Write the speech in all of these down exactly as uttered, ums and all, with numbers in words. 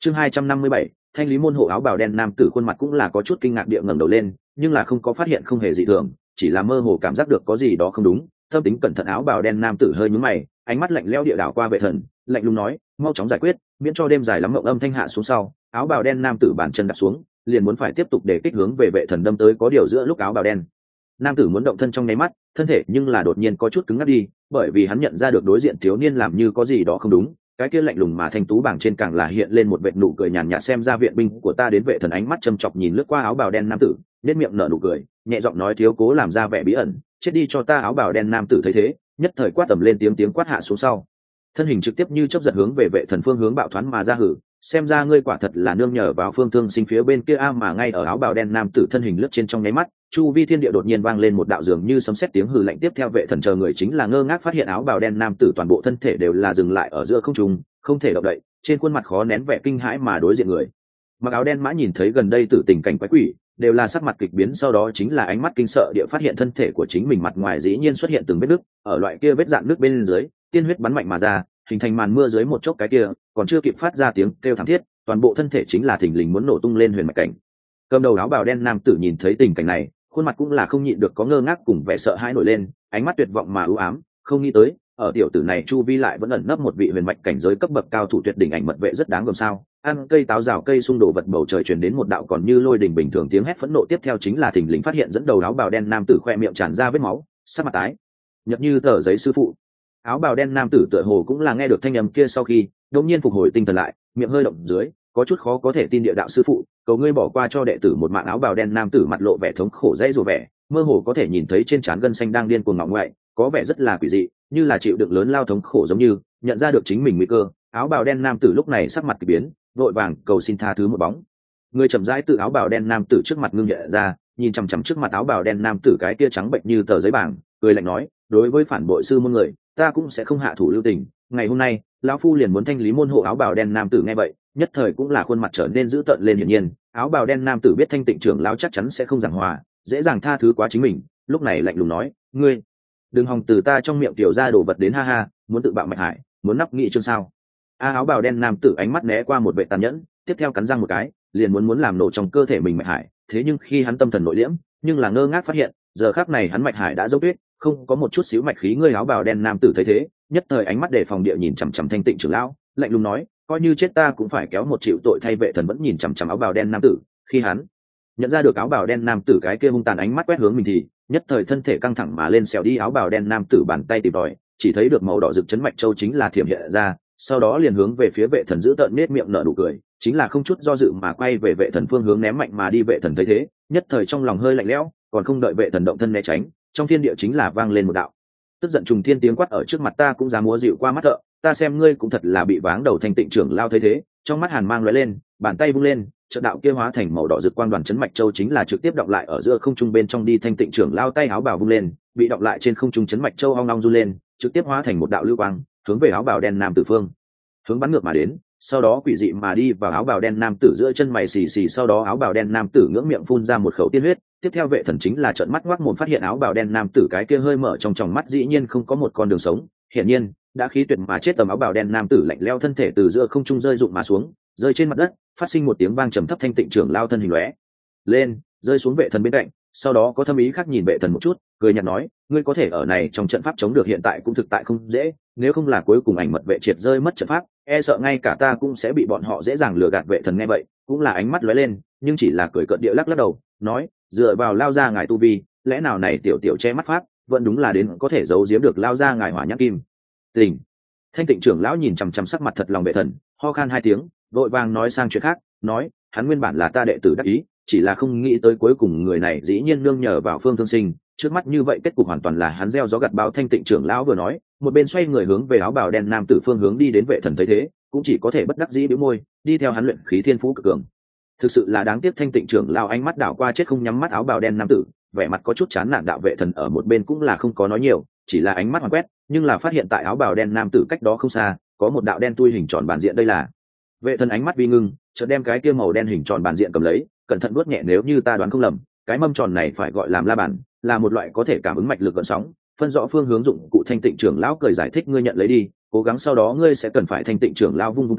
chương hai trăm năm mươi bảy, thanh lý môn hộ. Áo bào đen nam tử khuôn mặt cũng là có chút kinh ngạc địa ngẩng đầu lên, nhưng là không có phát hiện không hề dị thường, chỉ là mơ hồ cảm giác được có gì đó không đúng. Tâm tính cẩn thận áo bào đen nam tử hơi nhướng mày, ánh mắt lạnh lẽo địa đảo qua Vệ Thần, lạnh lùng nói, mau chóng giải quyết, miễn cho đêm dài lắm mộng. Âm thanh hạ xuống sau, áo bào đen nam tử bàn chân đặt xuống, liền muốn phải tiếp tục để kích hướng về Vệ Thần đâm tới. Có điều giữa lúc áo bào đen nam tử muốn động thân trong nháy mắt, thân thể nhưng là đột nhiên có chút cứng ngắc đi, bởi vì hắn nhận ra được đối diện thiếu niên làm như có gì đó không đúng. Cái kia lạnh lùng mà thanh tú bảng trên càng là hiện lên một vệt nụ cười nhàn nhạt, xem ra viện binh của ta đến. Vệ Thần ánh mắt châm chọc nhìn lướt qua áo bào đen nam tử, nét miệng nở nụ cười, nhẹ giọng nói, thiếu cố làm ra vẻ bí ẩn, chết đi cho ta. Áo bào đen nam tử thấy thế, nhất thời quát tầm lên tiếng, tiếng quát hạ xuống sau, thân hình trực tiếp như chớp giật hướng về Vệ Thần phương hướng bạo thoán mà ra. Hử, xem ra ngươi quả thật là nương nhờ vào phương thương sinh phía bên kia a. Mà ngay ở áo bào đen nam tử thân hình lướt trên trong nháy mắt, chu vi thiên địa đột nhiên vang lên một đạo dường như sấm sét tiếng hừ lạnh. Tiếp theo Vệ Thần chờ người chính là ngơ ngác phát hiện áo bào đen nam tử toàn bộ thân thể đều là dừng lại ở giữa không trung, không thể động đậy, trên khuôn mặt khó nén vẻ kinh hãi. Mà đối diện người mặc áo đen mã nhìn thấy gần đây tử tình cảnh quái quỷ, đều là sắc mặt kịch biến, sau đó chính là ánh mắt kinh sợ địa phát hiện thân thể của chính mình mặt ngoài dĩ nhiên xuất hiện từng vết nứt, ở loại kia vết dạn nước bên dưới, tiên huyết bắn mạnh mà ra, hình thành màn mưa dưới một chốc. Cái kia còn chưa kịp phát ra tiếng kêu thảm thiết, toàn bộ thân thể chính là thình lình muốn nổ tung lên. Huyền mạch cảnh cầm đầu áo bào đen nam tử nhìn thấy tình cảnh này, khuôn mặt cũng là không nhịn được có ngơ ngác cùng vẻ sợ hãi nổi lên, ánh mắt tuyệt vọng mà ưu ám, không nghĩ tới ở tiểu tử này chu vi lại vẫn ẩn nấp một vị huyền mạch cảnh giới cấp bậc cao thủ tuyệt đỉnh. Ảnh mật vệ rất đáng gờm sao. Ăn cây táo rào cây xung đổ vật, bầu trời truyền đến một đạo còn như lôi đình bình thường tiếng hét phẫn nộ. Tiếp theo chính là thình lình phát hiện dẫn đầu áo bào đen nam tử khoe miệng tràn ra vết máu, sắc mặt tái nhợt như tờ giấy. Sư phụ. Áo bào đen nam tử tựa hồ cũng là nghe được thanh âm kia sau khi đột nhiên phục hồi tinh thần lại, miệng hơi động dưới, có chút khó có thể tin địa đạo, sư phụ, cầu ngươi bỏ qua cho đệ tử một mạng. Áo bào đen nam tử mặt lộ vẻ thống khổ dãy rủa vẻ, mơ hồ có thể nhìn thấy trên trán gân xanh đang điên cuồng ngọ ngoại, có vẻ rất là quỷ dị, như là chịu đựng lớn lao thống khổ giống như nhận ra được chính mình nguy cơ. Áo bào đen nam tử lúc này sắc mặt kỳ biến, vội vàng cầu xin tha thứ. Một bóng người chậm rãi từ áo bào đen nam tử trước mặt ngưng nhẹ ra, nhìn chằm chằm trước mặt áo bào đen nam tử cái kia trắng bệnh như tờ giấy bảng, cười lạnh nói, đối với phản bội sư môn người, ta cũng sẽ không hạ thủ lưu tình. Ngày hôm nay lão phu liền muốn thanh lý môn hộ. Áo bào đen nam tử nghe vậy, nhất thời cũng là khuôn mặt trở nên dữ tợn lên. Hiển nhiên áo bào đen nam tử biết thanh tịnh trưởng lão chắc chắn sẽ không giảng hòa, dễ dàng tha thứ quá chính mình, lúc này lạnh lùng nói, ngươi đừng hòng từ ta trong miệng tiểu ra đồ vật đến, ha ha, muốn tự bạo mạch hải, muốn nắp nghị chương sao. A áo bào đen nam tử ánh mắt né qua một vệ tàn nhẫn, tiếp theo cắn răng một cái, liền muốn muốn làm nổ trong cơ thể mình mạch hải. Thế nhưng khi hắn tâm thần nội liễm, nhưng là ngơ ngác phát hiện, giờ khắc này hắn mạch hải đã dốc tuyết, không có một chút xíu mạch khí. Ngươi áo bào đen nam tử thấy thế, nhất thời ánh mắt đề phòng địa nhìn chằm chằm thanh tịnh trưởng lão, lạnh lùng nói, coi như chết ta cũng phải kéo một triệu tội. Thay Vệ Thần vẫn nhìn chằm chằm áo bào đen nam tử, khi hắn nhận ra được áo bào đen nam tử cái kia hung tàn ánh mắt quét hướng mình thì nhất thời thân thể căng thẳng mà lên xèo đi. Áo bào đen nam tử bàn tay tìm tòi, chỉ thấy được màu đỏ rực chấn mạch châu chính là thiểm hiện ra, sau đó liền hướng về phía Vệ Thần giữ tợn nết miệng nở nụ cười, chính là không chút do dự mà quay về Vệ Thần phương hướng ném mạnh mà đi. Vệ Thần thấy thế, nhất thời trong lòng hơi lạnh lẽo, còn không đợi Vệ Thần động thân né tránh, trong thiên địa chính là vang lên một đạo tức giận trùng thiên tiếng quát, ở trước mặt ta cũng dám múa dịu qua mắt thợ, ta xem ngươi cũng thật là bị váng đầu. Thanh tịnh trưởng lao thấy thế, trong mắt hàn mang lóe lên, bàn tay vung lên, trợ đạo kia hóa thành màu đỏ rực quang đoàn chấn mạch châu chính là trực tiếp đọng lại ở giữa không trung bên trong đi. Thanh tịnh trưởng lao tay áo bào vung lên, bị đọng lại trên không trung chấn mạch châu ong ong run lên, trực tiếp hóa thành một đạo lưu quang, hướng về áo bào đen nam tử phương hướng bắn ngược mà đến, sau đó quỷ dị mà đi vào áo bào đen nam tử giữa chân mày xì xì. Sau đó áo bào đen nam tử ngưỡng miệng phun ra một khẩu tiên huyết, tiếp theo Vệ Thần chính là trợn mắt ngoác mồm phát hiện áo bào đen nam tử cái kia hơi mở trong tròng mắt dĩ nhiên không có một con đường sống, hiển nhiên đã khí tuyệt mà chết. Tầm áo bào đen nam tử lạnh leo thân thể từ giữa không trung rơi rụng mà xuống, rơi trên mặt đất, phát sinh một tiếng vang trầm thấp. Thanh tịnh trưởng lao thân hình lóe lên, rơi xuống Vệ Thần bên cạnh, sau đó có thâm ý khác nhìn Vệ Thần một chút, cười nhạt nói, ngươi có thể ở này trong trận pháp chống được hiện tại cũng thực tại không dễ, nếu không là cuối cùng ảnh mật vệ triệt rơi mất trận pháp, e sợ ngay cả ta cũng sẽ bị bọn họ dễ dàng lừa gạt. Vệ Thần nghe vậy cũng là ánh mắt lóe lên, nhưng chỉ là cười cợt địa lắc lắc đầu, nói, dựa vào lao ra ngài tu vi, lẽ nào này tiểu tiểu che mắt pháp vẫn đúng là đến có thể giấu giếm được lao ra ngài hỏa nhãn kim tình. Thanh tịnh trưởng lão nhìn chằm chằm sắc mặt thật lòng Vệ Thần, ho khan hai tiếng, vội vàng nói sang chuyện khác, nói, hắn nguyên bản là ta đệ tử đắc ý, chỉ là không nghĩ tới cuối cùng người này dĩ nhiên nương nhờ vào phương thương sinh, trước mắt như vậy kết cục hoàn toàn là hắn gieo gió gặt bão. Thanh tịnh trưởng lão vừa nói, một bên xoay người hướng về áo bào đen nam tử phương hướng đi đến. Vệ Thần thấy thế, cũng chỉ có thể bất đắc dĩ bĩu môi, đi theo hắn luyện khí thiên phú cực cường. Thực sự là đáng tiếc. Thanh tịnh trưởng lão ánh mắt đảo qua chết không nhắm mắt áo bào đen nam tử, vẻ mặt có chút chán nản. Đạo Vệ Thần ở một bên cũng là không có nói nhiều, chỉ là ánh mắt hoàn quét, nhưng là phát hiện tại áo bào đen nam tử cách đó không xa có một đạo đen tui hình tròn bản diện. Đây là Vệ Thần ánh mắt vi ngưng, chợt đem cái kia màu đen hình tròn bản diện cầm lấy, cẩn thận vuốt nhẹ, nếu như ta đoán không lầm, cái mâm tròn này phải gọi làm la bàn, là một loại có thể cảm ứng mạch lực gợn sóng, phân rõ phương hướng dụng cụ. Thanh tịnh trưởng lão cười giải thích, ngươi nhận lấy đi, cố gắng sau đó ngươi sẽ cần phải. Thanh tịnh trưởng lão vung vung tay,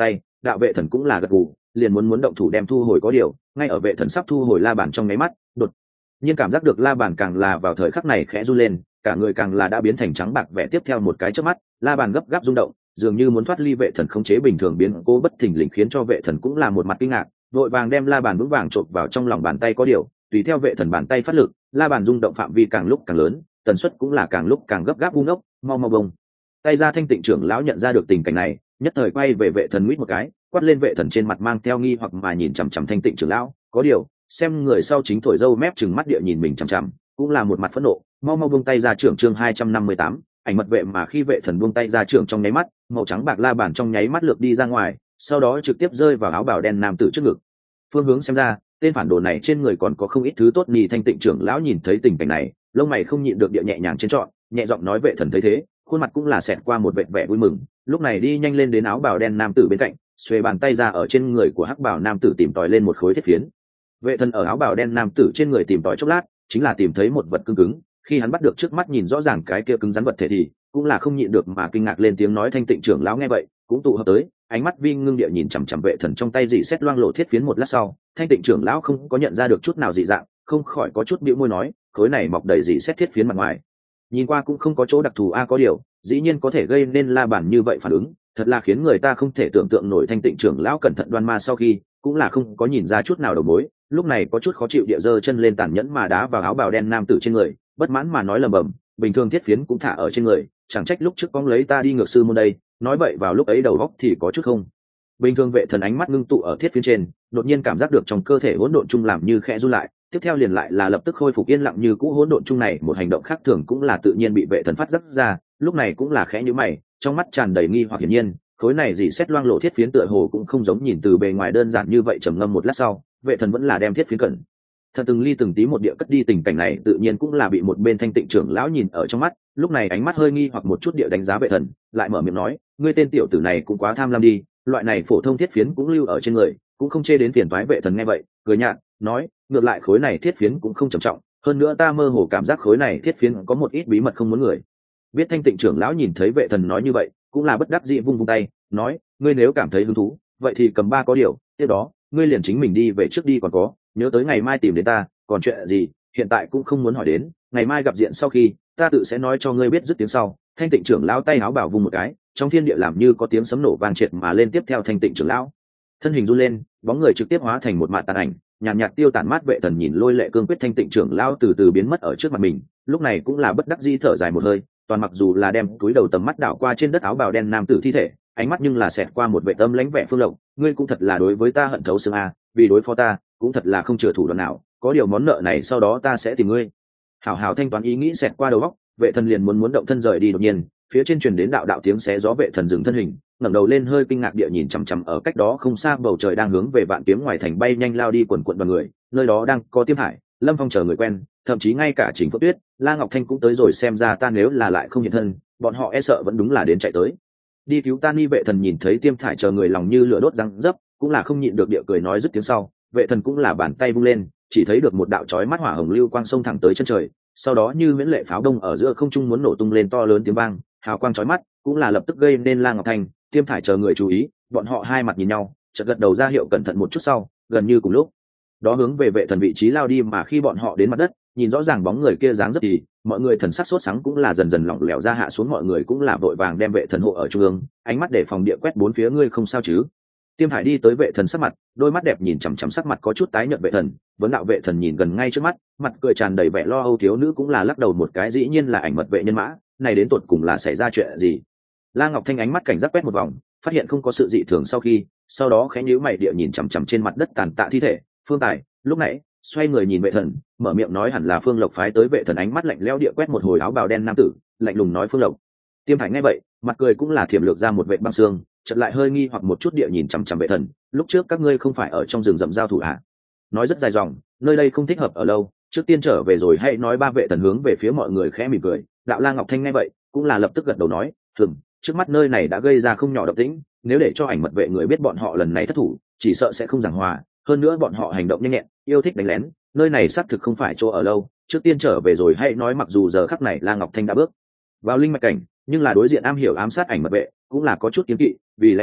đạo vệ thần cũng là gật gù, liền muốn muốn động thủ đem thu hồi, có điều ngay ở vệ thần sắp thu hồi la bàn trong nháy mắt, đột nhiên cảm giác được la bàn càng là vào thời khắc này khẽ run lên, cả người càng là đã biến thành trắng bạc vẻ, tiếp theo một cái chớp mắt la bàn gấp gáp rung động, dường như muốn thoát ly vệ thần khống chế bình thường, biến cố bất thình lình khiến cho vệ thần cũng là một mặt kinh ngạc, vội vàng đem la bàn vững vàng trộn vào trong lòng bàn tay, có điều tùy theo vệ thần bàn tay phát lực, la bàn rung động phạm vi càng lúc càng lớn, tần suất cũng là càng lúc càng gấp gáp, ngu ngốc mau mau bông tay ra. Thanh Tịnh trưởng lão nhận ra được tình cảnh này, nhất thời quay về vệ thần mít một cái, quát lên. Vệ thần trên mặt mang theo nghi hoặc mà nhìn chằm chằm Thanh Tịnh trưởng lão, có điều xem người sau chính thổi dâu mép chừng mắt địa nhìn mình chằm chằm, cũng là một mặt phẫn nộ, mau mau buông tay ra. Trưởng chương hai trăm năm mươi tám, ảnh mật vệ. Mà khi vệ thần buông tay ra trưởng trong nháy mắt, màu trắng bạc la bàn trong nháy mắt lược đi ra ngoài, sau đó trực tiếp rơi vào áo bào đen nam tử trước ngực. Phương hướng xem ra, tên phản đồ này trên người còn có không ít thứ tốt nhì. Thanh Tịnh trưởng lão nhìn thấy tình cảnh này, lông mày không nhịn được địa nhẹ nhàng trên trọn, nhẹ giọng nói. Vệ thần thấy thế, khuôn mặt cũng là xẹt qua một vệt vẻ vui mừng, lúc này đi nhanh lên đến áo bào đen nam tử bên cạnh, xuề bàn tay ra ở trên người của hắc bào nam tử tìm tòi lên một khối thiết phiến. Vệ thần ở áo bào đen nam tử trên người tìm tòi chốc lát, chính là tìm thấy một vật cứng cứng. Khi hắn bắt được trước mắt nhìn rõ ràng cái kia cứng rắn vật thể thì cũng là không nhịn được mà kinh ngạc lên tiếng nói. Thanh Tịnh trưởng lão nghe vậy cũng tụ hợp tới, ánh mắt vi ngưng địa nhìn chằm chằm vệ thần trong tay dị xét loang lộ thiết phiến. Một lát sau, Thanh Tịnh trưởng lão không có nhận ra được chút nào dị dạng, không khỏi có chút bĩu môi nói, khối này mọc đầy dị xét thiết phiến mặt ngoài nhìn qua cũng không có chỗ đặc thù a, có điều dĩ nhiên có thể gây nên la bàn như vậy phản ứng, thật là khiến người ta không thể tưởng tượng nổi. Thanh Tịnh trưởng lão cẩn thận đoan ma sau khi cũng là không có nhìn ra chút nào đầu mối, lúc này có chút khó chịu địa giơ chân lên tàn nhẫn mà đá vào áo bào đen nam tử trên người, bất mãn mà nói lầm bầm, bình thường thiết phiến cũng thả ở trên người, chẳng trách lúc trước con lấy ta đi ngược sư môn đây. Nói vậy vào lúc ấy đầu góc thì có chút không bình thường. Vệ thần ánh mắt ngưng tụ ở thiết phiến trên, đột nhiên cảm giác được trong cơ thể hỗn độn chung làm như khẽ run lại, tiếp theo liền lại là lập tức khôi phục yên lặng như cũ. Hỗn độn chung này một hành động khác thường cũng là tự nhiên bị vệ thần phát giác ra, lúc này cũng là khẽ nhíu mày, trong mắt tràn đầy nghi hoặc. Hiển nhiên khối này dị xét loang lộ thiết phiến tựa hồ cũng không giống nhìn từ bề ngoài đơn giản như vậy. Trầm ngâm một lát sau, vệ thần vẫn là đem thiết phiến cẩn thận từng ly từng tí một địa cất đi. Tình cảnh này tự nhiên cũng là bị một bên Thanh Tịnh trưởng lão nhìn ở trong mắt, lúc này ánh mắt hơi nghi hoặc một chút địa đánh giá vệ thần, lại mở miệng nói, ngươi tên tiểu tử này cũng quá tham lam đi, loại này phổ thông thiết phiến cũng lưu ở trên người, cũng không chê đến phiền toái. Vệ thần nghe vậy cười nhạt nói, ngược lại khối này thiết phiến cũng không trầm trọng, hơn nữa ta mơ hồ cảm giác khối này thiết phiến có một ít bí mật không muốn người biết. Thanh Tịnh trưởng lão nhìn thấy vệ thần nói như vậy cũng là bất đắc dĩ vung vung tay nói, ngươi nếu cảm thấy hứng thú vậy thì cầm ba có điều tiếp đó ngươi liền chính mình đi về trước đi, còn có nhớ tới ngày mai tìm đến ta, còn chuyện gì hiện tại cũng không muốn hỏi đến, ngày mai gặp diện sau khi ta tự sẽ nói cho ngươi biết. Dứt tiếng sau, Thanh Tịnh trưởng lão tay áo bảo vung một cái, trong thiên địa làm như có tiếng sấm nổ vang triệt mà lên, tiếp theo Thanh Tịnh trưởng lão thân hình run lên, bóng người trực tiếp hóa thành một mạt tàn ảnh, nhàn nhạt, nhạt tiêu tản mát. Vệ thần nhìn lôi lệ cương quyết Thanh Tịnh trưởng lão từ từ biến mất ở trước mặt mình, lúc này cũng là bất đắc dĩ thở dài một hơi, toàn mặc dù là đem túi đầu tầm mắt đảo qua trên đất áo bào đen nam tử thi thể, ánh mắt nhưng là xẹt qua một vệ tâm lãnh vẻ phương lộc, ngươi cũng thật là đối với ta hận thấu xương a, vì đối phó ta cũng thật là không chừa thủ đoạn nào, có điều món nợ này sau đó ta sẽ tìm ngươi hảo hảo thanh toán. Ý nghĩ xẹt qua đầu óc, vệ thần liền muốn muốn động thân rời đi, đột nhiên phía trên truyền đến đạo đạo tiếng xé gió. Vệ thần dừng thân hình, ngẩng đầu lên hơi kinh ngạc địa nhìn chằm chằm ở cách đó không xa bầu trời đang hướng về Vạn Kiếm ngoài thành bay nhanh lao đi quần quận đoàn người, nơi đó đang có Tiêm Hải, Lâm Phong chờ người quen, thậm chí ngay cả Trình Phượng Tuyết, La Ngọc Thanh cũng tới rồi, xem ra ta nếu là lại không hiện thân, bọn họ e sợ vẫn đúng là đến chạy tới đi cứu ta. Ni vệ thần nhìn thấy Tiêm Thải chờ người lòng như lửa đốt răng dấp, cũng là không nhịn được địa cười nói. Dứt tiếng sau, vệ thần cũng là bàn tay vung lên, chỉ thấy được một đạo chói mắt hỏa hồng lưu quang xông thẳng tới chân trời, sau đó như miễn lệ pháo đông ở giữa không trung muốn nổ tung lên, to lớn tiếng vang, hào quang chói mắt cũng là lập tức gây nên La Ngọc Thanh, Tiêm Thải chờ người chú ý, bọn họ hai mặt nhìn nhau, chợt gật đầu ra hiệu cẩn thận. Một chút sau, gần như cùng lúc đó hướng về vệ thần vị trí lao đi, mà khi bọn họ đến mặt đất, nhìn rõ ràng bóng người kia dáng dấp thì mọi người thần sắc sốt sắng cũng là dần dần lỏng lẻo ra hạ xuống, mọi người cũng là vội vàng đem vệ thần hộ ở trung ương, ánh mắt để phòng địa quét bốn phía, ngươi không sao chứ? Tiêm Thải đi tới vệ thần sắc mặt, đôi mắt đẹp nhìn chằm chằm sắc mặt có chút tái nhợt vệ thần, vấn đạo. Vệ thần nhìn gần ngay trước mắt, mặt cười tràn đầy vẻ lo âu, thiếu nữ cũng là lắc đầu một cái, dĩ nhiên là ảnh mật vệ nhân mã, này đến tột cùng là xảy ra chuyện gì? La Ngọc Thanh ánh mắt cảnh giác quét một vòng, phát hiện không có sự dị thường sau khi, sau đó khẽ nhíu mày địa nhìn chằm chằm trên mặt đất tàn tạ thi thể. Phương Tài lúc nãy xoay người nhìn vệ thần, mở miệng nói hẳn là Phương Lộc phái tới. Vệ thần ánh mắt lạnh lẽo địa quét một hồi áo bào đen nam tử, lạnh lùng nói Phương Lộc. Tiêm Thải nghe vậy, mặt cười cũng là thiểm lược ra một vệ băng xương, chợt lại hơi nghi hoặc một chút địa nhìn chằm chằm vệ thần, lúc trước các ngươi không phải ở trong rừng rậm giao thủ à? Nói rất dài dòng, nơi đây không thích hợp ở lâu, trước tiên trở về rồi hãy nói. Ba vệ thần hướng về phía mọi người khẽ mỉm cười, đạo La Ngọc Thanh nghe vậy cũng là lập tức gật đầu nói, "Ừm, trước mắt nơi này đã gây ra không nhỏ động tĩnh, nếu để cho ảnh mật vệ người biết bọn họ lần này thất thủ, chỉ sợ sẽ không giảng hòa, hơn nữa bọn họ hành động nhanh nhẹn, yêu thích đánh lén, nơi này xác thực không phải chỗ ở lâu, trước tiên trở về rồi hãy nói." Mặc dù giờ khắc này La Ngọc Thanh đã bước vào linh mạch cảnh, nhưng là đối diện am hiểu ám sát ảnh mật vệ cũng là có chút kiêng kỵ, vì lẽ đó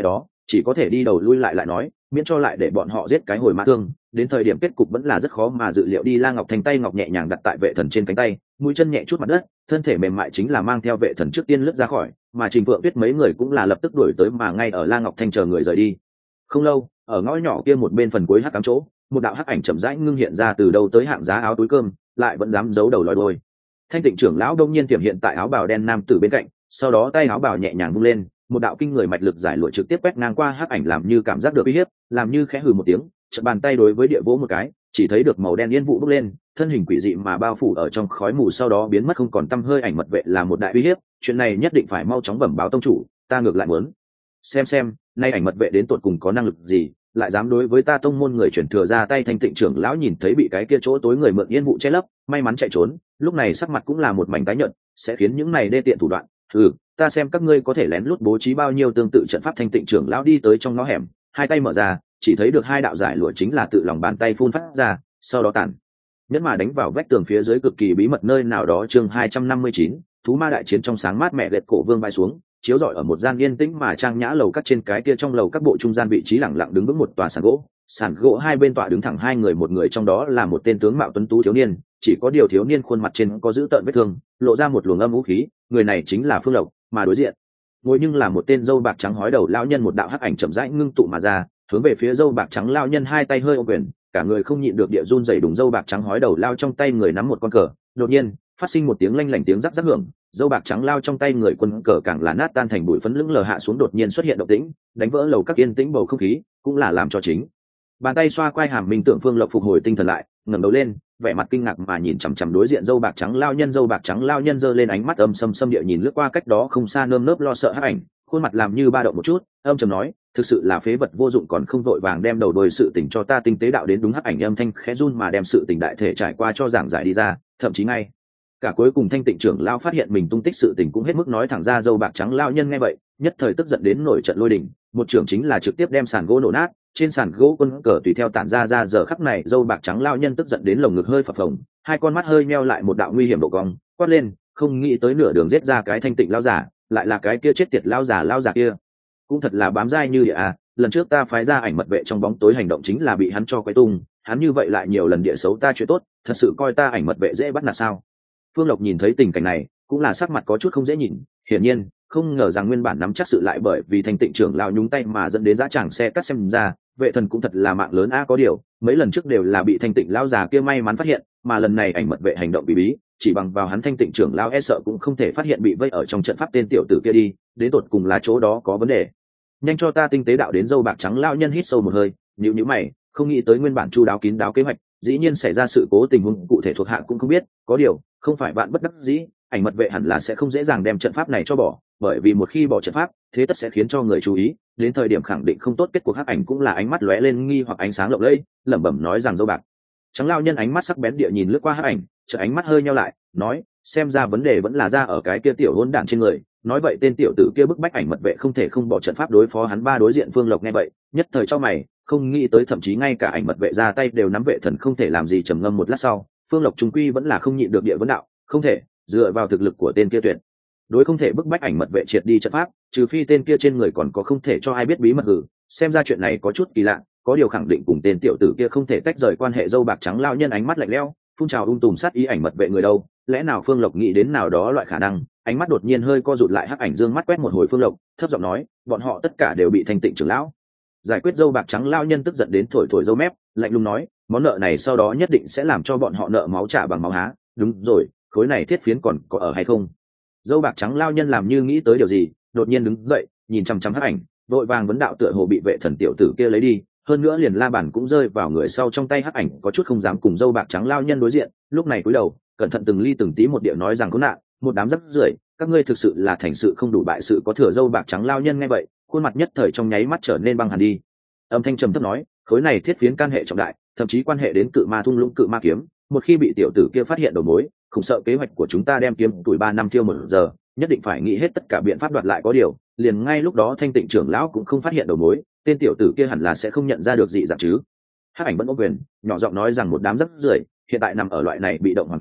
chỉ có thể đi đầu lui lại lại nói, miễn cho lại để bọn họ giết cái hồi mã thương, đến thời điểm kết cục vẫn là rất khó mà dự liệu. đi La Ngọc Thanh tay ngọc nhẹ nhàng đặt tại vệ thần trên cánh tay, mũi chân nhẹ chút mặt đất, thân thể mềm mại chính là mang theo vệ thần trước tiên lướt ra khỏi, mà Trình Phượng Tuyết mấy người cũng là lập tức đuổi tới, mà ngay ở La Ngọc Thanh chờ người rời đi không lâu, ở ngõ nhỏ kia một bên phần cuối hắc cám chỗ, một đạo hắc ảnh chậm rãi ngưng hiện ra từ đâu tới, hạng giá áo túi cơm, lại vẫn dám giấu đầu lòi đuôi. Thanh Tịnh trưởng lão đông nhiên tiềm hiện tại áo bào đen nam tử bên cạnh, sau đó tay áo bào nhẹ nhàng vung lên, một đạo kinh người mạch lực giải lụa trực tiếp quét ngang qua hắc ảnh, làm như cảm giác được uy hiếp, làm như khẽ hừ một tiếng, chợt bàn tay đối với địa vỗ một cái, chỉ thấy được màu đen yên vụ bốc lên, thân hình quỷ dị mà bao phủ ở trong khói mù, sau đó biến mất không còn tăm hơi. Ảnh mật vệ là một đại uy hiếp, chuyện này nhất định phải mau chóng bẩm báo tông chủ, ta ngược lại muốn xem xem nay ảnh mật vệ đến tột cùng có năng lực gì, lại dám đối với ta tông môn người chuyển thừa ra tay. Thanh Tịnh trưởng lão nhìn thấy bị cái kia chỗ tối người mượn yên vụ che lấp, may mắn chạy trốn, lúc này sắc mặt cũng là một mảnh tái nhợt, sẽ khiến những này đê tiện thủ đoạn, ừ, ta xem các ngươi có thể lén lút bố trí bao nhiêu tương tự trận pháp. Thanh Tịnh trưởng lão đi tới trong ngõ hẻm, hai tay mở ra, chỉ thấy được hai đạo giải lụa chính là tự lòng bàn tay phun phát ra, sau đó tản nhất mà đánh vào vách tường phía dưới cực kỳ bí mật nơi nào đó. Chương hai trăm năm mươi chín, thú ma đại chiến. Trong sáng mát mẹ lệch cổ vương bay xuống, chiếu rọi ở một gian yên tĩnh mà trang nhã lầu các, trên cái kia trong lầu các bộ trung gian vị trí lẳng lặng đứng vững một tòa sàn gỗ, sàn gỗ hai bên tọa đứng thẳng hai người, một người trong đó là một tên tướng mạo tuấn tú thiếu niên, chỉ có điều thiếu niên khuôn mặt trên có dữ tợn vết thương, lộ ra một luồng âm vũ khí, người này chính là Phương Lộc, mà đối diện ngồi nhưng là một tên dâu bạc trắng hói đầu lão nhân. Một đạo hắc ảnh chậm rãi ngưng tụ mà ra, hướng về phía dâu bạc trắng lão nhân hai tay hơi ôm quyền, cả người không nhịn được địa run rẩy. Đùng, dâu bạc trắng hói đầu lao trong tay người nắm một con cờ, đột nhiên phát sinh một tiếng lanh lảnh tiếng rắc rắc hưởng, dâu bạc trắng lao trong tay người quân cờ càng là nát tan thành bụi phấn, lững lờ hạ xuống. Đột nhiên xuất hiện động tĩnh, đánh vỡ lầu các yên tĩnh bầu không khí, cũng là làm cho chính bàn tay xoa quai hàm minh tưởng Phương Lộc phục hồi tinh thần lại, ngẩng đầu lên, vẻ mặt kinh ngạc mà nhìn chằm chằm đối diện dâu bạc trắng lao nhân. Dâu bạc trắng lao nhân giơ lên ánh mắt âm sâm sâm địa nhìn lướt qua cách đó không xa nơm nớp lo sợ hắc ảnh, khuôn mặt làm như ba động một chút, âm trầm nói, thực sự là phế vật vô dụng, còn không vội vàng đem đầu đuôi sự tình cho ta tinh tế đạo đến. Đúng, hắc ảnh âm thanh khẽ run mà đem sự tình đại thể trải qua cho giảng giải đi ra, thậm chí ngay cả cuối cùng Thanh Tịnh trưởng lao phát hiện mình tung tích sự tình cũng hết mức nói thẳng ra. Dâu bạc trắng lao nhân nghe vậy, nhất thời tức giận đến nổi trận lôi đình, một trưởng chính là trực tiếp đem sàn gỗ nổ nát, trên sàn gỗ quân cờ tùy theo tản ra ra. Giờ khắc này dâu bạc trắng lao nhân tức giận đến lồng ngực hơi phập phồng, hai con mắt hơi meo lại, một đạo nguy hiểm độ cong quát lên, không nghĩ tới nửa đường giết ra cái Thanh Tịnh lao giả, lại là cái kia chết tiệt lao giả. Lao giả kia cũng thật là bám dai như địa à, lần trước ta phái ra ảnh mật vệ trong bóng tối hành động chính là bị hắn cho quấy tung, hắn như vậy lại nhiều lần địa xấu ta chuyện tốt, thật sự coi ta ảnh mật vệ dễ bắt nạt sao? Phương Lộc nhìn thấy tình cảnh này cũng là sắc mặt có chút không dễ nhìn, hiển nhiên không ngờ rằng nguyên bản nắm chắc sự lại bởi vì Thanh Tịnh trưởng lao nhúng tay mà dẫn đến giá chẳng xe cắt. Xem ra vệ thần cũng thật là mạng lớn a, có điều mấy lần trước đều là bị Thanh Tịnh lao già kia may mắn phát hiện, mà lần này ảnh mật vệ hành động bí bí, chỉ bằng vào hắn Thanh Tịnh trưởng lao e sợ cũng không thể phát hiện bị vây ở trong trận pháp tên tiểu tử kia đi, đến tột cùng là chỗ đó có vấn đề. Nhanh cho ta tinh tế đạo đến. Dâu bạc trắng lao nhân hít sâu một hơi, nhíu nhíu mày, không nghĩ tới nguyên bản chu đáo kín đáo kế hoạch dĩ nhiên xảy ra sự cố, tình huống cụ thể thuộc hạ cũng không biết, có điều không phải bạn bất đắc dĩ, ảnh mật vệ hẳn là sẽ không dễ dàng đem trận pháp này cho bỏ, bởi vì một khi bỏ trận pháp thế tất sẽ khiến cho người chú ý, đến thời điểm khẳng định không tốt. Kết cuộc hắc ảnh cũng là ánh mắt lóe lên nghi hoặc ánh sáng lộng lẫy, lẩm bẩm nói rằng dâu bạc trắng lao nhân ánh mắt sắc bén địa nhìn lướt qua hắc ảnh, chợt ánh mắt hơi nheo lại, nói, xem ra vấn đề vẫn là ra ở cái kia tiểu hỗn đản trên người. Nói vậy tên tiểu tử kia bức bách ảnh mật vệ không thể không bỏ trận pháp đối phó hắn. Ba đối diện Phương Lộc nghe vậy nhất thời cho mày, không nghĩ tới thậm chí ngay cả ảnh mật vệ ra tay đều nắm. Vệ thần không thể làm gì. Trầm ngâm một lát sau, Phương Lộc trung quy vẫn là không nhịn được địa vấn đạo, không thể, dựa vào thực lực của tên kia tuyệt đối không thể bức bách ảnh mật vệ triệt đi trận pháp, trừ phi tên kia trên người còn có không thể cho ai biết bí mật. hử xem ra chuyện này có chút kỳ lạ, có điều khẳng định cùng tên tiểu tử kia không thể tách rời quan hệ. Dâu bạc trắng lao nhân ánh mắt lạnh lẽo, phun trào ung tùm sát ý, ảnh mật vệ người đâu, lẽ nào Phương Lộc nghĩ đến nào đó loại khả năng? Ánh mắt đột nhiên hơi co rụt lại, hắc ảnh dương mắt quét một hồi Phương Lộc, thấp giọng nói, bọn họ tất cả đều bị Thanh Tịnh trưởng lão giải quyết. Dâu bạc trắng lao nhân tức giận đến thổi thổi râu mép, lạnh lùng nói, món nợ này sau đó nhất định sẽ làm cho bọn họ nợ máu trả bằng máu há. Đúng rồi, khối này thiết phiến còn có ở hay không? Dâu bạc trắng lao nhân làm như nghĩ tới điều gì, đột nhiên đứng dậy, nhìn chăm chăm hắc ảnh, vội vàng vấn đạo, tựa hồ bị vệ thần tiểu tử kia lấy đi, hơn nữa liền la bàn cũng rơi vào người sau trong tay. hắc ảnh có chút không dám cùng dâu bạc trắng lao nhân đối diện, lúc này cúi đầu cẩn thận từng ly từng tí một điệu nói rằng, khốn nạn, một đám rắc rưởi, các ngươi thực sự là thành sự không đủ bại sự có thừa. Dâu bạc trắng lao nhân nghe vậy, khuôn mặt nhất thời trong nháy mắt trở nên băng hẳn đi, âm thanh trầm thấp nói, khối này thiết phiến can hệ trọng đại, thậm chí quan hệ đến cự ma thung lũng cự ma kiếm, một khi bị tiểu tử kia phát hiện đầu mối, không sợ kế hoạch của chúng ta đem kiếm tuổi ba năm tiêu một giờ, nhất định phải nghĩ hết tất cả biện pháp đoạt lại. có điều liền ngay lúc đó Thanh Tịnh trưởng lão cũng không phát hiện đầu mối, tên tiểu tử kia hẳn là sẽ không nhận ra được dị dạng chứ? Hắc ảnh vẫn ôm quyền, nhỏ giọng nói rằng, một đám rắc rưởi hiện tại nằm ở loại này bị động hoàn cảnh,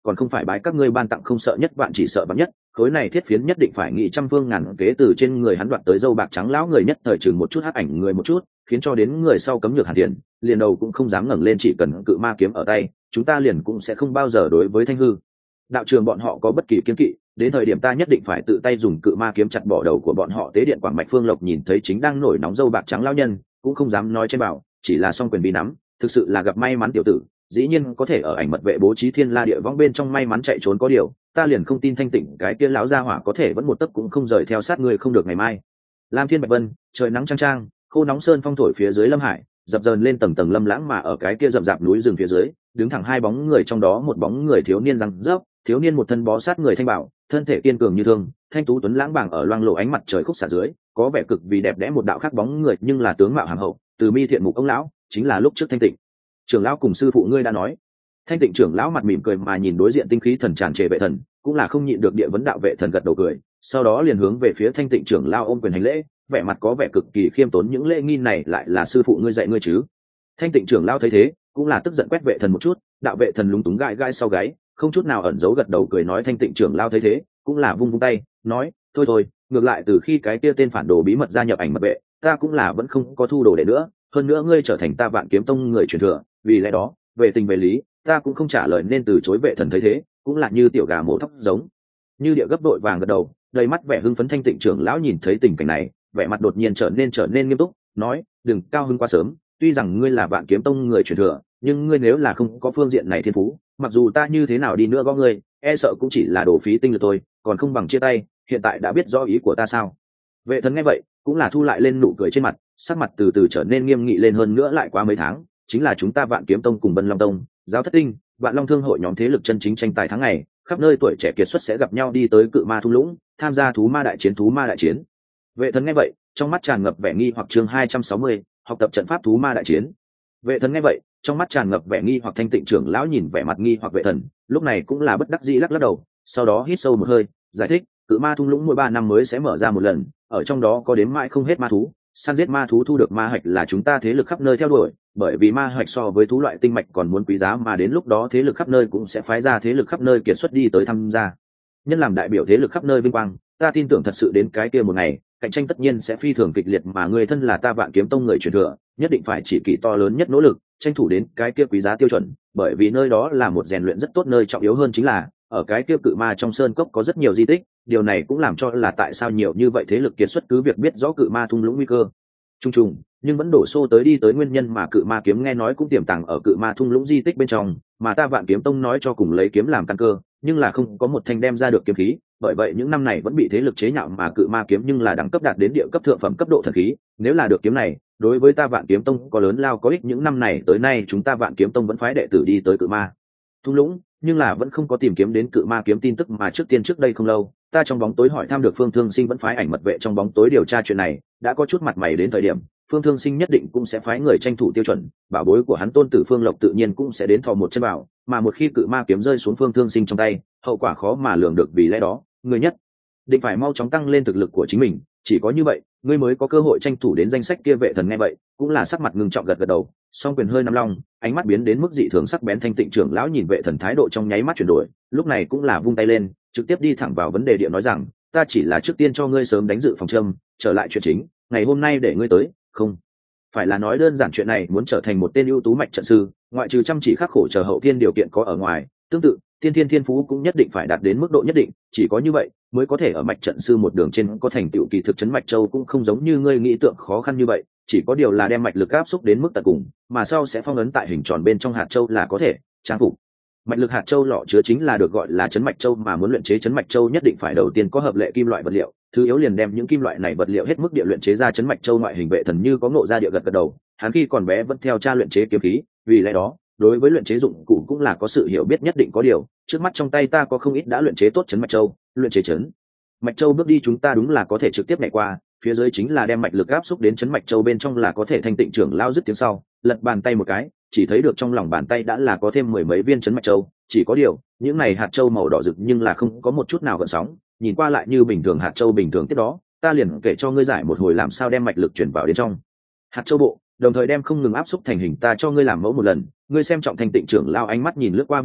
còn không phải bái các ngươi ban tặng không sợ nhất vạn chỉ sợ bắn nhất, khối này thiết phiến nhất định phải nghị trăm phương ngàn kế từ trên người hắn đoạt tới dâu bạc trắng lão người nhất thời chừng một chút hắc ảnh người một chút, khiến cho đến người sau cấm nhược hàn tiền, liền đầu cũng không dám ngẩng lên, chỉ cần cự ma kiếm ở tay, chúng ta liền cũng sẽ không bao giờ đối với Thanh Hư đạo trường bọn họ có bất kỳ kiến kỵ, đến thời điểm ta nhất định phải tự tay dùng cự ma kiếm chặt bỏ đầu của bọn họ. Tế điện Quảng Mạch Phương Lộc nhìn thấy chính đang nổi nóng dâu bạc trắng lão nhân, cũng không dám nói trên bảo, chỉ là song quyền vi nắm, thực sự là gặp may mắn tiểu tử, dĩ nhiên có thể ở ảnh mật vệ bố trí thiên la địa võng bên trong may mắn chạy trốn, có điều ta liền không tin Thanh Tịnh cái kia lão gia hỏa có thể vẫn một tấc cũng không rời theo sát người không được. Ngày mai lam thiên bạch vân, trời nắng trang trang, khô nóng sơn phong thổi phía dưới lâm hải, dập dờn lên tầng tầng lâm lãng, mà ở cái kia rậm rạp núi rừng phía dưới đứng thẳng hai bóng người, trong đó một bóng người thiếu niên răng rớp, thiếu niên một thân bó sát người thanh bảo, thân thể kiên cường như thương, thanh tú tuấn lãng bảng ở loang lộ ánh mặt trời khúc xạ dưới có vẻ cực vì đẹp đẽ. một đạo khác bóng người nhưng là tướng mạo hàm hậu, từ mi thiện mục ông lão, chính là lúc trước Thanh Tịnh trưởng lão cùng sư phụ ngươi đã nói. Thanh Tịnh trưởng lão mặt mỉm cười mà nhìn đối diện tinh khí thần tràn trề vệ thần, cũng là không nhịn được địa vấn đạo. Vệ thần gật đầu cười, sau đó liền hướng về phía Thanh Tịnh trưởng lão ôm quyền hành lễ, vẻ mặt có vẻ cực kỳ khiêm tốn. những lễ nghi này lại là sư phụ ngươi dạy ngươi chứ? Thanh Tịnh trưởng lão thấy thế cũng là tức giận quét vệ thần một chút. Đạo vệ thần lúng túng gãi gãi sau gáy, không chút nào ẩn giấu gật đầu cười nói. Thanh Tịnh trưởng lão thấy thế cũng là vung vung tay nói, thôi thôi, ngược lại từ khi cái kia tên phản đồ bí mật gia nhập ảnh mật vệ, ta cũng là vẫn không có thu đồ đệ nữa, hơn nữa ngươi trở thành ta Vạn Kiếm Tông người truyền thừa, vì lẽ đó về tình về lý ta cũng không trả lời nên từ chối. Vệ thần thấy thế cũng là như tiểu gà mổ thóc giống như địa gấp đội vàng gật đầu, đầy mắt vẻ hưng phấn. Thanh Tịnh trưởng lão nhìn thấy tình cảnh này, vẻ mặt đột nhiên trở nên trở nên nghiêm túc, nói, đừng cao hứng quá sớm, tuy rằng ngươi là Vạn Kiếm Tông người truyền thừa, nhưng ngươi nếu là không có phương diện này thiên phú, mặc dù ta như thế nào đi nữa gõ ngươi, e sợ cũng chỉ là đổ phí tinh lực thôi, còn không bằng chia tay. Hiện tại đã biết rõ ý của ta sao? Vệ thần nghe vậy cũng là thu lại lên nụ cười trên mặt, sắc mặt từ từ trở nên nghiêm nghị lên. hơn nữa lại qua mấy tháng chính là chúng ta Vạn Kiếm Tông cùng Vân Long Tông, Giáo Thất Tinh, Vạn Long Thương hội nhóm thế lực chân chính tranh tài tháng ngày, khắp nơi tuổi trẻ kiệt xuất sẽ gặp nhau đi tới cự ma thung lũng, tham gia thú ma đại chiến. thú ma đại chiến Vệ thần nghe vậy trong mắt tràn ngập vẻ nghi hoặc. chương hai trăm sáu mươi, học tập trận pháp thú ma đại chiến. Vệ thần nghe vậy trong mắt tràn ngập vẻ nghi hoặc. Thanh Tịnh trưởng lão nhìn vẻ mặt nghi hoặc vệ thần, lúc này cũng là bất đắc dĩ lắc lắc đầu, sau đó hít sâu một hơi giải thích, cự ma thung lũng mỗi ba năm mới sẽ mở ra một lần, ở trong đó có đếm mãi không hết ma thú, săn giết ma thú thu được ma hạch là chúng ta thế lực khắp nơi theo đuổi, bởi vì ma hạch so với thú loại tinh mạch còn muốn quý giá, mà đến lúc đó thế lực khắp nơi cũng sẽ phái ra thế lực khắp nơi kiệt xuất đi tới tham gia. Nhân làm đại biểu thế lực khắp nơi vinh quang, ta tin tưởng thật sự đến cái kia một ngày, cạnh tranh tất nhiên sẽ phi thường kịch liệt, mà người thân là ta Vạn Kiếm Tông người truyền thừa, nhất định phải chỉ kỳ to lớn nhất nỗ lực, tranh thủ đến cái kia quý giá tiêu chuẩn, bởi vì nơi đó là một rèn luyện rất tốt nơi, trọng yếu hơn chính là ở cái kia cự ma trong sơn cốc có rất nhiều di tích, điều này cũng làm cho là tại sao nhiều như vậy thế lực kiệt xuất cứ việc biết rõ cự ma thung lũng nguy cơ trùng trùng, nhưng vẫn đổ xô tới đi tới nguyên nhân mà cự ma kiếm nghe nói cũng tiềm tàng ở cự ma thung lũng di tích bên trong, mà ta Vạn Kiếm Tông nói cho cùng lấy kiếm làm căn cơ, nhưng là không có một thanh đem ra được kiếm khí, bởi vậy những năm này vẫn bị thế lực chế nhạo, mà cự ma kiếm nhưng là đẳng cấp đạt đến địa cấp thượng phẩm cấp độ thần khí, nếu là được kiếm này đối với ta Vạn Kiếm Tông có lớn lao có ích. những năm này tới nay chúng ta Vạn Kiếm Tông vẫn phái đệ tử đi tới cự ma thung lũng, nhưng là vẫn không có tìm kiếm đến cự ma kiếm tin tức, mà trước tiên trước đây không lâu ta trong bóng tối hỏi thăm được Phương Thương Sinh vẫn phái ảnh mật vệ trong bóng tối điều tra chuyện này, đã có chút mặt mày, đến thời điểm Phương Thương Sinh nhất định cũng sẽ phái người tranh thủ tiêu chuẩn, bảo bối của hắn tôn tử Phương Lộc tự nhiên cũng sẽ đến thò một chân bảo, mà một khi cự ma kiếm rơi xuống Phương Thương Sinh trong tay, hậu quả khó mà lường được, vì lẽ đó người nhất định phải mau chóng tăng lên thực lực của chính mình, chỉ có như vậy ngươi mới có cơ hội tranh thủ đến danh sách kia. Vệ thần nghe vậy cũng là sắc mặt ngưng trọng gật gật đầu, song quyền hơi nắm long, ánh mắt biến đến mức dị thường sắc bén. Thanh Tịnh trưởng lão nhìn vệ thần thái độ trong nháy mắt chuyển đổi, lúc này cũng là vung tay lên trực tiếp đi thẳng vào vấn đề địa nói rằng, ta chỉ là trước tiên cho ngươi sớm đánh dự phòng châm, trở lại chuyện chính, ngày hôm nay để ngươi tới không phải là nói đơn giản chuyện này, muốn trở thành một tên ưu tú mạch trận sư, ngoại trừ chăm chỉ khắc khổ chờ hậu thiên điều kiện có ở ngoài, tương tự tiên thiên thiên phú cũng nhất định phải đạt đến mức độ nhất định, chỉ có như vậy mới có thể ở mạch trận sư một đường trên có thành tựu. Kỳ thực chấn mạch châu cũng không giống như ngươi nghĩ tượng khó khăn như vậy, chỉ có điều là đem mạch lực áp xúc đến mức tận cùng, mà sau sẽ phong ấn tại hình tròn bên trong hạt châu là có thể trang phục. Mạch lực hạt châu lọ chứa chính là được gọi là chấn mạch châu, mà muốn luyện chế chấn mạch châu nhất định phải đầu tiên có hợp lệ kim loại vật liệu, thứ yếu liền đem những kim loại này vật liệu hết mức địa luyện chế ra chấn mạch châu loại hình. Vệ thần như có ngộ ra địa gật gật đầu, hắn khi còn bé vẫn theo cha luyện chế kiếm khí, vì lẽ đó đối với luyện chế dụng cụ cũng là có sự hiểu biết nhất định. Có điều trước mắt trong tay ta có không ít đã luyện chế tốt chấn mạch châu, luyện chế chấn mạch châu bước đi chúng ta đúng là có thể trực tiếp nhảy qua, phía dưới chính là đem mạch lực áp xúc đến chấn mạch châu bên trong là có thể. Thanh Tịnh trưởng lao dứt tiếng sau lật bàn tay một cái, chỉ thấy được trong lòng bàn tay đã là có thêm mười mấy viên chấn mạch châu, chỉ có điều những này hạt châu màu đỏ rực nhưng là không có một chút nào gợn sóng, nhìn qua lại như bình thường hạt châu bình thường. tiếp đó ta liền kể cho ngươi giải một hồi làm sao đem mạch lực chuyển vào đến trong hạt châu bộ, đồng thời đem không ngừng áp xúc thành hình, ta cho ngươi làm mẫu một lần, ngươi xem trọng. Thanh Tịnh trưởng lao ánh mắt nhìn lướt qua vệ thần,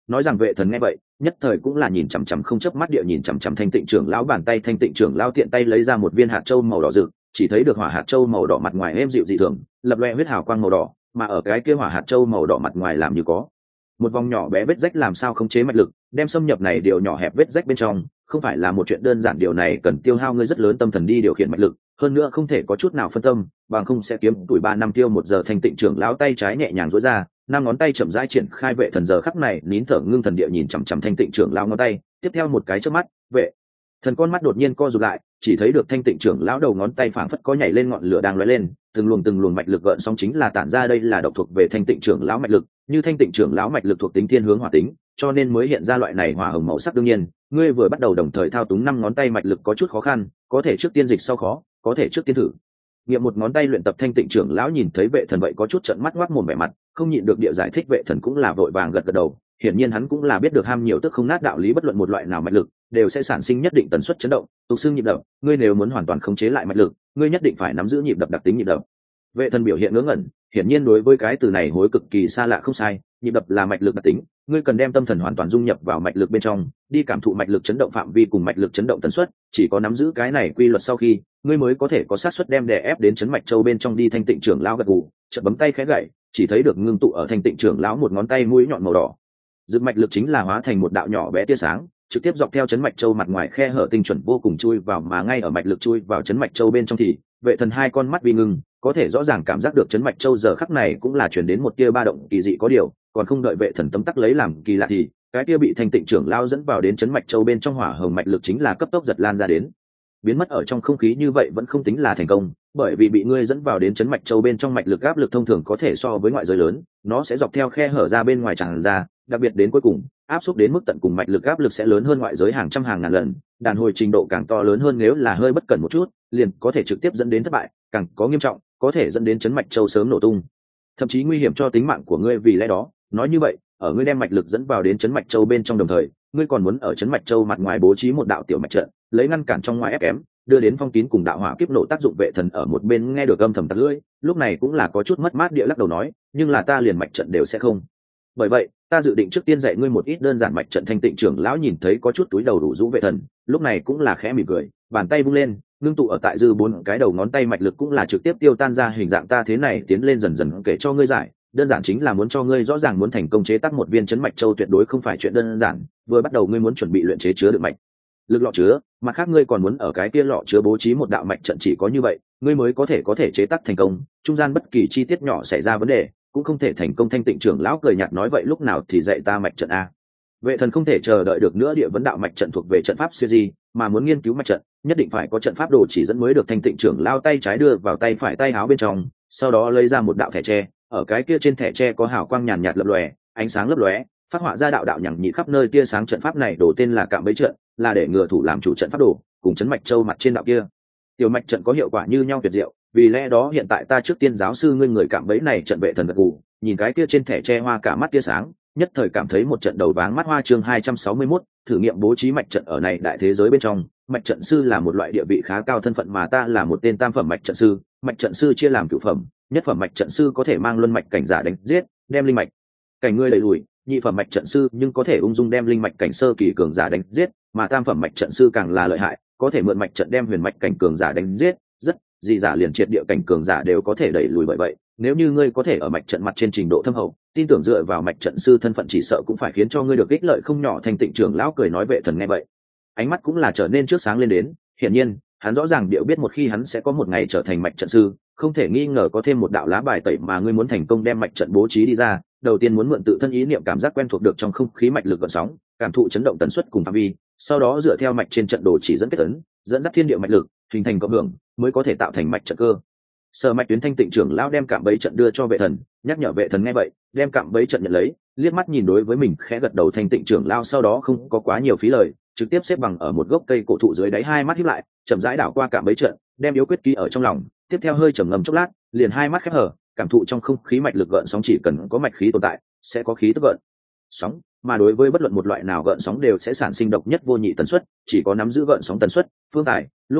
nói rằng vệ thần nghe vậy nhất thời cũng là nhìn chằm chằm không chớp mắt địa nhìn chằm chằm thanh tịnh trưởng lão bàn tay. Thanh tịnh trưởng lão tiện tay lấy ra một viên hạt châu màu đỏ rực, chỉ thấy được hỏa hạt châu màu đỏ mặt ngoài êm dịu dị thường, lập loè huyết hào quang màu đỏ, mà ở cái kia hỏa hạt châu màu đỏ mặt ngoài làm như có một vòng nhỏ bé vết rách, làm sao khống chế mạch lực đem xâm nhập này điều nhỏ hẹp vết rách bên trong không phải là một chuyện đơn giản. Điều này cần tiêu hao ngươi rất lớn tâm thần đi điều khiển mạch lực, hơn nữa không thể có chút nào phân tâm, bằng không sẽ kiếm tuổi ba năm tiêu một giờ. Thanh tịnh trưởng lão tay trái nhẹ nhàng duỗi ra, năm ngón tay chậm rãi triển khai. Vệ thần giờ khắc này nín thở ngưng thần địa nhìn chằm chằm thanh tịnh trưởng lão ngón tay, tiếp theo một cái chớp mắt, vệ thần con mắt đột nhiên co rụt lại, chỉ thấy được thanh tịnh trưởng lão đầu ngón tay phảng phất có nhảy lên ngọn lửa đang lóe lên, từng luồng từng luồng mạch lực gợn sóng chính là tản ra. Đây là độc thuộc về thanh tịnh trưởng lão mạch lực, như thanh tịnh trưởng lão mạch lực thuộc tính thiên hướng hỏa tính, cho nên mới hiện ra loại này hỏa hồng màu sắc. đương nhiên ngươi vừa bắt đầu đồng thời thao túng năm ngón tay mạch lực có chút khó khăn, có thể trước tiên dịch sau khó, có thể trước tiên thử nghiệm một ngón tay luyện tập. Thanh tịnh trưởng lão nhìn thấy vệ thần vậy có chút trợn mắt ngoác mồm vẻ mặt, không nhịn được địa giải thích. Vệ thần cũng là vội vàng gật gật đầu, hiển nhiên hắn cũng là biết được ham nhiều tức không nát đạo lý, bất luận một loại nào mạch lực đều sẽ sản sinh nhất định tần suất chấn động, tục xương nhịp đập. Ngươi nếu muốn hoàn toàn khống chế lại mạch lực, ngươi nhất định phải nắm giữ nhịp đập đặc tính nhịp đập. Vệ thần biểu hiện ngớ ngẩn, hiển nhiên đối với cái từ này hối cực kỳ xa lạ. Không sai, nhịp đập là mạch lực đặc tính, ngươi cần đem tâm thần hoàn toàn dung nhập vào mạch lực bên trong, đi cảm thụ mạch lực chấn động phạm vi cùng mạch lực chấn động tần suất. Chỉ có nắm giữ cái này quy luật sau khi, ngươi mới có thể có xác suất đem đè ép đến chấn mạch châu bên trong đi. Thanh tịnh trưởng lão gật gù, chợt bấm tay khẽ gậy, chỉ thấy được ngưng tụ ở thanh tịnh trưởng lão một ngón tay mũi nhọn màu đỏ dự mạch lực chính là hóa thành một đạo nhỏ bé tia sáng, trực tiếp dọc theo chấn mạch châu mặt ngoài khe hở tinh chuẩn vô cùng chui vào. Mà ngay ở mạch lực chui vào chấn mạch châu bên trong thì vệ thần hai con mắt vi ngưng, có thể rõ ràng cảm giác được chấn mạch châu giờ khắc này cũng là chuyển đến một tia ba động kỳ dị. Có điều còn không đợi vệ thần tấm tắc lấy làm kỳ lạ thì cái tia bị thanh tịnh trưởng lao dẫn vào đến chấn mạch châu bên trong hỏa hồng mạch lực chính là cấp tốc giật lan ra đến, biến mất ở trong không khí. Như vậy vẫn không tính là thành công, bởi vì bị ngươi dẫn vào đến chấn mạch châu bên trong mạch lực áp lực thông thường có thể so với ngoại giới lớn, nó sẽ dọc theo khe hở ra bên ngoài tràn ra, đặc biệt đến cuối cùng áp suất đến mức tận cùng mạch lực áp lực sẽ lớn hơn ngoại giới hàng trăm hàng ngàn lần, đàn hồi trình độ càng to lớn hơn, nếu là hơi bất cẩn một chút liền có thể trực tiếp dẫn đến thất bại, càng có nghiêm trọng có thể dẫn đến chấn mạch châu sớm nổ tung, thậm chí nguy hiểm cho tính mạng của ngươi. Vì lẽ đó nói như vậy, ở ngươi đem mạch lực dẫn vào đến chấn mạch châu bên trong đồng thời, ngươi còn muốn ở chấn mạch châu mặt ngoài bố trí một đạo tiểu mạch trận, lấy ngăn cản trong ngoài ép kém, đưa đến phong kín cùng đạo hỏa kiếp nổ tác dụng. Vệ thần ở một bên nghe được âm thầm tặc lưỡi, lúc này cũng là có chút mất mát địa lắc đầu nói, nhưng là ta liền mạch trận đều sẽ không, bởi vậy ta dự định trước tiên dạy ngươi một ít đơn giản mạch trận. Thanh tịnh trưởng lão nhìn thấy có chút túi đầu đủ rũ vệ thần, lúc này cũng là khẽ mỉm cười, bàn tay vung lên, ngưng tụ ở tại dư bốn cái đầu ngón tay mạch lực cũng là trực tiếp tiêu tan ra hình dạng. Ta thế này tiến lên dần dần kể cho ngươi giải, đơn giản chính là muốn cho ngươi rõ ràng muốn thành công chế tác một viên chấn mạch châu tuyệt đối không phải chuyện đơn giản. Vừa bắt đầu ngươi muốn chuẩn bị luyện chế chứa đựng mạch lực lọ chứa, mặt khác ngươi còn muốn ở cái kia lọ chứa bố trí một đạo mạch trận, chỉ có như vậy ngươi mới có thể có thể chế tác thành công, trung gian bất kỳ chi tiết nhỏ xảy ra vấn đề cũng không thể thành công. Thanh tịnh trưởng lão cười nhạt nói, vậy lúc nào thì dạy ta mạch trận a? Vệ thần không thể chờ đợi được nữa, địa vấn đạo mạch trận thuộc về trận pháp siêu di, mà muốn nghiên cứu mạch trận nhất định phải có trận pháp đồ chỉ dẫn mới được. Thanh tịnh trưởng lao tay trái đưa vào tay phải tay áo bên trong, sau đó lấy ra một đạo thẻ tre, ở cái kia trên thẻ tre có hào quang nhàn nhạt lập lòe, ánh sáng lấp lóe, phát họa ra đạo đạo nhằng nhị khắp nơi tia sáng. Trận pháp này đổ tên là cạm bẫy trận, là để ngừa thủ làm chủ trận pháp đồ cùng chấn mạch châu mặt trên đạo kia tiểu mạch trận có hiệu quả như nhau tuyệt diệu. Vì lẽ đó hiện tại ta trước tiên giáo sư ngươi người cạm bẫy này trận. Vệ thần gật gù, nhìn cái kia trên thẻ tre hoa cả mắt tia sáng, nhất thời cảm thấy một trận đầu váng mắt hoa. Chương hai trăm sáu mươi mốt, thử nghiệm bố trí mạch trận. ở này đại thế giới bên trong, mạch trận sư là một loại địa vị khá cao thân phận, mà ta là một tên tam phẩm mạch trận sư. Mạch trận sư chia làm cửu phẩm, nhất phẩm mạch trận sư có thể mang luân mạch cảnh giả đánh giết, đem linh mạch cảnh ngươi đẩy lùi. Nhị phẩm mạch trận sư nhưng có thể ung dung đem linh mạch cảnh sơ kỳ cường giả đánh giết, mà tam phẩm mạch trận sư càng là lợi hại, có thể mượn mạch trận đem huyền mạch cảnh cường giả đánh giết, rất dị giả liền triệt địa cảnh cường giả đều có thể đẩy lùi. Bởi vậy nếu như ngươi có thể ở mạch trận mặt trên trình độ thâm hậu, tin tưởng dựa vào mạch trận sư thân phận chỉ sợ cũng phải khiến cho ngươi được ích lợi không nhỏ. Thanh tịnh trưởng lão cười nói. Vệ thần nghe vậy ánh mắt cũng là trở nên trước sáng lên đến, hiển nhiên hắn rõ ràng điệu biết một khi hắn sẽ có một ngày trở thành mạch trận sư, không thể nghi ngờ có thêm một đạo lá bài tẩy. Mà ngươi muốn thành công đem mạch trận bố trí đi ra, đầu tiên muốn mượn tự thân ý niệm cảm giác quen thuộc được trong không khí mạch lực gợn sóng, cảm thụ chấn động tần suất cùng phạm vi, sau đó dựa theo mạch trên trận đồ chỉ dẫn kết ấn, dẫn dắt thiên địa mạch lực hình thành cộng hưởng, mới có thể tạo thành mạch trận cơ sở mạch tuyến. Thanh tịnh trưởng lão đem cạm bẫy trận đưa cho vệ thần, nhắc nhở vệ thần nghe vậy đem cạm bẫy trận nhận lấy, liếc mắt nhìn đối với mình khẽ gật đầu. Thanh tịnh trưởng lão sau đó không có quá nhiều phí lời, trực tiếp xếp bằng ở một gốc cây cổ thụ dưới đáy, hai mắt híp lại, chậm rãi đảo qua cạm bẫy trận, đem yếu quyết ký ở trong lòng, tiếp theo hơi trầm ngâm chốc lát, liền hai mắt khép hở, cảm thụ trong không khí mạch lực gợn sóng. Chỉ cần có mạch khí tồn tại sẽ có khí tức gợn sóng, mà đối với bất luận một loại nào gợn sóng đều sẽ sản sinh độc nhất vô nhị tần suất, chỉ có nắm giữ gợn sóng tần suất phương tài. Lúc này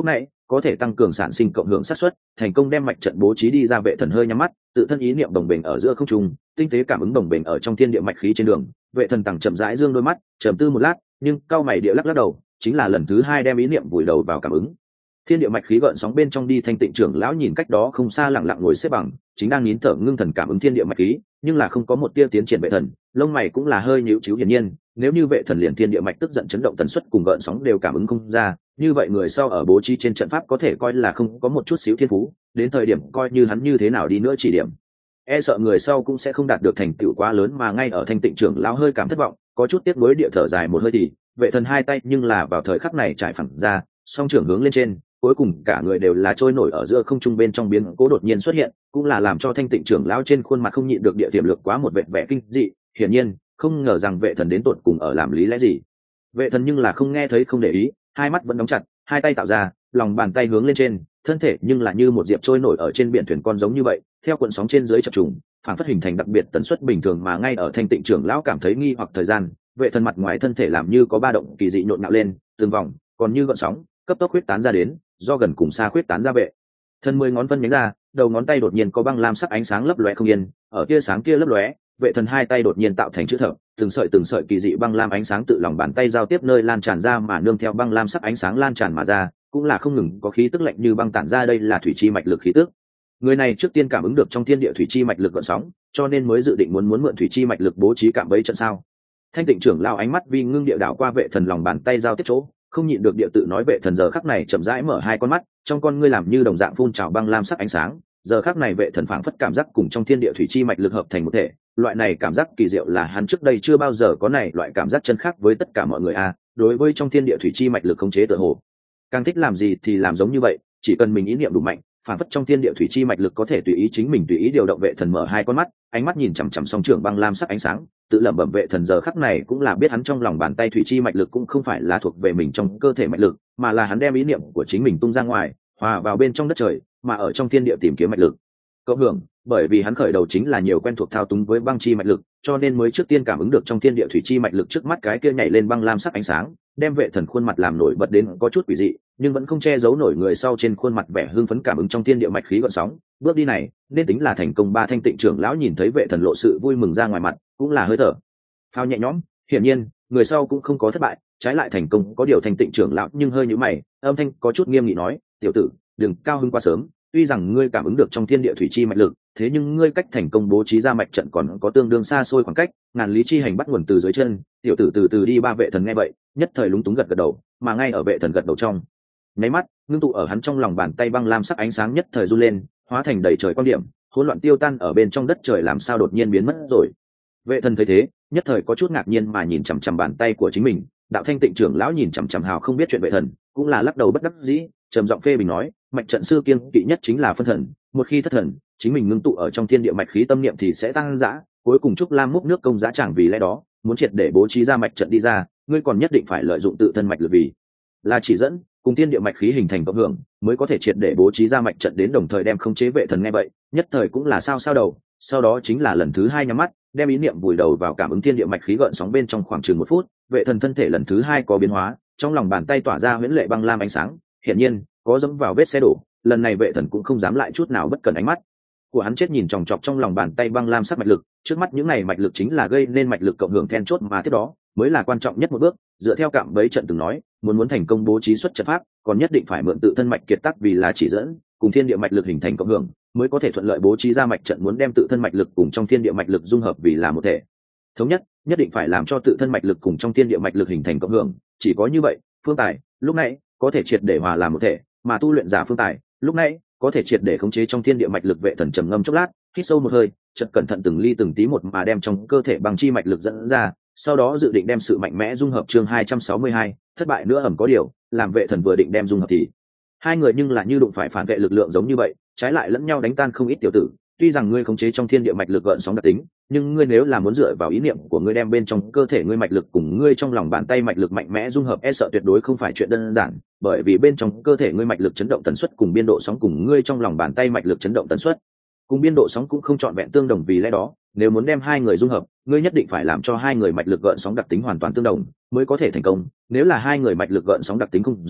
có thể tăng cường sản sinh cộng hưởng xác suất thành công đem mạch trận bố trí đi ra. Vệ thần hơi nhắm mắt, tự thân ý niệm đồng bình ở giữa không trung, tinh tế cảm ứng đồng bình ở trong thiên địa mạch khí trên đường. Vệ thần tằng chậm rãi dương đôi mắt, trầm tư một lát, nhưng cao mày địa lắc lắc đầu, chính là lần thứ hai đem ý niệm vùi đầu vào cảm ứng thiên địa mạch khí gợn sóng bên trong đi. Thanh Tịnh trưởng lão nhìn cách đó không xa lặng lặng ngồi xếp bằng, chính đang nín thở ngưng thần cảm ứng thiên địa mạch khí, nhưng là không có một tia tiến triển. Vệ thần lông mày cũng là hơi nhíu chíu. Hiển nhiên nếu như vệ thần liền thiên địa mạch tức giận chấn động tần suất cùng gợn sóng đều cảm ứng không ra, như vậy người sau ở bố trí trên trận pháp có thể coi là không có một chút xíu thiên phú, đến thời điểm coi như hắn như thế nào đi nữa chỉ điểm, e sợ người sau cũng sẽ không đạt được thành tựu quá lớn. Mà ngay ở Thanh Tịnh trưởng lão hơi cảm thất vọng, có chút tiếc nuối địa thở dài một hơi thì vệ thần hai tay nhưng là vào thời khắc này trải phẳng ra, song trưởng hướng lên trên, cuối cùng cả người đều là trôi nổi ở giữa không trung. Bên trong biến cố đột nhiên xuất hiện, cũng là làm cho Thanh Tịnh trưởng lão trên khuôn mặt không nhịn được địa tiềm lực quá một vẻ vẻ kinh dị. Hiển nhiên không ngờ rằng vệ thần đến tột cùng ở làm lý lẽ gì. Vệ thần nhưng là không nghe thấy không để ý, hai mắt vẫn đóng chặt, hai tay tạo ra, lòng bàn tay hướng lên trên, thân thể nhưng là như một diệp trôi nổi ở trên biển thuyền con giống như vậy, theo cuộn sóng trên dưới chập trùng, phản phất hình thành đặc biệt tần suất bình thường. Mà ngay ở Thanh Tịnh trưởng lão cảm thấy nghi hoặc thời gian, vệ thần mặt ngoài thân thể làm như có ba động kỳ dị nhộn nhạo lên, từng vòng còn như gợn sóng cấp tốc huyết tán ra đến, do gần cùng xa huyết tán ra. Vệ thân mười ngón phân nhánh ra, đầu ngón tay đột nhiên có băng lam sắc ánh sáng lấp lóe không yên, ở tia sáng kia lấp lóe, vệ thần hai tay đột nhiên tạo thành chữ thập, từng sợi từng sợi kỳ dị băng lam ánh sáng tự lòng bàn tay giao tiếp nơi lan tràn ra, mà nương theo băng lam sắc ánh sáng lan tràn mà ra, cũng là không ngừng có khí tức lạnh như băng tản ra. Đây là thủy chi mạch lực khí tức. Người này trước tiên cảm ứng được trong thiên địa thủy chi mạch lực gợn sóng, cho nên mới dự định muốn muốn mượn thủy chi mạch lực bố trí cạm bẫy trận sao. Thanh Tịnh trưởng lao ánh mắt vi ngưng địa đảo qua vệ thần lòng bàn tay giao tiếp chỗ, không nhịn được địa tự nói. Vệ thần giờ khắc này chậm rãi mở hai con mắt, trong con ngươi làm như đồng dạng phun trào băng lam sắc ánh sáng. Giờ khắc này vệ thần phảng phất cảm giác cùng trong thiên địa thủy chi mạch lực hợp thành một thể, loại này cảm giác kỳ diệu là hắn trước đây chưa bao giờ có. Này loại cảm giác chân khác với tất cả mọi người a. Đối với trong thiên địa thủy chi mạch lực khống chế tựa hồ càng thích làm gì thì làm giống như vậy, chỉ cần mình ý niệm đủ mạnh, phản phất trong thiên địa thủy chi mạch lực có thể tùy ý chính mình tùy ý điều động. Vệ thần mở hai con mắt, ánh mắt nhìn chằm chằm song trường băng lam sắc ánh sáng, tự lẩm bẩm. Vệ thần giờ khắc này cũng là biết hắn trong lòng bàn tay thủy chi mạch lực cũng không phải là thuộc về mình trong cơ thể mạch lực, mà là hắn đem ý niệm của chính mình tung ra ngoài, hòa vào bên trong đất trời, mà ở trong thiên địa tìm kiếm mạch lực cộng hưởng. Bởi vì hắn khởi đầu chính là nhiều quen thuộc thao túng với băng chi mạch lực, cho nên mới trước tiên cảm ứng được trong thiên địa thủy chi mạch lực. Trước mắt cái kia nhảy lên băng lam sắc ánh sáng, đem vệ thần khuôn mặt làm nổi bật đến có chút quỷ dị, nhưng vẫn không che giấu nổi người sau trên khuôn mặt vẻ hưng phấn cảm ứng trong thiên địa mạch khí gợn sóng. Bước đi này nên tính là thành công. Ba Thanh Tịnh trưởng lão nhìn thấy vệ thần lộ sự vui mừng ra ngoài mặt, cũng là hơi thở phao nhẹ nhõm. Hiển nhiên người sau cũng không có thất bại, trái lại thành công. Có điều Thanh Tịnh trưởng lão nhưng hơi nhíu mày, âm thanh có chút nghiêm nghị nói: tiểu tử, đừng cao hứng quá sớm. Tuy rằng ngươi cảm ứng được trong thiên địa thủy chi mạch lực, thế nhưng ngươi cách thành công bố trí ra mạch trận còn có tương đương xa xôi khoảng cách, ngàn lý chi hành bắt nguồn từ dưới chân. Tiểu tử từ từ đi. Ba Vệ thần nghe vậy nhất thời lúng túng gật gật đầu, mà ngay ở vệ thần gật đầu trong nháy mắt, ngưng tụ ở hắn trong lòng bàn tay băng lam sắc ánh sáng nhất thời run lên, hóa thành đầy trời quan điểm, hỗn loạn tiêu tan ở bên trong đất trời. Làm sao đột nhiên biến mất rồi? Vệ thần thấy thế nhất thời có chút ngạc nhiên mà nhìn chằm chằm bàn tay của chính mình. Đạo Thanh Tịnh trưởng lão nhìn chằm chằm hào không biết chuyện vệ thần, cũng là lắc đầu bất đắc dĩ, trầm giọng phê bình nói: mạch trận sư kiêng kỵ nhất chính là phân thần, một khi thất thần, chính mình ngưng tụ ở trong thiên địa mạch khí tâm niệm thì sẽ tăng dã, cuối cùng trúc lam múc nước công giá chẳng. Vì lẽ đó muốn triệt để bố trí ra mạch trận đi ra, ngươi còn nhất định phải lợi dụng tự thân mạch lực vì là chỉ dẫn, cùng thiên địa mạch khí hình thành cộng hưởng, mới có thể triệt để bố trí ra mạch trận đến, đồng thời đem khống chế. Vệ thần nghe vậy nhất thời cũng là sao sao đầu, sau đó chính là lần thứ hai nhắm mắt, đem ý niệm vùi đầu vào cảm ứng thiên địa mạch khí gợn sóng bên trong khoảng chừng một phút. Vệ thần thân thể lần thứ hai có biến hóa, trong lòng bàn tay tỏa ra huyễn lệ băng lam ánh sáng, hiển nhiên có dẫm vào vết xe đổ. Lần này vệ thần cũng không dám lại chút nào bất cẩn, ánh mắt của hắn chết nhìn chòng chọc trong lòng bàn tay băng lam sắc mạch lực. Trước mắt những này mạch lực chính là gây nên mạch lực cộng hưởng then chốt, mà tiếp đó mới là quan trọng nhất một bước. Dựa theo cạm bẫy trận từng nói, muốn muốn thành công bố trí xuất trận pháp, còn nhất định phải mượn tự thân mạch kiệt tác vì là chỉ dẫn, cùng thiên địa mạch lực hình thành cộng hưởng, mới có thể thuận lợi bố trí ra mạch trận. Muốn đem tự thân mạch lực cùng trong thiên địa mạch lực dung hợp vì là một thể thống nhất, nhất định phải làm cho tự thân mạch lực cùng trong thiên địa mạch lực hình thành cộng hưởng. Chỉ có như vậy, phương tài lúc nãy có thể triệt để hòa làm một thể, mà tu luyện giả phương tài lúc nãy có thể triệt để khống chế trong thiên địa mạch lực. Vệ thần trầm ngâm chốc lát, hít sâu một hơi, chợt cẩn thận từng ly từng tí một mà đem trong cơ thể bằng chi mạch lực dẫn ra, sau đó dự định đem sự mạnh mẽ dung hợp. Chương hai trăm sáu mươi hai, thất bại nữa ẩm có điều, làm vệ thần vừa định đem dung hợp thì hai người nhưng là như đụng phải phản vệ lực lượng giống như vậy, trái lại lẫn nhau đánh tan không ít. Tiểu tử, tuy rằng ngươi khống chế trong thiên địa mạch lực gợn sóng đặc tính, nhưng ngươi nếu là muốn dựa vào ý niệm của ngươi đem bên trong cơ thể ngươi mạch lực cùng ngươi trong lòng bàn tay mạch lực mạnh mẽ dung hợp, e sợ tuyệt đối không phải chuyện đơn giản, bởi vì bên trong cơ thể ngươi mạch lực chấn động tần suất cùng biên độ sóng cùng ngươi trong lòng bàn tay mạch lực chấn động tần suất cùng biên độ sóng cũng không trọn vẹn tương đồng. Vì lẽ đó nếu muốn đem hai người dung hợp, ngươi nhất định phải làm cho hai người mạch lực gợn sóng đặc tính hoàn toàn tương đồng mới có thể thành công. Nếu là hai người mạch lực gợn sóng đặc tính không giống,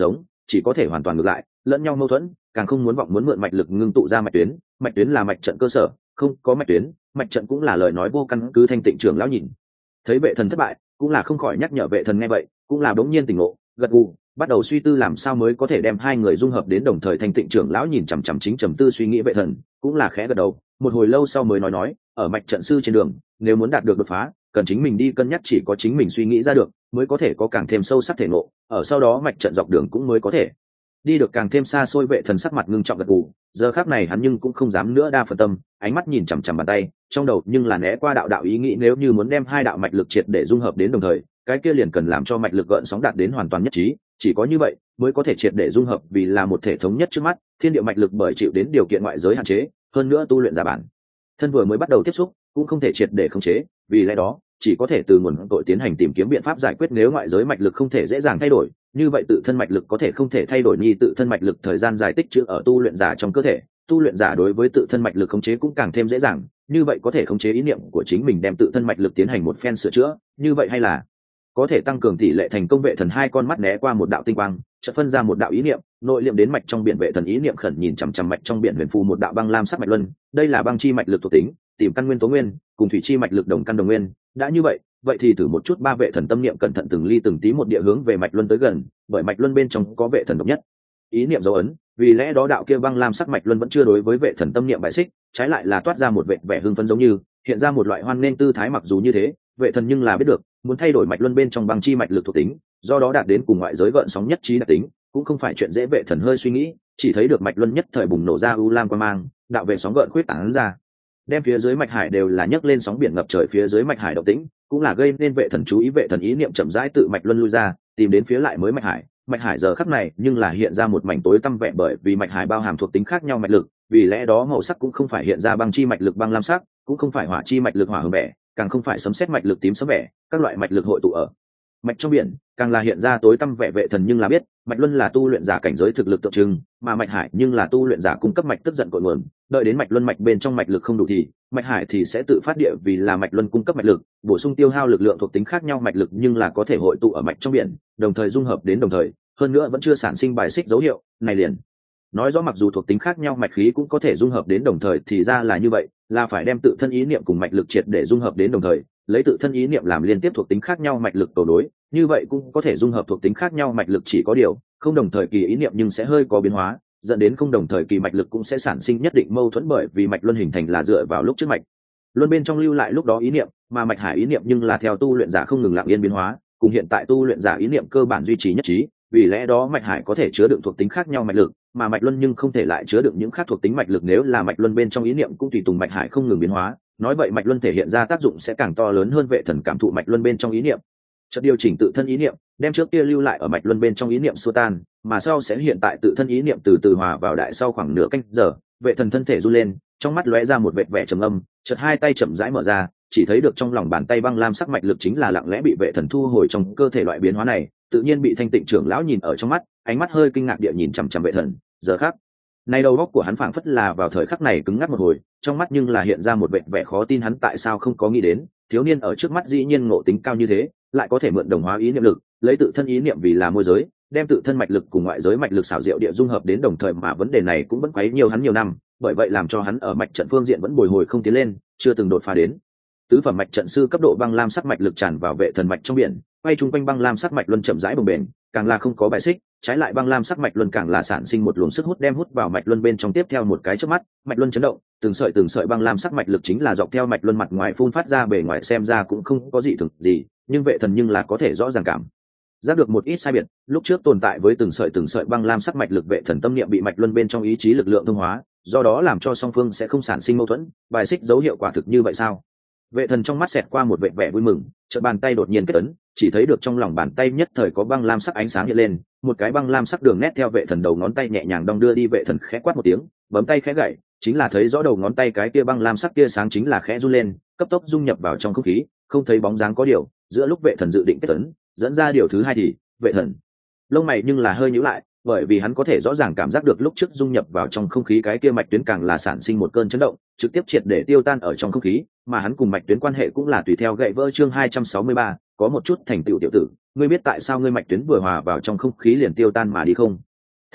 chỉ có thể hoàn toàn ngược lại, lẫn nhau mâu thuẫn, càng không muốn vọng muốn mượn mạch lực ngưng tụ ra mạch tuyến. Mạch tuyến là mạch trận cơ sở, không có mạch tuyến, mạch trận cũng là lời nói vô căn cứ. Thanh Tịnh trưởng lão nhìn thấy Vệ Thần thất bại, cũng là không khỏi nhắc nhở Vệ Thần nghe vậy, cũng là đống nhiên tỉnh ngộ, gật gù, bắt đầu suy tư làm sao mới có thể đem hai người dung hợp đến đồng thời. Thanh Tịnh trưởng lão nhìn chằm chằm chính trầm tư suy nghĩ Vệ Thần, cũng là khẽ gật đầu, một hồi lâu sau mới nói nói, ở mạch trận sư trên đường, nếu muốn đạt được đột phá, cần chính mình đi cân nhắc, chỉ có chính mình suy nghĩ ra được, mới có thể có càng thêm sâu sắc thể ngộ, ở sau đó mạch trận dọc đường cũng mới có thể đi được càng thêm xa xôi. Vệ Thần sắc mặt ngưng trọng gật gù, giờ khắc này hắn nhưng cũng không dám nữa đa phần tâm, ánh mắt nhìn chằm chằm bàn tay, trong đầu nhưng là né qua đạo đạo ý nghĩ, nếu như muốn đem hai đạo mạch lực triệt để dung hợp đến đồng thời, cái kia liền cần làm cho mạch lực gợn sóng đạt đến hoàn toàn nhất trí, chỉ có như vậy mới có thể triệt để dung hợp, vì là một thể thống nhất trước mắt. Thiên địa mạch lực bởi chịu đến điều kiện ngoại giới hạn chế, hơn nữa tu luyện giả bản thân vừa mới bắt đầu tiếp xúc cũng không thể triệt để khống chế, vì lẽ đó chỉ có thể từ nguồn tội tiến hành tìm kiếm biện pháp giải quyết. Nếu ngoại giới mạch lực không thể dễ dàng thay đổi, như vậy tự thân mạch lực có thể không thể thay đổi, ni tự thân mạch lực thời gian dài tích trữ ở tu luyện giả trong cơ thể, tu luyện giả đối với tự thân mạch lực khống chế cũng càng thêm dễ dàng, như vậy có thể khống chế ý niệm của chính mình đem tự thân mạch lực tiến hành một phen sửa chữa, như vậy hay là có thể tăng cường tỷ lệ thành công. Vệ Thần hai con mắt né qua một đạo tinh quang, chợt phân ra một đạo ý niệm, nội liệm đến mạch trong biển. Vệ Thần ý niệm khẩn nhìn chằm chằm mạch trong biển huyền phù một đạo băng lam sắc mạch luân, đây là băng chi mạch lực thuộc tính, tìm căn nguyên tố nguyên, cùng thủy chi mạch lực đồng căn đồng nguyên. Đã như vậy, vậy thì thử một chút. Ba Vệ Thần tâm niệm cẩn thận từng ly từng tí một địa hướng về mạch luân tới gần, bởi mạch luân bên trong có Vệ Thần độc nhất ý niệm dấu ấn, vì lẽ đó đạo kia băng lam sắc mạch luân vẫn chưa đối với Vệ Thần tâm niệm bại xích, trái lại là toát ra một vẻ vẻ hưng phấn, giống như hiện ra một loại hoan nên tư thái. Mặc dù như thế, Vệ Thần nhưng là biết được, muốn thay đổi mạch luân bên trong băng chi mạch lực thuộc tính, do đó đạt đến cùng ngoại giới gợn sóng nhất trí đặc tính, cũng không phải chuyện dễ. Vệ Thần hơi suy nghĩ, chỉ thấy được mạch luân nhất thời bùng nổ ra u lam quang mang, đạo vệ sóng gợn khuyết tán ra, đem phía dưới mạch hải đều là nhấc lên sóng biển ngập trời. Phía dưới mạch hải động tĩnh cũng là gây nên Vệ Thần chú ý. Vệ Thần ý niệm chậm rãi tự mạch luân lui ra, tìm đến phía lại mới mạch hải. Mạch hải giờ khắc này nhưng là hiện ra một mảnh tối tăm vẹn, bởi vì mạch hải bao hàm thuộc tính khác nhau mạch lực, vì lẽ đó màu sắc cũng không phải hiện ra băng chi mạch lực băng lam sắc, cũng không phải hỏa chi mạch lực hỏa hồng bẻ, càng không phải sấm sét mạch lực tím sấm bẻ, các loại mạch lực hội tụ ở mạch trong biển, càng là hiện ra tối tăm vẻ. Vệ Thần nhưng là biết, mạch luân là tu luyện giả cảnh giới thực lực tượng trưng, mà mạch hải nhưng là tu luyện giả cung cấp mạch tức giận cội nguồn. Đợi đến mạch luân mạch bên trong mạch lực không đủ thì mạch hải thì sẽ tự phát địa, vì là mạch luân cung cấp mạch lực, bổ sung tiêu hao lực lượng thuộc tính khác nhau mạch lực, nhưng là có thể hội tụ ở mạch trong biển, đồng thời dung hợp đến đồng thời, hơn nữa vẫn chưa sản sinh bài xích dấu hiệu. Này liền nói rõ mặc dù thuộc tính khác nhau mạch khí cũng có thể dung hợp đến đồng thời, thì ra là như vậy, là phải đem tự thân ý niệm cùng mạch lực triệt để dung hợp đến đồng thời, lấy tự thân ý niệm làm liên tiếp thuộc tính khác nhau mạch lực tổ đối, như vậy cũng có thể dung hợp thuộc tính khác nhau mạch lực. Chỉ có điều không đồng thời kỳ ý niệm nhưng sẽ hơi có biến hóa, dẫn đến không đồng thời kỳ mạch lực cũng sẽ sản sinh nhất định mâu thuẫn, bởi vì mạch luân hình thành là dựa vào lúc trước mạch luân bên trong lưu lại lúc đó ý niệm, mà mạch hải ý niệm nhưng là theo tu luyện giả không ngừng lặng yên biến hóa, cùng hiện tại tu luyện giả ý niệm cơ bản duy trì nhất trí. Vì lẽ đó mạch hải có thể chứa đựng thuộc tính khác nhau mạch lực, mà mạch luân nhưng không thể lại chứa đựng những khác thuộc tính mạch lực. Nếu là mạch luân bên trong ý niệm cũng tùy tùng mạch hải không ngừng biến hóa, nói vậy mạch luân thể hiện ra tác dụng sẽ càng to lớn hơn. Vệ Thần cảm thụ mạch luân bên trong ý niệm, chợt điều chỉnh tự thân ý niệm, đem trước kia lưu lại ở mạch luân bên trong ý niệm xua tan, mà sau sẽ hiện tại tự thân ý niệm từ từ hòa vào đại. Sau khoảng nửa canh giờ, Vệ Thần thân thể run lên, trong mắt lóe ra một vệt vẻ trầm âm, chợt hai tay chậm rãi mở ra, chỉ thấy được trong lòng bàn tay băng lam sắc mạch lực chính là lặng lẽ bị Vệ Thần thu hồi trong cơ thể. Loại biến hóa này tự nhiên bị Thanh Tịnh trưởng lão nhìn ở trong mắt, ánh mắt hơi kinh ngạc địa nhìn chằm chằm Vệ Thần. Giờ khắc này đầu óc của hắn phảng phất là vào thời khắc này cứng ngắc một hồi, trong mắt nhưng là hiện ra một vẻ vẻ khó tin. Hắn tại sao không có nghĩ đến, thiếu niên ở trước mắt dĩ nhiên ngộ tính cao như thế, lại có thể mượn đồng hóa ý niệm lực, lấy tự thân ý niệm vì là môi giới, đem tự thân mạch lực cùng ngoại giới mạch lực xảo diệu địa dung hợp đến đồng thời. Mà vấn đề này cũng vẫn quấy nhiều hắn nhiều năm, bởi vậy làm cho hắn ở mạch trận phương diện vẫn bồi hồi không tiến lên, chưa từng đột phá đến tứ phẩm mạch trận sư cấp độ. Băng lam sắc mạch lực tràn vào Vệ Thần mạch trong biển, quay chung quanh băng lam sắc mạch luân chậm rãi bồng bềnh, càng là không có bài xích, trái lại băng lam sắc mạch luân càng là sản sinh một luồng sức hút đem hút vào mạch luân bên trong. Tiếp theo một cái chớp mắt, mạch luân chấn động, từng sợi từng sợi băng lam sắc mạch lực chính là dọc theo mạch luân mặt ngoài phun phát ra. Bề ngoài xem ra cũng không có gì thường gì, nhưng Vệ Thần nhưng là có thể rõ ràng cảm giác được một ít sai biệt. Lúc trước tồn tại với từng sợi từng sợi băng lam sắc mạch lực, Vệ Thần tâm niệm bị mạch luân bên trong ý chí lực lượng thông hóa, do đó làm cho song phương sẽ không sản sinh mâu thuẫn, bài xích dấu hiệu. Quả thực như vậy sao? Vệ Thần trong mắt xẹt qua một vẻ vẻ vui mừng, chợt bàn tay đột nhiên kết ấn, chỉ thấy được trong lòng bàn tay nhất thời có băng lam sắc ánh sáng hiện lên, một cái băng lam sắc đường nét theo Vệ Thần đầu ngón tay nhẹ nhàng đong đưa đi. Vệ Thần khẽ quát một tiếng, bấm tay khẽ gảy, chính là thấy rõ đầu ngón tay cái kia băng lam sắc kia sáng chính là khẽ run lên, cấp tốc dung nhập vào trong không khí, không thấy bóng dáng có điều. Giữa lúc Vệ Thần dự định kết ấn, dẫn ra điều thứ hai thì Vệ Thần lông mày nhưng là hơi nhíu lại, bởi vì hắn có thể rõ ràng cảm giác được lúc trước dung nhập vào trong không khí cái kia mạch tuyến càng là sản sinh một cơn chấn động, trực tiếp triệt để tiêu tan ở trong không khí, mà hắn cùng mạch tuyến quan hệ cũng là tùy theo gậy vỡ. Chương hai trăm sáu mươi ba, có một chút thành tựu tiểu tử, ngươi biết tại sao ngươi mạch tuyến vừa hòa vào trong không khí liền tiêu tan mà đi không?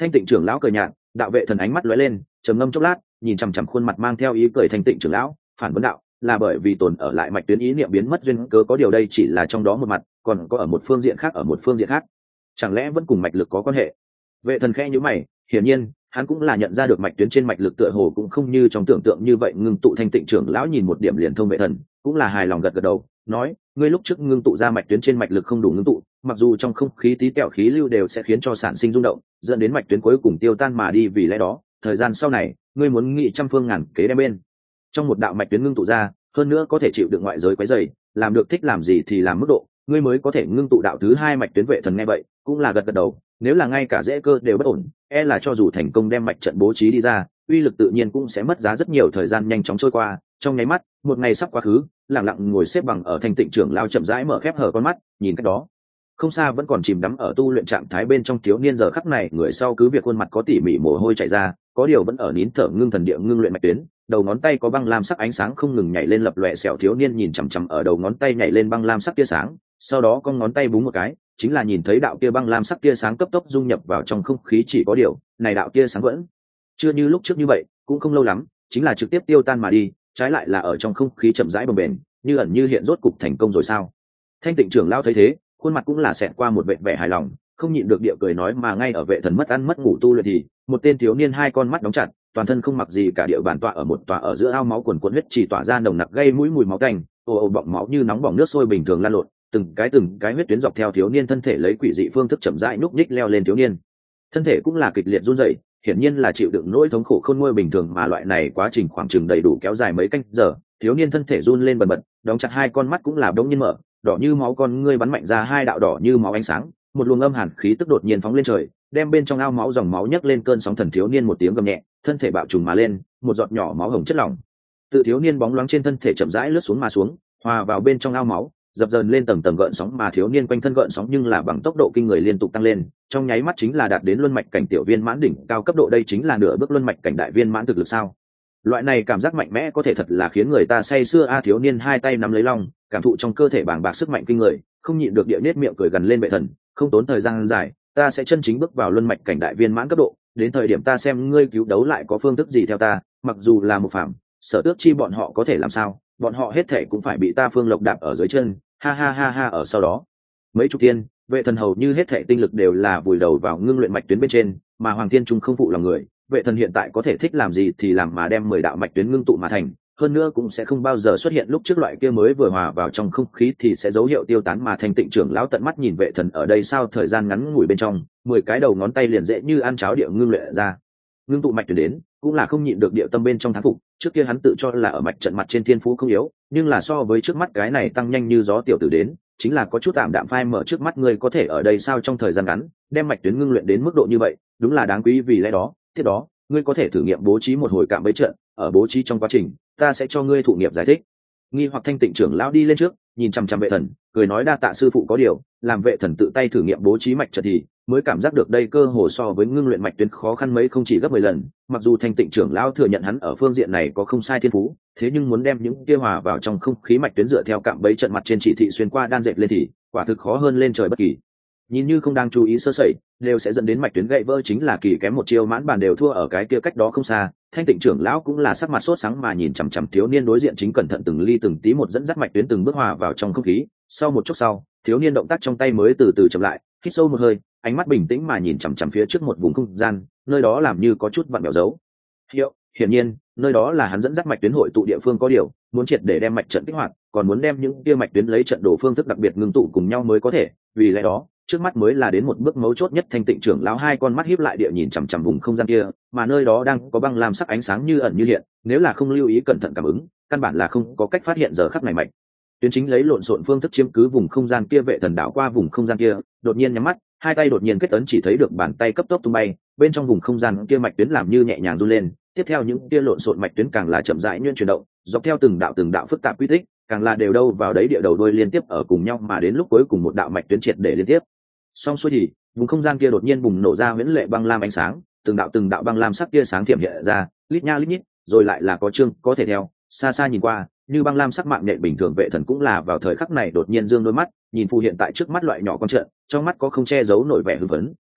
Thanh Tịnh trưởng lão cười nhạt, đạo vệ thần ánh mắt lóe lên, trầm ngâm chốc lát, nhìn chằm chằm khuôn mặt mang theo ý cười Thanh Tịnh trưởng lão, phản vấn đạo, là bởi vì tồn ở lại mạch tuyến ý niệm biến mất duyên cớ, có điều đây chỉ là trong đó một mặt, còn có ở một phương diện khác, ở một phương diện khác chẳng lẽ vẫn cùng mạch lực có quan hệ? Vệ thần khẽ nhíu mày, hiển nhiên hắn cũng là nhận ra được mạch tuyến trên mạch lực tựa hồ cũng không như trong tưởng tượng như vậy. Ngưng tụ Thanh Tịnh trưởng lão nhìn một điểm liền thông vệ thần, cũng là hài lòng gật gật đầu, nói, ngươi lúc trước ngưng tụ ra mạch tuyến trên mạch lực không đủ ngưng tụ, mặc dù trong không khí tí tẹo khí lưu đều sẽ khiến cho sản sinh rung động, dẫn đến mạch tuyến cuối cùng tiêu tan mà đi, vì lẽ đó thời gian sau này ngươi muốn nghị trăm phương ngàn kế đem bên trong một đạo mạch tuyến ngưng tụ ra, hơn nữa có thể chịu được ngoại giới quấy rầy, làm được thích làm gì thì làm mức độ, ngươi mới có thể ngưng tụ đạo thứ hai mạch tuyến. Vệ thần nghe vậy cũng là gật gật đầu, nếu là ngay cả dễ cơ đều bất ổn, e là cho dù thành công đem mạch trận bố trí đi ra, uy lực tự nhiên cũng sẽ mất giá rất nhiều. Thời gian nhanh chóng trôi qua, trong nháy mắt một ngày sắp quá khứ, lặng lặng ngồi xếp bằng ở Thanh Tịnh trưởng lao chậm rãi mở khép hở con mắt, nhìn cách đó không xa vẫn còn chìm đắm ở tu luyện trạng thái bên trong thiếu niên, giờ khắc này người sau cứ việc khuôn mặt có tỉ mỉ mồ hôi chảy ra, có điều vẫn ở nín thở ngưng thần địa ngưng luyện mạch tuyến, đầu ngón tay có băng lam sắc ánh sáng không ngừng nhảy lên lập lòe sẹo. Thiếu niên nhìn chằm chằm ở đầu ngón tay nhảy lên băng lam sắc tia sáng, sau đó con ngón tay búng một cái, chính là nhìn thấy đạo tia băng lam sắc tia sáng cấp tốc dung nhập vào trong không khí. Chỉ có điều này đạo tia sáng vẫn chưa như lúc trước như vậy, cũng không lâu lắm chính là trực tiếp tiêu tan mà đi, trái lại là ở trong không khí chậm rãi bồng bềnh, như ẩn như hiện. Rốt cục thành công rồi sao? Thanh Tịnh trưởng lao thấy thế, khuôn mặt cũng là xẹt qua một vẻ vẻ hài lòng, không nhịn được địa cười nói, mà ngay ở vệ thần mất ăn mất ngủ tu luyện thì một tên thiếu niên hai con mắt đóng chặt, toàn thân không mặc gì cả địa bàn tọa ở một tòa ở giữa ao máu quần quần huyết chỉ tỏa ra nồng nặc gây mũi mùi máu tanh, ồ ồ bọng máu như nóng bỏng nước sôi bình thường lan lộn, từng cái từng cái huyết tuyến dọc theo thiếu niên thân thể lấy quỷ dị phương thức chậm rãi núp nhích leo lên. Thiếu niên thân thể cũng là kịch liệt run rẩy, hiển nhiên là chịu đựng nỗi thống khổ khôn nguôi bình thường, mà loại này quá trình khoảng chừng đầy đủ kéo dài mấy canh giờ. Thiếu niên thân thể run lên bần bật, đóng chặt hai con mắt cũng là đống nhiên mở, đỏ như máu con ngươi bắn mạnh ra hai đạo đỏ như máu ánh sáng, một luồng âm hàn khí tức đột nhiên phóng lên trời, đem bên trong ao máu dòng máu nhấc lên cơn sóng thần. Thiếu niên một tiếng gầm nhẹ, thân thể bạo trùng mà lên, một giọt nhỏ máu hồng chất lỏng tự thiếu niên bóng loáng trên thân thể chậm rãi lướt xuống mà xuống, hòa vào bên trong ao máu, dập dờn lên tầng tầng gợn sóng, mà thiếu niên quanh thân gợn sóng nhưng là bằng tốc độ kinh người liên tục tăng lên, trong nháy mắt chính là đạt đến luân mạch cảnh tiểu viên mãn đỉnh cao cấp độ. Đây chính là nửa bước luân mạch cảnh đại viên mãn thực lực sao? Loại này cảm giác mạnh mẽ có thể thật là khiến người ta say sưa a. Thiếu niên hai tay nắm lấy long, cảm thụ trong cơ thể bàng bạc sức mạnh kinh người, không nhịn được địa nết miệng cười gần lên. Vệ thần, không tốn thời gian dài, ta sẽ chân chính bước vào luân mạch cảnh đại viên mãn cấp độ, đến thời điểm ta xem ngươi cứu đấu lại có phương thức gì theo ta, mặc dù là một phạm Sở Tước chi bọn họ có thể làm sao, bọn họ hết thể cũng phải bị ta Phương Lộc đạp ở dưới chân, ha ha ha ha. Ở sau đó mấy chục tiên, vệ thần hầu như hết thể tinh lực đều là vùi đầu vào ngưng luyện mạch tuyến bên trên, mà Hoàng Thiên Trung không phụ lòng người, vệ thần hiện tại có thể thích làm gì thì làm, mà đem mười đạo mạch tuyến ngưng tụ mà thành, hơn nữa cũng sẽ không bao giờ xuất hiện lúc trước loại kia mới vừa hòa vào trong không khí thì sẽ dấu hiệu tiêu tán. Mà Thanh Tịnh trưởng lão tận mắt nhìn vệ thần ở đây sao thời gian ngắn ngủi bên trong, mười cái đầu ngón tay liền dễ như ăn cháo địa ngưng luyện ra ngưng tụ mạch tuyến đến, cũng là không nhịn được địa tâm bên trong thán phục. Trước kia hắn tự cho là ở mạch trận mặt trên thiên phú không yếu, nhưng là so với trước mắt cái này tăng nhanh như gió tiểu tử đến, chính là có chút tạm đạm phai mở trước mắt. Ngươi có thể ở đây sao trong thời gian ngắn đem mạch tuyến ngưng luyện đến mức độ như vậy, đúng là đáng quý. Vì lẽ đó tiếp đó ngươi có thể thử nghiệm bố trí một hồi cạm bẫy trận, ở bố trí trong quá trình ta sẽ cho ngươi thụ nghiệp giải thích. Nghi hoặc Thanh Tịnh trưởng lão đi lên trước, nhìn chằm chằm vệ thần, cười nói, đa tạ sư phụ. Có điều làm vệ thần tự tay thử nghiệm bố trí mạch trận thì mới cảm giác được đây cơ hồ so với ngưng luyện mạch tuyến khó khăn mấy không chỉ gấp mười lần. Mặc dù Thanh Tịnh trưởng lão thừa nhận hắn ở phương diện này có không sai thiên phú, thế nhưng muốn đem những kia hòa vào trong không khí mạch tuyến dựa theo cạm bẫy trận mặt trên chỉ thị xuyên qua đan dệt lên thì quả thực khó hơn lên trời bất kỳ. Nhìn như không đang chú ý sơ sẩy đều sẽ dẫn đến mạch tuyến gãy vỡ, chính là kỳ kém một chiêu mãn bàn đều thua ở cái kia cách đó không xa. Thanh Tịnh trưởng lão cũng là sắc mặt sốt sáng mà nhìn chằm chằm thiếu niên đối diện, chính cẩn thận từng ly từng tí một dẫn dắt mạch tuyến từng bước hòa vào trong không khí. Sau một chút sau, thiếu niên động tác trong tay mới từ từ chậm lại, hít sâu một hơi, ánh mắt bình tĩnh mà nhìn chằm chằm phía trước một vùng không gian, nơi đó làm như có chút vặn vẹo dấu hiệu, hiển nhiên nơi đó là hắn dẫn dắt mạch tuyến hội tụ địa phương. Có điều muốn triệt để đem mạch trận kích hoạt, còn muốn đem những kia mạch tuyến lấy trận đồ phương thức đặc biệt ngưng tụ cùng nhau mới có thể, vì lẽ đó trước mắt mới là đến một bước mấu chốt nhất. Thanh Tịnh trưởng lão hai con mắt híp lại địa nhìn chằm chằm vùng không gian kia, mà nơi đó đang có băng lam sắc ánh sáng như ẩn như hiện, nếu là không lưu ý cẩn thận cảm ứng, căn bản là không có cách phát hiện giờ khắc này mạch tuyến chính lấy lộn xộn phương thức chiếm cứ vùng không gian kia. Vệ thần đảo qua vùng không gian kia, đột nhiên nhắm mắt, hai tay đột nhiên kết ấn, chỉ thấy được bàn tay cấp tốc tung bay, bên trong vùng không gian kia mạch tuyến làm như nhẹ nhàng run lên, tiếp theo những kia lộn xộn mạch tuyến càng là chậm rãi nhuyễn chuyển động, dọc theo từng đạo từng đạo phức tạp quy tích, càng là đều đâu vào đấy địa đầu đuôi liên tiếp ở cùng nhau, mà đến lúc cuối cùng một đạo mạch tuyến triệt để liên tiếp xong xuôi thì vùng không gian kia đột nhiên bùng nổ ra huyễn lệ băng lam ánh sáng, từng đạo từng đạo băng lam sắc kia sáng thiểm hiện ra, lít nha lít nhít, rồi lại là có chương có thể theo xa xa nhìn qua như băng lam sắc mạng nhện bình thường. Vệ thần cũng là vào thời khắc này đột nhiên dương đôi mắt nhìn phù hiện tại trước mắt loại nhỏ con trận, trong mắt có không che giấu nổi vẻ hưng phấn,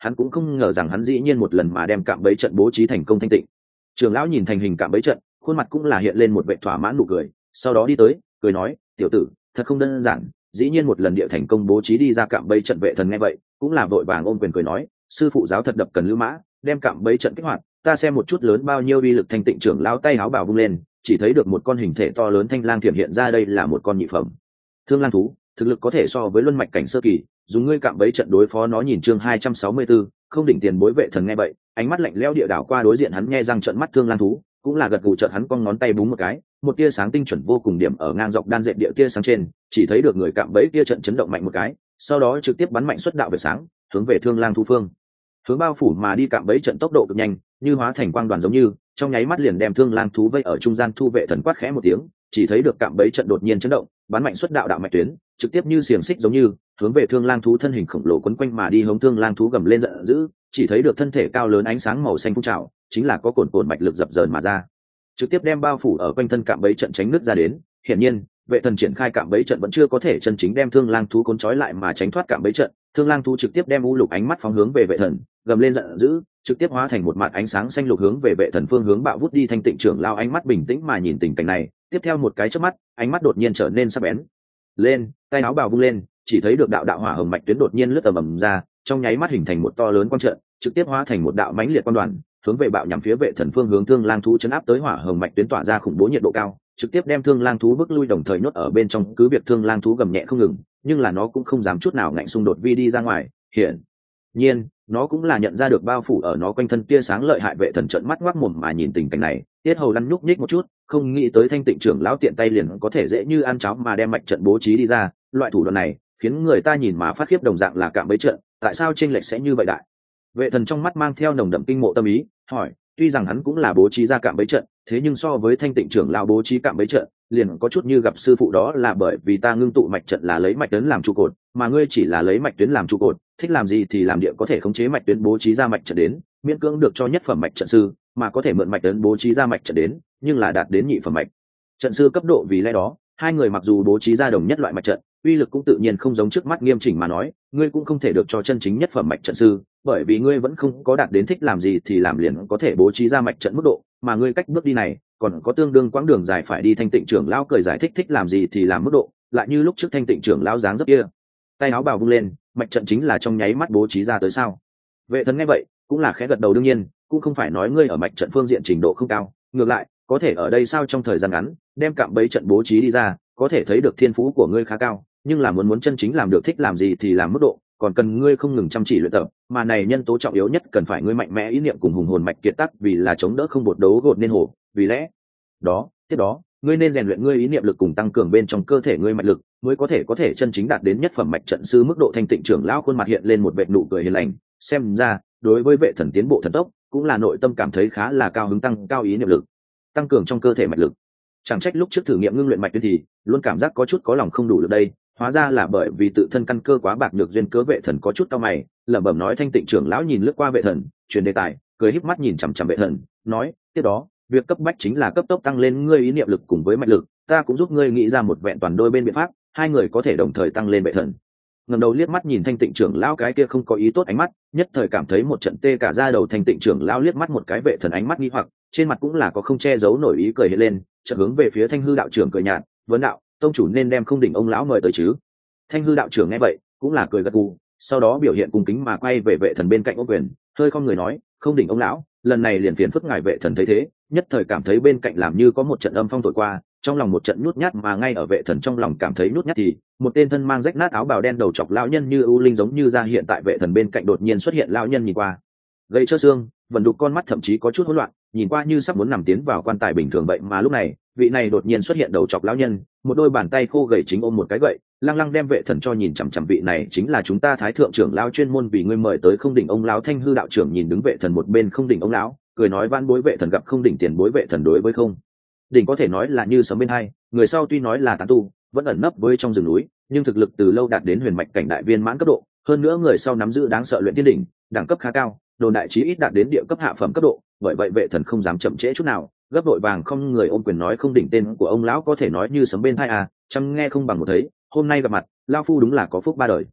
hắn cũng không ngờ rằng hắn dĩ nhiên một lần mà đem cạm bẫy trận bố trí thành công thanh tịnh. Trưởng lão nhìn thành hình cạm bẫy trận, khuôn mặt cũng là hiện lên một vẻ thỏa mãn nụ cười, sau đó đi tới cười nói, tiểu tử thật không đơn giản, dĩ nhiên một lần địa thành công bố trí đi ra cạm bẫy trận. Vệ thần nghe vậy cũng là vội vàng ôm quyền cười nói, sư phụ giáo thật đập cần lưu mã, đem cạm bẫy trận kích hoạt, ta xem một chút lớn bao nhiêu uy lực. Thanh tịnh trưởng lão tay áo bào vung lên, chỉ thấy được một con hình thể to lớn thanh lang thiểm hiện ra, đây là một con nhị phẩm thương lang thú, thực lực có thể so với luân mạch cảnh sơ kỳ, dùng ngươi cạm bẫy trận đối phó nó. Nhìn chương hai trăm sáu mươi bốn, không đỉnh tiền bối. Vệ thần nghe vậy ánh mắt lạnh lẽo địa đảo qua đối diện hắn, nghe răng trợn mắt thương lang thú cũng là gật gù, chợt hắn cong ngón tay búng một cái, một tia sáng tinh chuẩn vô cùng điểm ở ngang dọc đan dệt địa tia sáng trên, chỉ thấy được người cạm bẫy tia trận chấn động mạnh một cái, sau đó trực tiếp bắn mạnh xuất đạo về sáng, hướng về thương lang thú phương hướng bao phủ mà đi. Cạm bẫy trận tốc độ cực nhanh, như hóa thành quang đoàn giống như trong nháy mắt liền đem thương lang thú vây ở trung gian. Thu Vệ thần quát khẽ một tiếng, chỉ thấy được cạm bẫy trận đột nhiên chấn động, bắn mạnh xuất đạo đạo mạch tuyến, trực tiếp như xiềng xích giống như hướng về thương lang thú thân hình khổng lồ quấn quanh mà đi. Hống thương lang thú gầm lên giận dữ, chỉ thấy được thân thể cao lớn ánh sáng màu xanh phun trào, chính là có cồn cồn mạch lực dập dờn mà ra, trực tiếp đem bao phủ ở quanh thân cạm bẫy trận tránh nứt ra đến. Hiển nhiên Vệ thần triển khai cạm bẫy trận vẫn chưa có thể chân chính đem thương lang thú cuốn trói lại mà tránh thoát cạm bẫy trận. Thương lang thú trực tiếp đem u lục ánh mắt phóng hướng về Vệ thần, gầm lên giận dữ, trực tiếp hóa thành một mặt ánh sáng xanh lục hướng về Vệ thần phương hướng bạo vút đi. Thanh tịnh trưởng lao ánh mắt bình tĩnh mà nhìn tình cảnh này, tiếp theo một cái chớp mắt ánh mắt đột nhiên trở nên sắc bén lên, tay áo bào vung lên, chỉ thấy được đạo đạo hỏa hồng mạch tuyến đột nhiên lướt ầm ầm ra, trong nháy mắt hình thành một to lớn quang trận, trực tiếp hóa thành một đạo mãnh liệt quang đoàn hướng về bạo nhằm phía Vệ thần phương hướng. Thương lang thú chấn áp tới hỏa hồng mạch tuyến tỏa ra khủng bố nhiệt độ cao, trực tiếp đem thương lang thú bước lui, đồng thời nhốt ở bên trong. Cứ việc thương lang thú gầm nhẹ không ngừng, nhưng là nó cũng không dám chút nào ngạnh xung đột vi đi ra ngoài. Hiển nhiên nó cũng là nhận ra được bao phủ ở nó quanh thân tia sáng lợi hại. Vệ thần trợn mắt ngoác mồm mà nhìn tình cảnh này, tiết hầu lăn nhúc nhích một chút, không nghĩ tới thanh tịnh trưởng lão tiện tay liền có thể dễ như ăn cháo mà đem mạch trận bố trí đi ra. Loại thủ đoạn này khiến người ta nhìn mà phát khiếp, đồng dạng là cạm bẫy trận, tại sao chênh lệch sẽ như vậy đại? Vệ thần trong mắt mang theo nồng đậm kinh mộ tâm ý hỏi, tuy rằng hắn cũng là bố trí ra cạm bẫy trận, thế nhưng so với thanh tịnh trưởng lão bố trí cạm bẫy trận liền có chút như gặp sư phụ, đó là bởi vì ta ngưng tụ mạch trận là lấy mạch tuyến làm trụ cột, mà ngươi chỉ là lấy mạch tuyến làm trụ cột, thích làm gì thì làm, địa có thể khống chế mạch tuyến bố trí ra mạch trận đến, miễn cưỡng được cho nhất phẩm mạch trận sư, mà có thể mượn mạch tuyến bố trí ra mạch trận đến, nhưng là đạt đến nhị phẩm mạch trận sư cấp độ. Vì lẽ đó hai người mặc dù bố trí ra đồng nhất loại mạch trận, uy lực cũng tự nhiên không giống. Trước mắt nghiêm chỉnh mà nói, ngươi cũng không thể được cho chân chính nhất phẩm mạch trận sư, bởi vì ngươi vẫn không có đạt đến thích làm gì thì làm liền có thể bố trí ra mạch trận mức độ, mà ngươi cách bước đi này còn có tương đương quãng đường dài phải đi. Thanh tịnh trưởng lão cười giải thích, thích làm gì thì làm mức độ lại như lúc trước thanh tịnh trưởng lão dáng dấp kia, tay áo bào vung lên, mạch trận chính là trong nháy mắt bố trí ra tới sao? Vệ thần nghe vậy cũng là khẽ gật đầu, đương nhiên cũng không phải nói ngươi ở mạch trận phương diện trình độ không cao, ngược lại có thể ở đây sao trong thời gian ngắn đem cạm bẫy trận bố trí đi ra, có thể thấy được thiên phú của ngươi khá cao, nhưng là muốn muốn chân chính làm được thích làm gì thì làm mức độ, còn cần ngươi không ngừng chăm chỉ luyện tập, mà này nhân tố trọng yếu nhất cần phải ngươi mạnh mẽ ý niệm cùng hùng hồn mạch kiệt tác, vì là chống đỡ không bột đấu gột nên hổ. Vì lẽ đó tiếp đó ngươi nên rèn luyện ngươi ý niệm lực cùng tăng cường bên trong cơ thể ngươi mạch lực, mới có thể có thể chân chính đạt đến nhất phẩm mạch trận sư mức độ. Thanh tịnh trưởng lão khuôn mặt hiện lên một vệt nụ cười hiền lành, xem ra đối với Vệ thần tiến bộ thần tốc cũng là nội tâm cảm thấy khá là cao hứng. Tăng cao ý niệm lực, tăng cường trong cơ thể mạch lực, chẳng trách lúc trước thử nghiệm ngưng luyện mạch tuyến thì luôn cảm giác có chút có lòng không đủ được đây, hóa ra là bởi vì tự thân căn cơ quá bạc nhược duyên cớ. Vệ thần có chút cau mày lẩm bẩm nói. Thanh tịnh trưởng lão nhìn lướt qua Vệ thần, chuyển đề tài, cười híp mắt nhìn chằm chằm Vệ thần nói, tiếp đó việc cấp bách chính là cấp tốc tăng lên ngươi ý niệm lực cùng với mạch lực, ta cũng giúp ngươi nghĩ ra một vẹn toàn đôi bên biện pháp, hai người có thể đồng thời tăng lên. Vệ thần ngẩng đầu liếc mắt nhìn thanh tịnh trưởng lão cái kia không có ý tốt ánh mắt, nhất thời cảm thấy một trận tê cả da đầu. Thanh tịnh trưởng lão liếc mắt một cái Vệ thần ánh mắt nghi hoặc, trên mặt cũng là có không che giấu nổi ý cười hiện lên, chợt hướng về phía Thanh hư đạo trưởng cười nhạt, vấn đạo, tông chủ nên đem Không đỉnh ông lão mời tới chứ? Thanh hư đạo trưởng nghe vậy cũng là cười gật gù, sau đó biểu hiện cung kính mà quay về Vệ thần bên cạnh ô quyền, hơi không người nói, Không đỉnh ông lão, lần này liền phiền phức ngài. Vệ thần thấy thế nhất thời cảm thấy bên cạnh làm như có một trận âm phong thổi qua, trong lòng một trận nhút nhát, mà ngay ở Vệ thần trong lòng cảm thấy nhút nhát thì một tên thân mang rách nát áo bào đen đầu chọc lão nhân như ưu linh giống như ra hiện tại Vệ thần bên cạnh. Đột nhiên xuất hiện lão nhân nhìn qua gầy trơ xương, vần đục con mắt thậm chí có chút hỗn loạn, nhìn qua như sắp muốn nằm tiến vào quan tài bình thường vậy, mà lúc này vị này đột nhiên xuất hiện đầu chọc lão nhân, một đôi bàn tay khô gầy chính ôm một cái gậy, lăng lăng đem Vệ thần cho nhìn chằm chằm. Vị này chính là chúng ta Thái thượng trưởng lão chuyên môn vì ngươi mời tới Không đỉnh ông lão. Thanh hư đạo trưởng nhìn đứng Vệ thần một bên Không đỉnh ông lão, cười nói, van bối Vệ thần gặp Không đỉnh tiền bối. Vệ thần đối với Không đỉnh có thể nói là như sấm bên hai, người sau tuy nói là tán tu, vẫn ẩn nấp với trong rừng núi, nhưng thực lực từ lâu đạt đến huyền mạch cảnh đại viên mãn cấp độ, hơn nữa người sau nắm giữ đáng sợ luyện tiên đỉnh, đẳng cấp khá cao, đồn đại chí ít đạt đến địa cấp hạ phẩm cấp độ. Bởi vậy Vệ thần không dám chậm trễ chút nào, gấp đội vàng không người ôm quyền nói, Không đỉnh tên của ông lão có thể nói như sấm bên hai à, chăm nghe không bằng một thấy, hôm nay gặp mặt lao phu đúng là có phúc ba đời.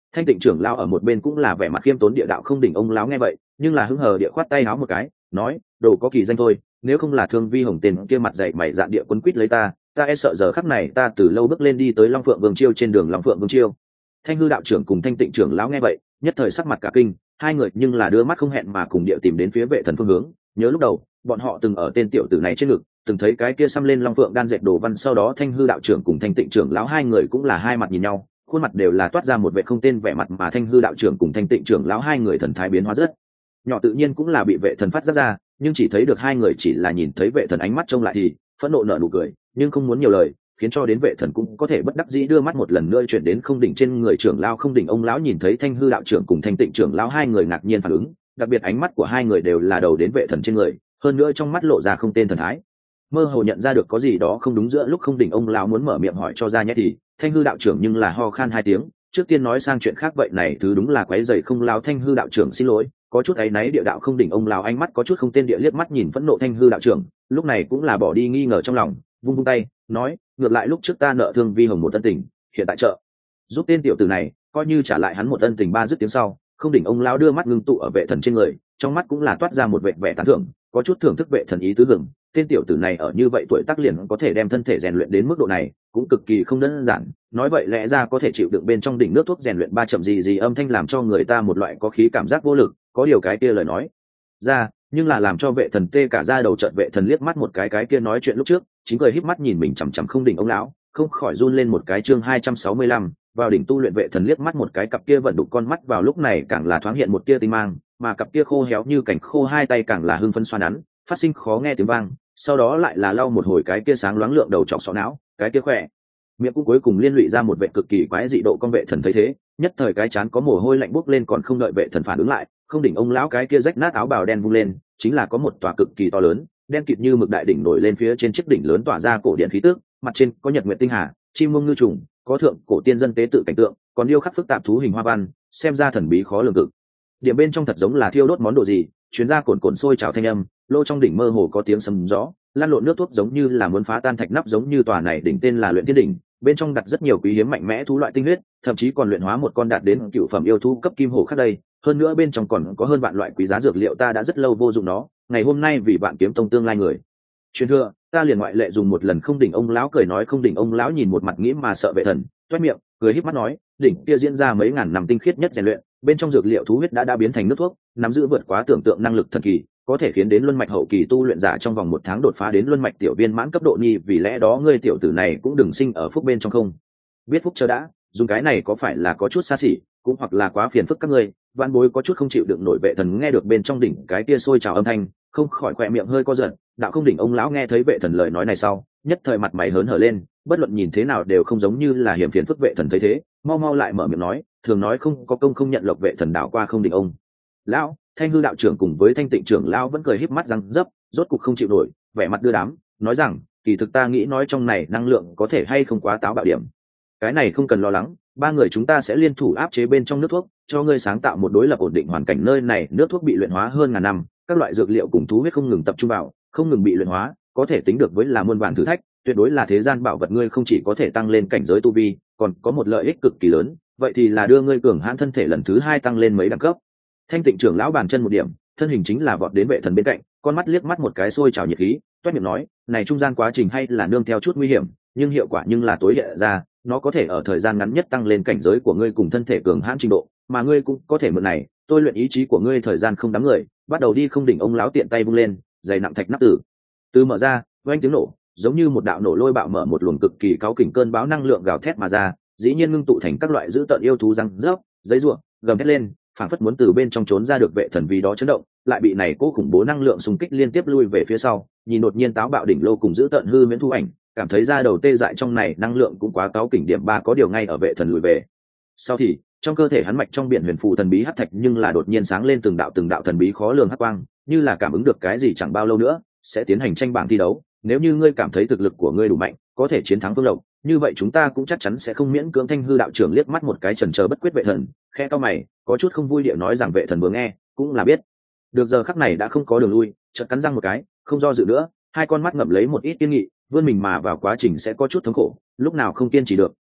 Thanh Tịnh trưởng lão ở một bên cũng là vẻ mặt khiêm tốn địa đạo không đỉnh ông lão nghe vậy, nhưng là hứng hờ địa khoát tay áo một cái, nói, đồ có kỳ danh thôi, nếu không là Thương Vi Hồng tên kia mặt dạy mày dạn địa quấn quýt lấy ta, ta e sợ giờ khắc này ta từ lâu bước lên đi tới Long Phượng Vương Chiêu trên đường Long Phượng Vương Chiêu. Thanh Hư đạo trưởng cùng Thanh Tịnh trưởng lão nghe vậy, nhất thời sắc mặt cả kinh, hai người nhưng là đưa mắt không hẹn mà cùng địa tìm đến phía Vệ Thần phương hướng, nhớ lúc đầu, bọn họ từng ở tên tiểu tử này trên ngực, từng thấy cái kia xăm lên Long Phượng đan dệt đồ văn, sau đó Thanh Hư đạo trưởng cùng Thanh Tịnh trưởng lão hai người cũng là hai mặt nhìn nhau, khuôn mặt đều là toát ra một vẻ không tên vẻ mặt, mà Thanh Hư đạo trưởng cùng Thanh Tịnh trưởng lão hai người thần thái biến hóa rất nhỏ, tự nhiên cũng là bị Vệ Thần phát giác ra, nhưng chỉ thấy được hai người chỉ là nhìn thấy Vệ Thần ánh mắt trông lại thì phẫn nộ nở nụ cười, nhưng không muốn nhiều lời, khiến cho đến Vệ Thần cũng có thể bất đắc dĩ đưa mắt một lần nữa chuyển đến không đỉnh trên người trưởng lão không đỉnh ông lão, nhìn thấy Thanh Hư đạo trưởng cùng Thanh Tịnh trưởng lão hai người ngạc nhiên phản ứng, đặc biệt ánh mắt của hai người đều là đầu đến Vệ Thần trên người, hơn nữa trong mắt lộ ra không tên thần thái, mơ hồ nhận ra được có gì đó không đúng. Giữa lúc không đỉnh ông lão muốn mở miệng hỏi cho ra nhé thì Thanh Hư đạo trưởng nhưng là ho khan hai tiếng, trước tiên nói sang chuyện khác, vậy này thứ đúng là quấy rầy không lão. Thanh Hư đạo trưởng xin lỗi, có chút áy náy địa đạo không đỉnh ông lão ánh mắt có chút không tên địa liếc mắt nhìn phẫn nộ Thanh Hư đạo trưởng, lúc này cũng là bỏ đi nghi ngờ trong lòng, vung vung tay nói, ngược lại lúc trước ta nợ Thương Vi Hồng một ân tình, hiện tại trợ giúp tên tiểu tử này coi như trả lại hắn một ân tình. Ba dứt tiếng sau, không đỉnh ông lão đưa mắt ngưng tụ ở Vệ Thần trên người, trong mắt cũng là toát ra một vẻ vẻ tán thưởng, có chút thưởng thức Vệ Thần ý tứ hưởng, tên tiểu tử này ở như vậy tuổi tác liền có thể đem thân thể rèn luyện đến mức độ này, cũng cực kỳ không đơn giản. Nói vậy lẽ ra có thể chịu đựng bên trong đỉnh nước thuốc rèn luyện ba chậm gì gì âm thanh làm cho người ta một loại có khí cảm giác vô lực, có điều cái kia lời nói ra nhưng là làm cho Vệ Thần tê cả da đầu. Chợt Vệ Thần liếc mắt một cái cái kia nói chuyện lúc trước chính cười híp mắt nhìn mình chằm chằm không đỉnh ông lão, không khỏi run lên một cái. Chương hai trăm sáu mươi lăm vào đỉnh tu luyện. Vệ Thần liếc mắt một cái cặp kia vận đục con mắt vào lúc này càng là thoáng hiện một tia tinh mang, mà cặp kia khô héo như cảnh khô hai tay càng là hưng phấn xoa nắn, phát sinh khó nghe tiếng vang, sau đó lại là lau một hồi cái kia sáng loáng lượng đầu trọc sọ não, cái kia khỏe miệng cũng cuối cùng liên lụy ra một vệ cực kỳ quái dị độ. Con Vệ Thần thấy thế, nhất thời cái chán có mồ hôi lạnh bốc lên, còn không đợi Vệ Thần phản ứng lại, không đỉnh ông lão cái kia rách nát áo bào đen vung lên, chính là có một tòa cực kỳ to lớn đen kịt như mực đại đỉnh nổi lên phía trên chiếc đỉnh lớn, tỏa ra cổ điện khí tước, mặt trên có nhật nguyệt tinh hà, chim muông ngư trùng, có thượng cổ tiên dân tế tự cảnh tượng, còn điêu khắc phức tạp thú hình hoa văn, xem ra thần bí khó lường cực. Điểm bên trong thật giống là thiêu đốt món đồ gì, chuyến ra cồn cồn sôi trào thanh âm, lô trong đỉnh mơ hồ có tiếng sấm gió lan lộn nước thuốc, giống như là muốn phá tan thạch nắp. Giống như tòa này đỉnh tên là Luyện Thiên đỉnh, bên trong đặt rất nhiều quý hiếm mạnh mẽ thú loại tinh huyết, thậm chí còn luyện hóa một con đạt đến cựu phẩm yêu thú cấp kim hổ khác đây. Hơn nữa bên trong còn có hơn vạn loại quý giá dược liệu, ta đã rất lâu vô dụng nó, ngày hôm nay vì Vạn Kiếm Tông tương lai người truyền thừa, ta liền ngoại lệ dùng một lần. Không đỉnh ông lão cười nói. Không đỉnh ông lão nhìn một mặt nghĩ mà sợ Vệ Thần, toét miệng cười híp mắt nói, đỉnh kia diễn ra mấy ngàn năm tinh khiết nhất rèn luyện, bên trong dược liệu thú huyết đã đã biến thành nước thuốc, nắm giữ vượt quá tưởng tượng năng lực thần kỳ, có thể khiến đến luân mạch hậu kỳ tu luyện giả trong vòng một tháng đột phá đến luân mạch tiểu viên mãn cấp độ nhi. Vì lẽ đó ngươi tiểu tử này cũng đừng sinh ở phúc bên trong, không biết phúc chờ đã, dùng cái này có phải là có chút xa xỉ, cũng hoặc là quá phiền phức các ngươi. Vạn bối có chút không chịu đựng nổi. Vệ Thần nghe được bên trong đỉnh cái kia sôi trào âm thanh, không khỏi khỏe miệng hơi co giật. Đạo không đỉnh ông lão nghe thấy Vệ Thần lời nói này sau, nhất thời mặt mày hớn hở lên, bất luận nhìn thế nào đều không giống như là hiểm phiền phức. Vệ Thần thấy thế, mau mau lại mở miệng nói, thường nói không có công không nhận lộc. Vệ Thần đảo qua không đỉnh ông lão, Thanh Hư đạo trưởng cùng với Thanh Tịnh trưởng lão vẫn cười híp mắt răng dấp, rốt cục không chịu nổi, vẻ mặt đưa đám, nói rằng, kỳ thực ta nghĩ nói trong này năng lượng có thể hay không quá táo bạo điểm. Cái này không cần lo lắng, ba người chúng ta sẽ liên thủ áp chế bên trong nước thuốc, cho ngươi sáng tạo một đối lập ổn định hoàn cảnh. Nơi này nước thuốc bị luyện hóa hơn ngàn năm, các loại dược liệu cùng thú huyết không ngừng tập trung vào, không ngừng bị luyện hóa, có thể tính được với là muôn vàn thử thách, tuyệt đối là thế gian bảo vật. Ngươi không chỉ có thể tăng lên cảnh giới tu vi, còn có một lợi ích cực kỳ lớn, vậy thì là đưa ngươi cường hãn thân thể lần thứ hai tăng lên mấy đẳng cấp. Thanh Tịnh trưởng lão bàn chân một điểm, thân hình chính là vọt đến Vệ Thần bên cạnh, con mắt liếc mắt một cái sôi trào nhiệt khí, toét miệng nói, này trung gian quá trình hay là nương theo chút nguy hiểm, nhưng hiệu quả nhưng là tối hiện ra, nó có thể ở thời gian ngắn nhất tăng lên cảnh giới của ngươi cùng thân thể cường hãn trình độ, mà ngươi cũng có thể mượn này tôi luyện ý chí của ngươi. Thời gian không đám người, bắt đầu đi. Không đỉnh ông lão tiện tay vung lên, dày nặng thạch nắp tử từ mở ra, vang tiếng nổ, giống như một đạo nổ lôi bạo mở một luồng cực kỳ cáu kỉnh cơn bão năng lượng gào thét mà ra, dĩ nhiên ngưng tụ thành các loại dữ tợn yêu thú răng rớp, giấy ruộng, gầm thét lên, phảng phất muốn từ bên trong trốn ra được. Vệ Thần vì đó chấn động, lại bị này cố khủng bố năng lượng xung kích liên tiếp lui về phía sau, nhìn đột nhiên táo bạo đỉnh lô cùng giữ tận hư miễn thu ảnh, cảm thấy da đầu tê dại. Trong này năng lượng cũng quá cáu kỉnh điểm ba, có điều ngay ở Vệ Thần lùi về sau thì trong cơ thể hắn mạch trong biển huyền phù thần bí hắc thạch nhưng là đột nhiên sáng lên từng đạo từng đạo thần bí khó lường hắc quang, như là cảm ứng được cái gì, chẳng bao lâu nữa sẽ tiến hành tranh bảng thi đấu. Nếu như ngươi cảm thấy thực lực của ngươi đủ mạnh, có thể chiến thắng Phương Lộc, như vậy chúng ta cũng chắc chắn sẽ không miễn cưỡng. Thanh Hư đạo trưởng liếc mắt một cái chần chờ bất quyết Vệ Thần, khe cau mày, có chút không vui địa nói rằng Vệ Thần vừa nghe cũng là biết được giờ khắc này đã không có đường lui, chợt cắn răng một cái, không do dự nữa, hai con mắt ngậm lấy một ít kiên nghị, vươn mình mà vào quá trình sẽ có chút thống khổ, lúc nào không kiên trì được,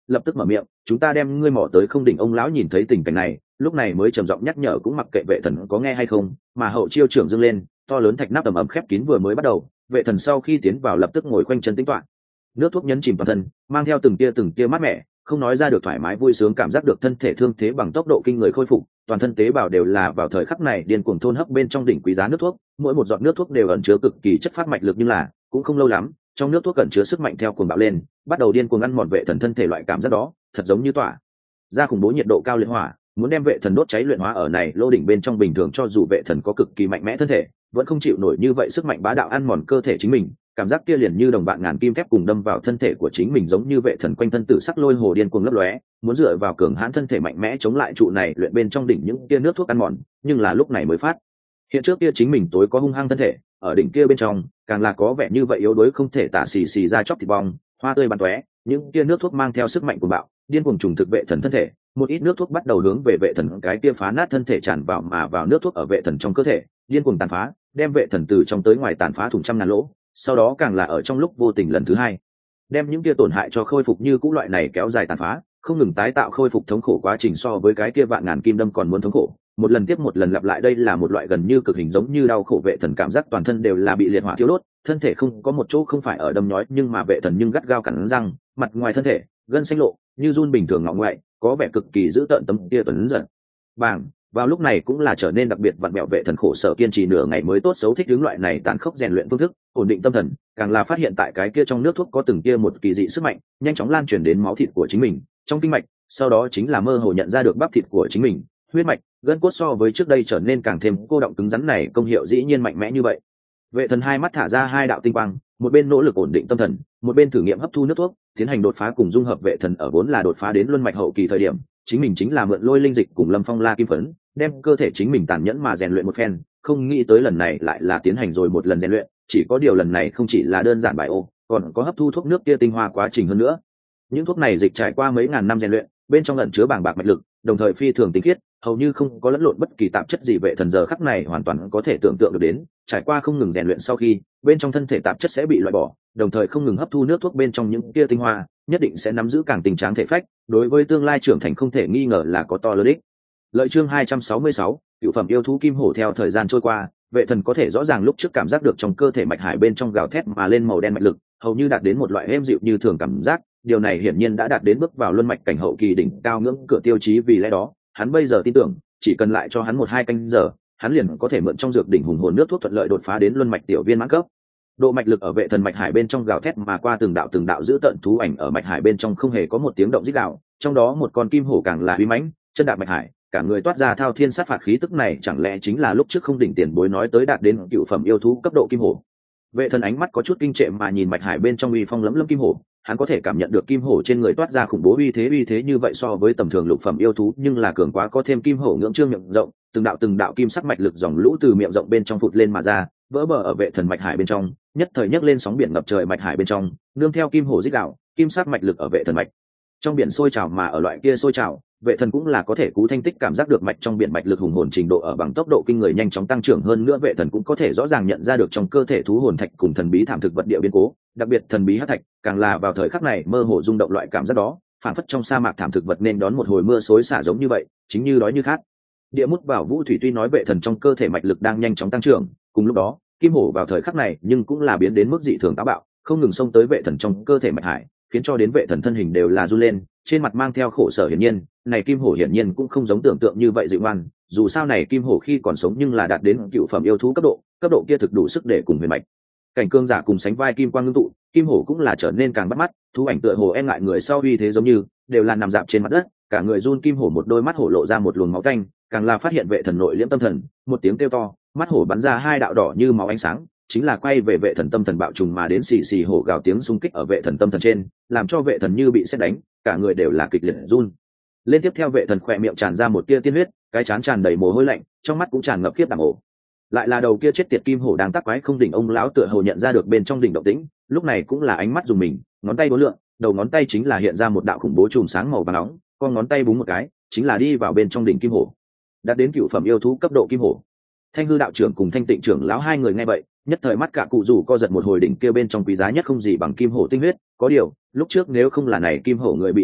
lập tức mở miệng, chúng ta đem ngươi mỏ tới không đỉnh. Ông lão nhìn thấy tình cảnh này, lúc này mới trầm giọng nhắc nhở, cũng mặc kệ vệ thần có nghe hay không, mà hậu chiêu trưởng dâng lên, to lớn thạch nắp ầm ầm khép kín vừa mới bắt đầu, vệ thần sau khi tiến vào lập tức ngồi khoanh chân tĩnh toạn, nước thuốc nhấn chìm toàn thân, mang theo từng tia từng tia mát mẻ, không nói ra được thoải mái vui sướng, cảm giác được thân thể thương thế bằng tốc độ kinh người khôi phục, toàn thân tế bào đều là vào thời khắc này điên cuồng thôn hấp bên trong đỉnh quý giá nước thuốc, mỗi một giọt nước thuốc đều ẩn chứa cực kỳ chất phát mạch lực, nhưng là cũng không lâu lắm, trong nước thuốc ẩn chứa sức mạnh theo cuồng bạo lên, bắt đầu điên cuồng ăn mòn vệ thần thân thể. Loại cảm giác đó thật giống như tỏa ra khủng bố nhiệt độ cao liệt hỏa, muốn đem vệ thần đốt cháy luyện hóa ở này lô đỉnh bên trong. Bình thường cho dù vệ thần có cực kỳ mạnh mẽ thân thể, vẫn không chịu nổi như vậy sức mạnh bá đạo ăn mòn cơ thể chính mình, cảm giác kia liền như đồng bạn ngàn kim thép cùng đâm vào thân thể của chính mình, giống như vệ thần quanh thân tử sắc lôi hồ điên cuồng lấp lóe, muốn dựa vào cường hãn thân thể mạnh mẽ chống lại trụ này luyện bên trong đỉnh những kia nước thuốc ăn mòn. Nhưng là lúc này mới phát hiện trước kia chính mình tối có hung hăng thân thể, ở đỉnh kia bên trong càng là có vẻ như vậy yếu đuối không thể tả, xì xì ra chóc thịt bong, hoa tươi bắn tóe, những kia nước thuốc mang theo sức mạnh của bạo điên cuồng trùng thực vệ thần thân thể. Một ít nước thuốc bắt đầu hướng về vệ thần cái kia phá nát thân thể tràn vào, mà vào nước thuốc ở vệ thần trong cơ thể điên cuồng tàn phá, đem vệ thần từ trong tới ngoài tàn phá thủng trăm ngàn lỗ. Sau đó càng là ở trong lúc vô tình lần thứ hai đem những kia tổn hại cho khôi phục, như cũ loại này kéo dài tàn phá không ngừng tái tạo khôi phục thống khổ quá trình so với cái kia vạn ngàn kim đâm còn muốn thống khổ, một lần tiếp một lần lặp lại. Đây là một loại gần như cực hình, giống như đau khổ. Vệ thần cảm giác toàn thân đều là bị liệt hỏa thiêu đốt, thân thể không có một chỗ không phải ở đâm nhói, nhưng mà vệ thần nhưng gắt gao cắn răng, mặt ngoài thân thể gân xanh lộ như run bình thường ngọ ngoại, có vẻ cực kỳ dữ tợn, tấm kia tuấn giận bảng. Vào lúc này cũng là trở nên đặc biệt vặn bẹo, vệ thần khổ sở kiên trì nửa ngày mới tốt xấu thích ứng loại này tàn khốc rèn luyện phương thức, ổn định tâm thần, càng là phát hiện tại cái kia trong nước thuốc có từng kia một kỳ dị sức mạnh nhanh chóng lan truyền đến máu thịt của chính mình, trong kinh mạch. Sau đó chính là mơ hồ nhận ra được bắp thịt của chính mình, huyết mạch, gân cốt so với trước đây trở nên càng thêm cô động cứng rắn, này công hiệu dĩ nhiên mạnh mẽ như vậy. Vệ thần hai mắt thả ra hai đạo tinh quang, một bên nỗ lực ổn định tâm thần, một bên thử nghiệm hấp thu nước thuốc, tiến hành đột phá cùng dung hợp. Vệ thần ở vốn là đột phá đến luân mạch hậu kỳ thời điểm, chính mình chính là mượn lôi linh dịch cùng lâm phong la kim phấn, đem cơ thể chính mình tàn nhẫn mà rèn luyện một phen, không nghĩ tới lần này lại là tiến hành rồi một lần rèn luyện, chỉ có điều lần này không chỉ là đơn giản bài ô, còn có hấp thu thuốc nước kia tinh hoa quá trình hơn nữa. Những thuốc này dịch trải qua mấy ngàn năm rèn luyện, bên trong ẩn chứa bàng bạc mạch lực, đồng thời phi thường tinh khiết, hầu như không có lẫn lộn bất kỳ tạp chất gì. Vệ thần giờ khắc này hoàn toàn có thể tưởng tượng được đến, trải qua không ngừng rèn luyện sau khi bên trong thân thể tạp chất sẽ bị loại bỏ, đồng thời không ngừng hấp thu nước thuốc bên trong những kia tinh hoa, nhất định sẽ nắm giữ càng tình trạng thể phách, đối với tương lai trưởng thành không thể nghi ngờ là có to lớn ích lợi. Chương hai trăm sáu mươi sáu, cựu phẩm yêu thú kim hổ. Theo thời gian trôi qua, vệ thần có thể rõ ràng lúc trước cảm giác được trong cơ thể mạch hải bên trong gào thét mà lên màu đen mạch lực, hầu như đạt đến một loại êm dịu như thường cảm giác. Điều này hiển nhiên đã đạt đến bước vào luân mạch cảnh hậu kỳ đỉnh cao ngưỡng cửa tiêu chí, vì lẽ đó hắn bây giờ tin tưởng chỉ cần lại cho hắn một hai canh giờ, hắn liền có thể mượn trong dược đỉnh hùng hồn nước thuốc thuận lợi đột phá đến luân mạch tiểu viên mãn cấp. Độ mạch lực ở vệ thần mạch hải bên trong gào thét mà qua, từng đạo từng đạo giữ tận thú ảnh ở mạch hải bên trong không hề có một tiếng động rít gào, trong đó một con kim hổ càng là uy mãnh, chân đạp mạch hải, cả người toát ra thao thiên sát phạt khí tức. Này chẳng lẽ chính là lúc trước không đỉnh tiền bối nói tới đạt đến cựu phẩm yêu thú cấp độ kim hổ? Vệ thần ánh mắt có chút kinh trệ mà nhìn mạch hải bên trong uy phong lấm lấm kim hổ, hắn có thể cảm nhận được kim hổ trên người toát ra khủng bố uy thế, uy thế như vậy so với tầm thường lục phẩm yêu thú nhưng là cường quá, có thêm kim hổ ngưỡng trương miệng rộng, từng đạo từng đạo kim sắc mạch lực dòng lũ từ miệng rộng bên trong phụt lên mà ra, vỡ bờ ở vệ thần mạch hải bên trong, nhất thời nhấc lên sóng biển ngập trời. Mạch hải bên trong nương theo kim hổ rít gào, kim sắc mạch lực ở vệ thần mạch trong biển sôi trào, mà ở loại kia sôi trào, vệ thần cũng là có thể cú thanh tích cảm giác được mạch trong biển mạch lực hùng hồn trình độ ở bằng tốc độ kinh người nhanh chóng tăng trưởng. Hơn nữa vệ thần cũng có thể rõ ràng nhận ra được trong cơ thể thú hồn thạch cùng thần bí thảm thực vật địa biến cố, đặc biệt thần bí hắc thạch càng là vào thời khắc này mơ hồ rung động. Loại cảm giác đó phản phất trong sa mạc thảm thực vật nên đón một hồi mưa xối xả giống như vậy, chính như đói như khát địa mút vào vũ thủy. Tuy nói vệ thần trong cơ thể mạch lực đang nhanh chóng tăng trưởng, cùng lúc đó kim hổ vào thời khắc này nhưng cũng là biến đến mức dị thường táo bạo, không ngừng xông tới vệ thần trong cơ thể mạch hải, khiến cho đến vệ thần thân hình đều là run lên, trên mặt mang theo khổ sở. Hiển nhiên này kim hổ hiển nhiên cũng không giống tưởng tượng như vậy dịu ngoan, dù sao này kim hổ khi còn sống nhưng là đạt đến cựu phẩm yêu thú cấp độ, cấp độ kia thực đủ sức để cùng huyền mạch cảnh cương giả cùng sánh vai kim quang ngưng tụ. Kim hổ cũng là trở nên càng bắt mắt, thú ảnh tựa hồ e ngại người sau uy thế, giống như đều là nằm dạp trên mặt đất, cả người run. Kim hổ một đôi mắt hổ lộ ra một luồng máu tanh, càng là phát hiện vệ thần nội liễm tâm thần, một tiếng kêu to, mắt hổ bắn ra hai đạo đỏ như máu ánh sáng, chính là quay về vệ thần tâm thần bạo trùng mà đến. Xì xì hổ gào tiếng xung kích ở vệ thần tâm thần trên, làm cho vệ thần như bị sét đánh, cả người đều là kịch liệt run lên. Tiếp theo vệ thần khỏe miệng tràn ra một tia tiên huyết, cái trán tràn đầy mồ hôi lạnh, trong mắt cũng tràn ngập khiếp đảm ổ. Lại là đầu kia chết tiệt kim hổ đang tác quái không đỉnh. Ông lão tựa hồ nhận ra được bên trong đỉnh động tĩnh, lúc này cũng là ánh mắt dùng mình, ngón tay bốn lượng, đầu ngón tay chính là hiện ra một đạo khủng bố chùm sáng màu vàng nóng, con ngón tay búng một cái chính là đi vào bên trong đỉnh kim hổ, đạt đến cựu phẩm yêu thú cấp độ kim hổ. Thanh hư đạo trưởng cùng thanh tịnh trưởng lão hai người nghe vậy, nhất thời mắt cả cụ rủ co giật một hồi. Đỉnh kia bên trong quý giá nhất không gì bằng kim hổ tinh huyết, có điều lúc trước nếu không là này kim hổ người bị thương nặng,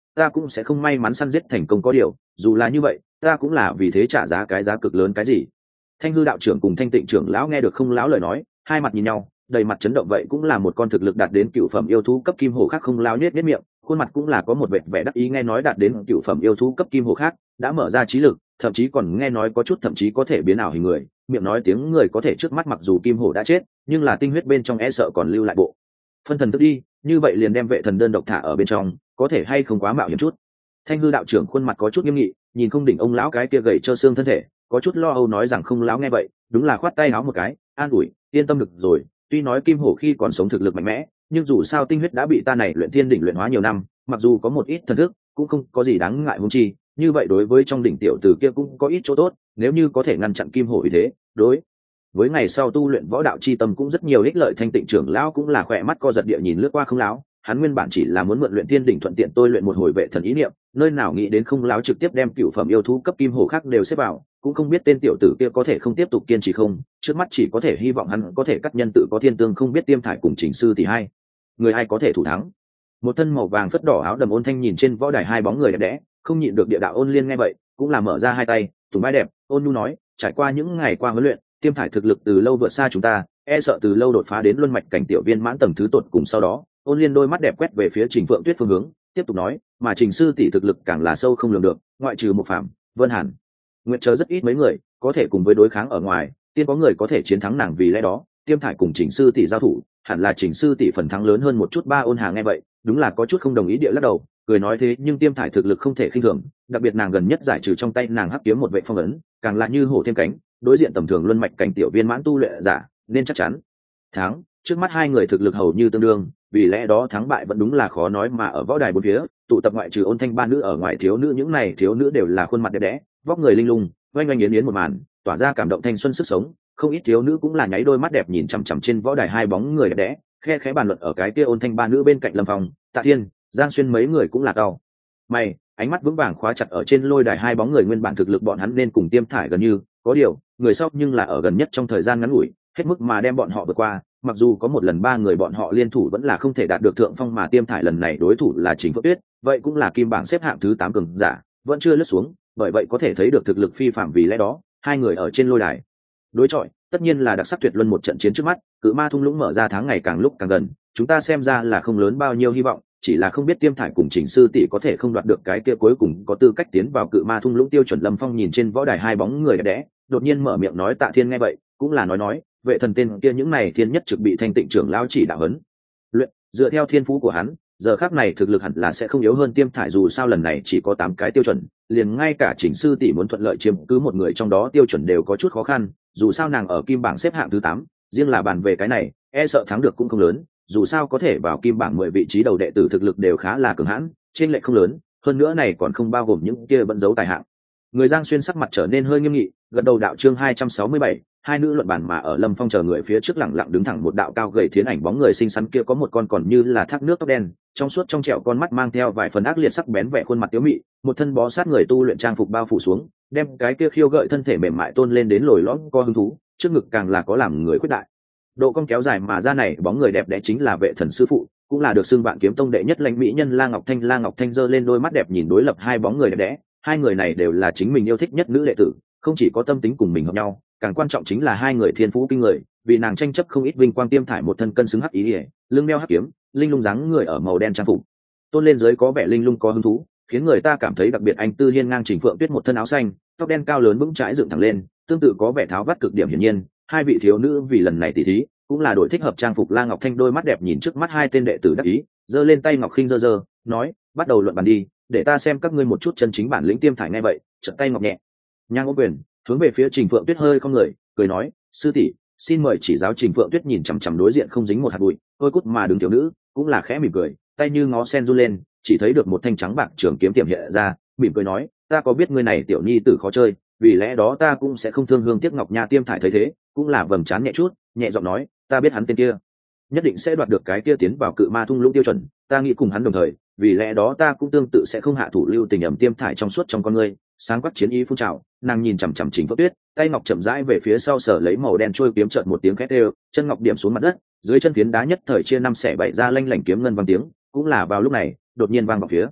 ta cũng sẽ không may mắn săn giết thành công, có điều dù là như vậy ta cũng là vì thế trả giá cái giá cực lớn. Cái gì? Thanh hư đạo trưởng cùng Thanh Tịnh trưởng lão nghe được không lão lời nói, hai mặt nhìn nhau, đầy mặt chấn động. Vậy cũng là một con thực lực đạt đến cựu phẩm yêu thú cấp kim hổ khác không lão nhếch nhếch miệng, khuôn mặt cũng là có một vẻ vẻ đắc ý. Nghe nói đạt đến cựu phẩm yêu thú cấp kim hổ khác đã mở ra trí lực, thậm chí còn nghe nói có chút thậm chí có thể biến ảo hình người, miệng nói tiếng người có thể trước mắt mặc dù kim hổ đã chết, nhưng là tinh huyết bên trong e sợ còn lưu lại bộ phân thần tức đi, như vậy liền đem vệ thần đơn độc thả ở bên trong, có thể hay không quá mạo hiểm chút. Thanh hư đạo trưởng khuôn mặt có chút nghiêm nghị, nhìn không đỉnh ông lão cái kia gầy trơ xương thân thể, có chút lo âu nói rằng không lão nghe vậy đúng là khoát tay áo một cái, an ủi, yên tâm được rồi, tuy nói kim hổ khi còn sống thực lực mạnh mẽ, nhưng dù sao tinh huyết đã bị ta này luyện thiên đỉnh luyện hóa nhiều năm, mặc dù có một ít thần thức cũng không có gì đáng ngại. Huống chi như vậy đối với trong đỉnh tiểu tử kia cũng có ít chỗ tốt, nếu như có thể ngăn chặn kim hổ như thế, đối với ngày sau tu luyện võ đạo chi tâm cũng rất nhiều ích lợi. Thanh Tịnh trưởng lão cũng là khỏe mắt co giật địa nhìn lướt qua không lão, hắn nguyên bản chỉ là muốn mượn luyện thiên đỉnh thuận tiện tôi luyện một hồi vệ thần ý niệm, nơi nào nghĩ đến không lão trực tiếp đem cựu phẩm yêu thú cấp kim hổ khác đều xếp vào, cũng không biết tên tiểu tử kia có thể không tiếp tục kiên trì không, trước mắt chỉ có thể hy vọng hắn có thể cắt nhân tự có thiên tương. Không biết Tiêm Thải cùng Trình sư tỷ hai người ai có thể thủ thắng. Một thân màu vàng phất đỏ áo đầm Ôn Thanh nhìn trên võ đài hai bóng người đẹp đẽ, không nhịn được địa đạo. Ôn Liên nghe vậy cũng là mở ra hai tay tùng bái đẹp, ôn nhu nói, trải qua những ngày qua huấn luyện, Tiêm Thải thực lực từ lâu vượt xa chúng ta, e sợ từ lâu đột phá đến luân mạch cảnh tiểu viên mãn tầng thứ tột cùng. Sau đó Ôn Liên đôi mắt đẹp quét về phía Trình Phượng Tuyết phương hướng, tiếp tục nói, mà Trình sư tỷ thực lực càng là sâu không lường được, ngoại trừ một Phạm, Vân Hàn, Nguyệt chờ rất ít mấy người có thể cùng với đối kháng ở ngoài, tiên có người có thể chiến thắng nàng. Vì lẽ đó Tiêm Thải cùng Trình sư tỷ giao thủ, hẳn là Trình sư tỷ phần thắng lớn hơn một chút. Ba Ôn Hà nghe vậy đúng là có chút không đồng ý địa lắc đầu, cười nói, thế nhưng Tiêm Thải thực lực không thể khinh thường, đặc biệt nàng gần nhất giải trừ trong tay nàng hắc kiếm một vệ phong ấn, càng là như hổ thêm cánh, đối diện tầm thường luân mạch cảnh tiểu viên mãn tu luyện giả, nên chắc chắn thắng. Trước mắt hai người thực lực hầu như tương đương, vì lẽ đó thắng bại vẫn đúng là khó nói. Mà ở võ đài bốn phía tụ tập ngoại trừ Ôn Thanh ba nữ ở ngoài thiếu nữ, những này thiếu nữ đều là khuôn mặt đẹp đẽ, vóc người linh lung, oanh oanh yến yến một màn, tỏa ra cảm động thanh xuân sức sống. Không ít thiếu nữ cũng là nháy đôi mắt đẹp nhìn chằm chằm trên võ đài hai bóng người đẹp đẽ, khe khẽ bàn luận. Ở cái kia Ôn Thanh ba nữ bên cạnh Lâm Phong, Tạ Thiên, Giang Xuyên mấy người cũng là cao mày, ánh mắt vững vàng khóa chặt ở trên lôi đài hai bóng người. Nguyên bản thực lực bọn hắn nên cùng Tiêm Thải gần như, có điều người sau nhưng là ở gần nhất trong thời gian ngắn ngủi hết mức mà đem bọn họ vượt qua, mặc dù có một lần ba người bọn họ liên thủ vẫn là không thể đạt được thượng phong. Mà Tiêm Thải lần này đối thủ là Trình Phượng Tuyết, vậy cũng là kim bảng xếp hạng thứ tám cường giả, vẫn chưa lướt xuống, bởi vậy có thể thấy được thực lực phi phạm. Vì lẽ đó hai người ở trên lôi đài đối chọi tất nhiên là đặc sắc tuyệt luân. Một trận chiến trước mắt, Cự Ma thung lũng mở ra tháng ngày càng lúc càng gần, chúng ta xem ra là không lớn bao nhiêu hy vọng, chỉ là không biết Tiêm Thải cùng Trình sư tỷ có thể không đoạt được cái kia cuối cùng có tư cách tiến vào Cự Ma thung lũng tiêu chuẩn. Lâm Phong nhìn trên võ đài hai bóng người đẹp đẽ, đột nhiên mở miệng nói. Tạ Thiên nghe vậy cũng là nói nói, vệ thần tên kia những này thiên nhất trực bị Thanh Tịnh trưởng lão chỉ đạo huấn luyện, dựa theo thiên phú của hắn, giờ khác này thực lực hẳn là sẽ không yếu hơn Tiêm Thải. Dù sao lần này chỉ có tám cái tiêu chuẩn, liền ngay cả Trình sư tỷ muốn thuận lợi chiếm cứ một người trong đó tiêu chuẩn đều có chút khó khăn. Dù sao nàng ở kim bảng xếp hạng thứ tám, riêng là bàn về cái này e sợ thắng được cũng không lớn. Dù sao có thể vào kim bảng mười vị trí đầu đệ tử thực lực đều khá là cường hãn, trên lệ không lớn, hơn nữa này còn không bao gồm những kia vẫn giấu tài hạng. Người Giang Xuyên sắc mặt trở nên hơi nghiêm nghị, gật đầu đạo. Chương hai trăm sáu mươi bảy, hai nữ luận bàn. Mà ở Lâm Phong chờ người phía trước lẳng lặng đứng thẳng một đạo cao gầy thiến ảnh bóng người xinh xắn kia, có một con còn như là thác nước tóc đen, trong suốt trong trẻo con mắt mang theo vài phần ác liệt sắc bén, vẻ khuôn mặt tiếu mị, một thân bó sát người tu luyện trang phục bao phủ xuống, đem cái kia khiêu gợi thân thể mềm mại tôn lên đến lồi lõm co hứng thú, trước ngực càng là có làm người khuyết đại độ cong kéo dài. Mà ra này bóng người đẹp đẽ chính là vệ thần sư phụ, cũng là được xưng Vạn Kiếm Tông đệ nhất lãnh mỹ nhân La Ngọc Thanh. La Ngọc Thanh giơ lên đôi mắt đẹp nhìn đối lập hai bóng người đẹp đẽ, hai người này đều là chính mình yêu thích nhất nữ đệ tử, không chỉ có tâm tính cùng mình hợp nhau, càng quan trọng chính là hai người thiên phú kinh người, vì nàng tranh chấp không ít vinh quang. Tiêm Thải một thân cân xứng hắc ý ỉa, lưng đeo hắc kiếm, linh lung dáng người ở màu đen trang phục tôn lên dưới có vẻ linh lung có hứng thú, khiến người ta cảm thấy đặc biệt. Anh tư hiên ngang. Trình Phượng Tuyết một thân áo xanh, tóc đen cao lớn vững chãi dựng thẳng lên, tương tự có vẻ tháo vắt cực điểm. Hiển nhiên hai vị thiếu nữ vì lần này tỉ thí cũng là đổi thích hợp trang phục. La Ngọc Thanh đôi mắt đẹp nhìn trước mắt hai tên đệ tử đắc ý, giơ lên tay ngọc khinh giơ giơ, nói, bắt đầu luận bàn đi, để ta xem các ngươi một chút chân chính bản lĩnh. Tiêm Thải nghe vậy trận tay ngọc nhẹ nhang ôm quyền, hướng về phía Trình Phượng Tuyết hơi không người, cười nói, sư tỷ xin mời chỉ giáo. Trình Phượng Tuyết nhìn chằm chằm đối diện không dính một hạt bụi ôi cút mà đứng thiếu nữ, cũng là khẽ mỉm cười, tay như ngó sen run lên, chỉ thấy được một thanh trắng bạc trường kiếm tiềm hiện ra, mỉm cười nói, ta có biết ngươi này tiểu nhi tử khó chơi, vì lẽ đó ta cũng sẽ không thương hương tiếc ngọc nha. Tiêm Thải thấy thế cũng là vầng trán nhẹ chút, nhẹ giọng nói, ta biết hắn tên kia nhất định sẽ đoạt được cái kia tiến vào Cự Ma thung lũng tiêu chuẩn, ta nghĩ cùng hắn đồng thời, vì lẽ đó ta cũng tương tự sẽ không hạ thủ lưu tình. Ẩm. Tiêm Thải trong suốt trong con ngươi sáng quắc chiến ý phun trào, nàng nhìn chằm chằm Trình Phượng Tuyết, tay ngọc chậm rãi về phía sau sở lấy màu đen trôi kiếm, chợt một tiếng khét đều, chân ngọc điểm xuống mặt đất, dưới chân phiến đá nhất thời chia năm xẻ bảy ra lanh lảnh kiếm ngân vang tiếng. Cũng là vào lúc này đột nhiên vang vào phía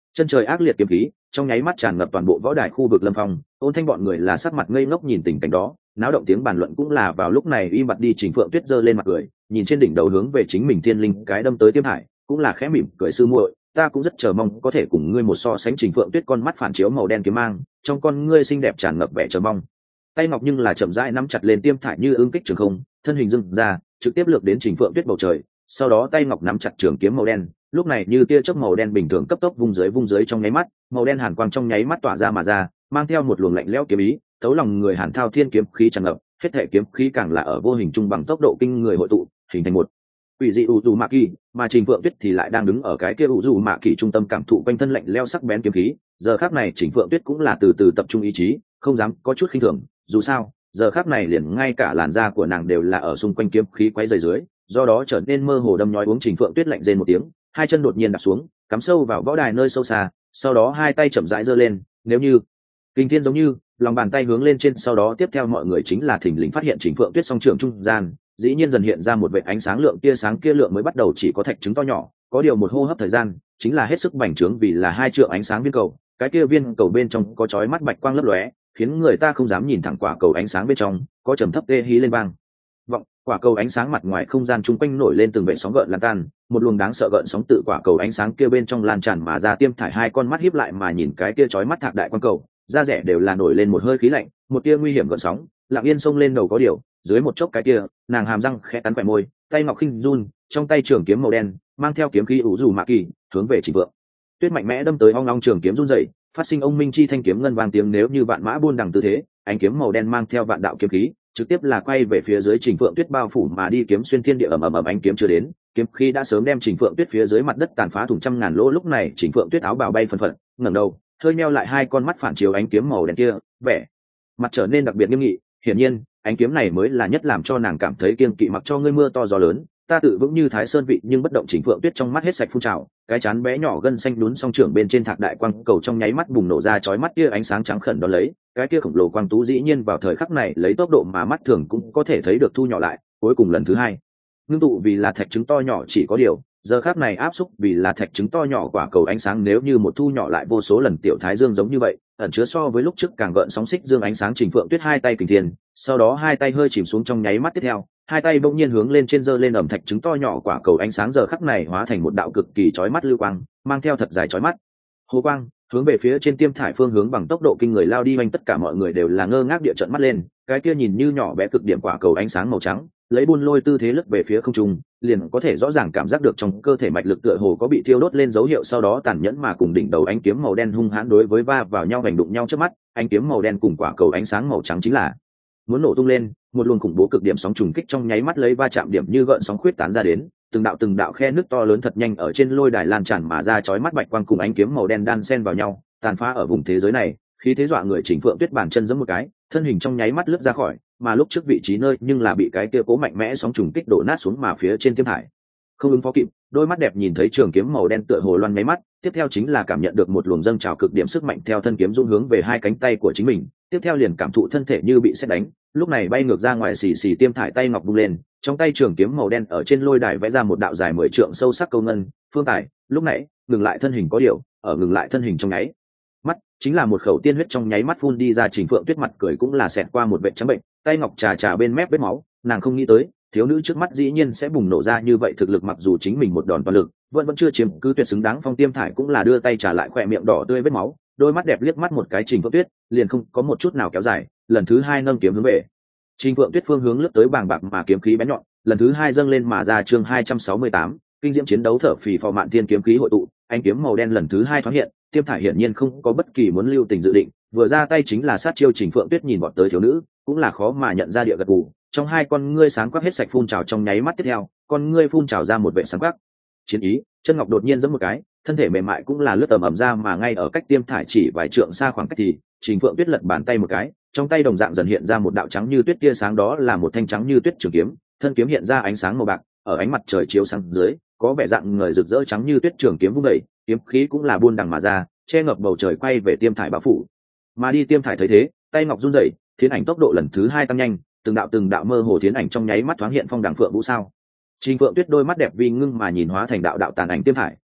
Chân trời ác liệt kiếm khí trong nháy mắt tràn ngập toàn bộ võ đài khu vực lâm phong. Ôn Thanh bọn người là sắc mặt ngây ngốc nhìn tình cảnh đó, náo động tiếng bàn luận cũng là vào lúc này im bặt đi. Trình Phượng Tuyết giơ lên mặt cười, nhìn trên đỉnh đầu hướng về chính mình thiên linh cái đâm tới Tiêm Hải, cũng là khẽ mỉm cười, sư muội, ta cũng rất chờ mong có thể cùng ngươi một so sánh. Trình Phượng Tuyết con mắt phản chiếu màu đen kiếm mang, trong con ngươi xinh đẹp tràn ngập vẻ chờ mong. Tay ngọc nhưng là chậm rãi nắm chặt lên Tiêm Thải như ương kích trường không, thân hình dưng ra, trực tiếp lược đến Trình Phượng Tuyết bầu trời. Sau đó tay ngọc nắm chặt trường kiếm màu đen, lúc này như tia chớp màu đen bình thường cấp tốc vung dưới vung dưới trong nháy mắt, màu đen hàn quang trong nháy mắt tỏa ra mà ra, mang theo một luồng lạnh lẽo kiếm ý, thấu lòng người. Hàn Thao Thiên kiếm khí tràn ngập, hết thể kiếm khí càng là ở vô hình trung bằng tốc độ kinh người hội tụ, hình thành một quỷ dị u dù mạ kỳ. Mà Trình Phượng Tuyết thì lại đang đứng ở cái kia u dù mạ kỳ trung tâm, cảm thụ quanh thân lạnh lẽo sắc bén kiếm khí. Giờ khắc này Trình Phượng Tuyết cũng là từ từ tập trung ý chí, không dám có chút khinh thường, dù sao giờ khắc này liền ngay cả làn da của nàng đều là ở xung quanh kiếm khí quấy rầy dưới, do đó trở nên mơ hồ đâm nhói. Uống Trình Phượng Tuyết lạnh rên một tiếng, hai chân đột nhiên đặt xuống, cắm sâu vào võ đài nơi sâu xa, sau đó hai tay chậm rãi giơ lên, nếu như kinh thiên giống như, lòng bàn tay hướng lên trên. Sau đó tiếp theo mọi người chính là thình lình phát hiện Trình Phượng Tuyết song trường trung gian dĩ nhiên dần hiện ra một vệt ánh sáng lượng tia sáng, kia lượng mới bắt đầu chỉ có thạch trứng to nhỏ, có điều một hô hấp thời gian chính là hết sức bành trướng, vì là hai trượng ánh sáng viên cầu. Cái kia viên cầu bên trong có chói mắt bạch quang lấp lóe, khiến người ta không dám nhìn thẳng. Quả cầu ánh sáng bên trong có trầm thấp tê hí lên vang vọng. Quả cầu ánh sáng mặt ngoài không gian chung quanh nổi lên từng vệt sóng gợn lan tan, một luồng đáng sợ gợn sóng tự quả cầu ánh sáng kia bên trong lan tràn mà ra. Tiêm Thải hai con mắt híp lại mà nhìn cái kia chói mắt thạc đại quang cầu, da rẻ đều là nổi lên một hơi khí lạnh, một tia nguy hiểm gợn sóng lặng yên xông lên đầu. Có điều dưới một chốc cái kia nàng hàm răng khẽ cắn quẹt môi, tay ngọc khinh run, trong tay trường kiếm màu đen mang theo kiếm khí ủ dù mạ kỳ hướng về Trình Phượng Tuyết mạnh mẽ đâm tới. ong long trường kiếm run rẩy, phát sinh ông minh chi thanh kiếm ngân vang tiếng, nếu như vạn mã buôn đằng tư thế. Ánh kiếm màu đen mang theo vạn đạo kiếm khí trực tiếp là quay về phía dưới Trình Phượng Tuyết bao phủ mà đi. Kiếm xuyên thiên địa, ầm ầm ầm, ánh kiếm chưa đến, kiếm khí đã sớm đem Trình Phượng Tuyết phía dưới mặt đất tàn phá thủng trăm ngàn lỗ. Lúc này Trình Phượng Tuyết áo bào bay phần phật, ngẩng đầu hơi meo lại hai con mắt phản chiếu ánh kiếm màu đen kia, vẻ mặt trở nên đặc biệt nghiêm nghị. Hiển nhiên ánh kiếm này mới là nhất làm cho nàng cảm thấy kiêng kỵ. Mặc cho ngươi mưa to gió lớn, ta tự vững như Thái Sơn vị nhưng bất động. Trình Phượng Tuyết trong mắt hết sạch phun trào, cái chán bé nhỏ gân xanh đún song trưởng bên trên thạc đại quang cầu trong nháy mắt bùng nổ ra chói mắt kia ánh sáng trắng khẩn. Đó lấy cái kia khổng lồ quang tú dĩ nhiên vào thời khắc này lấy tốc độ mà mắt thường cũng có thể thấy được thu nhỏ lại, cuối cùng lần thứ hai ngưng tụ vì là thạch trứng to nhỏ. Chỉ có điều giờ khắc này áp xúc vì là thạch trứng to nhỏ quả cầu ánh sáng, nếu như một thu nhỏ lại vô số lần tiểu thái dương giống như vậy, ẩn chứa so với lúc trước càng gợn sóng xích dương ánh sáng. Trình Phượng Tuyết hai tay kình thiên, sau đó hai tay hơi chìm xuống, trong nháy mắt tiếp theo hai tay bỗng nhiên hướng lên trên giơ lên, ẩm thạch trứng to nhỏ quả cầu ánh sáng giờ khắc này hóa thành một đạo cực kỳ chói mắt lưu quang, mang theo thật dài chói mắt hồ quang hướng về phía trên Tiêm Thải phương hướng bằng tốc độ kinh người lao đi. Oanh, tất cả mọi người đều là ngơ ngác địa trợn mắt lên, cái kia nhìn như nhỏ bé cực điểm quả cầu ánh sáng màu trắng lấy buôn lôi tư thế lướt về phía không trung, liền có thể rõ ràng cảm giác được trong cơ thể mạch lực tựa hồ có bị thiêu đốt lên dấu hiệu. Sau đó tàn nhẫn mà cùng đỉnh đầu ánh kiếm màu đen hung hãn đối với va vào nhau, hành đụng nhau trước mắt. Ánh kiếm màu đen cùng quả cầu ánh sáng màu trắng chính là muốn nổ tung lên, một luồng khủng bố cực điểm sóng trùng kích trong nháy mắt lấy va chạm điểm như gợn sóng khuyết tán ra đến, từng đạo từng đạo khe nước to lớn thật nhanh ở trên lôi đài lan tràn mà ra. Chói mắt bạch quang cùng ánh kiếm màu đen đan xen vào nhau, tàn phá ở vùng thế giới này. Khí thế dọa người, Trình Phượng Tuyết bàn chân giẫm một cái, thân hình trong nháy mắt lướt ra khỏi, mà lúc trước vị trí nơi nhưng là bị cái kia cố mạnh mẽ sóng trùng kích đổ nát xuống. Mà phía trên Tiêm Thải không ứng phó kịp, đôi mắt đẹp nhìn thấy trường kiếm màu đen tựa hồ loan nháy mắt, tiếp theo chính là cảm nhận được một luồng dâng trào cực điểm sức mạnh theo thân kiếm dũng hướng về hai cánh tay của chính mình, tiếp theo liền cảm thụ thân thể như bị sét đánh, lúc này bay ngược ra ngoài. Xì xì, Tiêm Thải tay ngọc vung lên, trong tay trường kiếm màu đen ở trên lôi đài vẽ ra một đạo dài mười trượng sâu sắc câu ngân. Phương Tài lúc nãy ngừng lại thân hình, có điều ở ngừng lại thân hình trong nháy mắt chính là một khẩu tiên huyết trong nháy mắt phun đi ra. Trình Phượng Tuyết mặt cười cũng là xẹt qua một vệt trắng bệnh, tay ngọc trà trà bên mép vết máu, nàng không nghĩ tới thiếu nữ trước mắt dĩ nhiên sẽ bùng nổ ra như vậy thực lực. Mặc dù chính mình một đòn toàn lực vẫn vẫn chưa chiếm cứ tuyệt xứng đáng phong, Tiêm Thải cũng là đưa tay trả lại khỏe miệng đỏ tươi vết máu, đôi mắt đẹp liếc mắt một cái Trình Phượng Tuyết liền không có một chút nào kéo dài, lần thứ hai nâng kiếm hướng về Trình Phượng Tuyết phương hướng lướt tới, bàng bạc mà kiếm khí bén nhọn lần thứ hai dâng lên mà ra. Chương hai trăm sáu mươi tám kinh diễm chiến đấu thở phì phò, mạn thiên kiếm khí hội tụ, ánh kiếm màu đen lần thứ hai thoáng hiện. Tiêm Thải hiển nhiên không có bất kỳ muốn lưu tình dự định, vừa ra tay chính là sát chiêu. Trình Phượng Tuyết nhìn bọn tới thiếu nữ cũng là khó mà nhận ra địa gật gù, trong hai con ngươi sáng quắc hết sạch phun trào, trong nháy mắt tiếp theo con ngươi phun trào ra một vệ sáng quắc chiến ý. Chân ngọc đột nhiên giẫm một cái, thân thể mềm mại cũng là lướt tầm ầm ra, mà ngay ở cách Tiêm Thải chỉ vài trượng xa khoảng cách thì Trình Phượng Tuyết lật bàn tay một cái, trong tay đồng dạng dần hiện ra một đạo trắng như tuyết tia sáng, đó là một thanh trắng như tuyết trường kiếm, thân kiếm hiện ra ánh sáng màu bạc, ở ánh mặt trời chiếu sáng dưới có vẻ dạng người rực rỡ. Trắng như tuyết trường kiếm vung đẩy, kiếm khí cũng là buôn đằng mà ra, che ngập bầu trời quay về Tiêm Thải bao phủ mà đi. Tiêm Thải thấy thế, tay ngọc run rẩy, thiến ảnh tốc độ lần thứ hai tăng nhanh, từng đạo từng đạo mơ hồ thiến ảnh trong nháy mắt thoáng hiện phong đằng phượng vũ sao. Trình Phượng Tuyết đôi mắt đẹp vi ngưng mà nhìn hóa thành đạo đạo tàn ảnh Tiêm Thải,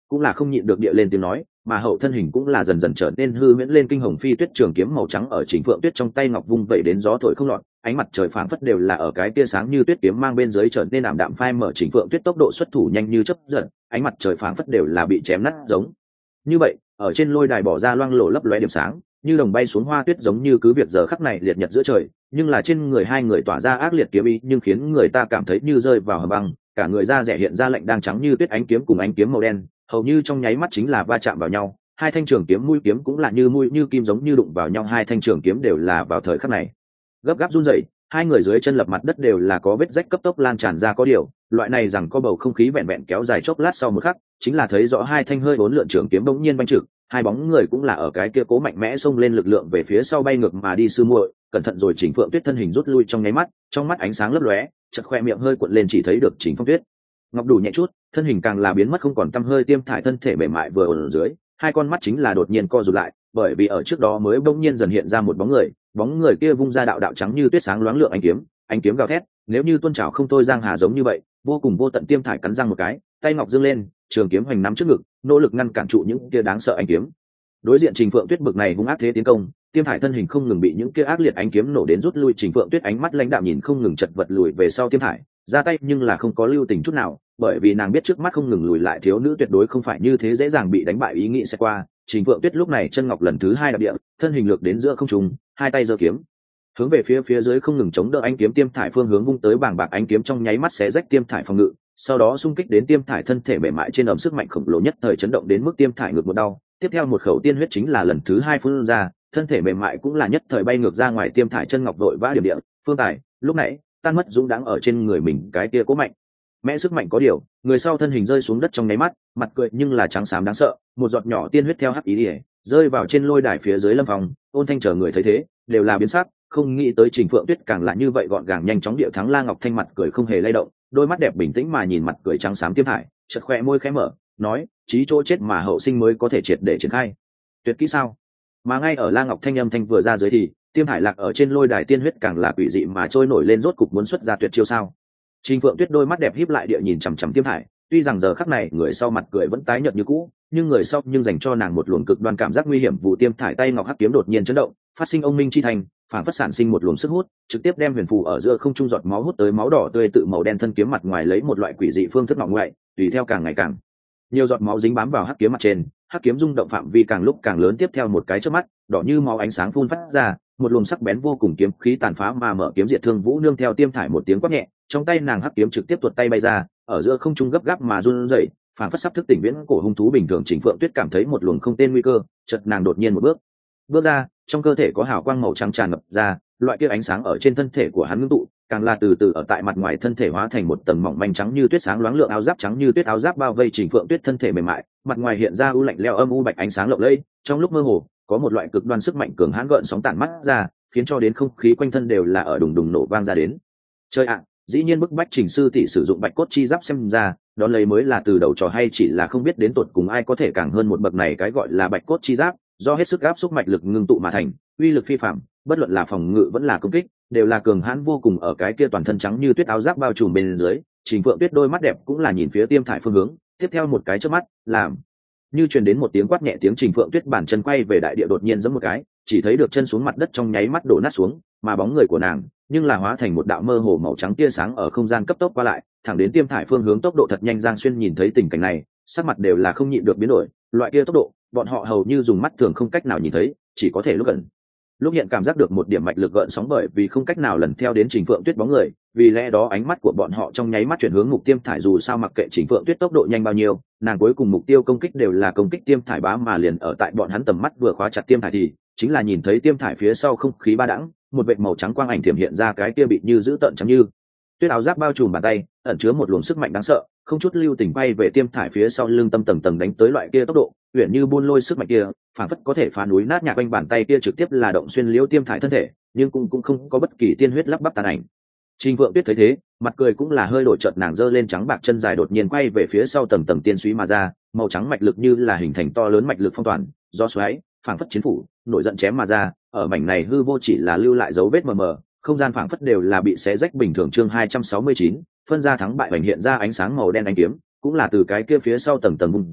cũng là không nhịn được địa lên tiếng nói, mà hậu thân hình cũng là dần dần trở nên hư huyễn lên. Kinh hồng phi tuyết trường kiếm màu trắng ở Trình Phượng Tuyết trong tay ngọc vung vẩy đến gió thổi không lọt, ánh mặt trời phảng phất đều là ở cái tia sáng như tuyết kiếm mang bên dưới trở nên ảm đạm phai mở. Trình Phượng Tuyết tốc độ xuất thủ nhanh như chớp giật, ánh mặt trời phảng phất đều là bị chém nát giống như vậy, ở trên lôi đài bỏ ra loang lổ lấp lóe điểm sáng, như đồng bay xuống hoa tuyết, giống như cứ việc giờ khắc này liệt nhật giữa trời, nhưng là trên người hai người tỏa ra ác liệt kiếm ý, nhưng khiến người ta cảm thấy như rơi vào hầm băng. Cả người da rẻ hiện ra lạnh đang trắng như tuyết, ánh kiếm cùng ánh kiếm màu đen hầu như trong nháy mắt chính là va chạm vào nhau. Hai thanh trường kiếm mũi kiếm cũng là như mũi như kim, giống như đụng vào nhau. Hai thanh trường kiếm đều là vào thời khắc này gấp gáp run rẩy, hai người dưới chân lập mặt đất đều là có vết rách cấp tốc lan tràn ra. Có điều loại này rằng có bầu không khí vẹn vẹn kéo dài chốc lát, sau một khắc chính là thấy rõ hai thanh hơi bốn lượn trường kiếm bỗng nhiên banh trực, hai bóng người cũng là ở cái kia cố mạnh mẽ xông lên, lực lượng về phía sau bay ngược mà đi. Sư muội cẩn thận rồi. Trình Phượng Tuyết thân hình rút lui trong nháy mắt, trong mắt ánh sáng lấp lóe, chợt khoe miệng hơi cuộn lên, chỉ thấy được Trình Phong Tuyết ngọc đủ nhẹ chút, thân hình càng là biến mất không còn tăm hơi. Tiêm Thải thân thể mềm mại vừa ở dưới, hai con mắt chính là đột nhiên co rụt lại, bởi vì ở trước đó mới bỗng nhiên dần hiện ra một bóng người, bóng người kia vung ra đạo đạo trắng như tuyết sáng loáng lượng ánh kiếm, ánh kiếm gào thét, nếu như tuôn trào không thôi giang hà giống như vậy, vô cùng vô tận. Tiêm Thải cắn răng một cái, tay ngọc dương lên, trường kiếm hoành nắm trước ngực, nỗ lực ngăn cản trụ những kia đáng sợ ánh kiếm. Đối diện Trình Phượng Tuyết bực này hung ác thế tiến công, Tiêm Thải thân hình không ngừng bị những kia ác liệt ánh kiếm nổ đến rút lui. Trình Phượng Tuyết ánh mắt lãnh đạm nhìn không ngừng chật vật lùi về sau Tiêm Thải, ra tay nhưng là không có lưu tình chút nào, bởi vì nàng biết trước mắt không ngừng lùi lại thiếu nữ tuyệt đối không phải như thế dễ dàng bị đánh bại. Ý nghĩ sẽ qua, Trình Phượng Tuyết lúc này chân ngọc lần thứ hai đạp địa, thân hình lược đến giữa không trung, hai tay giơ kiếm hướng về phía phía dưới không ngừng chống đỡ ánh kiếm. Tiêm Thải phương hướng vung tới bàng bạc ánh kiếm trong nháy mắt xé rách Tiêm Thải phòng ngự, sau đó xung kích đến Tiêm Thải thân thể mềm mại trên, ấm sức mạnh khổng lồ nhất thời chấn động đến mức Tiêm Thải ngược một đau, tiếp theo một khẩu tiên huyết chính là lần thứ hai phun ra, thân thể mềm mại cũng là nhất thời bay ngược ra ngoài. Tiêm Thải chân ngọc đội vã điểm địa, Phương Tài lúc nãy tan mất dũng đáng ở trên người mình cái kia cố mạnh mẽ sức mạnh. Có điều người sau thân hình rơi xuống đất trong nháy mắt, mặt cười nhưng là trắng xám đáng sợ, một giọt nhỏ tiên huyết theo hắc ý ỉa rơi vào trên lôi đài phía dưới. Lâm Phong, Ôn Thanh chờ người thấy thế đều là biến sắc, không nghĩ tới Trình Phượng Tuyết càng là như vậy gọn gàng nhanh chóng địa thắng. La Ngọc Thanh mặt cười không hề lay động, đôi mắt đẹp bình tĩnh mà nhìn mặt cười trắng xám Tiêm Thải, chợt khẽ môi khẽ mở, nói, chí chỗ chết mà hậu sinh mới có thể triệt để triển khai tuyệt kỹ sao? Mà ngay ở La Ngọc Thanh âm thanh vừa ra dưới thì Tiêm Thải lạc ở trên lôi đài tiên huyết càng là quỷ dị mà trôi nổi lên, rốt cục muốn xuất ra tuyệt chiêu sao? Trình Phượng Tuyết đôi mắt đẹp híp lại địa nhìn chằm chằm Tiêm Thải, tuy rằng giờ khắc này người sau mặt cười vẫn tái nhợt như cũ, nhưng người sau nhưng dành cho nàng một luồng cực đoan cảm giác nguy hiểm. Vụ Tiêm Thải tay ngọc hắc kiếm đột nhiên chấn động, phát sinh ông minh chi thành, phản phất sản sinh một luồng sức hút, trực tiếp đem huyền phù ở giữa không trung giọt máu hút tới. Máu đỏ tươi tự màu đen thân kiếm mặt ngoài lấy một loại quỷ dị phương thức ngọ ngoại, tùy theo càng ngày càng nhiều giọt máu dính bám vào hắc kiếm mặt trên, hắc kiếm rung động phạm vi càng lúc càng lớn. Tiếp theo một cái chớp mắt, đỏ như máu ánh sáng phun phát ra, một luồng sắc bén vô cùng kiếm khí tàn phá mà mở kiếm diệt thương vũ. Nương theo Tiêm Thải một tiếng quát nhẹ, trong tay nàng hắc kiếm trực tiếp tuột tay bay ra, ở giữa không trung gấp gáp mà run rẩy, phản phất sắp thức tỉnh viễn cổ hung thú bình thường. Trình Phượng Tuyết cảm thấy một luồng không tên nguy cơ, chợt nàng đột nhiên một bước bước ra, trong cơ thể có hào quang màu trắng tràn ngập ra, loại kia ánh sáng ở trên thân thể của hắn ngưng tụ, càng là từ từ ở tại mặt ngoài thân thể hóa thành một tầng mỏng manh trắng như tuyết sáng loáng lượng áo giáp trắng như tuyết, áo giáp bao vây Trình Phượng Tuyết thân thể mềm mại, mặt ngoài hiện ra u lạnh lẽo âm u bạch ánh sáng lộng lẫy, trong lúc mơ hồ có một loại cực đoan sức mạnh cường hãn gợn sóng tản mắt ra, khiến cho đến không khí quanh thân đều là ở đùng đùng nổ vang ra đến. Chơi ạ, dĩ nhiên bức bách Trình sư tỷ sử dụng bạch cốt chi giáp, xem ra đón lấy mới là từ đầu trò hay, chỉ là không biết đến tột cùng ai có thể càng hơn một bậc này. Cái gọi là bạch cốt chi giáp do hết sức áp xúc mạch lực ngưng tụ mà thành, uy lực phi phàm, bất luận là phòng ngự vẫn là công kích đều là cường hãn vô cùng. Ở cái kia toàn thân trắng như tuyết áo giáp bao trùm bên dưới, Trình Phượng Tuyết đôi mắt đẹp cũng là nhìn phía Tiêm Thải phương hướng, tiếp theo một cái chớp mắt, làm như truyền đến một tiếng quát nhẹ tiếng, Trình Phượng Tuyết bản chân quay về đại địa, đột nhiên giẫm một cái, chỉ thấy được chân xuống mặt đất trong nháy mắt đổ nát xuống, mà bóng người của nàng nhưng là hóa thành một đạo mơ hồ màu trắng tia sáng ở không gian cấp tốc qua lại, thẳng đến Tiêm Thải phương hướng, tốc độ thật nhanh. Giang Xuyên nhìn thấy tình cảnh này, sắc mặt đều là không nhịn được biến đổi, loại kia tốc độ bọn họ hầu như dùng mắt thường không cách nào nhìn thấy, chỉ có thể lúc gần lúc hiện cảm giác được một điểm mạch lực gợn sóng, bởi vì không cách nào lần theo đến Trình Phượng Tuyết bóng người, vì lẽ đó ánh mắt của bọn họ trong nháy mắt chuyển hướng mục Tiêm Thải. Dù sao mặc kệ Trình Phượng Tuyết tốc độ nhanh bao nhiêu, nàng cuối cùng mục tiêu công kích đều là công kích Tiêm Thải bá, mà liền ở tại bọn hắn tầm mắt vừa khóa chặt Tiêm Thải thì chính là nhìn thấy Tiêm Thải phía sau không khí ba đãng, một vệt màu trắng quang ảnh thiểm hiện ra, cái kia bị như giữ tợn trắng như tuyết áo giáp bao trùm bàn tay ẩn chứa một luồng sức mạnh đáng sợ, không chút lưu tình bay về Tiêm Thải phía sau lưng, tâm tầng tầng đánh tới. Loại kia tốc độ uyển như buôn lôi sức mạnh kia, phản phất có thể phá núi nát nhạc, quanh bàn tay kia trực tiếp là động xuyên liễu Tiêm Thải thân thể, nhưng cũng cũng không có bất kỳ tiên huyết lắp bắp tàn ảnh. Trình Phượng Tuyết thấy thế, mặt cười cũng là hơi đổi, chợt nàng giơ lên trắng bạc chân dài đột nhiên quay về phía sau, tầng tầng tiên suý mà ra, màu trắng mạch lực như là hình thành to lớn mạch lực phong toàn, do xoáy phảng phất chiến phủ nổi giận chém mà ra. Ở mảnh này hư vô chỉ là lưu lại dấu vết mờ mờ, không gian phảng phất đều là bị xé rách bình thường. Chương hai trăm sáu mươi chín phân ra thắng bại, bành hiện ra ánh sáng màu đen, ánh kiếm cũng là từ cái kia phía sau tầng tầng bùng ra,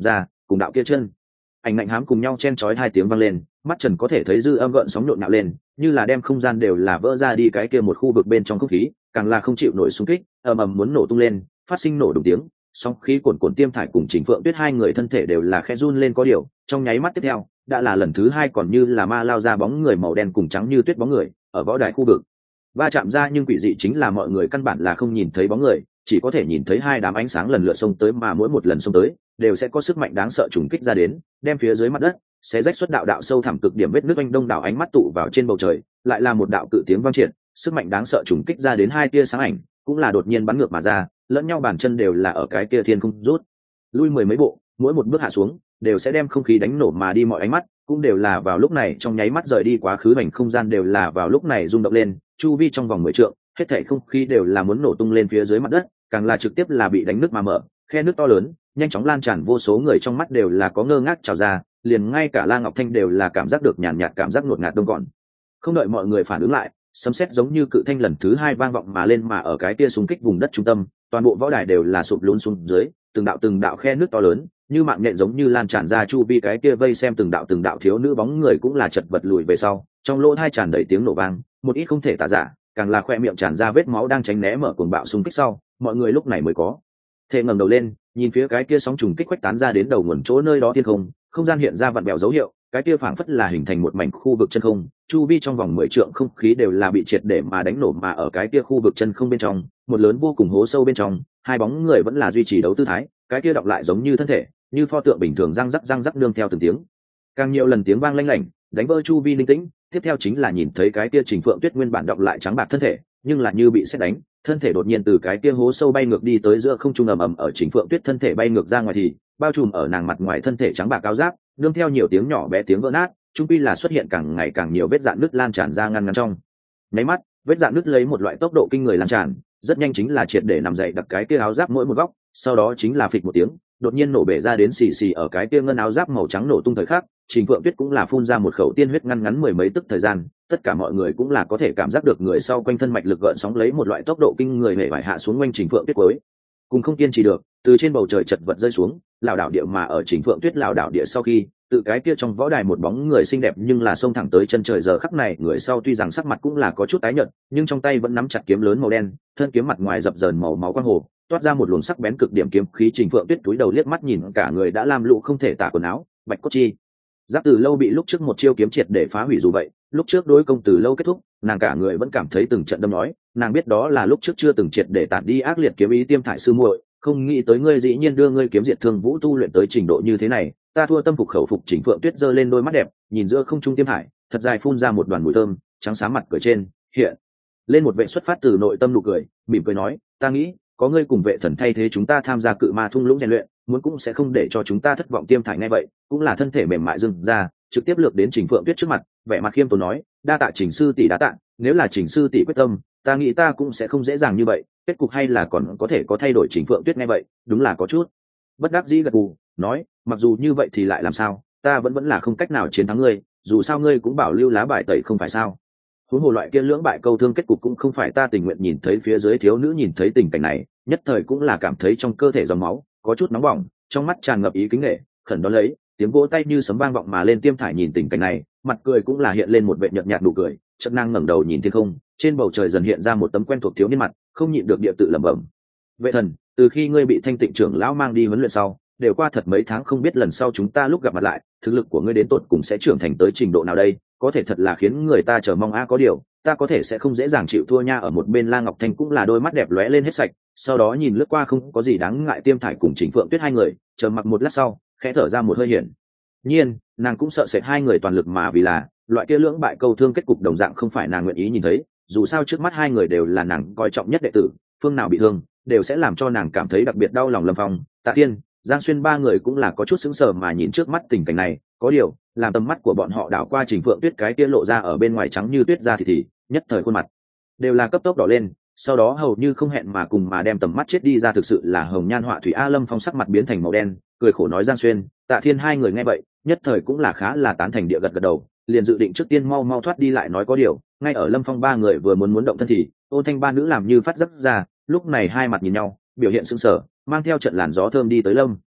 cùng đạo kia chân ảnh ngạnh hám cùng nhau chen chói hai tiếng vang lên, mắt trần có thể thấy dư âm gợn sóng nhộn nhạo lên, như là đem không gian đều là vỡ ra đi cái kia một khu vực bên trong không khí, càng là không chịu nổi xung kích, ầm ầm muốn nổ tung lên, phát sinh nổ đùng tiếng, sóng khí cuồn cuộn tiêm thải cùng Trình Phượng Tuyết hai người thân thể đều là khẽ run lên có điều, trong nháy mắt tiếp theo, đã là lần thứ hai còn như là ma lao ra bóng người màu đen cùng trắng như tuyết bóng người, ở võ đài khu vực. Va chạm ra nhưng quỷ dị chính là mọi người căn bản là không nhìn thấy bóng người, chỉ có thể nhìn thấy hai đám ánh sáng lần lượt xông tới mà mỗi một lần xông tới, đều sẽ có sức mạnh đáng sợ trùng kích ra đến, đem phía dưới mặt đất sẽ rách xuất đạo đạo sâu thẳm cực điểm vết nước anh đông đảo ánh mắt tụ vào trên bầu trời, lại là một đạo cự tiếng vang triệt, sức mạnh đáng sợ trùng kích ra đến hai tia sáng ảnh, cũng là đột nhiên bắn ngược mà ra, lẫn nhau bàn chân đều là ở cái kia thiên không rút lui mười mấy bộ, mỗi một bước hạ xuống đều sẽ đem không khí đánh nổ mà đi, mọi ánh mắt cũng đều là vào lúc này trong nháy mắt rời đi quá khứ hành không gian đều là vào lúc này rung động lên, chu vi trong vòng mười trượng, hết thảy không khí đều là muốn nổ tung lên phía dưới mặt đất, càng là trực tiếp là bị đánh nứt mà mở, khe nước to lớn, nhanh chóng lan tràn, vô số người trong mắt đều là có ngơ ngác trào ra, liền ngay cả La Ngọc Thanh đều là cảm giác được nhàn nhạt cảm giác nuốt ngạt đông gọn. Không đợi mọi người phản ứng lại, sấm sét giống như cự thanh lần thứ hai vang vọng mà lên, mà ở cái kia xung kích vùng đất trung tâm, toàn bộ võ đài đều là sụp lún xuống dưới, từng đạo từng đạo khe nước to lớn, như mạng nhện giống như lan tràn ra chu vi cái kia vây xem từng đạo từng đạo thiếu nữ bóng người cũng là chật vật lùi về sau, trong lỗ hai tràn đầy tiếng nổ vang, một ít không thể tả giả, càng là khoe miệng tràn ra vết máu đang tránh né mở cuồng bạo xung kích sau, mọi người lúc này mới có thể ngẩng đầu lên, nhìn phía cái kia sóng trùng kích khuếch tán ra đến đầu nguồn chỗ nơi đó thiên không, không gian hiện ra vặn vẹo dấu hiệu, cái kia phảng phất là hình thành một mảnh khu vực chân không, chu vi trong vòng mười trượng không khí đều là bị triệt để mà đánh nổ, mà ở cái kia khu vực chân không bên trong, một lớn vô cùng hố sâu bên trong, hai bóng người vẫn là duy trì đấu tư thái, cái kia đọc lại giống như thân thể, như pho tượng bình thường răng rắc răng rắc nương theo từng tiếng. Càng nhiều lần tiếng vang lanh lảnh, đánh vỡ chu vi linh tĩnh, tiếp theo chính là nhìn thấy cái kia Trình Phượng Tuyết nguyên bản đọc lại trắng bạc thân thể, nhưng là như bị sét đánh, thân thể đột nhiên từ cái kia hố sâu bay ngược đi tới giữa không trung, ầm ầm ở Trình Phượng Tuyết thân thể bay ngược ra ngoài thì bao trùm ở nàng mặt ngoài thân thể trắng bạc áo giáp, nương theo nhiều tiếng nhỏ bé tiếng vỡ nát, trung pi là xuất hiện càng ngày càng nhiều vết rạn nứt lan tràn ra ngăn ngăn trong. Nháy mắt, vết rạn nứt lấy một loại tốc độ kinh người lan tràn, rất nhanh chính là triệt để nằm dậy đặt cái kia áo giáp mỗi một góc, sau đó chính là phịch một tiếng, đột nhiên nổ bể ra đến xì xì, ở cái kia ngân áo giáp màu trắng nổ tung thời khắc, Trình Phượng Tuyết cũng là phun ra một khẩu tiên huyết, ngăn ngắn mười mấy tức thời gian, tất cả mọi người cũng là có thể cảm giác được người sau quanh thân mạch lực gợn sóng lấy một loại tốc độ kinh người hề vải hạ xuống quanh Trình Phượng Tuyết cuối cùng không kiên trì được, từ trên bầu trời chật vật rơi xuống, lảo đảo địa mà ở Trình Phượng Tuyết lảo đảo địa sau khi, tự cái kia trong võ đài một bóng người xinh đẹp nhưng là xông thẳng tới chân trời, giờ khắc này người sau tuy rằng sắc mặt cũng là có chút tái nhợt, nhưng trong tay vẫn nắm chặt kiếm lớn màu đen, thân kiếm mặt ngoài dập dờn màu máu quang hồ, toát ra một luồng sắc bén cực điểm kiếm khí. Trình Phượng Tuyết túi đầu liếc mắt nhìn cả người đã lam lũ không thể tả quần áo, bạch cốt chi giáp từ lâu bị lúc trước một chiêu kiếm triệt để phá hủy, dù vậy lúc trước đối công từ lâu kết thúc, nàng cả người vẫn cảm thấy từng trận đâm nói, nàng biết đó là lúc trước chưa từng triệt để tản đi ác liệt kiếm ý tiêm thải sư muội, không nghĩ tới ngươi dĩ nhiên đưa ngươi kiếm diệt thương vũ tu luyện tới trình độ như thế này, ta thua tâm phục khẩu phục. Trình Phượng Tuyết giơ lên đôi mắt đẹp, nhìn giữa không trung tiêm thải, thật dài phun ra một đoàn mùi thơm, trắng sáng mặt cười trên hiện lên một vệ xuất phát từ nội tâm nụ cười, mỉm cười nói, ta nghĩ có ngươi cùng vệ thần thay thế chúng ta tham gia cự ma thung lũng rèn luyện, muốn cũng sẽ không để cho chúng ta thất vọng. Tiêm thải ngay vậy cũng là thân thể mềm mại dừng ra, trực tiếp lược đến Trình Phượng Tuyết trước mặt, vẻ mặt khiêm tốn nói, đa tạ Trình sư tỷ đa tạ, nếu là Trình sư tỷ quyết tâm, ta nghĩ ta cũng sẽ không dễ dàng như vậy, kết cục hay là còn có thể có thay đổi. Trình Phượng Tuyết nghe vậy đúng là có chút bất đắc dĩ gật gù, nói, mặc dù như vậy thì lại làm sao, ta vẫn vẫn là không cách nào chiến thắng ngươi, dù sao ngươi cũng bảo lưu lá bài tẩy không phải sao. Huống hồ loại kia lưỡng bại câu thương kết cục cũng không phải ta tình nguyện nhìn thấy. Phía dưới thiếu nữ nhìn thấy tình cảnh này, nhất thời cũng là cảm thấy trong cơ thể dòng máu có chút nóng bỏng, trong mắt tràn ngập ý kính nể, khẩn đón lấy, tiếng vỗ tay như sấm vang vọng mà lên. Tiêm thải nhìn tình cảnh này, mặt cười cũng là hiện lên một vẻ nhợt nhạt nụ cười, chợt nàng ngẩng đầu nhìn thiên không, trên bầu trời dần hiện ra một tấm quen thuộc thiếu niên mặt, không nhịn được địa tự lẩm bẩm, vệ thần, từ khi ngươi bị Thanh Tịnh trưởng lão mang đi huấn luyện sau, đều qua thật mấy tháng, không biết lần sau chúng ta lúc gặp mặt lại, thực lực của ngươi đến tột cùng sẽ trưởng thành tới trình độ nào đây, có thể thật là khiến người ta chờ mong a. Có điều ta có thể sẽ không dễ dàng chịu thua nha. Ở một bên La Ngọc Thanh cũng là đôi mắt đẹp lóe lên hết sạch, sau đó nhìn lướt qua không có gì đáng ngại Tiêm thải cùng Trình Phượng Tuyết hai người, chờ mặc một lát sau khẽ thở ra một hơi hiển nhiên, nàng cũng sợ sệt hai người toàn lực, mà vì là loại kia lưỡng bại câu thương kết cục đồng dạng không phải nàng nguyện ý nhìn thấy, dù sao trước mắt hai người đều là nàng coi trọng nhất đệ tử, phương nào bị thương đều sẽ làm cho nàng cảm thấy đặc biệt đau lòng. Lâm Phong, Tạ Thiên, Giang Xuyên ba người cũng là có chút sững sờ mà nhìn trước mắt tình cảnh này, có điều làm tầm mắt của bọn họ đảo qua Trình Phượng Tuyết cái kia lộ ra ở bên ngoài trắng như tuyết ra thì thì nhất thời khuôn mặt đều là cấp tốc đỏ lên, sau đó hầu như không hẹn mà cùng mà đem tầm mắt chết đi ra, thực sự là hồng nhan họa thủy a. Lâm Phong sắc mặt biến thành màu đen, cười khổ nói, Giang Xuyên, Tạ Thiên hai người nghe vậy nhất thời cũng là khá là tán thành địa gật gật đầu, liền dự định trước tiên mau mau thoát đi lại nói. Có điều ngay ở Lâm Phong ba người vừa muốn muốn động thân thì Ôn Thanh ba nữ làm như phát giấc ra, lúc này hai mặt nhìn nhau, biểu hiện sững sờ, mang theo trận làn gió thơm đi tới Lâm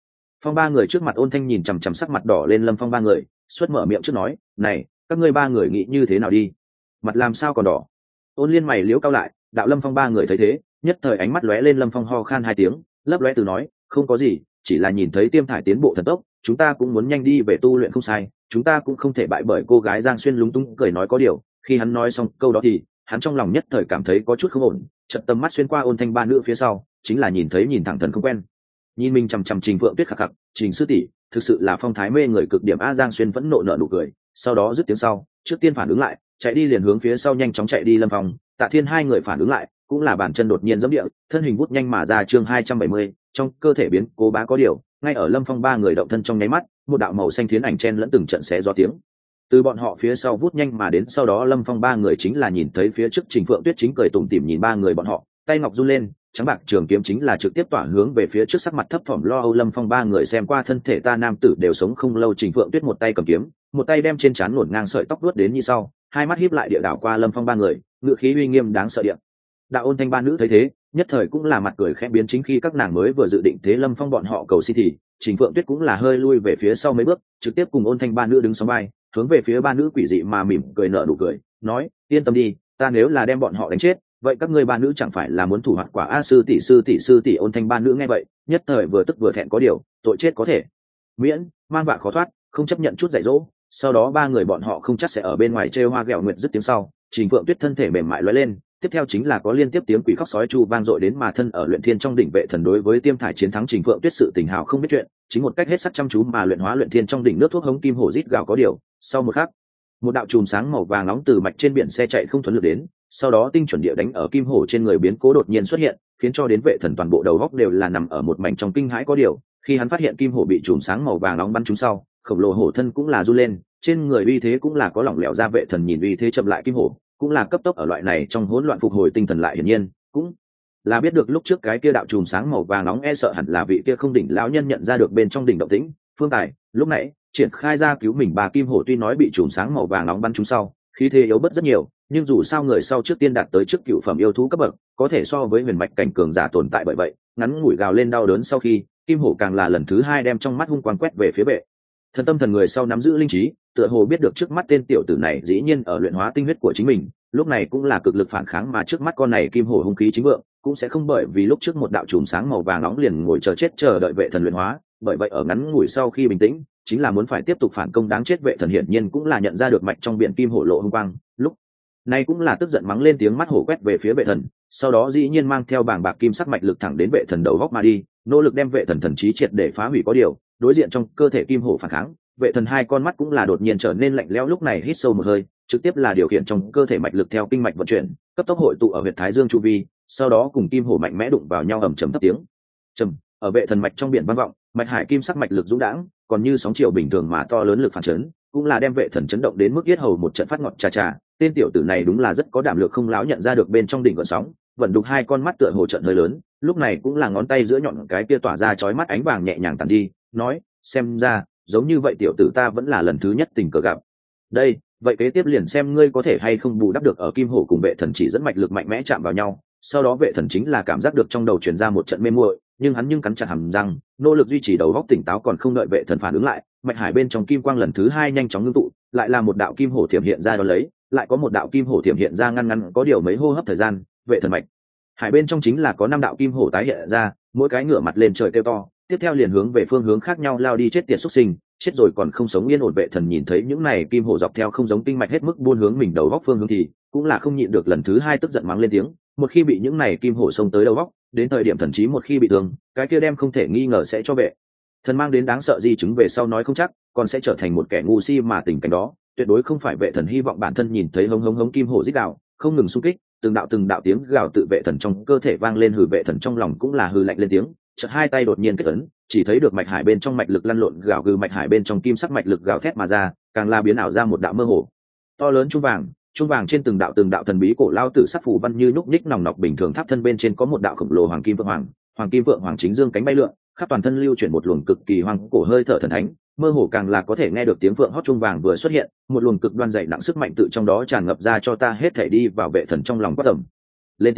Phong ba người trước mặt Ôn Thanh nhìn chằm chằm sắc mặt đỏ lên Lâm Phong ba người, xuất mở miệng trước nói, này, các ngươi ba người nghĩ như thế nào đi? Mặt làm sao còn đỏ? Ôn Liên mày liếu cao lại, đạo Lâm Phong ba người thấy thế, nhất thời ánh mắt lóe lên. Lâm Phong ho khan hai tiếng, lấp lóe từ nói, không có gì, chỉ là nhìn thấy Tiêm Thải tiến bộ thần tốc, chúng ta cũng muốn nhanh đi về tu luyện không sai, chúng ta cũng không thể bại bởi cô gái Giang Xuyên lúng túng cười nói có điều, khi hắn nói xong câu đó thì hắn trong lòng nhất thời cảm thấy có chút không ổn, chợt tầm mắt xuyên qua Ôn Thanh ba nữ phía sau, chính là nhìn thấy nhìn thẳng thần không quen. Nhìn mình chằm chằm Trình Phượng Tuyết khạc khạc, Trình sư tỷ, thực sự là phong thái mê người cực điểm a. Giang Xuyên vẫn nộ nở nụ cười, sau đó dứt tiếng sau, trước tiên phản ứng lại, chạy đi liền hướng phía sau nhanh chóng chạy đi. Lâm Phong, Tạ Thiên hai người phản ứng lại, cũng là bàn chân đột nhiên giẫm địa, thân hình vút nhanh mà ra. Chương hai trăm bảy mươi, trong cơ thể biến cố bá có điều, ngay ở Lâm Phong ba người động thân trong nháy mắt, một đạo màu xanh thiến ảnh chen lẫn từng trận xé gió tiếng từ bọn họ phía sau vút nhanh mà đến. Sau đó Lâm Phong ba người chính là nhìn thấy phía trước Trình Phượng Tuyết chính cười tủm tỉm nhìn ba người bọn họ, tay ngọc run lên, trắng bạc trường kiếm chính là trực tiếp tỏa hướng về phía trước. Sắc mặt thấp thỏm lo âu Lâm Phong ba người xem qua thân thể ta nam tử đều sống không lâu. Trình Phượng Tuyết một tay cầm kiếm, một tay đem trên trán ngổn ngang sợi tóc vuốt đến như sau, hai mắt híp lại địa đảo qua Lâm Phong ba người, ngự khí uy nghiêm đáng sợ địa. Đạo Ôn Thanh ba nữ thấy thế, nhất thời cũng là mặt cười khẽ biến. Chính khi các nàng mới vừa dự định thế Lâm Phong bọn họ cầu xin thì Trình Phượng Tuyết cũng là hơi lui về phía sau mấy bước, trực tiếp cùng Ôn Thanh ba nữ đứng sóng vai, hướng về phía ba nữ quỷ dị mà mỉm cười nở nụ cười, nói, yên tâm đi, ta nếu là đem bọn họ đánh chết, vậy các ngươi ba nữ chẳng phải là muốn thủ hoạt quả a. Sư tỷ sư tỷ sư tỷ. Ôn Thanh ba nữ nghe vậy, nhất thời vừa tức vừa thẹn có điều, tội chết có thể miễn, mang vạ khó thoát, không chấp nhận chút dạy dỗ. Sau đó ba người bọn họ không chắc sẽ ở bên ngoài trêu hoa ghẹo nguyệt. Dứt tiếng sau, Trình Phượng Tuyết thân thể mềm mại lóe lên, tiếp theo chính là có liên tiếp tiếng quỷ khóc sói chu vang dội đến. Mà thân ở luyện thiên trong đỉnh vệ thần đối với Tiêm Thải chiến thắng Trình Phượng Tuyết sự tình hào không biết chuyện, chính một cách hết sắc chăm chú mà luyện hóa luyện thiên trong đỉnh nước thuốc hống kim hổ rít gào có điều. Sau một khắc, một đạo chùm sáng màu vàng nóng từ mạch trên biển xe chạy không thuần lực đến, sau đó tinh chuẩn địa đánh ở kim hổ trên người. Biến cố đột nhiên xuất hiện, khiến cho đến vệ thần toàn bộ đầu góc đều là nằm ở một mảnh trong kinh hãi có điều. Khi hắn phát hiện kim hổ bị chùm sáng màu vàng nóng bắn trúng sau, khổng lồ hổ thân cũng là run lên, trên người uy thế cũng là có lỏng lẻo ra. Vệ thần nhìn uy thế chậm lại kim hổ, cũng là cấp tốc ở loại này trong hỗn loạn phục hồi tinh thần lại. Hiển nhiên cũng là biết được lúc trước cái kia đạo chùm sáng màu vàng nóng e sợ hẳn là vị kia không đỉnh lão nhân nhận ra được bên trong đỉnh động tĩnh. Phương Tài lúc nãy triển khai ra cứu mình bà kim hổ, tuy nói bị chùm sáng màu vàng nóng bắn trúng sau khí thế yếu bớt rất nhiều, nhưng dù sao người sau trước tiên đạt tới trước cựu phẩm yêu thú cấp bậc, có thể so với huyền mạch cảnh cường giả tồn tại. Bởi vậy ngắn ngủi gào lên đau đớn sau khi, kim hổ càng là lần thứ hai đem trong mắt hung quang quét về phía vệ thần. Tâm thần người sau nắm giữ linh trí, tựa hồ biết được trước mắt tên tiểu tử này dĩ nhiên ở luyện hóa tinh huyết của chính mình, lúc này cũng là cực lực phản kháng. Mà trước mắt con này kim hổ hung khí chính vượng, cũng sẽ không bởi vì lúc trước một đạo chùm sáng màu vàng nóng liền ngồi chờ chết chờ đợi vệ thần luyện hóa. Bởi vậy ở ngắn ngủi sau khi bình tĩnh, chính là muốn phải tiếp tục phản công đáng chết. Vệ thần hiển nhiên cũng là nhận ra được mạch trong biển kim hổ lộ hung quang, lúc này cũng là tức giận mắng lên tiếng, mắt hổ quét về phía vệ thần, sau đó dĩ nhiên mang theo bảng bạc kim sắc mạch lực thẳng đến vệ thần đầu góc mà đi, nỗ lực đem vệ thần thần trí triệt để phá hủy. Có điều đối diện trong cơ thể kim hổ phản kháng, vệ thần hai con mắt cũng là đột nhiên trở nên lạnh lẽo. Lúc này hít sâu một hơi, trực tiếp là điều khiển trong cơ thể mạch lực theo kinh mạch vận chuyển, cấp tốc hội tụ ở huyệt thái dương chu vi, sau đó cùng kim hổ mạnh mẽ đụng vào nhau, ầm trầm thấp tiếng trầm ở vệ thần mạch trong biển vang vọng. Mạch hải kim sắc mạch lực dũng đãng, còn như sóng chiều bình thường mà to lớn lực phản chấn, cũng là đem vệ thần chấn động đến mức yết hầu một trận phát ngọt trà trà. Tên tiểu tử này đúng là rất có đảm lượng, không láo nhận ra được bên trong đỉnh gợn sóng, vận đục hai con mắt tựa hồ trận hơi lớn, lúc này cũng là ngón tay giữa nhọn cái kia tỏa ra chói mắt ánh vàng nhẹ nhàng tàn đi, nói, xem ra giống như vậy tiểu tử ta vẫn là lần thứ nhất tình cờ gặp. Đây, vậy kế tiếp liền xem ngươi có thể hay không bù đắp được. Ở kim hổ cùng vệ thần chỉ dẫn mạch lực mạnh mẽ chạm vào nhau, sau đó vệ thần chính là cảm giác được trong đầu truyền ra một trận mê muội, nhưng hắn nhưng cắn chặt hàm răng, nỗ lực duy trì đầu óc tỉnh táo. Còn không đợi vệ thần phản ứng lại, mạch hải bên trong kim quang lần thứ hai nhanh chóng ngưng tụ, lại là một đạo kim hổ thiểm hiện ra, đó lấy lại có một đạo kim hổ thiểm hiện ra, ngăn ngăn có điều mấy hô hấp thời gian, vệ thần mạch hải bên trong chính là có năm đạo kim hổ tái hiện ra, mỗi cái ngửa mặt lên trời kêu to, tiếp theo liền hướng về phương hướng khác nhau lao đi. Chết tiệt xuất sinh, chết rồi còn không sống yên ổn. Vệ thần nhìn thấy những này kim hổ dọc theo không giống kinh mạch hết mức buôn hướng mình đầu góc phương hướng thì cũng là không nhịn được lần thứ hai tức giận mắng lên tiếng. Một khi bị những này kim hổ xông tới đầu góc, đến thời điểm thần trí một khi bị thương, cái kia đem không thể nghi ngờ sẽ cho vệ thần mang đến đáng sợ di chứng về sau nói không chắc còn sẽ trở thành một kẻ ngu si. Mà tình cảnh đó tuyệt đối không phải vệ thần hy vọng bản thân nhìn thấy. Hống hống hống kim hổ rít gào không ngừng xung kích, từng đạo từng đạo tiếng gào tự vệ thần trong cơ thể vang lên. Hừ, vệ thần trong lòng cũng là hừ lạnh lên tiếng, chợt hai tay đột nhiên kết ấn, chỉ thấy được mạch hải bên trong mạch lực lăn lộn gào gừ, mạch hải bên trong kim sắc mạch lực gào thét mà ra, càng là biến ảo ra một đạo mơ hồ to lớn trung vàng. Trung vàng trên từng đạo từng đạo thần bí cổ lao tử sắc phù văn như nhúc nhích nòng nọc bình thường, tháp thân bên trên có một đạo khổng lồ hoàng kim vượng hoàng, hoàng kim vượng hoàng chính dương cánh bay lượn, khắp toàn thân lưu chuyển một luồng cực kỳ hoàng cổ hơi thở thần thánh, mơ hồ càng là có thể nghe được tiếng vượng hót. Trung vàng vừa xuất hiện, một luồng cực đoan dày nặng sức mạnh tự trong đó tràn ngập ra, cho ta hết thể đi vào. Vệ thần trong lòng quát tầm lên tiếng,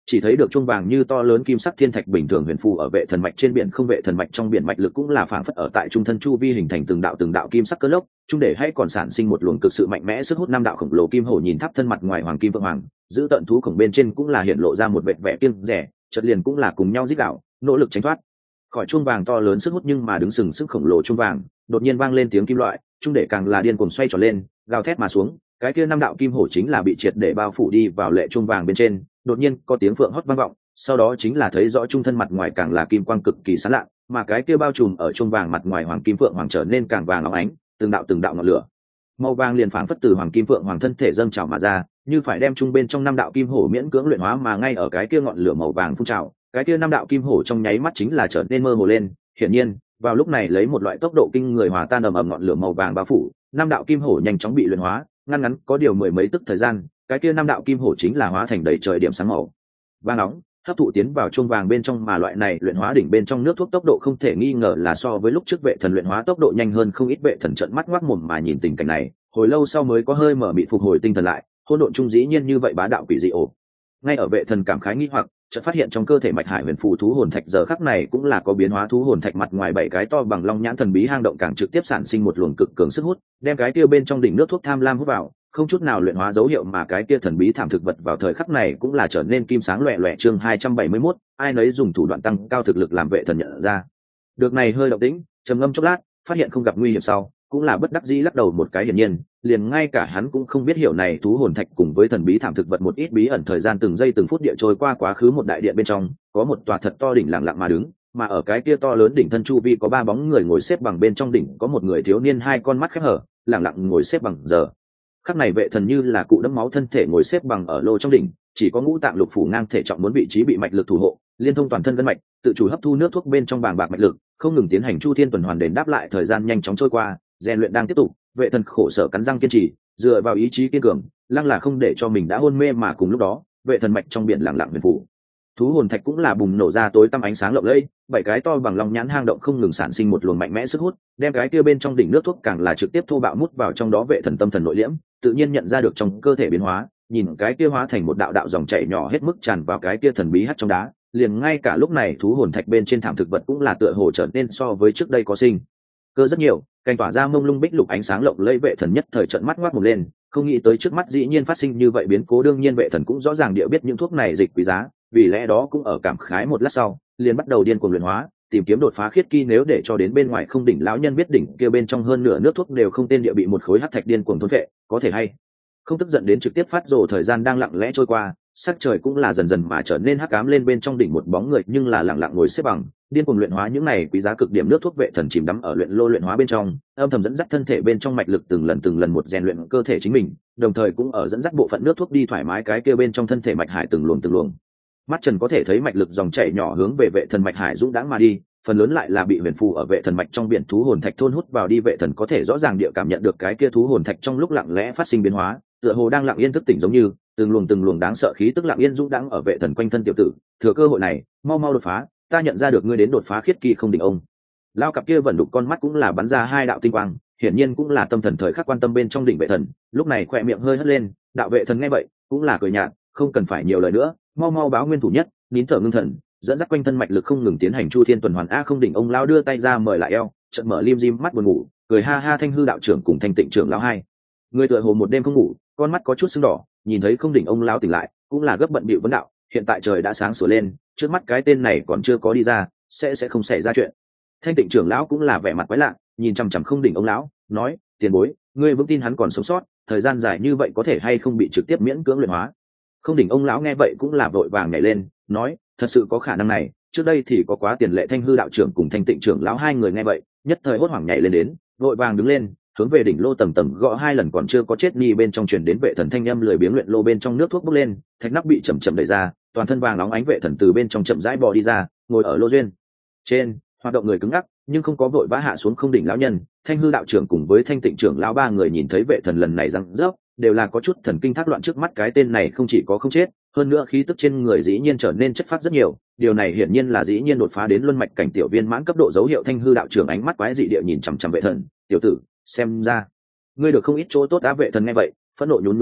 chỉ thấy được chuông vàng như to lớn kim sắc thiên thạch bình thường huyền phù ở vệ thần mạch trên biển không, vệ thần mạch trong biển mạch lực cũng là phảng phất ở tại trung thân chu vi hình thành từng đạo từng đạo kim sắc cơn lốc, trung để hay còn sản sinh một luồng cực sự mạnh mẽ sức hút. Năm đạo khổng lồ kim hổ nhìn tháp thân mặt ngoài hoàng kim vượng hoàng, giữ tận thú khổng bên trên cũng là hiện lộ ra một vệt vẻ kiêng rẻ, chợt liền cũng là cùng nhau rít gào, nỗ lực tránh thoát khỏi chuông vàng to lớn sức hút. Nhưng mà đứng sừng sức khổng lồ chuông vàng đột nhiên vang lên tiếng kim loại, trung để càng là điên cuồng xoay tròn lên, gào thét mà xuống. Cái kia năm đạo kim hổ chính là bị triệt để bao phủ đi vào lệ chuông vàng bên trên. Đột nhiên có tiếng phượng hót vang vọng, sau đó chính là thấy rõ trung thân mặt ngoài càng là kim quang cực kỳ sáng lạ, mà cái kia bao trùm ở chuông vàng mặt ngoài hoàng kim phượng hoàng trở nên càng vàng óng ánh, từng đạo từng đạo ngọn lửa màu vàng liền phảng phất từ hoàng kim phượng hoàng thân thể dâng trào mà ra, như phải đem trung bên trong năm đạo kim hổ miễn cưỡng luyện hóa. Mà ngay ở cái kia ngọn lửa màu vàng phun trào, cái kia năm đạo kim hổ trong nháy mắt chính là trở nên mơ hồ lên. Hiển nhiên vào lúc này lấy một loại tốc độ kinh người hòa tan ầm ầm ngọn lửa màu vàng bao phủ, năm đạo kim hổ nhanh chóng bị luyện hóa. Ngắn ngắn có điều mười mấy tức thời gian, cái kia năm đạo kim hổ chính là hóa thành đầy trời điểm sáng màu vàng nóng, hấp thụ tiến vào chuông vàng bên trong. Mà loại này luyện hóa đỉnh bên trong nước thuốc tốc độ không thể nghi ngờ là so với lúc trước vệ thần luyện hóa tốc độ nhanh hơn không ít. Vệ thần trợn mắt ngoác mồm mà nhìn tình cảnh này, hồi lâu sau mới có hơi mở mịt phục hồi tinh thần lại. Hỗn độn trung dĩ nhiên như vậy bá đạo quỷ dị ổ. Ngay ở vệ thần cảm khái nghi hoặc, chợt phát hiện trong cơ thể mạch hải huyền phù thú hồn thạch giờ khắc này cũng là có biến hóa. Thú hồn thạch mặt ngoài bảy cái to bằng long nhãn thần bí hang động càng trực tiếp sản sinh một luồng cực cường sức hút, đem cái kia bên trong đỉnh nước thuốc tham lam hút vào, không chút nào luyện hóa dấu hiệu. Mà cái kia thần bí thảm thực vật vào thời khắc này cũng là trở nên kim sáng loẹt loẹt. Chương hai trăm bảy mươi mốt, ai nấy dùng thủ đoạn tăng cao thực lực làm vệ thần nhận ra được này hơi động tĩnh, trầm ngâm chốc lát, phát hiện không gặp nguy hiểm sau, cũng là bất đắc dĩ lắc đầu một cái. Hiển nhiên liền ngay cả hắn cũng không biết hiểu này thú hồn thạch cùng với thần bí thảm thực vật một ít bí ẩn. Thời gian từng giây từng phút địa trôi qua, quá khứ một đại điện bên trong có một tòa thật to đỉnh lặng lặng mà đứng, mà ở cái kia to lớn đỉnh thân chu vi có ba bóng người ngồi xếp bằng. Bên trong đỉnh có một người thiếu niên hai con mắt khép hở, lặng lặng ngồi xếp bằng. Giờ khắc này vệ thần như là cụ đẫm máu thân thể ngồi xếp bằng ở lô trong đỉnh, chỉ có ngũ tạng lục phủ ngang thể trọng muốn vị trí bị mạch lực thủ hộ, liên thông toàn thân gân mạch, tự chủ hấp thu nước thuốc bên trong bàng bạc mạch lực, không ngừng tiến hành chu thiên tuần hoàn đền đáp lại. Thời gian nhanh chóng trôi qua, rèn luyện đang tiếp tục, vệ thần khổ sở cắn răng kiên trì, dựa vào ý chí kiên cường, lăng là không để cho mình đã hôn mê. Mà cùng lúc đó, vệ thần mạch trong biển lặng lặng huyền phủ thú hồn thạch cũng là bùng nổ ra tối tăm ánh sáng lộng lẫy, bảy cái to bằng long nhãn hang động không ngừng sản sinh một luồng mạnh mẽ sức hút, đem cái kia bên trong đỉnh nước thuốc càng là trực tiếp thô bạo mút vào trong đó. Vệ thần tâm thần nội liễm, tự nhiên nhận ra được trong cơ thể biến hóa, nhìn cái kia hóa thành một đạo đạo dòng chảy nhỏ hết mức tràn vào cái kia thần bí hắt trong đá. Liền ngay cả lúc này thú hồn thạch bên trên thảm thực vật cũng là tựa hồ trở nên so với trước đây có sinh cơ rất nhiều, cành tỏa ra mông lung bích lục ánh sáng lộng lẫy. Vệ thần nhất thời trợn mắt ngoác mồm lên, không nghĩ tới trước mắt dĩ nhiên phát sinh như vậy biến cố. đương nhiên vệ thần cũng rõ ràng địa biết những thuốc này dịch quý giá, vì lẽ đó cũng ở cảm khái một lát sau liền bắt đầu điên cuồng luyện hóa, tìm kiếm đột phá khiết kỳ. Nếu để cho đến bên ngoài không đỉnh lão nhân biết đỉnh kia bên trong hơn nửa nước thuốc đều không tên địa bị một khối hắc thạch điên cuồng thôn phệ, có thể hay không tức giận đến trực tiếp phát rồ. Thời gian đang lặng lẽ trôi qua, sắc trời cũng là dần dần mà trở nên hắc ám lên. Bên trong đỉnh một bóng người nhưng là lặng lặng ngồi xếp bằng, điên cuồng luyện hóa những này quý giá cực điểm nước thuốc. Vệ thần chìm đắm ở luyện lô luyện hóa bên trong, âm thầm dẫn dắt thân thể bên trong mạch lực từng lần từng lần một rèn luyện cơ thể chính mình, đồng thời cũng ở dẫn dắt bộ phận nước thuốc đi thoải mái cái kia bên trong thân thể mạch hải từng luồng từng luồng. Mắt trần có thể thấy mạch lực dòng chảy nhỏ hướng về vệ thần mạch hải dũng đãng mà đi, phần lớn lại là bị huyền phù ở vệ thần mạch trong biển thú hồn thạch thôn hút vào đi. Vệ thần có thể rõ ràng địa cảm nhận được cái kia thú hồn thạch trong lúc lặng lẽ phát sinh biến hóa, tựa hồ đang lặng yên thức tỉnh, giống như từng luồng từng luồng đáng sợ khí tức lặng yên dũng đãng ở vệ thần quanh thân. Tiểu tử, thừa cơ hội này mau mau đột phá, ta nhận ra được ngươi đến đột phá khiết kỳ không đỉnh. Ông lao cặp kia vẫn đục con mắt cũng là bắn ra hai đạo tinh quang, hiển nhiên cũng là tâm thần thời khắc quan tâm bên trong đỉnh vệ thần. Lúc này khỏe miệng hơi hất lên, đạo vệ thần nghe vậy cũng là cười nhạt, không cần phải nhiều lời nữa, mau mau báo nguyên thủ nhất, nín thở ngưng thần, dẫn dắt quanh thân mạch lực không ngừng tiến hành chu thiên tuần hoàn. A không đỉnh ông lao đưa tay ra mời lại eo, chợt mở lim dim mắt buồn ngủ, cười ha ha. Thanh hư đạo trưởng cùng thanh tịnh trưởng lão hai người tựa hồ một đêm không ngủ, con mắt có chút sưng đỏ, nhìn thấy không đỉnh ông lao tỉnh lại cũng là gấp bận bịu vấn đạo, hiện tại trời đã sáng sủa lên, trước mắt cái tên này còn chưa có đi ra, sẽ sẽ không xảy ra chuyện. Thanh tịnh trưởng lão cũng là vẻ mặt quái lạ, nhìn chằm chằm không đỉnh ông lão, nói, tiền bối, ngươi vững tin hắn còn sống sót, thời gian dài như vậy có thể hay không bị trực tiếp miễn cưỡng luyện hóa? Không đỉnh ông lão nghe vậy cũng là vội vàng nhảy lên, nói, thật sự có khả năng này, trước đây thì có quá tiền lệ. Thanh hư đạo trưởng cùng thanh tịnh trưởng lão hai người nghe vậy nhất thời hốt hoảng nhảy lên đến, vội vàng đứng lên, hướng về đỉnh lô tầng tầng gõ hai lần còn chưa có chết ni bên trong truyền đến vệ thần thanh âm lười biếng luyện lô bên trong nước thuốc bốc lên, thạch nắp bị chậm chậm đẩy ra, toàn thân vàng nóng ánh vệ thần từ bên trong chậm rãi bò đi ra, ngồi ở lô duyên trên, hoạt động người cứng ngắc nhưng không có vội vã hạ xuống. Không đỉnh lão nhân, thanh hư đạo trưởng cùng với thanh tịnh trưởng lão ba người nhìn thấy vệ thần lần này răng rớp, đều là có chút thần kinh thác loạn. Trước mắt cái tên này không chỉ có không chết, hơn nữa khí tức trên người dĩ nhiên trở nên chất phát rất nhiều, điều này hiển nhiên là dĩ nhiên đột phá đến luân mạch cảnh tiểu viên mãn cấp độ dấu hiệu. Thanh hư đạo trưởng ánh mắt quái dị địa nhìn chằm chằm vệ thần, tiểu tử, xem ra ngươi được không ít chỗ tốt. Á vệ thần nghe vậy phẫn nộ nhún nhún mũi,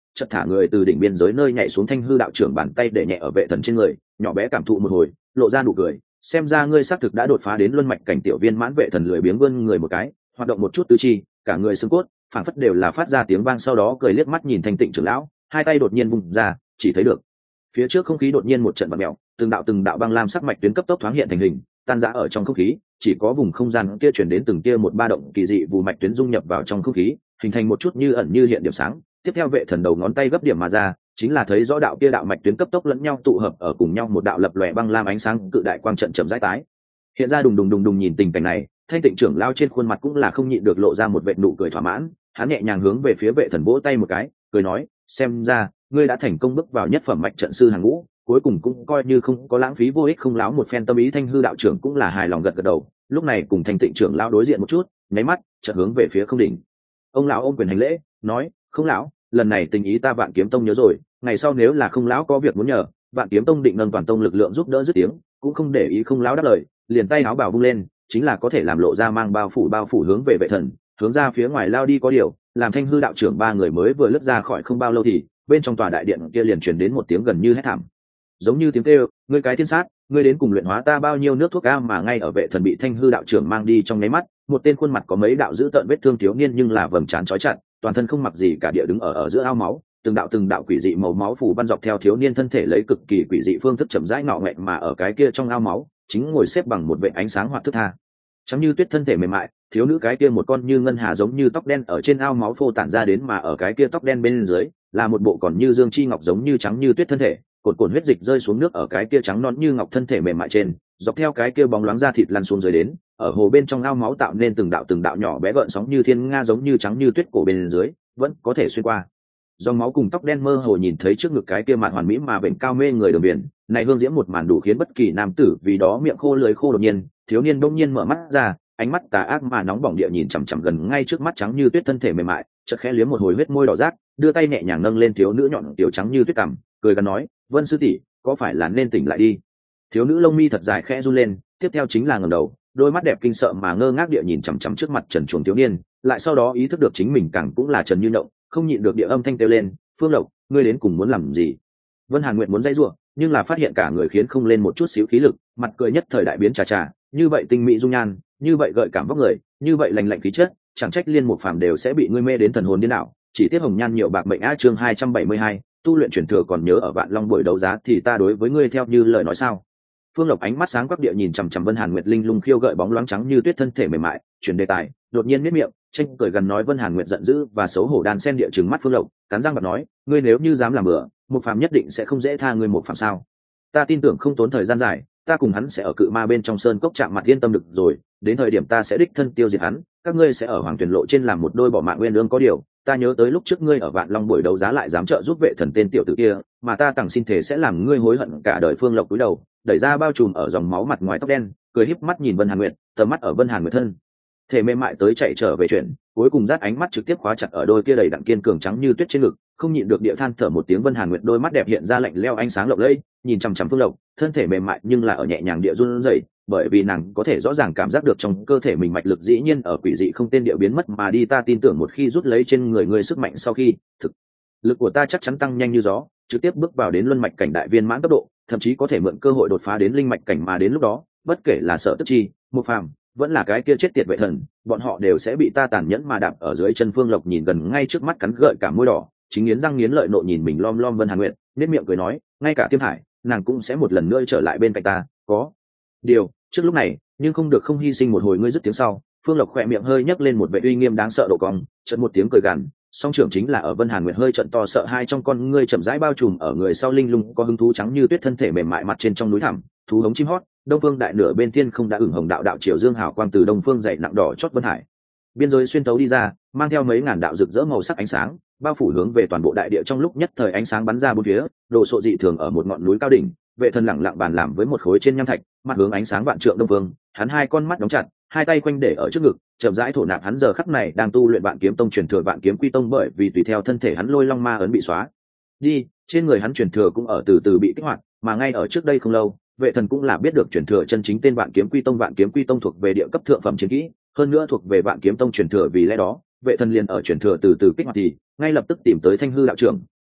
chợt thả người từ đỉnh biên giới nơi nhảy xuống. Thanh hư đạo trưởng bàn tay để nhẹ ở vệ thần trên người, nhỏ bé cảm thụ một hồi, lộ ra nụ cười, xem ra ngươi xác thực đã đột phá đến luân mạch cảnh tiểu viên mãn. Vệ thần lười biếng vươn người một cái, hoạt động một chút tứ chi, cả người xương cốt phảng phất đều là phát ra tiếng vang, sau đó cười liếc mắt nhìn Thanh Tịnh trưởng lão, hai tay đột nhiên vùng ra, chỉ thấy được phía trước không khí đột nhiên một trận vặn mèo, từng đạo từng đạo băng lam sắc mạch tuyến cấp tốc thoáng hiện thành hình, tan rã ở trong không khí, chỉ có vùng không gian kia chuyển đến từng tia một ba động kỳ dị, vù mạch tuyến dung nhập vào trong không khí, hình thành một chút như ẩn như hiện điểm sáng. Tiếp theo vệ thần đầu ngón tay gấp điểm mà ra, chính là thấy rõ đạo kia đạo mạch tuyến cấp tốc lẫn nhau tụ hợp ở cùng nhau, một đạo lập lòe băng lam ánh sáng cự đại quang trận chậm rãi tái hiện ra. Đùng đùng đùng đùng, nhìn tình cảnh này, Thanh Tịnh trưởng lao trên khuôn mặt cũng là không nhịn được lộ ra một vệt nụ cười thỏa mãn, hắn nhẹ nhàng hướng về phía vệ thần vỗ tay một cái, cười nói, xem ra ngươi đã thành công bước vào nhất phẩm mạch trận sư hàng ngũ, cuối cùng cũng coi như không có lãng phí vô ích không láo một phen tâm ý. Thanh hư đạo trưởng cũng là hài lòng gật gật đầu, lúc này cùng Thanh Tịnh trưởng lao đối diện một chút, nháy mắt chợt hướng về phía Không đỉnh ông lão ôm quyền hành lễ, nói, Không lão, lần này tình ý ta Vạn Kiếm Tông nhớ rồi, ngày sau nếu là Không lão có việc muốn nhờ, Vạn Kiếm Tông định nâng toàn tông lực lượng giúp đỡ. Dứt tiếng cũng không để ý Không lão đáp lời, liền tay áo bào vung lên, chính là có thể làm lộ ra mang bao phủ bao phủ hướng về vệ thần, hướng ra phía ngoài lao đi. Có điều làm Thanh hư đạo trưởng ba người mới vừa lướt ra khỏi không bao lâu thì bên trong tòa đại điện kia liền truyền đến một tiếng gần như hét thảm, giống như tiếng kêu, ngươi cái thiên sát, ngươi đến cùng luyện hóa ta bao nhiêu nước thuốc ca. Mà ngay ở vệ thần bị Thanh hư đạo trưởng mang đi trong nháy mắt, một tên khuôn mặt có mấy đạo dữ tợn vết thương thiếu niên nhưng là vầng trán trói chặt, toàn thân không mặc gì cả địa đứng ở ở giữa ao máu, từng đạo từng đạo quỷ dị màu máu phủ văn dọc theo thiếu niên thân thể lấy cực kỳ quỷ dị phương thức chậm rãi ngọ nghẹn, mà ở cái kia trong ao máu chính ngồi xếp bằng một vệ ánh sáng hoạt thức tha trắng như tuyết thân thể mềm mại, thiếu nữ cái kia một con như ngân hà giống như tóc đen ở trên ao máu phô tản ra đến, mà ở cái kia tóc đen bên dưới là một bộ còn như dương chi ngọc giống như trắng như tuyết thân thể, cồn cồn huyết dịch rơi xuống nước ở cái kia trắng non như ngọc thân thể mềm mại trên, dọc theo cái kia bóng loáng da thịt lăn xuống dưới đến, ở hồ bên trong ao máu tạo nên từng đạo từng đạo nhỏ bé gợn sóng như thiên nga giống như trắng như tuyết, cổ bên dưới vẫn có thể xuyên qua dòng máu cùng tóc đen mơ hồ nhìn thấy trước ngực cái kia mạn hoàn mỹ mà bệnh cao mê người đường biển này, hương diễm một màn đủ khiến bất kỳ nam tử vì đó miệng khô lưỡi khô. Đột nhiên thiếu niên đông nhiên mở mắt ra, ánh mắt tà ác mà nóng bỏng địa nhìn chằm chằm gần ngay trước mắt trắng như tuyết thân thể mềm mại, chợt khẽ liếm một hồi huyết môi đỏ rát, đưa tay nhẹ nhàng nâng lên thiếu nữ nhọn tiểu trắng như tuyết cằm, cười gần nói, Vân sư tỷ, có phải là nên tỉnh lại đi. Thiếu nữ lông mi thật dài khẽ run lên, tiếp theo chính là ngẩng đầu, đôi mắt đẹp kinh sợ mà ngơ ngác địa nhìn chằm chằm trước mặt trần truồng thiếu niên, lại sau đó ý thức được chính mình càng cũng là trần như động, không nhịn được địa âm thanh kêu lên, Phương Lộc, ngươi đến cùng muốn làm gì? Vân Hàn Nguyệt muốn dây rủa, nhưng là phát hiện cả người khiến không lên một chút xíu khí lực, mặt cười nhất thời đại biến trà trà, như vậy tinh mỹ dung nhan, như vậy gợi cảm vóc người, như vậy lành lạnh khí chất, chẳng trách liên một phàm đều sẽ bị ngươi mê đến thần hồn điên đảo. Chỉ tiếc hồng nhan nhiều bạc mệnh á. Chương hai trăm bảy mươi hai, tu luyện truyền thừa còn nhớ ở Vạn Long buổi đấu giá thì ta đối với ngươi theo như lời nói sao? Phương Lộc ánh mắt sáng quắc địa nhìn chằm chằm Vân Hàn Nguyệt linh lung khiêu gợi bóng loáng trắng như tuyết thân thể mềm mại, chuyển đề tài, đột nhiên miết miệng, tranh cười gần nói. Vân Hàn Nguyệt giận dữ và xấu hổ đan sen địa trừng mắt Phương Lộc, cắn răng bật nói, ngươi nếu như dám làm bừa, một phàm nhất định sẽ không dễ tha ngươi một phàm sao? Ta tin tưởng không tốn thời gian dài, ta cùng hắn sẽ ở cự ma bên trong sơn cốc chạm mặt, yên tâm được rồi, đến thời điểm ta sẽ đích thân tiêu diệt hắn, các ngươi sẽ ở Hoàng Tuyển lộ trên làm một đôi bỏ mạng nguyên lương. Có điều ta nhớ tới lúc trước ngươi ở Vạn Long buổi đấu giá lại dám trợ giúp vệ thần tên tiểu tử kia, mà ta tặng xin thể sẽ làm ngươi hối hận cả đời. Phương Lộc cúi đầu, đẩy ra bao trùm ở dòng máu mặt ngoài tóc đen, cười híp mắt nhìn Vân Hàn Nguyệt, tầm mắt ở Vân Hàn Nguyệt thân thể mềm mại tới chạy trở về chuyện, cuối cùng dắt ánh mắt trực tiếp khóa chặt ở đôi kia đầy đặn kiên cường trắng như tuyết trên ngực, không nhịn được địa than thở một tiếng. Vân Hàn Nguyệt đôi mắt đẹp hiện ra lạnh lẽo ánh sáng lộng lẫy, nhìn chằm chằm Phương Lộc, thân thể mềm mại nhưng là ở nhẹ nhàng địa run rẩy, bởi vì nàng có thể rõ ràng cảm giác được trong cơ thể mình mạch lực dĩ nhiên ở quỷ dị không tên địa biến mất mà đi. Ta tin tưởng một khi rút lấy trên người ngươi sức mạnh sau khi thực lực của ta chắc chắn tăng nhanh như gió, trực tiếp bước vào đến luân mạch cảnh đại viên mãn cấp độ, thậm chí có thể mượn cơ hội đột phá đến linh mạch cảnh, mà đến lúc đó bất kể là Sở Tức Chi, Một Phàm, vẫn là cái kia chết tiệt vệ thần, bọn họ đều sẽ bị ta tàn nhẫn mà đạp ở dưới chân. Phương Lộc nhìn gần ngay trước mắt cắn gợi cả môi đỏ, chính nghiến răng nghiến lợi nộ nhìn mình lom lom Vân Hàn Nguyệt, nét miệng cười nói, ngay cả Tiêm Hải, nàng cũng sẽ một lần nữa trở lại bên cạnh ta. Có điều trước lúc này nhưng không được không hy sinh một hồi. Ngươi dứt tiếng sau, Phương Lộc khỏe miệng hơi nhấc lên một vẻ uy nghiêm đáng sợ độ cong, chợt một tiếng cười gằn, song trưởng chính là ở Vân Hàn Nguyệt hơi trận to sợ hai trong con ngươi chậm rãi bao trùm ở người sau linh lung có hứng thú trắng như tuyết thân thể mềm mại mặt trên trong núi thẳm, thú hống chim hót, đông phương đại nửa bên thiên không đã ửng hồng đạo đạo chiều dương hào quang từ đông phương dậy nặng đỏ chót Vân Hải biên giới xuyên tấu đi ra, mang theo mấy ngàn đạo rực rỡ màu sắc ánh sáng, bao phủ hướng về toàn bộ đại địa. Trong lúc nhất thời ánh sáng bắn ra bốn phía, đồ sộ dị thường ở một ngọn núi cao đỉnh, vệ thần lẳng lặng bàn làm với một khối trên nham thạch, mặt hướng ánh sáng vạn trượng đông phương, hắn hai con mắt đóng chặt, hai tay quanh để ở trước ngực, chậm rãi thổ nạp. Hắn giờ khắc này đang tu luyện Vạn Kiếm Tông truyền thừa Vạn Kiếm Quy Tông, bởi vì tùy theo thân thể hắn lôi long ma ấn bị xóa đi, trên người hắn truyền thừa cũng ở từ từ bị kích hoạt, mà ngay ở trước đây không lâu, vệ thần cũng là biết được truyền thừa chân chính tên Vạn Kiếm Quy Tông. Vạn Kiếm Quy Tông thuộc về địa cấp thượng phẩm chiến kỹ, hơn nữa thuộc về Vạn Kiếm Tông truyền thừa, vì lẽ đó vệ thần liền ở truyền thừa từ từ kích hoạt thì ngay lập tức tìm tới Thanh hư đạo trưởng.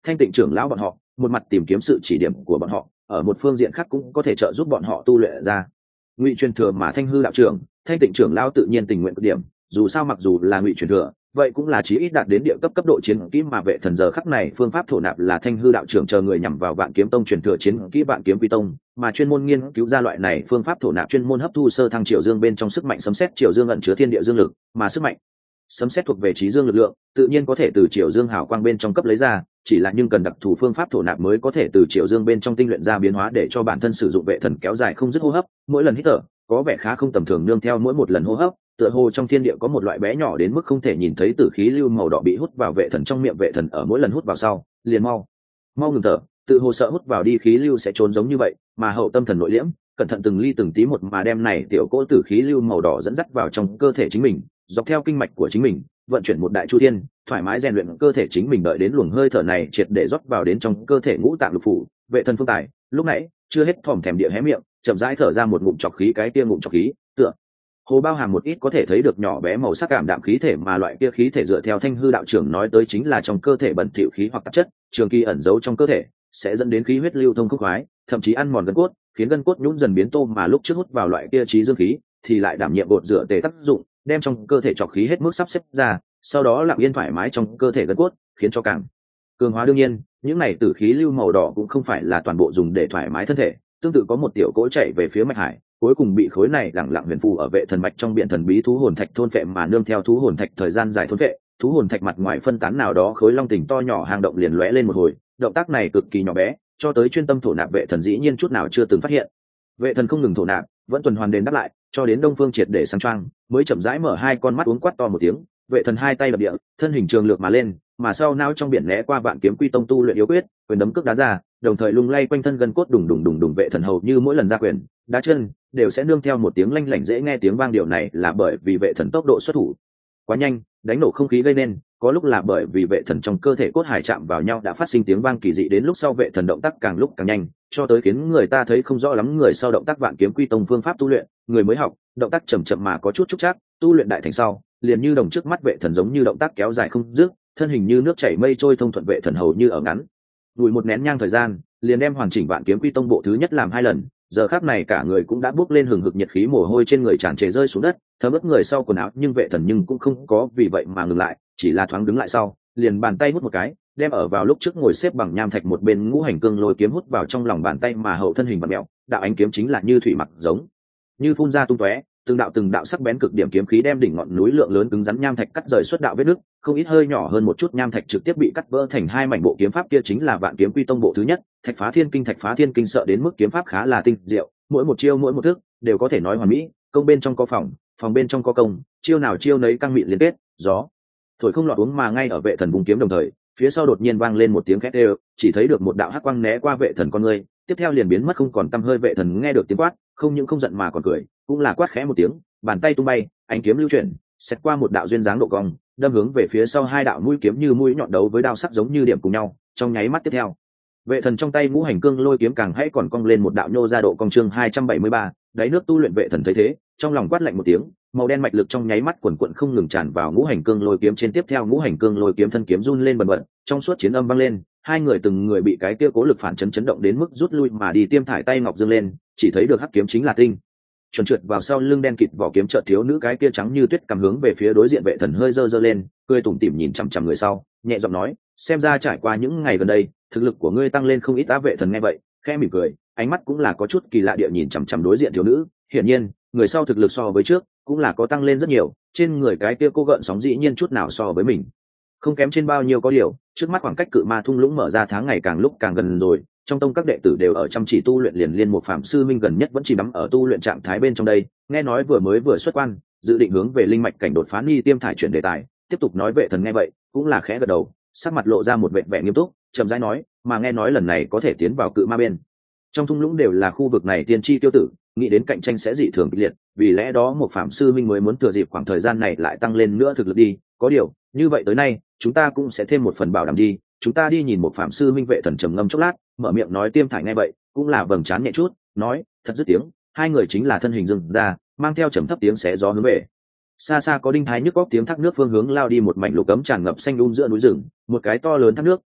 Thanh Tịnh trưởng lão bọn họ một mặt tìm kiếm sự chỉ điểm của bọn họ, ở một phương diện khác cũng có thể trợ giúp bọn họ tu luyện ra. Ngụy truyền thừa mà Thanh hư đạo trưởng, Thanh Tịnh trưởng lão tự nhiên tình nguyện cực điểm, dù sao mặc dù là ngụy truyền thừa, vậy cũng là chí ít đạt đến địa cấp cấp độ chiến kỹ mà Vệ Thần giờ khắc này phương pháp thổ nạp là Thanh hư đạo trưởng chờ người nhằm vào Vạn Kiếm Tông truyền thừa chiến kỹ Vạn Kiếm Quy Tông, mà chuyên môn nghiên cứu ra loại này phương pháp thổ nạp chuyên môn hấp thu sơ thăng triều dương bên trong sức mạnh sấm sét triều dương ẩn chứa thiên địa dương lực, mà sức mạnh sấm sét thuộc về trí dương lực lượng, tự nhiên có thể từ triều dương hào quang bên trong cấp lấy ra, chỉ là nhưng cần đặc thù phương pháp thổ nạp mới có thể từ triều dương bên trong tinh luyện ra biến hóa để cho bản thân sử dụng Vệ Thần kéo dài không dứt hô hấp, mỗi lần hít thở có vẻ khá không tầm thường, nương theo mỗi một lần hô hấp tựa hồ trong thiên địa có một loại bé nhỏ đến mức không thể nhìn thấy tử khí lưu màu đỏ bị hút vào Vệ Thần trong miệng. Vệ Thần ở mỗi lần hút vào sau liền mau mau ngừng thở, tự hồ sợ hút vào đi khí lưu sẽ trốn giống như vậy, mà hậu tâm thần nội liễm, cẩn thận từng ly từng tí một mà đem này tiểu cỗ tử khí lưu màu đỏ dẫn dắt vào trong cơ thể chính mình, dọc theo kinh mạch của chính mình vận chuyển một đại chu thiên, thoải mái rèn luyện cơ thể chính mình, đợi đến luồng hơi thở này triệt để rót vào đến trong cơ thể ngũ tạng lục phủ. Vệ Thần phương tài lúc nãy chưa hết thòm thèm địa hé miệng, chậm rãi thở ra một ngụm trọc khí, cái kia ngụm trọc khí tựa hồ bao hàm một ít có thể thấy được nhỏ bé màu sắc cảm đạm khí thể, mà loại kia khí thể dựa theo Thanh hư đạo trưởng nói tới chính là trong cơ thể bẩn thỉu khí hoặc tạp chất trường kỳ ẩn giấu trong cơ thể, sẽ dẫn đến khí huyết lưu thông khúc khoái, thậm chí ăn mòn gân cốt, khiến gân cốt nhũn dần biến tô, mà lúc trước hút vào loại kia trí dương khí thì lại đảm nhiệm bột rửa tề tác dụng, đem trong cơ thể trọc khí hết mức sắp xếp ra, sau đó lặng yên thoải mái trong cơ thể gân cốt, khiến cho càng cường hóa. Đương nhiên những này tử khí lưu màu đỏ cũng không phải là toàn bộ dùng để thoải mái thân thể, tương tự có một tiểu cỗ chạy về phía mạch hải, cuối cùng bị khối này lẳng lặng huyền phù ở Vệ Thần mạch trong biển thần bí thú hồn thạch thôn phệ, mà nương theo thú hồn thạch thời gian dài thôn phệ, thú hồn thạch mặt ngoài phân tán nào đó khối long tình to nhỏ hang động liền lóe lên một hồi, động tác này cực kỳ nhỏ bé, cho tới chuyên tâm thổ nạp Vệ Thần dĩ nhiên chút nào chưa từng phát hiện. Vệ Thần không ngừng thổ nạp, vẫn tuần hoàn đền đáp lại, cho đến Đông Phương triệt để sáng choang, mới chậm rãi mở hai con mắt uống quát to một tiếng. Vệ Thần hai tay lập địa, thân hình trường lược mà lên, mà sau não trong biển né qua Vạn Kiếm Quy Tông tu luyện yếu quyết, quyền đấm cước đá ra, đồng thời lung lay quanh thân gân cốt đùng đùng đùng đùng. Vệ Thần hầu như mỗi lần ra quyền đá chân đều sẽ nương theo một tiếng lanh lảnh dễ nghe tiếng vang, điều này là bởi vì Vệ Thần tốc độ xuất thủ quá nhanh, đánh nổ không khí gây nên, có lúc là bởi vì Vệ Thần trong cơ thể cốt hải chạm vào nhau đã phát sinh tiếng vang kỳ dị, đến lúc sau Vệ Thần động tác càng lúc càng nhanh, cho tới khiến người ta thấy không rõ lắm người sau động tác. Vạn Kiếm Quy Tông phương pháp tu luyện, người mới học động tác chậm chậm mà có chút trúc chắc, tu luyện đại thành sau liền như đồng trước mắt Vệ Thần giống như động tác kéo dài không dứt, thân hình như nước chảy mây trôi thông thuận. Vệ Thần hầu như ở ngắn ngủi một nén nhang thời gian liền đem hoàn chỉnh Vạn Kiếm Quy Tông bộ thứ nhất làm hai lần, giờ khắc này cả người cũng đã bốc lên hừng hực nhiệt khí, mồ hôi trên người tràn trề rơi xuống đất, thấm ướt người sau quần áo, nhưng Vệ Thần nhưng cũng không có vì vậy mà ngừng lại, chỉ là thoáng đứng lại sau liền bàn tay hút một cái, đem ở vào lúc trước ngồi xếp bằng nham thạch một bên ngũ hành cương lôi kiếm hút vào trong lòng bàn tay, mà hậu thân hình bật mẹo, đạo ánh kiếm chính là như thủy mặc giống như phun ra tung tóe, từng đạo từng đạo sắc bén cực điểm kiếm khí đem đỉnh ngọn núi lượng lớn cứng rắn nham thạch cắt rời xuất đạo vết nứt, không ít hơi nhỏ hơn một chút nham thạch trực tiếp bị cắt vỡ thành hai mảnh. Bộ kiếm pháp kia chính là Vạn Kiếm Quy Tông bộ thứ nhất, Thạch Phá Thiên Kinh. Thạch Phá Thiên Kinh sợ đến mức kiếm pháp khá là tinh diệu, mỗi một chiêu mỗi một thức đều có thể nói hoàn mỹ, công bên trong có phòng, phòng bên trong có công, chiêu nào chiêu nấy căng mịn liên kết, gió thổi không lọt uống. Mà ngay ở Vệ Thần vùng kiếm đồng thời, phía sau đột nhiên vang lên một tiếng khét đều, chỉ thấy được một đạo hắc quang né qua Vệ Thần con người, tiếp theo liền biến mất không còn tăm hơi. Vệ Thần nghe được tiếng quát, không những không giận mà còn cười, cũng là quát khẽ một tiếng, bàn tay tung bay, ánh kiếm lưu chuyển, xét qua một đạo duyên dáng độ cong, đâm hướng về phía sau hai đạo mũi kiếm như mũi nhọn đấu với đao sắc giống như điểm cùng nhau. Trong nháy mắt tiếp theo, Vệ Thần trong tay ngũ hành cương lôi kiếm càng hãy còn cong lên một đạo nhô ra độ cong. Chương hai trăm bảy mươi ba, đáy nước tu luyện. Vệ Thần thấy thế, trong lòng quát lạnh một tiếng, màu đen mạch lực trong nháy mắt quần quận không ngừng tràn vào ngũ hành cương lôi kiếm trên. Tiếp theo ngũ hành cương lôi kiếm thân kiếm run lên bần bật, trong suốt chiến âm vang lên, hai người từng người bị cái kia cố lực phản chấn chấn động đến mức rút lui mà đi. Tiêm thải tay ngọc dương lên, chỉ thấy được hắc kiếm chính là tinh chuẩn trượt vào sau lưng đen kịt vỏ kiếm, chợt thiếu nữ cái kia trắng như tuyết cầm hướng về phía đối diện. Vệ Thần hơi dơ dơ lên, cười tủm tỉm nhìn chằm chằm người sau, nhẹ giọng nói, xem ra trải qua những ngày gần đây thực lực của ngươi tăng lên không ít á. Vệ Thần nghe vậy khẽ mỉm cười, ánh mắt cũng là có chút kỳ lạ địa nhìn chằm chằm đối diện thiếu nữ. Hiển nhiên người sau thực lực so với trước cũng là có tăng lên rất nhiều, trên người cái kia cô gợn sóng dĩ nhiên chút nào so với mình không kém trên bao nhiêu. Có điều trước mắt khoảng cách cự ma thung lũng mở ra tháng ngày càng lúc càng gần rồi, trong tông các đệ tử đều ở chăm chỉ tu luyện, liền liên một phạm sư minh gần nhất vẫn chỉ đắm ở tu luyện trạng thái bên trong đây. Nghe nói vừa mới vừa xuất quan, dự định hướng về linh mạch cảnh đột phá. Nghi Tiêm thải chuyển đề tài tiếp tục nói. Vệ Thần nghe vậy cũng là khẽ gật đầu, sắc mặt lộ ra một vẻ vẻ nghiêm túc, chậm rãi nói, mà nghe nói lần này có thể tiến vào cự ma bên trong thung lũng đều là khu vực này tiên tri tiêu tử, nghĩ đến cạnh tranh sẽ dị thường kịch liệt, vì lẽ đó một phạm sư minh mới muốn thừa dịp khoảng thời gian này lại tăng lên nữa thực lực đi. Có điều như vậy tới nay chúng ta cũng sẽ thêm một phần bảo đảm đi, chúng ta đi nhìn một phạm sư minh. Vệ Thần trầm ngâm chốc lát, mở miệng nói. Tiêm thải nghe vậy cũng là vầng trán nhẹ chút, nói, thật dứt tiếng, hai người chính là thân hình dừng ra, mang theo trầm thấp tiếng xé gió hướng về xa xa có đinh thái nhức góc tiếng thác nước phương hướng lao đi. Một mảnh lục cấm tràn ngập xanh um giữa núi rừng, một cái to lớn thác nước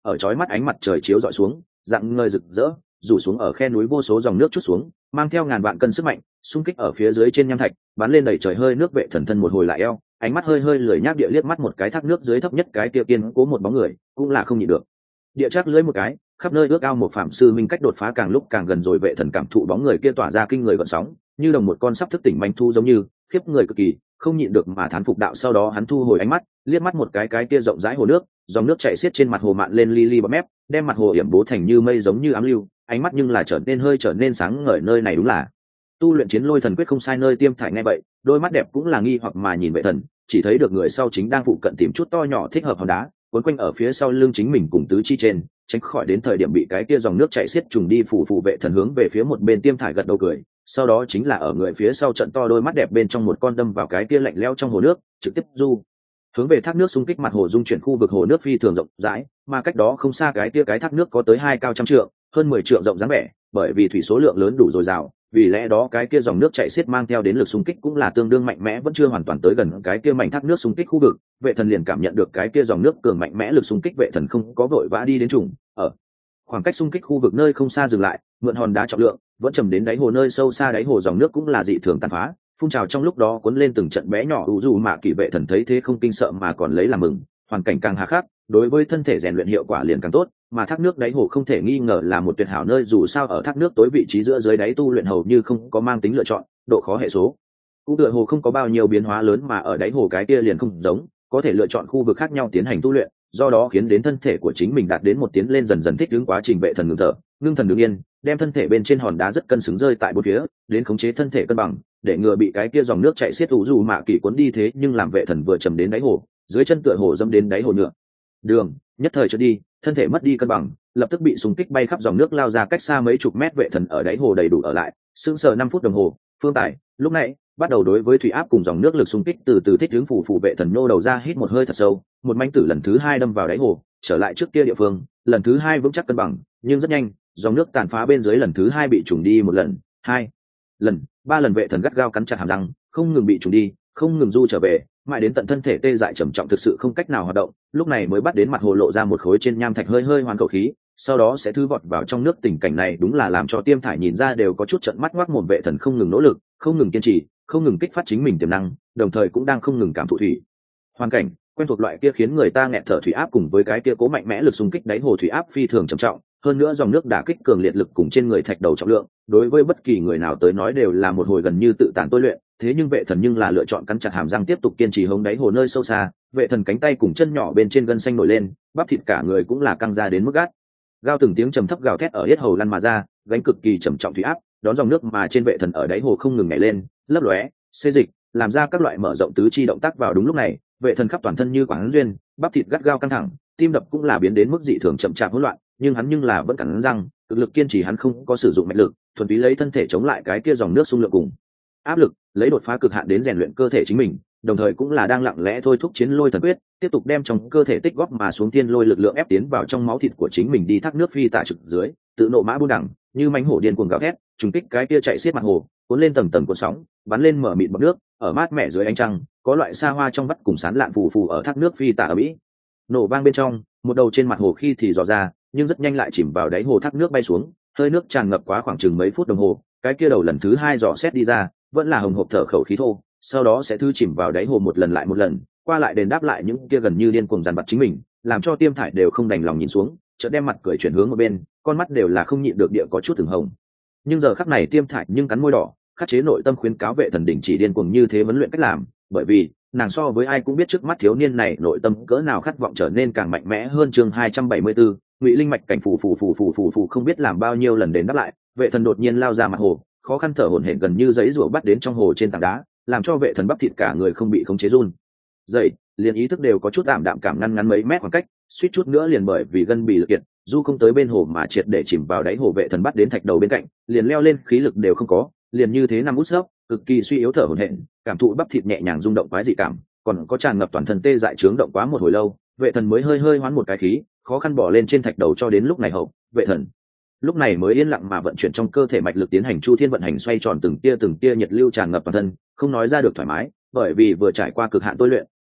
ở chói mắt ánh mặt trời chiếu dọi xuống dạng ngời rực rỡ, rủ xuống ở khe núi vô số dòng nước chút xuống, mang theo ngàn vạn cân sức mạnh xung kích ở phía dưới trên nham thạch, bắn lên đầy trời hơi nước. Vệ thần thân một hồi lại eo, ánh mắt hơi hơi lười nhác địa liếc mắt một cái thác nước dưới thấp nhất cái kia kiên cố một bóng người, cũng là không nhịn được địa chắc lưới một cái. Khắp nơi ước ao một phạm sư minh cách đột phá càng lúc càng gần rồi. Vệ thần cảm thụ bóng người kia tỏa ra kinh người gợn sóng, như đồng một con sắp thức tỉnh manh thu giống như khiếp người cực kỳ, không nhịn được mà thán phục đạo. Sau đó hắn thu hồi ánh mắt, liếc mắt một cái cái kia rộng rãi hồ nước, dòng nước chảy xiết trên mặt hồ mạn lên li li bọt mép, đem mặt hồ yểm bố thành như mây giống như ám lưu. Ánh mắt nhưng là trở nên hơi trở nên sáng ngời. Nơi này đúng là tu luyện chiến lôi thần quyết không sai nơi. Tiêm Thải nghe vậy, đôi mắt đẹp cũng là nghi hoặc mà nhìn Vệ thần, chỉ thấy được người sau chính đang phụ cận tìm chút to nhỏ thích hợp hòn đá cuốn quanh ở phía sau lưng chính mình cùng tứ chi trên, tránh khỏi đến thời điểm bị cái kia dòng nước chảy xiết trùng đi. Phủ phủ Vệ thần hướng về phía một bên. Tiêm Thải gật đầu cười, sau đó chính là ở người phía sau trận to đôi mắt đẹp bên trong một con đâm vào cái kia lạnh lẽo trong hồ nước, trực tiếp du hướng về thác nước xung kích. Mặt hồ dung chuyển, khu vực hồ nước phi thường rộng rãi, mà cách đó không xa cái kia cái thác nước có tới hai cao trăm trượng, hơn mười trượng rộng dáng vẻ. Bởi vì thủy số lượng lớn đủ dồi dào, vì lẽ đó cái kia dòng nước chảy xiết mang theo đến lực xung kích cũng là tương đương mạnh mẽ. Vẫn chưa hoàn toàn tới gần cái kia mảnh thác nước xung kích khu vực, Vệ thần liền cảm nhận được cái kia dòng nước cường mạnh mẽ lực xung kích. Vệ thần không có vội vã đi đến trùng ở khoảng cách xung kích khu vực nơi không xa dừng lại, mượn hòn đá trọng lượng vẫn trầm đến đáy hồ. Nơi sâu xa đáy hồ dòng nước cũng là dị thường tàn phá, phun trào trong lúc đó cuốn lên từng trận bé nhỏ u dù mạ kỳ. Vệ thần thấy thế không kinh sợ mà còn lấy làm mừng, hoàn cảnh càng hà khắc, đối với thân thể rèn luyện hiệu quả liền càng tốt. Mà thác nước đáy hồ không thể nghi ngờ là một tuyệt hảo nơi, dù sao ở thác nước tối vị trí giữa dưới đáy tu luyện hầu như không có mang tính lựa chọn, độ khó hệ số cũng tựa hồ không có bao nhiêu biến hóa lớn. Mà ở đáy hồ cái kia liền không giống, có thể lựa chọn khu vực khác nhau tiến hành tu luyện, do đó khiến đến thân thể của chính mình đạt đến một tiến lên dần dần thích ứng quá trình. Vệ thần ngừng thở, ngưng thần đứng yên, đem thân thể bên trên hòn đá rất cân xứng rơi tại bốn phía, đến khống chế thân thể cân bằng, để ngừa bị cái kia dòng nước chảy xiết ủ dù mạ kỳ cuốn đi. Thế nhưng làm Vệ thần vừa trầm đến đáy hồ, dưới chân tựa hồ dâm đến đáy hồ nhựa đường, nhất thời trượt đi, thân thể mất đi cân bằng, lập tức bị xung kích bay khắp dòng nước, lao ra cách xa mấy chục mét. Vệ thần ở đáy hồ đầy đủ ở lại sững sờ năm phút đồng hồ. Phương Tài lúc này bắt đầu đối với thủy áp cùng dòng nước lực xung kích từ từ thích ứng. Phủ phủ Vệ thần nô đầu ra, hít một hơi thật sâu, một mãnh tử lần thứ hai đâm vào đáy hồ, trở lại trước kia địa phương, lần thứ hai vững chắc cân bằng. Nhưng rất nhanh, dòng nước tàn phá bên dưới lần thứ hai bị trùng đi một lần, hai lần, ba lần. Vệ thần gắt gao cắn chặt hàm răng, không ngừng bị trùng đi, không ngừng du trở về, mãi đến tận thân thể tê dại trầm trọng thực sự không cách nào hoạt động, lúc này mới bắt đến mặt hồ lộ ra một khối trên nham thạch, hơi hơi hoàn khẩu khí, sau đó sẽ thư vọt vào trong nước. Tình cảnh này đúng là làm cho Tiêm Thải nhìn ra đều có chút trợn mắt ngoác mồm. Vệ thần không ngừng nỗ lực, không ngừng kiên trì, không ngừng kích phát chính mình tiềm năng, đồng thời cũng đang không ngừng cảm thụ thủy hoàn cảnh quen thuộc loại kia khiến người ta nghẹt thở thủy áp, cùng với cái kia cố mạnh mẽ lực xung kích đáy hồ. Thủy áp phi thường trầm trọng, hơn nữa dòng nước đả kích cường liệt lực cùng trên người thạch đầu trọng lượng, đối với bất kỳ người nào tới nói đều là một hồi gần như tự tàn tôi luyện. Thế nhưng Vệ thần nhưng là lựa chọn cắn chặt hàm răng tiếp tục kiên trì hống đáy hồ nơi sâu xa. Vệ thần cánh tay cùng chân nhỏ bên trên gân xanh nổi lên, bắp thịt cả người cũng là căng ra đến mức gắt gao, từng tiếng trầm thấp gào thét ở yết hầu lăn mà ra, gánh cực kỳ trầm trọng thủy áp đón dòng nước mà trên Vệ thần ở đáy hồ không ngừng nhảy lên, lấp lóe, xê dịch, làm ra các loại mở rộng tứ chi động tác vào đúng lúc này. Vệ thần khắp toàn thân như quán duyên, bắp thịt gắt gao căng thẳng, tim đập cũng là biến đến mức dị thường chậm chạp hỗn loạn, nhưng hắn nhưng là vẫn cắn răng cực lực kiên trì. Hắn không có sử dụng mạnh lực, thuần túy lấy thân thể chống lại cái kia dòng nước xung lượng cùng áp lực, lấy đột phá cực hạn đến rèn luyện cơ thể chính mình, đồng thời cũng là đang lặng lẽ thôi thúc chiến lôi thần quyết, tiếp tục đem trong cơ thể tích góp mà xuống thiên lôi lực lượng ép tiến vào trong máu thịt của chính mình. Đi thác nước phi tả trực dưới, tự nộ mã buôn đẳng, như mãnh hổ điên cuồng gào thét, trùng kích cái kia chạy xiết mặt hồ, cuốn lên tầng tầng cuộn sóng, bắn lên mở mịt bọt nước, ở mát mẻ dưới ánh trăng, có loại xa hoa trong vắt cùng sán lạn phù phù ở thác nước phi tả ở mỹ nổ vang bên trong. Một đầu trên mặt hồ khi thì dò ra, nhưng rất nhanh lại chìm vào đáy hồ. Thác nước bay xuống, hơi nước tràn ngập quá khoảng chừng mấy phút đồng hồ, cái kia đầu lần thứ hai dò xét đi ra, vẫn là hồng hộc thở khẩu khí thô, sau đó sẽ thư chìm vào đáy hồ một lần lại một lần, qua lại đền đáp lại những kia gần như điên cuồng dằn vặt chính mình, làm cho Tiêm Thải đều không đành lòng nhìn xuống, chợt đem mặt cười chuyển hướng một bên, con mắt đều là không nhịn được địa có chút từng hồng. Nhưng giờ khắc này Tiêm Thải nhưng cắn môi đỏ, khắc chế nội tâm khuyến cáo Vệ thần đình chỉ điên cuồng như thế vấn luyện cách làm, bởi vì nàng so với ai cũng biết trước mắt thiếu niên này nội tâm cỡ nào khát vọng trở nên càng mạnh mẽ hơn. Chương hai trăm bảy mươi bốn, Ngụy Linh mạch cảnh phù phù phù phù phù phù không biết làm bao nhiêu lần đến đáp lại. Vệ thần đột nhiên lao ra mặt hồ, khó khăn thở hổn hển, gần như giấy rủa bắt đến trong hồ trên tảng đá, làm cho Vệ thần bắp thịt cả người không bị khống chế run dậy, liền ý thức đều có chút ảm đạm, cảm ngăn ngắn mấy mét khoảng cách, suýt chút nữa liền bởi vì gân bì lực kiệt du không tới bên hồ mà triệt để chìm vào đáy hồ. Vệ thần bắt đến thạch đầu bên cạnh, liền leo lên, khí lực đều không có, liền như thế nằm út sấp, cực kỳ suy yếu thở hổn hển, cảm thụ bắp thịt nhẹ nhàng rung động quái dị cảm, còn có tràn ngập toàn thân tê dại trướng động quá một hồi lâu. Vệ thần mới hơi hơi hoán một cái khí, khó khăn bỏ lên trên thạch đầu. Cho đến lúc này hậu, Vệ thần lúc này mới yên lặng mà vận chuyển trong cơ thể mạch lực tiến hành chu thiên vận hành, xoay tròn từng tia từng tia nhiệt lưu tràn ngập toàn thân, không nói ra được thoải mái, bởi vì vừa trải qua cực hạn tôi luyện,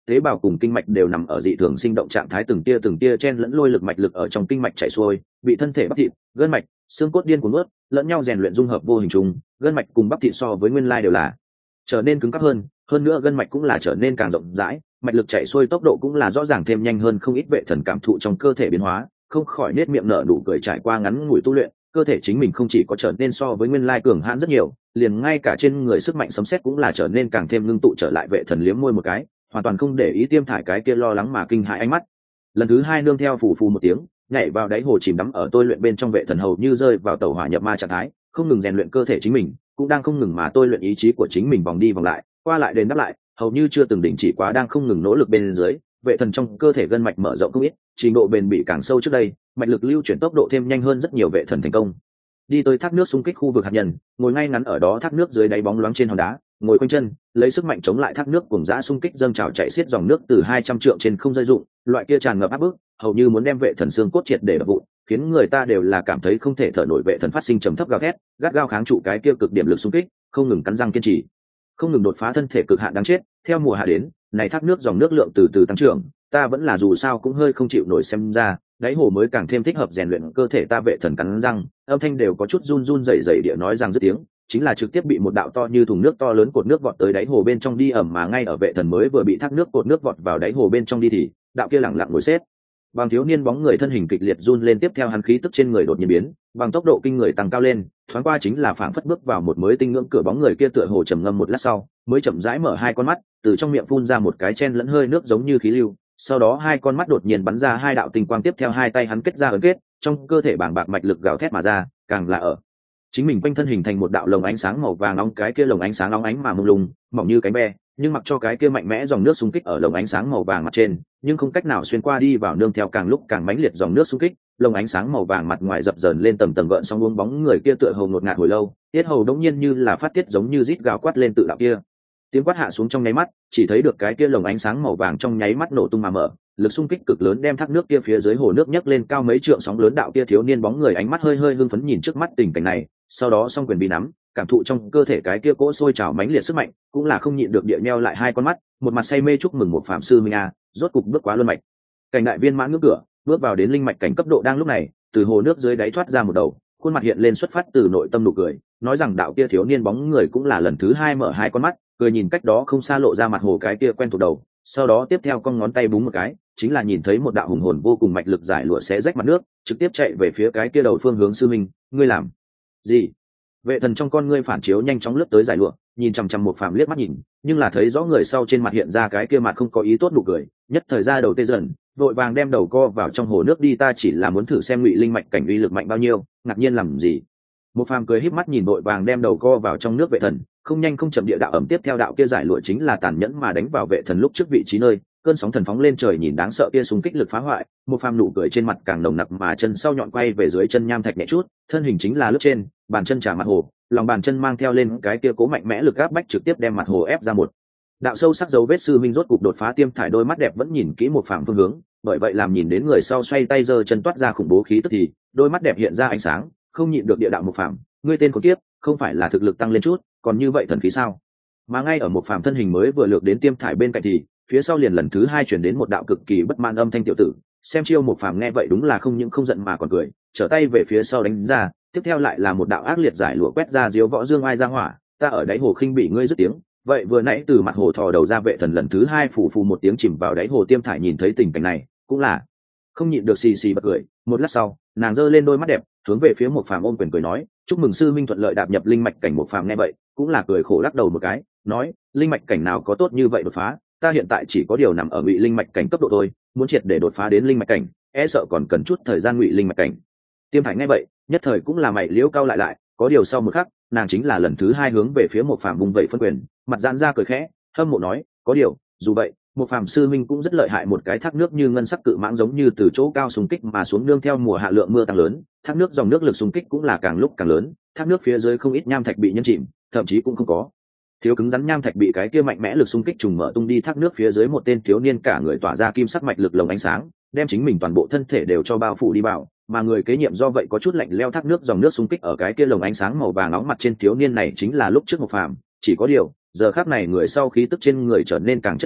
tế bào cùng kinh mạch đều nằm ở dị thường sinh động trạng thái, từng tia từng tia chen lẫn lôi lực mạch lực ở trong kinh mạch chảy xuôi, bị thân thể bắp thịt, gân mạch, xương cốt điên cuồng nuốt, lẫn nhau rèn luyện dung hợp vô hình trùng, gân mạch cùng bắp thịt so với nguyên lai đều là trở nên cứng cáp hơn, hơn nữa gân mạch cũng là trở nên càng rộng rãi, mạch lực chảy xuôi tốc độ cũng là rõ ràng thêm nhanh hơn không ít. Vệ Thần cảm thụ trong cơ thể biến hóa, không khỏi nết miệng nở nụ cười. Trải qua ngắn ngủi tu luyện, cơ thể chính mình không chỉ có trở nên so với nguyên lai cường hãn rất nhiều, liền ngay cả trên người sức mạnh sấm sét cũng là trở nên càng thêm ngưng tụ trở lại. Vệ Thần liếm môi một cái, hoàn toàn không để ý Tiêm Thải cái kia lo lắng mà kinh hãi ánh mắt. Lần thứ hai nương theo phù phù một tiếng, nhảy vào đáy hồ chìm đắm ở tôi luyện bên trong. Vệ Thần hầu như rơi vào tẩu hỏa nhập ma trạng thái, không ngừng rèn luyện cơ thể chính mình, cũng đang không ngừng mà tôi luyện ý chí của chính mình, vòng đi vòng lại, qua lại đền đáp lại, hầu như chưa từng đình chỉ quá, đang không ngừng nỗ lực bên dưới. Vệ Thần trong cơ thể gân mạch mở rộng không ít, trình độ bền bỉ càng sâu trước đây, mạch lực lưu chuyển tốc độ thêm nhanh hơn rất nhiều. Vệ Thần thành công đi tới thác nước xung kích khu vực hạt nhân, ngồi ngay ngắn ở đó thác nước dưới đáy bóng loáng trên hòn đá, ngồi quanh chân, lấy sức mạnh chống lại thác nước cùng dã xung kích dâng trào chạy xiết dòng nước từ hai trăm trượng trên không rơi rụng, loại kia tràn ngập áp bức, hầu như muốn đem Vệ Thần xương cốt triệt để đập vụn, khiến người ta đều là cảm thấy không thể thở nổi. Vệ Thần phát sinh trầm thấp gào thét, gắt gao kháng trụ cái kia cực điểm lực xung kích, không ngừng cắn răng kiên trì, không ngừng đột phá thân thể cực hạn đáng chết. Theo mùa hạ đến, này thác nước dòng nước lượng từ từ tăng trưởng, ta vẫn là dù sao cũng hơi không chịu nổi, xem ra đáy hồ mới càng thêm thích hợp rèn luyện cơ thể ta. Vệ Thần cắn răng, âm thanh đều có chút run run rẩy rẩy địa nói rằng dứt tiếng, chính là trực tiếp bị một đạo to như thùng nước to lớn cột nước vọt tới đáy hồ bên trong đi ẩm. Mà ngay ở Vệ Thần mới vừa bị thác nước cột nước vọt vào đáy hồ bên trong đi thì đạo kia lẳng lặng ngồi xếp bằng thiếu niên bóng người thân hình kịch liệt run lên, tiếp theo hắn khí tức trên người đột nhiên biến bằng tốc độ kinh người tăng cao lên, thoáng qua chính là phảng phất bước vào một mới tinh ngưỡng cửa. Bóng người kia tựa hồ trầm ngâm một lát sau, mới chậm rãi mở hai con mắt, từ trong miệng phun ra một cái chen lẫn hơi nước giống như khí lưu, sau đó hai con mắt đột nhiên bắn ra hai đạo tinh quang, tiếp theo hai tay hắn kết ra ấn kết, trong cơ thể bàng bạc mạch lực gào thét mà ra, càng là ở chính mình quanh thân hình thành một đạo lồng ánh sáng màu vàng nóng. Cái kia lồng ánh sáng nóng ánh mà mông lung, mỏng như cánh ve, nhưng mặc cho cái kia mạnh mẽ dòng nước xung kích ở lồng ánh sáng màu vàng mặt trên, nhưng không cách nào xuyên qua đi vào. Nương theo càng lúc càng mãnh liệt dòng nước xung kích, lồng ánh sáng màu vàng mặt ngoài dập dờn lên tầng tầng gợn sóng, uống bóng người kia tựa hồ ngột ngạt hồi lâu, tiết hầu đống nhiên như là phát tiết giống như rít gào quát lên tự đạo kia. Tiếng quát hạ xuống trong nháy mắt, chỉ thấy được cái kia lồng ánh sáng màu vàng trong nháy mắt nổ tung mà mở, lực xung kích cực lớn đem thác nước kia phía dưới hồ nước nhấc lên cao mấy trượng sóng lớn. Đạo kia thiếu niên bóng người ánh mắt hơi hơi hưng phấn nhìn trước mắt tình cảnh này, sau đó song quyền bị nắm, cảm thụ trong cơ thể cái kia cỗ sôi trào mãnh liệt sức mạnh, cũng là không nhịn được địa nheo lại hai con mắt, một mặt say mê chúc mừng một phạm sư minh a, rốt cục bước quá luân mạch cảnh đại viên mãn ngưỡng cửa, bước vào đến linh mạch cảnh cấp độ. Đang lúc này, từ hồ nước dưới đáy thoát ra một đầu, khuôn mặt hiện lên xuất phát từ nội tâm nụ cười, nói rằng đạo kia thiếu niên bóng người cũng là lần thứ hai mở hai con mắt, cười nhìn cách đó không xa lộ ra mặt hồ cái kia quen thuộc đầu, sau đó tiếp theo con ngón tay búng một cái, chính là nhìn thấy một đạo hùng hồn vô cùng mạch lực giải lụa xé rách mặt nước, trực tiếp chạy về phía cái kia đầu phương hướng. Sư minh, ngươi làm gì? Vệ Thần trong con ngươi phản chiếu nhanh chóng lướt tới giải lụa, nhìn chằm chằm một phàm liếc mắt nhìn, nhưng là thấy rõ người sau trên mặt hiện ra cái kia mặt không có ý tốt nụ cười, nhất thời ra đầu tê dần, vội vàng đem đầu co vào trong hồ nước đi. Ta chỉ là muốn thử xem ngụy linh mạch cảnh uy lực mạnh bao nhiêu, ngạc nhiên làm gì? Một phàm cười híp mắt nhìn, vội vàng đem đầu co vào trong nước. Vệ Thần không nhanh không chậm địa đạo ẩm tiếp theo đạo kia giải lụa chính là tàn nhẫn mà đánh vào Vệ Thần lúc trước vị trí nơi, cơn sóng thần phóng lên trời, nhìn đáng sợ kia xung kích lực phá hoại. Một phàm nụ cười trên mặt càng nồng nặc, mà chân sau nhọn quay về dưới chân nham thạch nhẹ chút, thân hình chính là lướt trên, bàn chân trả mặt hồ, lòng bàn chân mang theo lên cái kia cố mạnh mẽ lực áp bách, trực tiếp đem mặt hồ ép ra một đạo sâu sắc dấu vết. Sư minh rốt cục đột phá. Tiêm Thải đôi mắt đẹp vẫn nhìn kỹ một phàm phương hướng, bởi vậy làm nhìn đến người sau xoay tay giơ chân toát ra khủng bố khí tức thì đôi mắt đẹp hiện ra ánh sáng, không nhịn được địa đạo một phàm, ngươi tên con kiếp, không phải là thực lực tăng lên chút, còn như vậy thần khí sao? Mà ngay ở một phàm thân hình mới vừa lược đến Tiêm Thải bên cạnh thì phía sau liền lần thứ hai chuyển đến một đạo cực kỳ bất mãn âm thanh. Tiểu tử, xem chiêu. Một phàm nghe vậy đúng là không những không giận mà còn cười, trở tay về phía sau đánh ra, tiếp theo lại là một đạo ác liệt giải lụa quét ra, diếu võ dương ai ra hỏa, ta ở đáy hồ khinh bị ngươi dứt tiếng. Vậy vừa nãy từ mặt hồ thò đầu ra. Vệ Thần lần thứ hai phủ phù một tiếng chìm vào đáy hồ. Tiêm Thải nhìn thấy tình cảnh này cũng là không nhịn được xì xì bật cười, một lát sau nàng giơ lên đôi mắt đẹp hướng về phía một phàm ôm quyền cười nói, chúc mừng sư minh thuận lợi đạp nhập linh mạch cảnh. Một phàm nghe vậy cũng là cười khổ lắc đầu một cái, nói, linh mạch cảnh nào có tốt như vậy đột phá, ta hiện tại chỉ có điều nằm ở ngụy linh mạch cảnh cấp độ thôi, muốn triệt để đột phá đến linh mạch cảnh e sợ còn cần chút thời gian. Ngụy linh mạch cảnh. Tiêm Thải nghe vậy nhất thời cũng là mày liễu cao lại lại, có điều sau một khắc nàng chính là lần thứ hai hướng về phía một phàm vùng vẫy phân quyền, mặt giãn ra cười khẽ, hâm mộ nói, có điều dù vậy một phàm sư minh cũng rất lợi hại. Một cái thác nước như ngân sắc cự mãng giống như từ chỗ cao xung kích mà xuống, nương theo mùa hạ lượng mưa tăng lớn, thác nước dòng nước lực xung kích cũng là càng lúc càng lớn, thác nước phía dưới không ít nham thạch bị nhân chìm, thậm chí cũng không có thiếu cứng rắn nham thạch bị cái kia mạnh mẽ lực xung kích trùng mở tung đi. Thác nước phía dưới một tên thiếu niên cả người tỏa ra kim sắc mạch lực lồng ánh sáng, đem chính mình toàn bộ thân thể đều cho bao phủ đi vào, mà người kế nhiệm do vậy có chút lạnh leo. Thác nước dòng nước xung kích ở cái kia lồng ánh sáng màu vàng nóng mặt trên thiếu niên này chính là lúc trước một phàm, chỉ có điều giờ khắc này người sau khí tức trên người trở nên càng chất phác,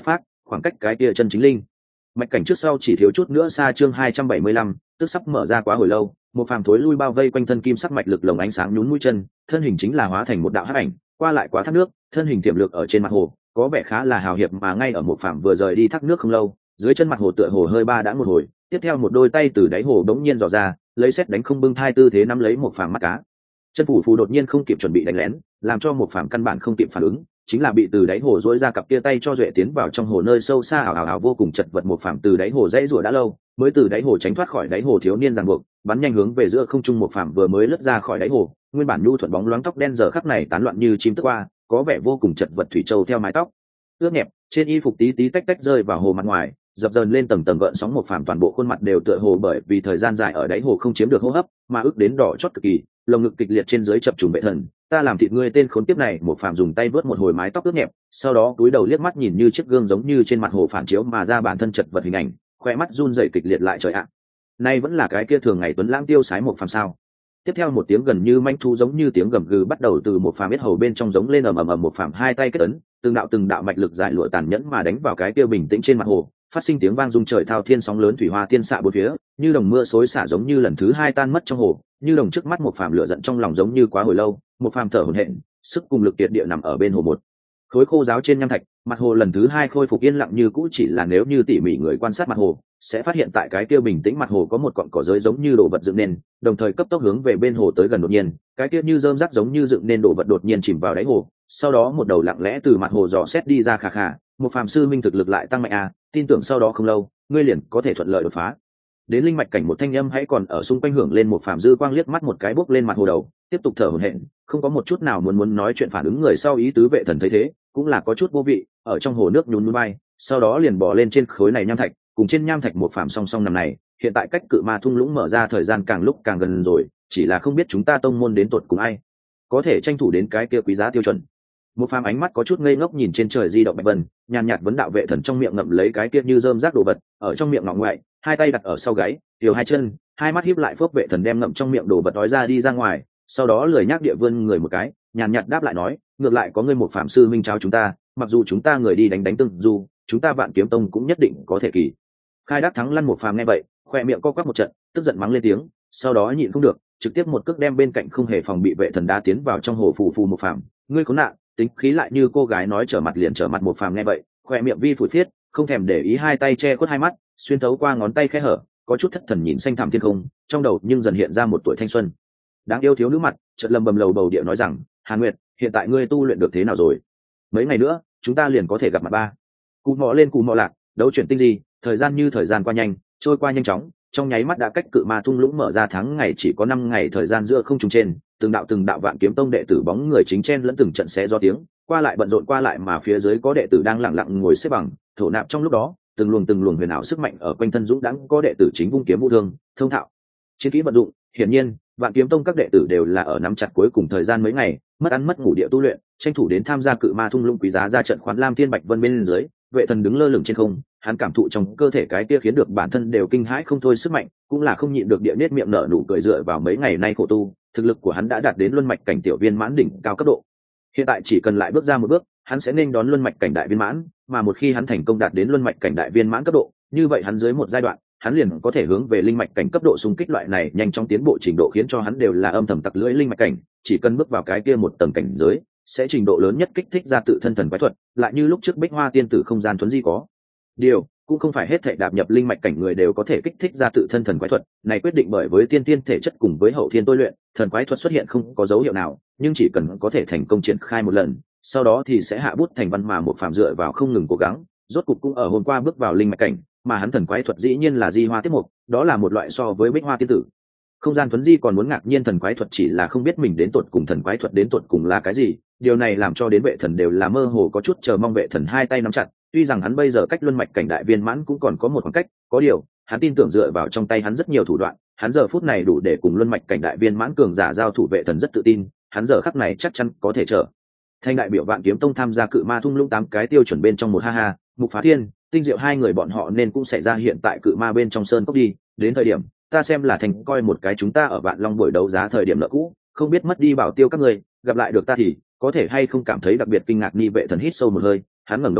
khoảng cách cái kia chân chính linh mạch cảnh trước sau chỉ thiếu chút nữa xa. Chương hai trăm bảy mươi lăm, tức sắp mở ra quá hồi lâu, một phàm thối lui bao vây quanh thân kim sắc mạch lực lồng ánh sáng nhún mũi chân, thân hình chính là hóa thành một đạo hắc ảnh, qua lại quá thác nước, thân hình tiềm lực ở trên mặt hồ, có vẻ khá là hào hiệp, mà ngay ở một phàm vừa rời đi thác nước không lâu, dưới chân mặt hồ tựa hồ hơi ba đã một hồi, tiếp theo một đôi tay từ đáy hồ đống nhiên dò ra, lấy xét đánh không bưng thai tư thế nắm lấy một phàm mắt cá. Chân phủ phù đột nhiên không kịp chuẩn bị đánh lén, làm cho một phàm căn bản không kịp phản ứng, chính là bị từ đáy hồ dỗi ra cặp kia tay cho duệ tiến vào trong hồ nơi sâu xa ảo ảo ảo vô cùng chật vật. Một phàm từ đáy hồ dãy rủa đã lâu, mới từ đáy hồ tránh thoát khỏi đáy hồ thiếu niên ràng buộc, bắn nhanh hướng về giữa không trung. Một phàm vừa mới lướt ra khỏi đáy hồ, nguyên bản nhu thuận bóng loáng tóc đen giờ khắc này tán loạn như chim tức qua, có vẻ vô cùng chật vật. Thủy châu theo mái tóc ướt nhẹp trên y phục tí tí tách tách rơi vào hồ mặt ngoài, dập dờn lên tầng tầng gợn sóng. Một phàm toàn bộ khuôn mặt đều tựa hồ bởi vì thời gian dài ở đáy hồ không chiếm được hô hấp mà ức đến đỏ chót cực kỳ, lồng ngực kịch liệt trên dưới chập trùng. Vệ thần, ta làm thịt ngươi tên khốn kiếp này. Một phàm dùng tay vớt một hồi mái tóc ướt nhẹp, sau đó cúi đầu liếc mắt nhìn như chiếc gương giống như trên mặt hồ phản chiếu mà ra bản thân chật vật hình ảnh, khoe mắt run rẩy kịch liệt lại. Trời ạ, nay vẫn là cái kia thường ngày tuấn lãng tiêu sái một phàm sao? Tiếp theo một tiếng gần như manh thu giống như tiếng gầm gừ bắt đầu từ một phàm biết hầu bên trong giống lên ầm ầm ầm. Một phàm hai tay kết ấn, từng đạo từng đạo mạch lực giải lụa tàn nhẫn mà đánh vào cái kia bình tĩnh trên mặt hồ, phát sinh tiếng vang rung trời thao thiên, sóng lớn thủy hoa tiên xạ bốn phía, như đồng mưa xối xả giống như lần thứ hai tan mất trong hồ, như đồng trước mắt một phàm lửa giận trong lòng giống như quá hồi lâu. Một phàm thở hổn hển, sức cùng lực kiệt địa nằm ở bên hồ một khối khô giáo trên nham thạch, mặt hồ lần thứ hai khôi phục yên lặng như cũ. Chỉ là nếu như tỉ mỉ người quan sát mặt hồ, sẽ phát hiện tại cái kia bình tĩnh mặt hồ có một cọn cỏ rơi giống như đồ vật dựng nên, đồng thời cấp tốc hướng về bên hồ tới gần. Đột nhiên, cái kia như rơm rác giống như dựng nên đồ vật đột nhiên chìm vào đáy hồ, sau đó một đầu lặng lẽ từ mặt hồ dò xét đi ra. Khà khà, một phàm sư minh thực lực lại tăng mạnh à, tin tưởng sau đó không lâu ngươi liền có thể thuận lợi đột phá đến linh mạch cảnh. Một thanh âm hãy còn ở xung quanh hưởng lên. Một phàm dư quang liếc mắt một cái bốc lên mặt hồ đầu, tiếp tục thở hổn hển, không có một chút nào muốn muốn nói chuyện phản ứng người sau. Ý tứ Vệ thần thấy thế cũng là có chút vô vị, ở trong hồ nước nhún nhún bay, sau đó liền bỏ lên trên khối này nham thạch, cùng trên nham thạch một phàm song song nằm này. Hiện tại cách cự ma thung lũng mở ra thời gian càng lúc càng gần rồi, chỉ là không biết chúng ta tông môn đến tột cùng ai có thể tranh thủ đến cái kia quý giá tiêu chuẩn. Một phàm ánh mắt có chút ngây ngốc nhìn trên trời di động bạch vân, nhàn nhạt vấn đạo. Vệ thần trong miệng ngậm lấy cái kia như rơm rác đồ vật, ở trong miệng ngọ ngoại, hai tay đặt ở sau gáy, điều hai chân, hai mắt híp lại. Phước Vệ thần đem ngậm trong miệng đồ vật đói ra đi ra ngoài, sau đó lười nhác địa vươn người một cái, nhàn nhạt đáp lại nói, ngược lại có ngươi một phạm sư minh cháo chúng ta, mặc dù chúng ta người đi đánh đánh từng dù chúng ta Vạn Kiếm Tông cũng nhất định có thể kỳ khai đắc thắng. Lăn một phàm nghe vậy, khoe miệng co quắp một trận, tức giận mắng lên tiếng, sau đó nhịn không được, trực tiếp một cước đem bên cạnh không hề phòng bị Vệ thần đá tiến vào trong hồ. Phù phù. Một phàm, ngươi khốn nạn, tính khí lại như cô gái nói trở mặt liền trở mặt. Một phàm nghe vậy, khoe miệng vi phủi phiết, không thèm để ý, hai tay che khuất hai mắt, xuyên thấu qua ngón tay khe hở, có chút thất thần nhìn xanh thẳm thiên không, trong đầu nhưng dần hiện ra một tuổi thanh xuân đáng yêu thiếu nữ mặt, chợt lầm bầm lầu bầu địa nói rằng, Hàn Nguyệt, hiện tại ngươi tu luyện được thế nào rồi? Mấy ngày nữa chúng ta liền có thể gặp mặt ba. Cù mò lên cù mò lạc, đấu chuyển tinh gì, thời gian như thời gian qua nhanh, trôi qua nhanh chóng, trong nháy mắt đã cách cự ma thung lũng mở ra tháng ngày chỉ có năm ngày thời gian. Giữa không trung trên, từng đạo từng đạo Vạn Kiếm Tông đệ tử bóng người chính chen lẫn từng trận xé gió tiếng, qua lại bận rộn qua lại, mà phía dưới có đệ tử đang lặng lặng ngồi xếp bằng, thổ nạp. Trong lúc đó, từng luồng từng luồng huyền ảo sức mạnh ở quanh thân dũng đãng, có đệ tử chính vung kiếm vũ thương, thông thạo chiến kỹ vận dụng. Hiển nhiên, Vạn Kiếm Tông các đệ tử đều là ở nắm chặt cuối cùng thời gian mấy ngày, mất ăn mất ngủ địa tu luyện, tranh thủ đến tham gia cự ma thung lũng quý giá ra trận khoán. Lam Thiên Bạch Vân bên dưới, Vệ thần đứng lơ lửng trên không, hắn cảm thụ trong cơ thể cái kia khiến được bản thân đều kinh hãi không thôi sức mạnh, cũng là không nhịn được địa nết miệng nở nụ cười. Dựa vào mấy ngày nay khổ tu, thực lực của hắn đã đạt đến luân mạch cảnh tiểu viên mãn đỉnh cao cấp độ. Hiện tại chỉ cần lại bước ra một bước, hắn sẽ nên đón luân mạch cảnh đại viên mãn, mà một khi hắn thành công đạt đến luân mạch cảnh đại viên mãn cấp độ, như vậy hắn dưới một giai đoạn, hắn liền có thể hướng về linh mạch cảnh cấp độ xung kích. Loại này nhanh chóng tiến bộ trình độ khiến cho hắn đều là âm thầm tặc lưỡi linh mạch cảnh, chỉ cần bước vào cái kia một tầng cảnh giới, sẽ trình độ lớn nhất kích thích ra tự thân thần quái thuật, lại như lúc trước Bích Hoa tiên tử không gian thuấn di có. Điều cũng không phải hết thảy đạp nhập linh mạch cảnh người đều có thể kích thích ra tự thân thần quái thuật, này quyết định bởi với tiên tiên thể chất cùng với hậu thiên tôi luyện, thần quái thuật xuất hiện không có dấu hiệu nào, nhưng chỉ cần có thể thành công triển khai một lần, sau đó thì sẽ hạ bút thành văn. Mà một phàm dựa vào không ngừng cố gắng, rốt cục cũng ở hôm qua bước vào linh mạch cảnh, mà hắn thần quái thuật dĩ nhiên là di hoa tiếp mục, đó là một loại so với Bích Hoa tiên tử không gian thuấn di còn muốn ngạc nhiên thần quái thuật, chỉ là không biết mình đến tột cùng thần quái thuật đến tột cùng là cái gì. Điều này làm cho đến Vệ thần đều là mơ hồ có chút chờ mong. Vệ thần hai tay nắm chặt, tuy rằng hắn bây giờ cách luân mạch cảnh đại viên mãn cũng còn có một khoảng cách, có điều hắn tin tưởng dựa vào trong tay hắn rất nhiều thủ đoạn, hắn giờ phút này đủ để cùng luân mạch cảnh đại viên mãn cường giả giao thủ. Vệ thần rất tự tin, hắn giờ khắc này chắc chắn có thể trở thành đại biểu Vạn Kiếm Tông tham gia cự ma thung lũng tám cái tiêu chuẩn bên trong một. Ha ha, Mục Phá Thiên, Tinh Diệu hai người bọn họ nên cũng xảy ra hiện tại cự ma bên trong sơn cốc đi, đến thời điểm ta xem là thành coi một cái chúng ta ở Vạn Long buổi đấu giá thời điểm nợ cũ, không biết mất đi bảo tiêu các người, gặp lại được ta thì có thể hay không cảm thấy đặc biệt kinh ngạc. Ni Vệ thần hít sâu một hơi, hắn ngẩng đầu lên,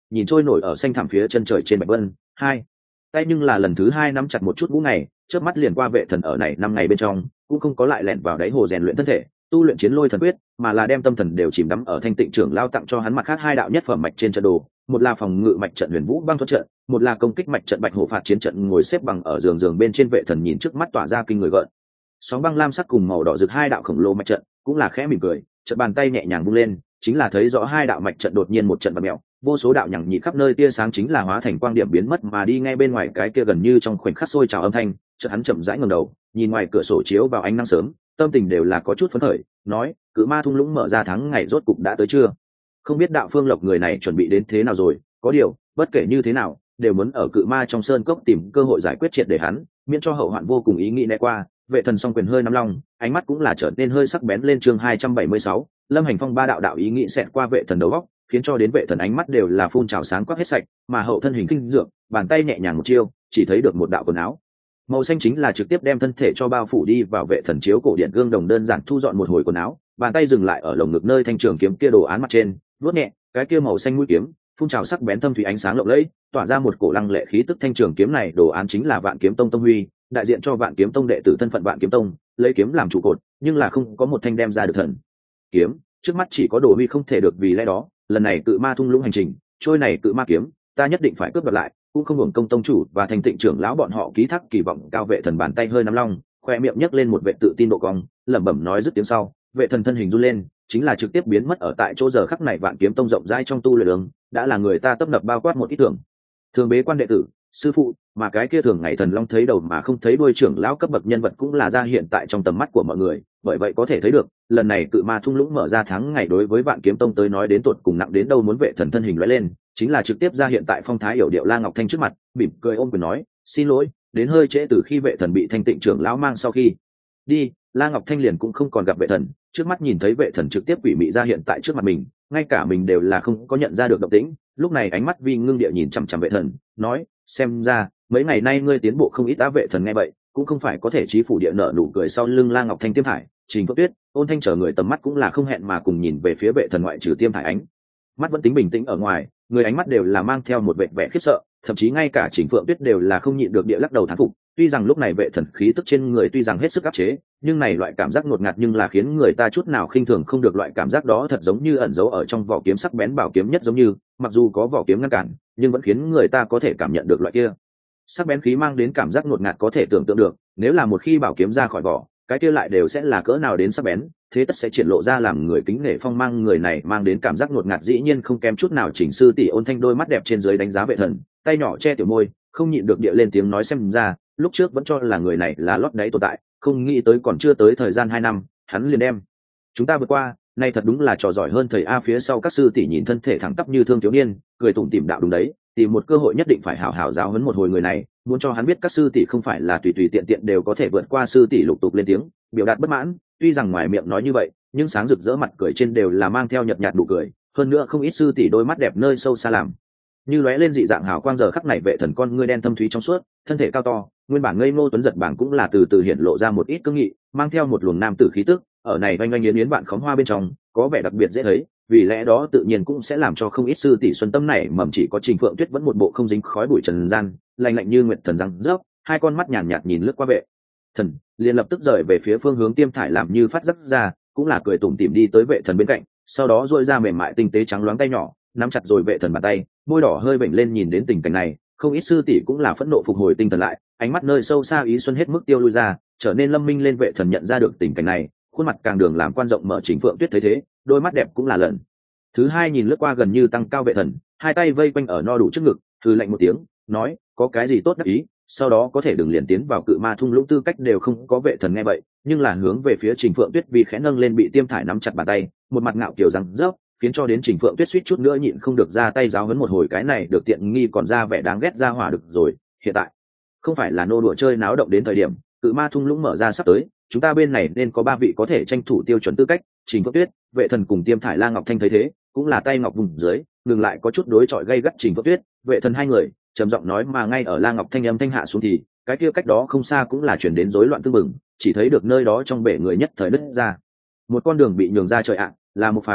nhìn trôi nổi ở xanh thẳm phía chân trời trên bạch vân. Hai tay nhưng là lần thứ hai nắm chặt một chút ngũ ngày, chớp mắt liền qua vệ thần ở này năm ngày bên trong cũng không có lại lẻn vào đáy hồ rèn luyện thân thể, tu luyện chiến lôi thần quyết, mà là đem tâm thần đều chìm đắm ở thanh tịnh trưởng lao tặng cho hắn mặt khác hai đạo nhất phẩm mạch trên trận đồ, một là phòng ngự mạch trận huyền vũ băng thuật trận, một là công kích mạch trận bạch hổ phạt chiến trận. Ngồi xếp bằng ở giường giường bên trên vệ thần nhìn trước mắt tỏa ra kinh người gợn sóng băng lam sắc cùng màu đỏ rực hai đạo khổng lồ mạch trận, cũng là khẽ mỉm cười, trận bàn tay nhẹ nhàng vung lên, chính là thấy rõ hai đạo mạch trận đột nhiên một trận bật mèo, vô số đạo nhằng nhị khắp nơi tia sáng chính là hóa thành quang điểm biến mất mà đi. Ngay bên ngoài cái kia gần như trong khoảnh khắc sôi trào âm thanh, chợt hắn chậm rãi ngẩng đầu, nhìn ngoài cửa sổ chiếu vào ánh nắng sớm, tâm tình đều là có chút phấn khởi, nói: cự ma thung lũng mở ra tháng ngày rốt cục đã tới chưa? Không biết đạo Phương Lộc người này chuẩn bị đến thế nào rồi, có điều bất kể như thế nào đều muốn ở cự ma trong sơn cốc tìm cơ hội giải quyết triệt để hắn, miễn cho hậu hoạn vô cùng. Ý nghĩ né qua, vệ thần song quyền hơi nắm long, ánh mắt cũng là trở nên hơi sắc bén lên. Chương hai trăm bảy mươi sáu, Lâm Hành Phong ba đạo đạo ý nghĩ xẹt qua vệ thần đầu óc, khiến cho đến vệ thần ánh mắt đều là phun trào sáng quắc hết sạch, mà hậu thân hình kinh dược, bàn tay nhẹ nhàng một chiêu, chỉ thấy được một đạo quần áo màu xanh chính là trực tiếp đem thân thể cho bao phủ đi vào. Vệ thần chiếu cổ điện gương đồng đơn giản thu dọn một hồi quần áo, bàn tay dừng lại ở lồng ngực nơi thanh trường kiếm kia đồ án mặt trên, vuốt nhẹ cái kia màu xanh mũi kiếm, phun trào sắc bén thâm thủy ánh sáng lộng lẫy, tỏa ra một cổ lăng lệ khí tức. Thanh trường kiếm này đồ án chính là Vạn Kiếm Tông Tông Huy, đại diện cho Vạn Kiếm Tông đệ tử thân phận Vạn Kiếm Tông, lấy kiếm làm trụ cột, nhưng là không có một thanh đem ra được thần kiếm, trước mắt chỉ có Đồ Huy không thể được. Vì lẽ đó lần này cự ma thung lũng hành trình, trôi này cự ma kiếm ta nhất định phải cướp đoạt lại, cũng không hưởng công tông chủ và thành tịnh trưởng lão bọn họ ký thác kỳ vọng cao. Vệ thần bàn tay hơi nắm long, khoe miệng nhấc lên một vệ tự tin độ cong, lẩm bẩm nói dứt tiếng sau, vệ thần thân hình run lên, chính là trực tiếp biến mất ở tại chỗ. Giờ khắc này Vạn Kiếm Tông rộng rãi trong tu luyện đường đã là người ta tấp nập bao quát một ý tưởng thường bế quan đệ tử, sư phụ, mà cái kia thường ngày thần long thấy đầu mà không thấy đuôi trưởng lão cấp bậc nhân vật cũng là ra hiện tại trong tầm mắt của mọi người. Bởi vậy có thể thấy được lần này cự ma thung lũng mở ra tháng ngày đối với Vạn Kiếm Tông tới nói đến tột cùng nặng đến đâu. Muốn vệ thần thân hình lóe lên, chính là trực tiếp ra hiện tại phong thái yểu điệu La Ngọc Thanh trước mặt, mỉm cười ôm quyền nói: xin lỗi, đến hơi trễ. Từ khi vệ thần bị thanh tịnh trưởng lão mang sau khi đi, La Ngọc Thanh liền cũng không còn gặp vệ thần, trước mắt nhìn thấy vệ thần trực tiếp quỷ mị ra hiện tại trước mặt mình, ngay cả mình đều là không có nhận ra được động tĩnh. Lúc này ánh mắt vi ngưng địa nhìn chằm chằm vệ thần, nói: xem ra mấy ngày nay ngươi tiến bộ không ít đã. Vệ thần nghe vậy cũng không phải có thể chí phủ địa nợ nụ cười sau lưng La Ngọc Thanh. Tiêm Thải, Trình Phượng Tuyết, Ôn Thanh chờ người tầm mắt cũng là không hẹn mà cùng nhìn về phía vệ thần, ngoại trừ Tiêm Thải ánh mắt vẫn tính bình tĩnh ở ngoài, người ánh mắt đều là mang theo một vẻ vẻ khiếp sợ, thậm chí ngay cả Trình Phượng Tuyết đều là không nhịn được địa lắc đầu thán phục. Tuy rằng lúc này vệ thần khí tức trên người tuy rằng hết sức áp chế, nhưng này loại cảm giác ngột ngạt nhưng là khiến người ta chút nào khinh thường không được. Loại cảm giác đó thật giống như ẩn giấu ở trong vỏ kiếm sắc bén bảo kiếm nhất, giống như mặc dù có vỏ kiếm ngăn cản nhưng vẫn khiến người ta có thể cảm nhận được loại kia sắc bén khí mang đến cảm giác ngột ngạt. có thể tưởng tượng được nếu là một khi bảo kiếm ra khỏi vỏ, cái kia lại đều sẽ là cỡ nào đến sắc bén, thế tất sẽ triển lộ ra làm người kính nể phong mang. Người này mang đến cảm giác ngột ngạt dĩ nhiên không kém chút nào Chỉnh sư tỷ. Ôn Thanh đôi mắt đẹp trên dưới đánh giá vệ thần, tay nhỏ che tiểu môi, không nhịn được địa lên tiếng nói: xem ra lúc trước vẫn cho là người này là lót đáy tồn tại, không nghĩ tới còn chưa tới thời gian hai năm hắn liền đem chúng ta vượt qua, nay thật đúng là trò giỏi hơn thầy a. Phía sau các sư tỷ nhìn thân thể thẳng tắp như thương thiếu niên, cười tủm tỉm đạo: đúng đấy, tìm một cơ hội nhất định phải hảo hảo giáo huấn một hồi người này, muốn cho hắn biết các sư tỷ không phải là tùy tùy tiện tiện đều có thể vượt qua. Sư tỷ lục tục lên tiếng biểu đạt bất mãn, tuy rằng ngoài miệng nói như vậy nhưng sáng rực rỡ mặt cười trên đều là mang theo nhợt nhạt nụ cười. Hơn nữa không ít sư tỷ đôi mắt đẹp nơi sâu xa làm như lóe lên dị dạng hào quang. Giờ khắc này vệ thần con ngươi đen thâm thúy trong suốt, thân thể cao to, nguyên bản ngây ngô tuấn giật bảng cũng là từ từ hiện lộ ra một ít cương nghị, mang theo một luồng nam tử khí tức, ở này oanh oanh yến yến bạn khóm hoa bên trong có vẻ đặc biệt dễ thấy. Vì lẽ đó tự nhiên cũng sẽ làm cho không ít sư tỷ xuân tâm này mầm. Chỉ có Trình Phượng Tuyết vẫn một bộ không dính khói bụi trần gian, lạnh lạnh như nguyệt thần răng rớp, hai con mắt nhàn nhạt, nhạt nhìn lướt qua vệ thần, liền lập tức rời về phía phương hướng Tiêm Thải làm như phát giác ra, cũng là cười tủm tỉm đi tới vệ thần bên cạnh, sau đó duỗi ra mềm mại tinh tế trắng loáng tay nhỏ, nắm chặt rồi vệ thần bàn tay, môi đỏ hơi vểnh lên. Nhìn đến tình cảnh này, không ít sư tỷ cũng là phẫn nộ phục hồi tinh thần lại, ánh mắt nơi sâu xa ý xuân hết mức tiêu lui ra, trở nên lâm minh lên. Vệ thần nhận ra được tình cảnh này, khuôn mặt càng đường làm quan rộng mở. Trình Phượng Tuyết thấy thế, đôi mắt đẹp cũng là lần thứ hai nhìn lướt qua gần như tăng cao vệ thần, hai tay vây quanh ở no đủ trước ngực, thư lạnh một tiếng nói: có cái gì tốt đắc ý, sau đó có thể đừng liền tiến vào cự ma thung lũng, tư cách đều không có. Vệ thần nghe vậy nhưng là hướng về phía Trình Phượng Tuyết vì khẽ nâng lên bị Tiêm Thải nắm chặt bàn tay, một mặt ngạo kiều răng rớp, khiến cho đến Trình Phượng Tuyết suýt chút nữa nhịn không được ra tay giáo huấn một hồi. Cái này được tiện nghi còn ra vẻ đáng ghét ra hỏa được rồi, hiện tại không phải là nô đùa chơi náo động đến thời điểm, cự ma thung lũng mở ra sắp tới, chúng ta bên này nên có ba vị có thể tranh thủ tiêu chuẩn tư cách. Trình Phượng Tuyết, vệ thần cùng Tiêm Thải, La Ngọc Thanh thấy thế cũng là tay ngọc vùng dưới ngừng lại, có chút đối chọi gay gắt. Trình Phượng Tuyết, vệ thần hai người trầm giọng nói, mà ngay ở La Ngọc Thanh âm thanh hạ xuống thì cái kia cách đó không xa cũng là chuyển đến rối loạn tương mừng, chỉ thấy được nơi đó trong bể người nhất thời nứt ra một con đường bị nhường ra trời ạ, là một phàm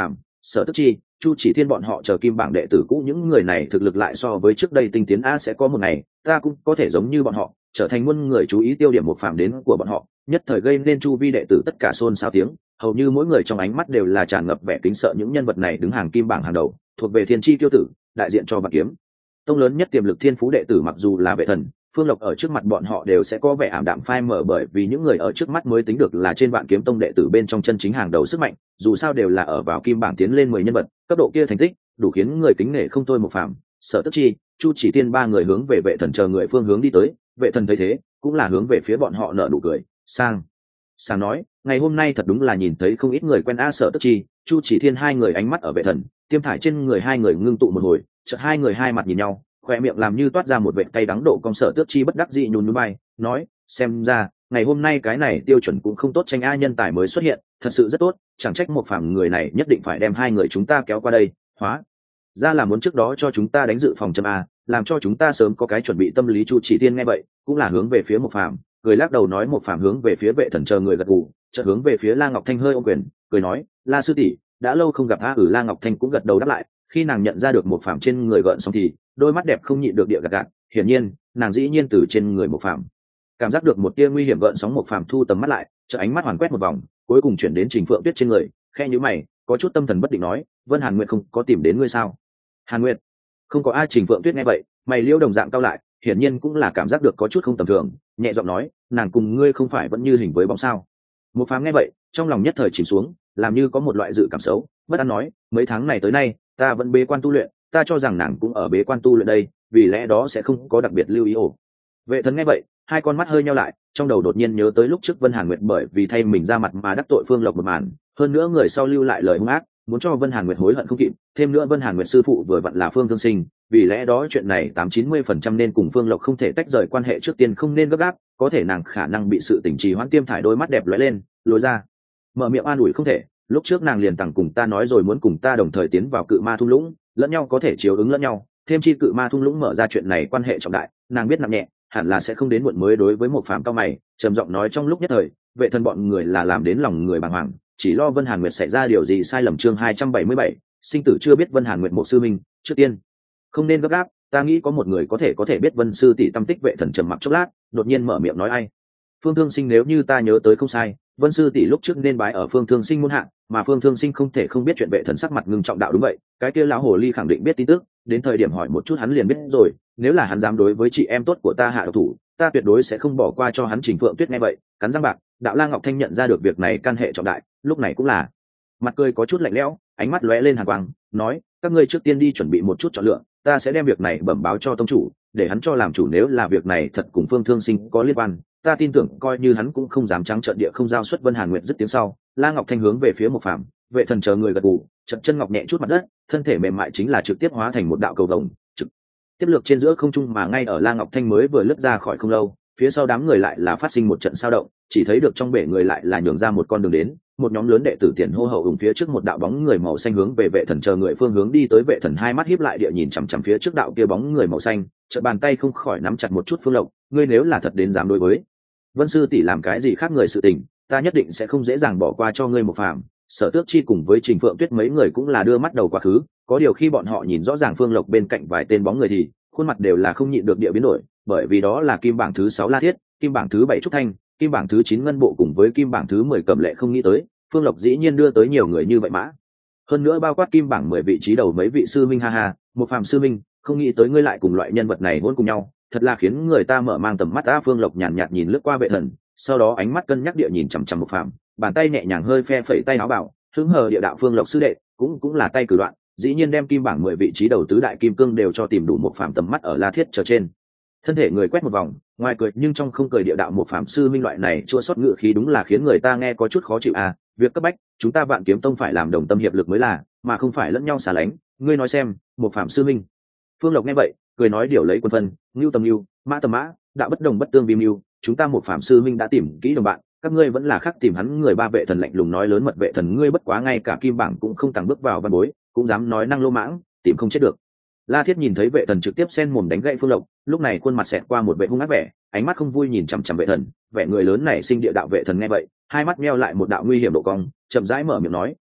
Sở Tức Chi, Chu Chỉ Thiên bọn họ chờ kim bảng đệ tử cũ, những người này thực lực lại so với trước đây tinh tiến a, sẽ có một ngày ta cũng có thể giống như bọn họ trở thành muôn người chú ý tiêu điểm một phàm đến của bọn họ, nhất thời gây nên chu vi đệ tử tất cả xôn xao tiếng, hầu như mỗi người trong ánh mắt đều là tràn ngập vẻ kính sợ. Những nhân vật này đứng hàng kim bảng hàng đầu, thuộc về thiên chi tiêu tử, đại diện cho Vạn Kiếm Tông lớn nhất tiềm lực thiên phú đệ tử. Mặc dù là Vệ Thần, Phương Lộc ở trước mặt bọn họ đều sẽ có vẻ ảm đạm phai mờ, bởi vì những người ở trước mắt mới tính được là trên Vạn Kiếm Tông đệ tử bên trong chân chính hàng đầu sức mạnh, dù sao đều là ở vào kim bảng tiến lên mười nhân vật, cấp độ kia thành tích đủ khiến người kính nể không thôi. Một Phàm, Sở Tức Chi, Chu Chỉ Tiên ba người hướng về Vệ Thần chờ người phương hướng đi tới. Vệ Thần thấy thế cũng là hướng về phía bọn họ nở nụ cười sang sang nói, ngày hôm nay thật đúng là nhìn thấy không ít người quen a. Sở Tức Chi, Chu Chỉ Thiên hai người ánh mắt ở Vệ Thần, Tiêm Thải trên người hai người ngưng tụ một hồi, chợt hai người hai mặt nhìn nhau, khoe miệng làm như toát ra một vệt cay đắng độ cong. Sở Tước Chi bất đắc dĩ nhún nhún vai, nói, xem ra ngày hôm nay cái này tiêu chuẩn cũng không tốt, tranh a nhân tài mới xuất hiện thật sự rất tốt, chẳng trách Một Phàm người này nhất định phải đem hai người chúng ta kéo qua đây, hóa ra là muốn trước đó cho chúng ta đánh dự phòng châm a, làm cho chúng ta sớm có cái chuẩn bị tâm lý. Chu Chỉ Thiên nghe vậy cũng là hướng về phía Một Phàm cười lắc đầu nói. Một Phàm hướng về phía Vệ Thần chờ người gật gù, chợt hướng về phía La Ngọc Thanh hơi ôm quyền cười nói, La sư tỷ, đã lâu không gặp a. Ừ. La Ngọc Thanh cũng gật đầu đáp lại, khi nàng nhận ra được Một Phàm trên người gợn sóng thì đôi mắt đẹp không nhịn được địa gạt gạt, hiển nhiên nàng dĩ nhiên từ trên người Một Phàm cảm giác được một tia nguy hiểm gợn sóng. Một Phàm thu tầm mắt lại, chợ ánh mắt hoàn quét một vòng, cuối cùng chuyển đến Trình Phượng Tuyết trên người, khe nhíu mày, có chút tâm thần bất định nói, Vân Hàn Nguyệt không có tìm đến ngươi sao? Hàn Nguyệt? Không có a. Trình Phượng Tuyết nghe vậy mày liễu đồng dạng cao lại, hiển nhiên cũng là cảm giác được có chút không tầm thường, nhẹ giọng nói, nàng cùng ngươi không phải vẫn như hình với bóng sao? Một Phàm nghe vậy trong lòng nhất thời chìm xuống, làm như có một loại dự cảm xấu, bất an nói, mấy tháng này tới nay ta vẫn bế quan tu luyện, ta cho rằng nàng cũng ở bế quan tu luyện đây, vì lẽ đó sẽ không có đặc biệt lưu ý. Ổ Vệ Thần nghe vậy hai con mắt hơi nheo lại, trong đầu đột nhiên nhớ tới lúc trước Vân Hàn Nguyệt bởi vì thay mình ra mặt mà đắc tội Phương Lộc một màn, hơn nữa người sau lưu lại lời hung ác, muốn cho Vân Hàn Nguyệt hối hận không kịp, thêm nữa Vân Hàn Nguyệt sư phụ vừa vặn là Phương Thương Sinh, vì lẽ đó chuyện này tám chín mươi phần trăm nên cùng Phương Lộc không thể tách rời quan hệ, trước tiên không nên gấp gáp, có thể nàng khả năng bị sự tình trì hoãn. Tiêm Thải đôi mắt đẹp lóe lên, lối ra mở miệng an ủi, không thể, lúc trước nàng liền tặng cùng ta nói rồi muốn cùng ta đồng thời tiến vào Cự Ma thung lũng, lẫn nhau có thể chiếu ứng lẫn nhau, thêm chi Cự Ma thung lũng mở ra chuyện này quan hệ trọng đại, nàng biết nặng nhẹ hẳn là sẽ không đến muộn. Mới đối với Một Phàm cao mày trầm giọng nói, trong lúc nhất thời Vệ Thần bọn người là làm đến lòng người bàng hoàng, chỉ lo Vân Hàn Nguyệt xảy ra điều gì sai lầm. Chương hai trăm bảy mươi bảy, sinh tử chưa biết. Vân Hàn Nguyệt một sư minh, trước tiên không nên gấp gáp, ta nghĩ có một người có thể có thể biết Vân sư tỷ tâm tích. Vệ Thần trầm mặc chốc lát đột nhiên mở miệng nói, ai? Phương Thương Sinh, nếu như ta nhớ tới không sai, Vân sư tỷ lúc trước nên bái ở Phương Thương Sinh môn hạ, mà Phương Thương Sinh không thể không biết chuyện. Vệ Thần sắc mặt ngưng trọng đạo, đúng vậy, cái kia lão hồ ly khẳng định biết tin tức, đến thời điểm hỏi một chút hắn liền biết rồi, nếu là hắn dám đối với chị em tốt của ta hạ độc thủ, ta tuyệt đối sẽ không bỏ qua cho hắn. Trình Phượng Tuyết nghe vậy cắn răng bạc, đạo La Ngọc Thanh nhận ra được việc này can hệ trọng đại, lúc này cũng là mặt cười có chút lạnh lẽo, ánh mắt lóe lên hàn quang, nói, các ngươi trước tiên đi chuẩn bị một chút chọn lựa, ta sẽ đem việc này bẩm báo cho tông chủ, để hắn cho làm chủ. Nếu là việc này thật cùng Phương Thương Sinh có liên quan, ta tin tưởng coi như hắn cũng không dám trắng trợn địa không giao xuất. Vân Hàn Nguyệt dứt tiếng sau, La Ngọc Thanh hướng về phía Một Phàm, Vệ Thần chờ người gật gù, chật chân ngọc nhẹ chút mặt đất, thân thể mềm mại chính là trực tiếp hóa thành một đạo cầu vồng, trực tiếp lược trên giữa không trung. Mà ngay ở La Ngọc Thanh mới vừa lướt ra khỏi không lâu, phía sau đám người lại là phát sinh một trận sao động, chỉ thấy được trong bể người lại là nhường ra một con đường đến, một nhóm lớn đệ tử tiền hô hậu ủng phía trước một đạo bóng người màu xanh hướng về Vệ Thần chờ người phương hướng đi tới. Vệ Thần hai mắt híp lại địa nhìn chằm chằm phía trước đạo kia bóng người màu xanh, chợt bàn tay không khỏi nắm chặt một chút. Phương Lộc, ngươi nếu là thật đến dám đối với Vân sư tỷ làm cái gì khác người sự tình, ta nhất định sẽ không dễ dàng bỏ qua cho ngươi. Một Phàm, Sở Tước Chi cùng với Trình Phượng Tuyết mấy người cũng là đưa mắt đầu quá khứ, có điều khi bọn họ nhìn rõ ràng Phương Lộc bên cạnh vài tên bóng người thì khuôn mặt đều là không nhịn được địa biến đổi, bởi vì đó là kim bảng thứ sáu La Thiết, kim bảng thứ bảy Trúc Thanh, kim bảng thứ chín Ngân Bộ cùng với kim bảng thứ mười Cẩm Lệ. Không nghĩ tới Phương Lộc dĩ nhiên đưa tới nhiều người như vậy mã, hơn nữa bao quát kim bảng mười vị trí đầu mấy vị sư minh. Ha ha, Một Phàm sư minh, không nghĩ tới ngươi lại cùng loại nhân vật này hỗn cùng nhau, thật là khiến người ta mở mang tầm mắt. A Phương Lộc nhàn nhạt, nhạt nhìn lướt qua Vệ Thần, sau đó ánh mắt cân nhắc địa nhìn chằm chằm Một Phàm, bàn tay nhẹ nhàng hơi phe phẩy tay áo bảo, hứng hờ địa đạo, Phương Lộc sư đệ cũng cũng là tay cử đoạn, dĩ nhiên đem kim bảng mười vị trí đầu tứ đại kim cương đều cho tìm đủ. Một Phàm tầm mắt ở La Thiết chờ trên thân thể người quét một vòng, ngoài cười nhưng trong không cười địa đạo, Một Phàm sư minh loại này chua xót ngự khí đúng là khiến người ta nghe có chút khó chịu. À, việc cấp bách chúng ta Vạn Kiếm Tông phải làm đồng tâm hiệp lực mới là, mà không phải lẫn nhau xả lánh, ngươi nói xem. Một Phàm sư minh. Phương Lộc nghe vậy cười nói, điều lấy quân phân, ngưu tầm ngưu, mã tầm mã, đạo bất đồng bất tương vi mưu, chúng ta Một Phàm sư minh đã tìm kỹ đồng bạn, các ngươi vẫn là khác tìm hắn. Người ba Vệ Thần lạnh lùng nói lớn mật, Vệ Thần ngươi bất quá ngay cả kim bảng cũng không tàng bước vào văn bối, cũng dám nói năng lô mãng, tìm không chết được. La Thiết nhìn thấy Vệ Thần trực tiếp xen mồm đánh gậy Phương Lộc, lúc này khuôn mặt xẹt qua một vẻ hung ác vẻ, ánh mắt không vui nhìn chằm chằm Vệ Thần, vẻ người lớn này sinh địa đạo. Vệ Thần nghe vậy hai mắt meo lại một đạo nguy hiểm độ cong, chậm rãi mở miệng nói,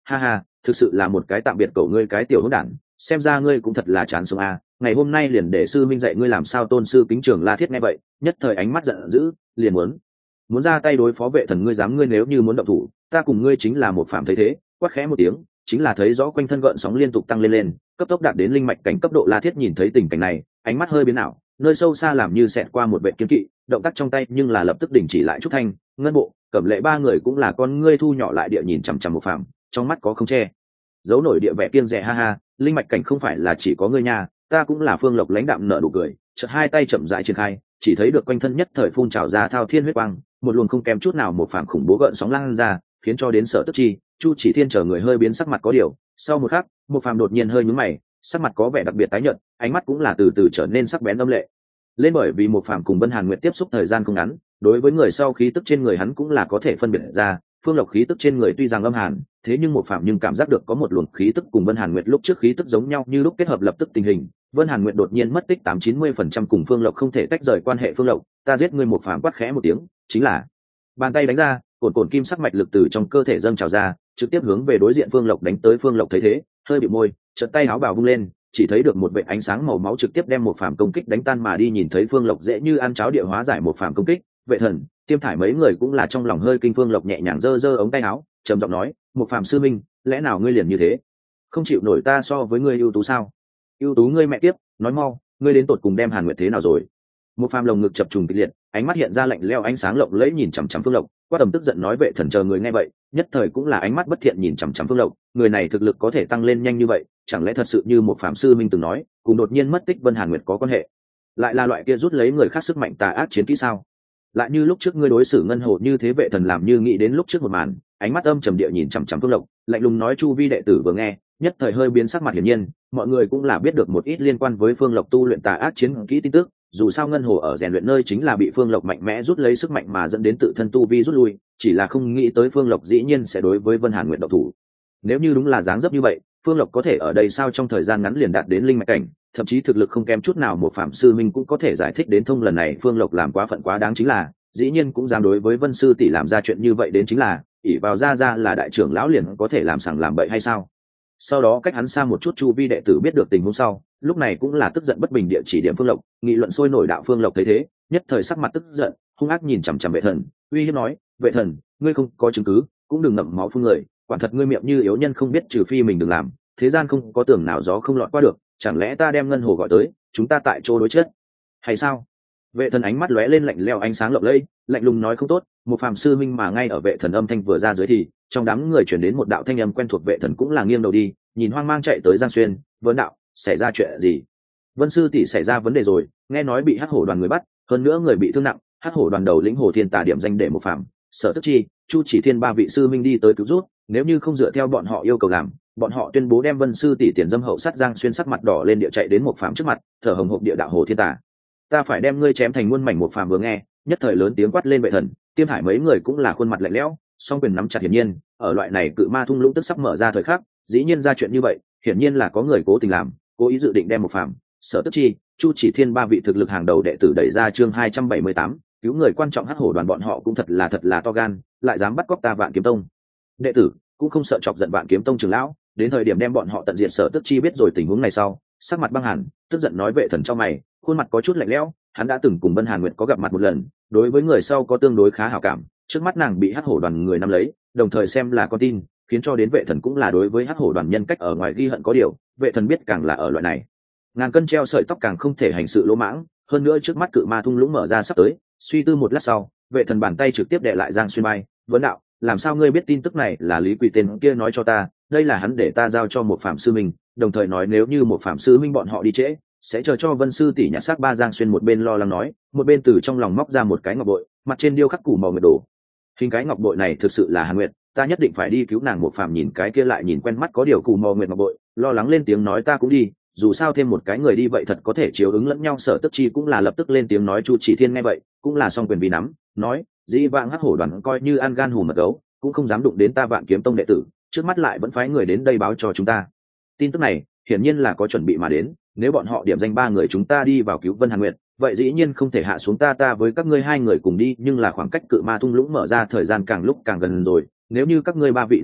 ha ha, thực sự là một cái tạm biệt cậu ngươi cái tiểu hỗn đản, xem ra ngươi cũng thật là chán sống a. Ngày hôm nay liền để sư minh dạy ngươi làm sao tôn sư kính trường La Thiết nghe vậy, nhất thời ánh mắt giận dữ, liền muốn muốn ra tay đối phó Vệ Thần. Ngươi dám, ngươi nếu như muốn động thủ, ta cùng ngươi chính là một phạm thấy thế. Quát khẽ một tiếng, chính là thấy rõ quanh thân gợn sóng liên tục tăng lên lên, cấp tốc đạt đến linh mạch cảnh cấp độ. La Thiết nhìn thấy tình cảnh này, ánh mắt hơi biến ảo, nơi sâu xa làm như xẹt qua một vệ kiếm kỵ, động tác trong tay nhưng là lập tức đình chỉ lại. Trúc Thanh, Ngân Bộ, Cẩm Lệ ba người cũng là con ngươi thu nhỏ lại địa nhìn chằm chằm một phạm, trong mắt có không che giấu nổi địa vẻ kiêng dè. Ha ha, linh mạch cảnh không phải là chỉ có ngươi nha, ta cũng là. Phương Lộc lãnh đạm nở nụ cười, chợt hai tay chậm rãi triển khai, chỉ thấy được quanh thân nhất thời phun trào ra thao thiên huyết quang, một luồng không kém chút nào một phàm khủng bố gợn sóng lan ra, khiến cho đến Sở Tức Chi, Chu Chỉ Thiên chờ người hơi biến sắc mặt có điều. Sau một khắc, một phàm đột nhiên hơi nhướng mày, sắc mặt có vẻ đặc biệt tái nhợt, ánh mắt cũng là từ từ trở nên sắc bén âm lệ lên. Bởi vì một phàm cùng Vân Hàn Nguyệt tiếp xúc thời gian không ngắn, đối với người sau khí tức trên người hắn cũng là có thể phân biệt ra. Phương Lộc khí tức trên người tuy rằng âm hàn, thế nhưng một phàm nhưng cảm giác được có một luồng khí tức cùng Vân Hàn Nguyệt lúc trước khí tức giống nhau như lúc, kết hợp lập tức tình hình. Vân Hàn Nguyệt đột nhiên mất tích tám chín mươi phần trăm cùng Phương Lộc không thể tách rời quan hệ. Phương Lộc, ta giết ngươi. Một phàm quát khẽ một tiếng, chính là bàn tay đánh ra, cồn cồn kim sắc mạch lực từ trong cơ thể dâng trào ra, trực tiếp hướng về đối diện Phương Lộc đánh tới. Phương Lộc thấy thế, hơi bị môi, chợt tay áo bào vung lên, chỉ thấy được một vệt ánh sáng màu máu trực tiếp đem một phàm công kích đánh tan mà đi. Nhìn thấy Phương Lộc dễ như ăn cháo địa hóa giải một phàm công kích, Vệ Thần, Tiêm Thải mấy người cũng là trong lòng hơi kinh. Phương Lộc nhẹ nhàng giơ giơ ống tay áo, trầm giọng nói, một phàm sư minh, lẽ nào ngươi liền như thế không chịu nổi ta so với ngươi ưu tú sao? Ưu tú ngươi mẹ tiếp, nói mau, ngươi đến tột cùng đem Hàn Nguyệt thế nào rồi? Một phàm lồng ngực chập trùng kịch liệt, ánh mắt hiện ra lạnh lẽo ánh sáng lộng lẫy nhìn chằm chằm Phương Lộc, quá tầm tức giận nói. Vệ Thần chờ người nghe vậy, nhất thời cũng là ánh mắt bất thiện nhìn chằm chằm Phương Lộc, người này thực lực có thể tăng lên nhanh như vậy, chẳng lẽ thật sự như một phàm sư minh từng nói, cùng đột nhiên mất tích Vân Hàn Nguyệt có quan hệ? Lại là loại kia rút lấy người khác sức mạnh tà ác chiến kỹ sao? Lại như lúc trước ngươi đối xử Ngân Hồ như thế. Vệ Thần làm như nghĩ đến lúc trước một màn, ánh mắt âm trầm địa nhìn chằm chằm Phương Lộc, lạnh lùng nói. Chu vi đệ tử vừa nghe, nhất thời hơi biến sắc mặt. Hiển nhiên mọi người cũng là biết được một ít liên quan với Phương Lộc tu luyện tà ác chiến kỹ tin tức. Dù sao Ngân Hồ ở rèn luyện nơi chính là bị Phương Lộc mạnh mẽ rút lấy sức mạnh mà dẫn đến tự thân tu vi rút lui, chỉ là không nghĩ tới Phương Lộc dĩ nhiên sẽ đối với Vân Hàn Nguyệt động thủ. Nếu như đúng là dáng dấp như vậy, Phương Lộc có thể ở đây sao trong thời gian ngắn liền đạt đến linh mạch cảnh, thậm chí thực lực không kém chút nào một phạm sư minh cũng có thể giải thích đến thông. Lần này Phương Lộc làm quá phận quá đáng, chính là dĩ nhiên cũng dám đối với Vân sư tỷ làm ra chuyện như vậy, đến chính là ỷ vào ra ra là đại trưởng lão liền có thể làm sằng làm bậy hay sao? Sau đó cách hắn xa một chút, chu vi đệ tử biết được tình huống sau, lúc này cũng là tức giận bất bình địa chỉ điểm Phương Lộc, nghị luận sôi nổi. Đạo Phương Lộc thấy thế, nhất thời sắc mặt tức giận, hung ác nhìn chằm chằm Vệ Thần, uy hiếp nói: Vệ Thần, ngươi không có chứng cứ cũng đừng ngậm máu phun người, quả thật ngươi miệng như yếu nhân không biết trừ phi mình đừng làm, thế gian không có tường nào gió không lọt qua được, chẳng lẽ ta đem Ngân Hồ gọi tới, chúng ta tại chỗ đối chết hay sao? Vệ Thần ánh mắt lóe lên lạnh lẽo ánh sáng lộng lẫy, lạnh lùng nói: không tốt. Một phàm sư minh mà ngay ở Vệ Thần âm thanh vừa ra dưới thì trong đám người chuyển đến một đạo thanh âm quen thuộc. Vệ Thần cũng là nghiêng đầu đi, nhìn hoang mang chạy tới Giang Xuyên, vấn đạo: xảy ra chuyện gì? Vân sư tỷ xảy ra vấn đề rồi, nghe nói bị Hắc Hổ đoàn người bắt, hơn nữa người bị thương nặng. Hắc Hổ đoàn đầu lĩnh Hồ Thiên Tà điểm danh để một phàm, Sở Tức Chi, Chu Chỉ Thiên ba vị sư minh đi tới cứu rút, nếu như không dựa theo bọn họ yêu cầu làm, bọn họ tuyên bố đem Vân sư tỷ tiền dâm hậu sát. Giang Xuyên sắc mặt đỏ lên địa chạy đến một phàm trước mặt, thở hồng hộc địa đạo: Hồ Thiên Tà, ta phải đem ngươi chém thành muôn mảnh. Một phàm vừa nghe, nhất thời lớn tiếng quát lên. Vệ Thần, Tiêm Hải mấy người cũng là khuôn mặt lạnh lẽo, song quyền nắm chặt. Hiển nhiên ở loại này cự ma thung lũng tức sắp mở ra thời khắc, dĩ nhiên ra chuyện như vậy, hiển nhiên là có người cố tình làm, cố ý dự định đem một phàm, Sở Tức Chi, Chu Chỉ Thiên ba vị thực lực hàng đầu đệ tử đẩy ra. Chương hai trăm bảy mươi tám, cứu người quan trọng. Hắc Hổ đoàn bọn họ cũng thật là thật là to gan, lại dám bắt cóc ta Vạn Kiếm Tông đệ tử, cũng không sợ chọc giận Vạn Kiếm Tông trưởng lão, đến thời điểm đem bọn họ tận diệt. Sở Tức Chi biết rồi tình huống này sau, sắc mặt băng hàn, tức giận nói: Vệ Thần trong mày, khuôn mặt có chút lạnh lẽo, hắn đã từng cùng Vân Hàn Nguyệt có gặp mặt một lần, đối với người sau có tương đối khá hảo cảm, trước mắt nàng bị Hắc Hổ đoàn người nắm lấy, đồng thời xem là con tin, khiến cho đến Vệ Thần cũng là đối với Hắc Hổ đoàn nhân cách ở ngoài ghi hận có điều. Vệ Thần biết càng là ở loại này ngàn cân treo sợi tóc càng không thể hành sự lỗ mãng, hơn nữa trước mắt cự ma thung lũng mở ra sắp tới. Suy tư một lát sau, Vệ Thần bàn tay trực tiếp đè lại Giang Xuyên bay, vấn đạo: làm sao ngươi biết tin tức này là Lý Quỳ tên kia nói cho ta? Đây là hắn để ta giao cho một phạm sư minh, đồng thời nói nếu như một phạm sư minh bọn họ đi trễ, sẽ chờ cho Vân sư tỷ nhặt xác ba. Giang Xuyên một bên lo lắng nói, một bên từ trong lòng móc ra một cái ngọc bội, mặt trên điêu khắc củ màu nguyệt đồ. Hình cái ngọc bội này thực sự là Hàn Nguyệt, ta nhất định phải đi cứu nàng. Một phạm nhìn cái kia lại nhìn quen mắt có điều củ màu nguyệt ngọc bội, lo lắng lên tiếng nói: ta cũng đi, dù sao thêm một cái người đi vậy thật có thể chiếu ứng lẫn nhau. Sở Tức Chi cũng là lập tức lên tiếng nói. Chu Chỉ Thiên nghe vậy cũng là song quyền vì nắm, nói: dĩ vãng Hắc Hổ đoàn coi như ăn gan hùm mật gấu, cũng không dám đụng đến ta Vạn Kiếm Tông đệ tử, trước mắt lại vẫn phái người đến đây báo cho chúng ta. Tin tức này hiển nhiên là có chuẩn bị mà đến, nếu bọn họ điểm danh ba người chúng ta đi vào cứu Vân Hàn Nguyệt, vậy dĩ nhiên không thể hạ xuống ta ta với các ngươi hai người cùng đi, nhưng là khoảng cách cự ma thung lũng mở ra thời gian càng lúc càng gần rồi, nếu như các ngươi ba vị đều đi,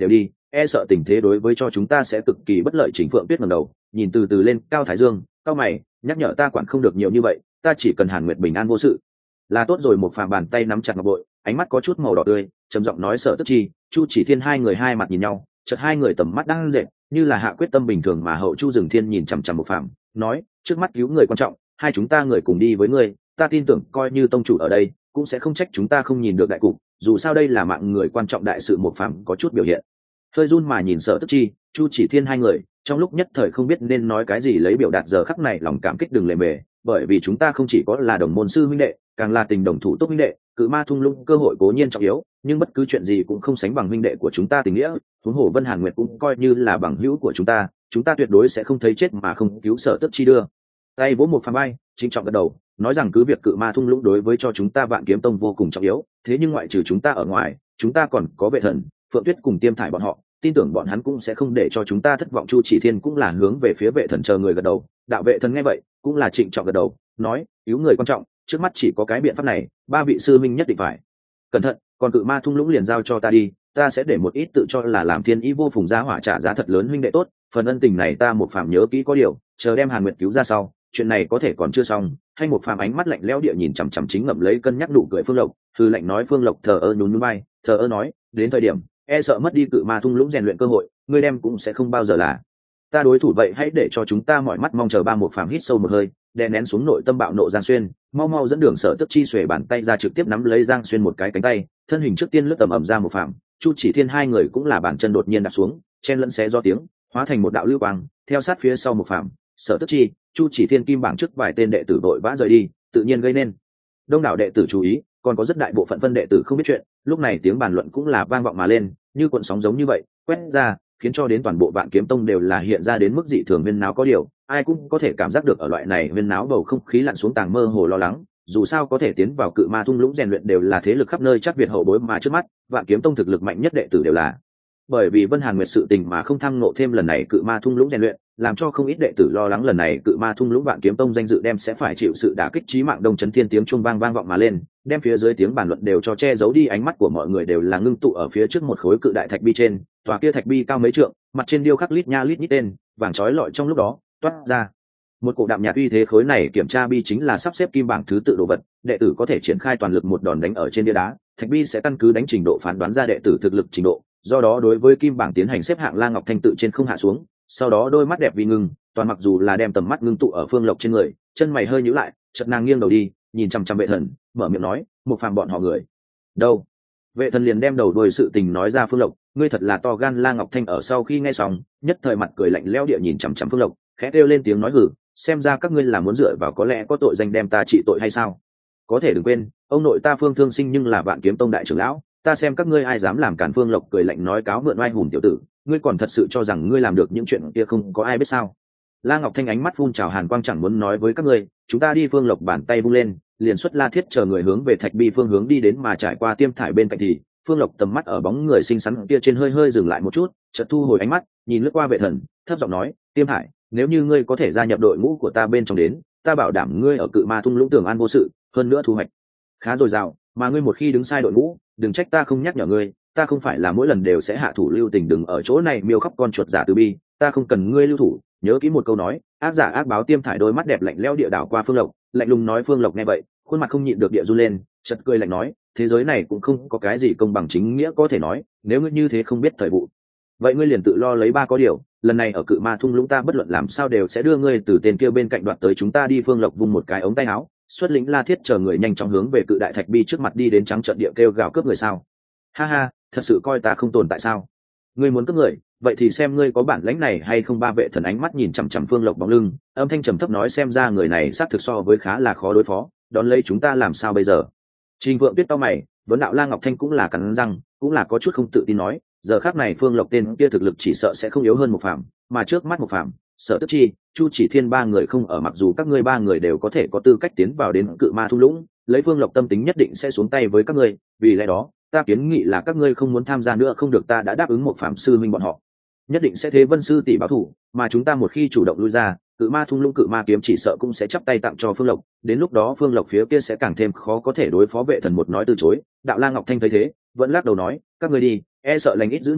e sợ tình thế đối với cho chúng ta sẽ cực kỳ bất lợi. Chỉnh Phượng Tuyết ngẩng đầu nhìn từ từ lên cao thái dương, cao mày nhắc nhở ta quản không được nhiều như vậy, ta chỉ cần Hàn Nguyệt bình an vô sự là tốt rồi. Một Phàm bàn tay nắm chặt ngọc bội, ánh mắt có chút màu đỏ tươi, trầm giọng nói. Sở Tức Chi, Chu Chỉ Thiên hai người hai mặt nhìn nhau, chợt hai người tầm mắt đang dệt như là hạ quyết tâm bình thường, mà hậu Chu Dừng Thiên nhìn chằm chằm một Phàm nói, trước mắt cứu người quan trọng, hai chúng ta người cùng đi với ngươi, ta tin tưởng coi như tông chủ ở đây cũng sẽ không trách chúng ta không nhìn được đại cục, dù sao đây là mạng người quan trọng đại sự. Một Phàm có chút biểu hiện hơi run mà nhìn Sở Tức Chi, Chu Chỉ Thiên hai người, trong lúc nhất thời không biết nên nói cái gì lấy biểu đạt giờ khắc này lòng cảm kích đừng lề mề, bởi vì chúng ta không chỉ có là đồng môn sư huynh đệ, càng là tình đồng thủ tốt huynh đệ. Cự Ma thung lũng cơ hội cố nhiên trọng yếu, nhưng bất cứ chuyện gì cũng không sánh bằng huynh đệ của chúng ta tình nghĩa. Huống hồ Vân Hàn Nguyệt cũng coi như là bằng hữu của chúng ta, chúng ta tuyệt đối sẽ không thấy chết mà không cứu. Sở Tức Chi đưa tay vỗ một Phàm bay, chính trọng gật đầu nói rằng cứ việc Cự Ma thung lũng đối với cho chúng ta Vạn Kiếm Tông vô cùng trọng yếu, thế nhưng ngoại trừ chúng ta ở ngoài, chúng ta còn có Vệ Thần, Phượng Tuyết cùng Tiêm Thải bọn họ, tin tưởng bọn hắn cũng sẽ không để cho chúng ta thất vọng. Chu Chỉ Thiên cũng là hướng về phía Vệ Thần chờ người gật đầu. Đạo Vệ Thần nghe vậy cũng là trịnh trọng gật đầu nói, cứu người quan trọng, trước mắt chỉ có cái biện pháp này, ba vị sư minh nhất định phải cẩn thận, còn Cự Ma thung lũng liền giao cho ta đi, ta sẽ để một ít tự cho là làm thiên ý vô phùng giá hỏa trả giá thật lớn huynh đệ tốt, phần ân tình này ta một Phàm nhớ kỹ có điều, chờ đem Hàn Nguyệt cứu ra sau, chuyện này có thể còn chưa xong. Hay một Phàm ánh mắt lạnh lẽo địa nhìn chằm chằm chính ngậm lấy cân nhắc nụ cười Phương Lộc, thư lạnh nói. Phương Lộc thờ ơ nhún nhún vai, thờ ơ nói, đến thời điểm e sợ mất đi Cự Ma thung lũng rèn luyện cơ hội, ngươi đem cũng sẽ không bao giờ là ta đối thủ, vậy hãy để cho chúng ta mọi mắt mong chờ. Ba một Phàm hít sâu một hơi, đè nén xuống nội tâm bạo nộ Giang Xuyên, mau mau dẫn đường. Sở Tức Chi xuề bàn tay ra trực tiếp nắm lấy Giang Xuyên một cái cánh tay, thân hình trước tiên lướt tầm ầm ra. Một Phàm, Chu Chỉ Thiên hai người cũng là bàn chân đột nhiên đạp xuống, chen lẫn xé do tiếng, hóa thành một đạo lưu quang, theo sát phía sau Một Phàm, Sở Tức Chi, Chu Chỉ Thiên kim bảng trước vài tên đệ tử vội vã rời đi, tự nhiên gây nên đông đảo đệ tử chú ý, còn có rất đại bộ phận phân đệ tử không biết chuyện. Lúc này tiếng bàn luận cũng là vang vọng mà lên, như cuộn sóng giống như vậy quét ra, khiến cho đến toàn bộ Vạn Kiếm Tông đều là hiện ra đến mức dị thường huyên náo. Có điều ai cũng có thể cảm giác được ở loại này huyên náo bầu không khí lặn xuống tàng mơ hồ lo lắng, dù sao có thể tiến vào Cự Ma thung lũng rèn luyện đều là thế lực khắp nơi chắc Việt hậu bối, mà trước mắt Vạn Kiếm Tông thực lực mạnh nhất đệ tử đều là bởi vì Vân Hàn Nguyệt sự tình mà không tham ngộ thêm lần này Cự Ma thung lũng rèn luyện, làm cho không ít đệ tử lo lắng lần này Cự Ma thung lũng Vạn Kiếm Tông danh dự đem sẽ phải chịu sự đả kích chí mạng. Đông chấn thiên tiếng chuông vang vang vọng mà lên, đem phía dưới tiếng bàn luận đều cho che giấu đi. Ánh mắt của mọi người đều là ngưng tụ ở phía trước một khối cự đại thạch bi trên, tòa kia thạch bi cao mấy trượng, mặt trên điêu khắc lít nha lít nhít tên vàng chói lọi, trong lúc đó toát ra một cổ đạm nhạt uy thế. Khối này kiểm tra bi chính là sắp xếp kim bảng thứ tự đồ vật, đệ tử có thể triển khai toàn lực một đòn đánh ở trên bia đá, thạch bi sẽ căn cứ đánh trình độ phán đoán ra đệ tử thực lực trình độ, do đó đối với kim bảng tiến hành xếp hạng. La Ngọc Thanh tự trên không hạ xuống, sau đó đôi mắt đẹp vì ngưng toàn, mặc dù là đem tầm mắt ngưng tụ ở Phương Lộc trên người, chân mày hơi nhíu lại, chợt nàng nghiêng đầu đi nhìn chằm chằm Vệ Thần, mở miệng nói, Một Phàm bọn họ người đâu? Vệ Thần liền đem đầu đuôi sự tình nói ra. Phương Lộc, ngươi thật là to gan. La Ngọc Thanh ở sau khi nghe xong nhất thời mặt cười lạnh lẽo địa nhìn chằm chằm Phương Lộc, khẽ kêu lên tiếng nói, hử, xem ra các ngươi là muốn dựa vào có lẽ có tội danh đem ta trị tội hay sao? Có thể đừng quên ông nội ta Phương Thương Sinh nhưng là Vạn Kiếm Tông đại trưởng lão, ta xem các ngươi ai dám làm cản. Phương Lộc cười lạnh nói, cáo mượn oai hùng tiểu tử, ngươi còn thật sự cho rằng ngươi làm được những chuyện kia không có ai biết sao? La Ngọc Thanh ánh mắt phun trào hàn quang, chẳng muốn nói với các ngươi, chúng ta đi. Phương Lộc bàn tay vung lên, liền xuất La Thiết chờ người hướng về thạch bi phương hướng đi đến, mà trải qua Tiêm Thải bên cạnh thì Phương Lộc tầm mắt ở bóng người xinh xắn kia trên hơi hơi dừng lại một chút, chợt thu hồi ánh mắt, nhìn lướt qua Vệ Thần, thấp giọng nói, Tiêm Thải, nếu như ngươi có thể gia nhập đội ngũ của ta bên trong đến, ta bảo đảm ngươi ở Cự Ma thung lũng tường an vô sự, hơn nữa thu hoạch khá dồi dào. Mà ngươi một khi đứng sai đội ngũ, đừng trách ta không nhắc nhở ngươi, ta không phải là mỗi lần đều sẽ hạ thủ lưu tình. Đừng ở chỗ này miêu khóc con chuột giả từ bi, ta không cần ngươi lưu thủ, nhớ kỹ một câu nói, ác giả ác báo. Tiêm Thải đôi mắt đẹp lạnh lẽo địa đảo qua Phương Lộc, lạnh lùng nói. Phương Lộc nghe vậy, khuôn mặt không nhịn được địa run lên, chợt cười lạnh nói, thế giới này cũng không có cái gì công bằng chính nghĩa có thể nói, nếu ngươi như thế không biết thời vụ, vậy ngươi liền tự lo lấy ba có điều, lần này ở Cự Ma thung lũng ta bất luận làm sao đều sẽ đưa ngươi từ tên kia bên cạnh đoạt tới chúng ta đi. Phương Lộc vung một cái ống tay áo, xuất lĩnh La Thiết chờ người nhanh chóng hướng về cự đại thạch bi trước mặt đi đến, trắng trợn địa kêu gào, cướp người sao? Ha ha, thật sự coi ta không tồn tại sao? Ngươi muốn cướp người, vậy thì xem ngươi có bản lãnh này hay không. Ba Vệ Thần ánh mắt nhìn chằm chằm Phương Lộc bóng lưng, âm thanh trầm thấp nói, xem ra người này xác thực so với khá là khó đối phó, đón lấy chúng ta làm sao bây giờ? Trình Vượng Tuyết cau mày, vấn đạo. La Ngọc Thanh cũng là cắn răng, cũng là có chút không tự tin nói, giờ khắc này Phương Lộc tên kia thực lực chỉ sợ sẽ không yếu hơn Một Phàm, mà trước mắt Một Phàm, Sở Tức Chi, Chu Chỉ Thiên ba người không ở, mặc dù các ngươi ba người đều có thể có tư cách tiến vào đến Cự Ma thung lũng, lấy Phương Lộc tâm tính nhất định sẽ xuống tay với các ngươi, vì lẽ đó ta kiến nghị là các ngươi không muốn tham gia nữa không được. Ta đã đáp ứng Một Phàm sư minh bọn họ nhất định sẽ thế Vân sư tỷ báo thủ, mà chúng ta một khi chủ động lui ra, Cự Ma thung lũng Cự Ma kiếm chỉ sợ cũng sẽ chắp tay tặng cho Phương Lộc, đến lúc đó Phương Lộc phía kia sẽ càng thêm khó có thể đối phó. Vệ Thần một nói từ chối, đạo. La Ngọc Thanh thấy thế vẫn lắc đầu nói, các ngươi đi, e sợ lành ít giữ nhiều,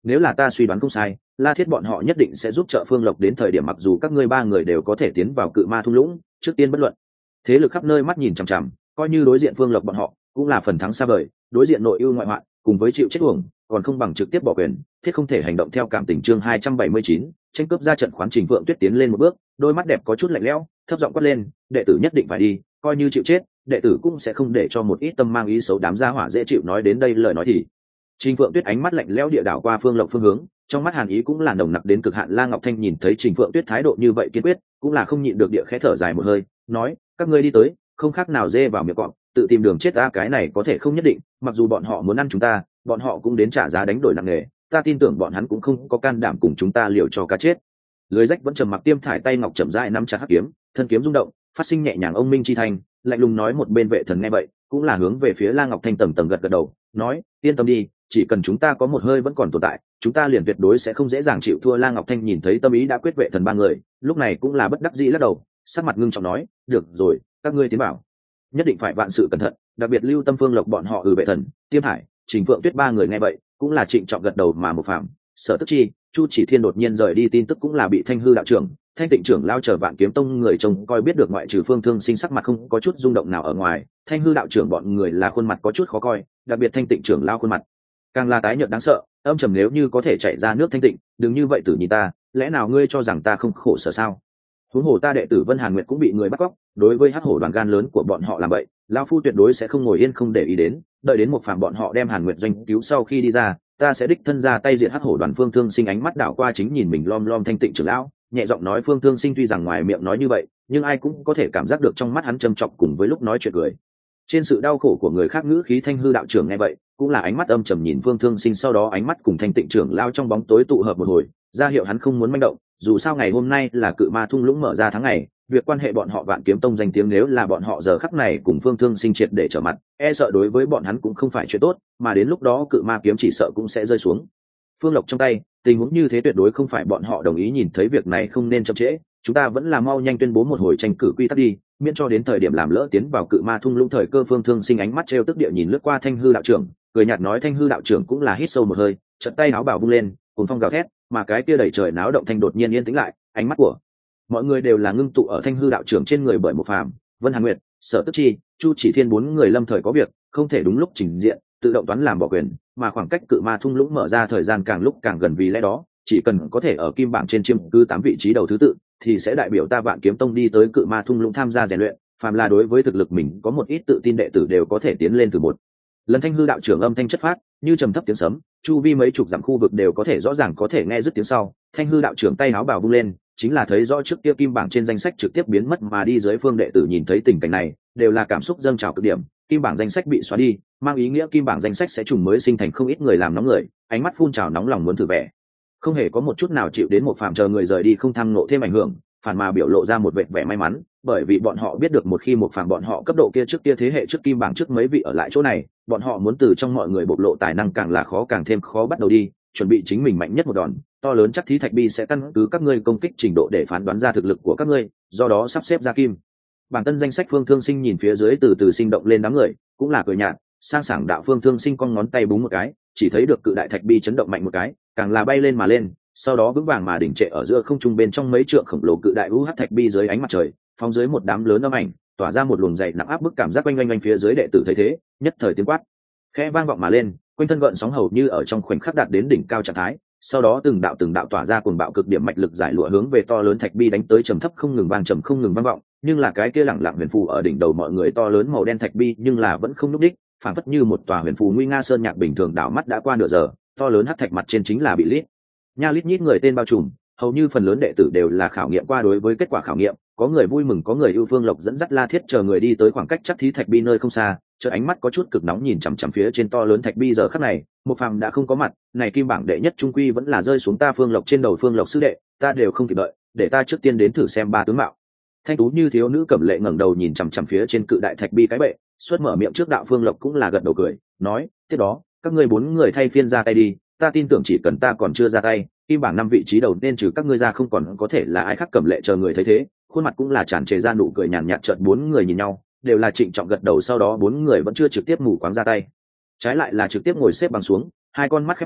nếu là ta suy đoán không sai, La Thiết bọn họ nhất định sẽ giúp trợ Phương Lộc đến thời điểm mặc dù các ngươi ba người đều có thể tiến vào cự ma thung lũng, trước tiên bất luận. Thế lực khắp nơi mắt nhìn chằm chằm, coi như đối diện Phương Lộc bọn họ cũng là phần thắng xa vời, đối diện nội ưu ngoại hoạn, cùng với chịu chết uổng, còn không bằng trực tiếp bỏ quyền, thiết không thể hành động theo cảm tình. Chương hai trăm bảy mươi chín, tranh cướp ra trận khoán Trình Phượng Tuyết tiến lên một bước, đôi mắt đẹp có chút lạnh lẽo, thấp giọng quát lên, đệ tử nhất định phải đi, coi như chịu chết, đệ tử cũng sẽ không để cho một ít tâm mang ý xấu đám gia hỏa dễ chịu. Nói đến đây lời nói thì Trình Phượng Tuyết ánh mắt lạnh lẽo địa đảo qua Phương Lộc phương hướng, trong mắt hàn ý cũng là nồng nặc đến cực hạn. La Ngọc Thanh nhìn thấy Trình Phượng Tuyết thái độ như vậy kiên quyết, cũng là không nhịn được địa khẽ thở dài một hơi, nói, các ngươi đi tới, không khác nào dê vào miệng cọp, tự tìm đường chết. Ta cái này có thể không nhất định, mặc dù bọn họ muốn ăn chúng ta, bọn họ cũng đến trả giá đánh đổi nặng nề, ta tin tưởng bọn hắn cũng không có can đảm cùng chúng ta liều cho cá chết. Lưới rách vẫn trầm mặc tiêm thải tay ngọc chậm rãi nắm chặt hắc kiếm, thân kiếm rung động, phát sinh nhẹ nhàng ông minh chi thành, lạnh lùng nói. Một bên vệ thần nghe vậy, cũng là hướng về phía La Ngọc Thanh tầng tầng gật gật đầu, nói, yên tâm đi, chỉ cần chúng ta có một hơi vẫn còn tồn tại, chúng ta liền tuyệt đối sẽ không dễ dàng chịu thua. La Ngọc Thanh nhìn thấy tâm ý đã quyết vệ thần ba người, lúc này cũng là bất đắc dĩ lắc đầu, sắc mặt ngưng trọng nói, được rồi, các ngươi tiến bảo, nhất định phải vạn sự cẩn thận, đặc biệt lưu tâm Phương Lộc bọn họ. Ừ vệ thần, Tiêm Hải, Trình Phượng Tuyết ba người nghe vậy, cũng là trịnh trọng gật đầu. Mà một phạm, Sở Tức Chi, Chu Chỉ Thiên đột nhiên rời đi tin tức cũng là bị Thanh Hư đạo trưởng, Thanh Tịnh trưởng lao chờ Vạn Kiếm Tông người trông coi biết được, ngoại trừ Phương Thương Sinh sắc mặt không có chút rung động nào ở ngoài, Thanh Hư đạo trưởng bọn người là khuôn mặt có chút khó coi, đặc biệt Thanh Tịnh trưởng lao khuôn mặt càng là tái nhợt đáng sợ, âm trầm. Nếu như có thể chạy ra nước thanh tịnh, đừng như vậy tử nhìn ta, lẽ nào ngươi cho rằng ta không khổ sở sao? Huống hồ ta đệ tử Vân Hàn Nguyệt cũng bị người bắt cóc, đối với hắc hổ đoàn gan lớn của bọn họ làm vậy, lão phu tuyệt đối sẽ không ngồi yên không để ý đến, đợi đến một phàm bọn họ đem Hàn Nguyệt doanh cứu sau khi đi ra, ta sẽ đích thân ra tay diệt hắc hổ đoàn. Phương Thương Sinh ánh mắt đảo qua chính nhìn mình lom lom Thanh Tịnh trưởng lão, nhẹ giọng nói. Phương Thương Sinh tuy rằng ngoài miệng nói như vậy, nhưng ai cũng có thể cảm giác được trong mắt hắn trầm trọng cùng với lúc nói chuyện cười trên sự đau khổ của người khác ngữ khí. Thanh Hư đạo trưởng nghe vậy, cũng là ánh mắt âm trầm nhìn Phương Thương Sinh, sau đó ánh mắt cùng Thanh Tịnh trưởng lao trong bóng tối tụ hợp một hồi, ra hiệu hắn không muốn manh động. Dù sao ngày hôm nay là cự ma thung lũng mở ra tháng ngày, việc quan hệ bọn họ Vạn Kiếm Tông danh tiếng, nếu là bọn họ giờ khắc này cùng Phương Thương Sinh triệt để trở mặt, e sợ đối với bọn hắn cũng không phải chuyện tốt, mà đến lúc đó cự ma kiếm chỉ sợ cũng sẽ rơi xuống Phương Lộc trong tay. Tình huống như thế tuyệt đối không phải bọn họ đồng ý. Nhìn thấy việc này không nên chậm trễ, chúng ta vẫn là mau nhanh tuyên bố một hồi tranh cử quy tắc đi, miễn cho đến thời điểm làm lỡ tiến vào cự ma thung lũng thời cơ. Phương Thương Sinh ánh mắt trêu tức địa nhìn lướt qua Thanh Hư đạo trưởng, cười nhạt nói. Thanh Hư đạo trưởng cũng là hít sâu một hơi, chợt tay áo bào vung lên, cùng phong gào thét, mà cái kia đẩy trời náo động thanh đột nhiên yên tĩnh lại, ánh mắt của mọi người đều là ngưng tụ ở Thanh Hư đạo trưởng trên người, bởi một phàm, Vân Hàn Nguyệt, Sở Tức Chi, Chu Chỉ Thiên bốn người lâm thời có việc, không thể đúng lúc trình diện, tự động toán làm bỏ quyền, mà khoảng cách cự ma thung lũng mở ra thời gian càng lúc càng gần, vì lẽ đó chỉ cần có thể ở kim bảng trên chiếm cứ tám vị trí đầu thứ tự, thì sẽ đại biểu ta Vạn Kiếm Tông đi tới cự ma thung lũng tham gia rèn luyện. Phàm là đối với thực lực mình có một ít tự tin đệ tử đều có thể tiến lên từ một lần. Thanh Hư đạo trưởng âm thanh chất phát như trầm thấp tiếng sấm, chu vi mấy chục dặm khu vực đều có thể rõ ràng có thể nghe dứt tiếng sau. Thanh Hư đạo trưởng tay áo bào vung lên, chính là thấy rõ trước kia kim bảng trên danh sách trực tiếp biến mất mà đi. Dưới phương đệ tử nhìn thấy tình cảnh này, đều là cảm xúc dâng trào cực điểm. Kim bảng danh sách bị xóa đi, mang ý nghĩa kim bảng danh sách sẽ trùng mới sinh thành không ít người làm nóng người, ánh mắt phun trào nóng lòng muốn thử vẻ, không hề có một chút nào chịu đến một phàm chờ người rời đi không tham nộ thêm ảnh hưởng, phản mà biểu lộ ra một vẻ vẻ may mắn, bởi vì bọn họ biết được một khi một phàm bọn họ cấp độ kia trước kia thế hệ trước kim bảng trước mấy vị ở lại chỗ này, bọn họ muốn từ trong mọi người bộc lộ tài năng càng là khó, càng thêm khó. Bắt đầu đi, chuẩn bị chính mình mạnh nhất một đòn to lớn. Chắc thí thạch bi sẽ căn cứ các ngươi công kích trình độ để phán đoán ra thực lực của các ngươi, do đó sắp xếp ra kim bảng tân danh sách. Phương Thương Sinh nhìn phía dưới từ từ sinh động lên đám người, cũng là cười nhạt sang sảng đạo. Phương Thương Sinh con ngón tay búng một cái, chỉ thấy được cự đại thạch bi chấn động mạnh một cái, càng là bay lên mà lên, sau đó vững vàng mà đỉnh trệ ở giữa không trung. Bên trong mấy trượng khổng lồ cự đại u hắc thạch bi dưới ánh mặt trời, phóng dưới một đám lớn âm ảnh, tỏa ra một luồng dày nặng áp bức cảm giác. quanh quanh quanh phía dưới đệ tử thấy thế, nhất thời tiếng quát khẽ vang vọng mà lên, quanh thân gợn sóng hầu như ở trong khoảnh khắc đạt đến đỉnh cao trạng thái. Sau đó từng đạo từng đạo tỏa ra cuồng bạo cực điểm mạch lực giải lụa hướng về to lớn thạch bi đánh tới, trầm thấp không ngừng vang, trầm không ngừng vang vọng. Nhưng là cái kia lẳng lặng huyền phù ở đỉnh đầu mọi người to lớn màu đen thạch bi nhưng là vẫn không núc đích, phản phất như một tòa huyền phù nguy nga sơn nhạc bình thường. Đảo mắt đã qua nửa giờ, to lớn hắc thạch mặt trên chính là bị lít nha lít nhít người tên bao trùm, hầu như phần lớn đệ tử đều là khảo nghiệm qua. Đối với kết quả khảo nghiệm, có người vui mừng, có người ưu. Phương Lộc dẫn dắt La Thiết chờ người đi tới khoảng cách chắc thí thạch bi nơi không xa, chợ ánh mắt có chút cực nóng nhìn chằm chằm phía trên to lớn thạch bi. Giờ khắc này một phàm đã không có mặt, này kim bảng đệ nhất trung quy vẫn là rơi xuống ta Phương Lộc trên đầu. Phương Lộc sư đệ, ta đều không kịp đợi, để ta trước tiên đến thử xem ba tướng mạo. Thanh tú như thiếu nữ Cẩm Lệ ngẩng đầu nhìn chằm chằm phía trên cự đại thạch bi cái bệ, xuất mở miệng trước đạo. Phương Lộc cũng là gật đầu cười nói, tiếp đó các ngươi bốn người thay phiên ra tay đi, ta tin tưởng chỉ cần ta còn chưa ra tay, kim bảng năm vị trí đầu nên trừ các ngươi ra không còn có thể là ai khác. Cẩm Lệ chờ người thấy thế, khuôn mặt cũng là tràn trề ra nụ cười nhàn nhạt. Chợt bốn người nhìn nhau, đều là trịnh trọng gật đầu. Sau đó bốn người vẫn chưa trực tiếp mù quáng ra tay, trái lại là trực tiếp ngồi xếp bằng xuống, hai con mắt khép hờ,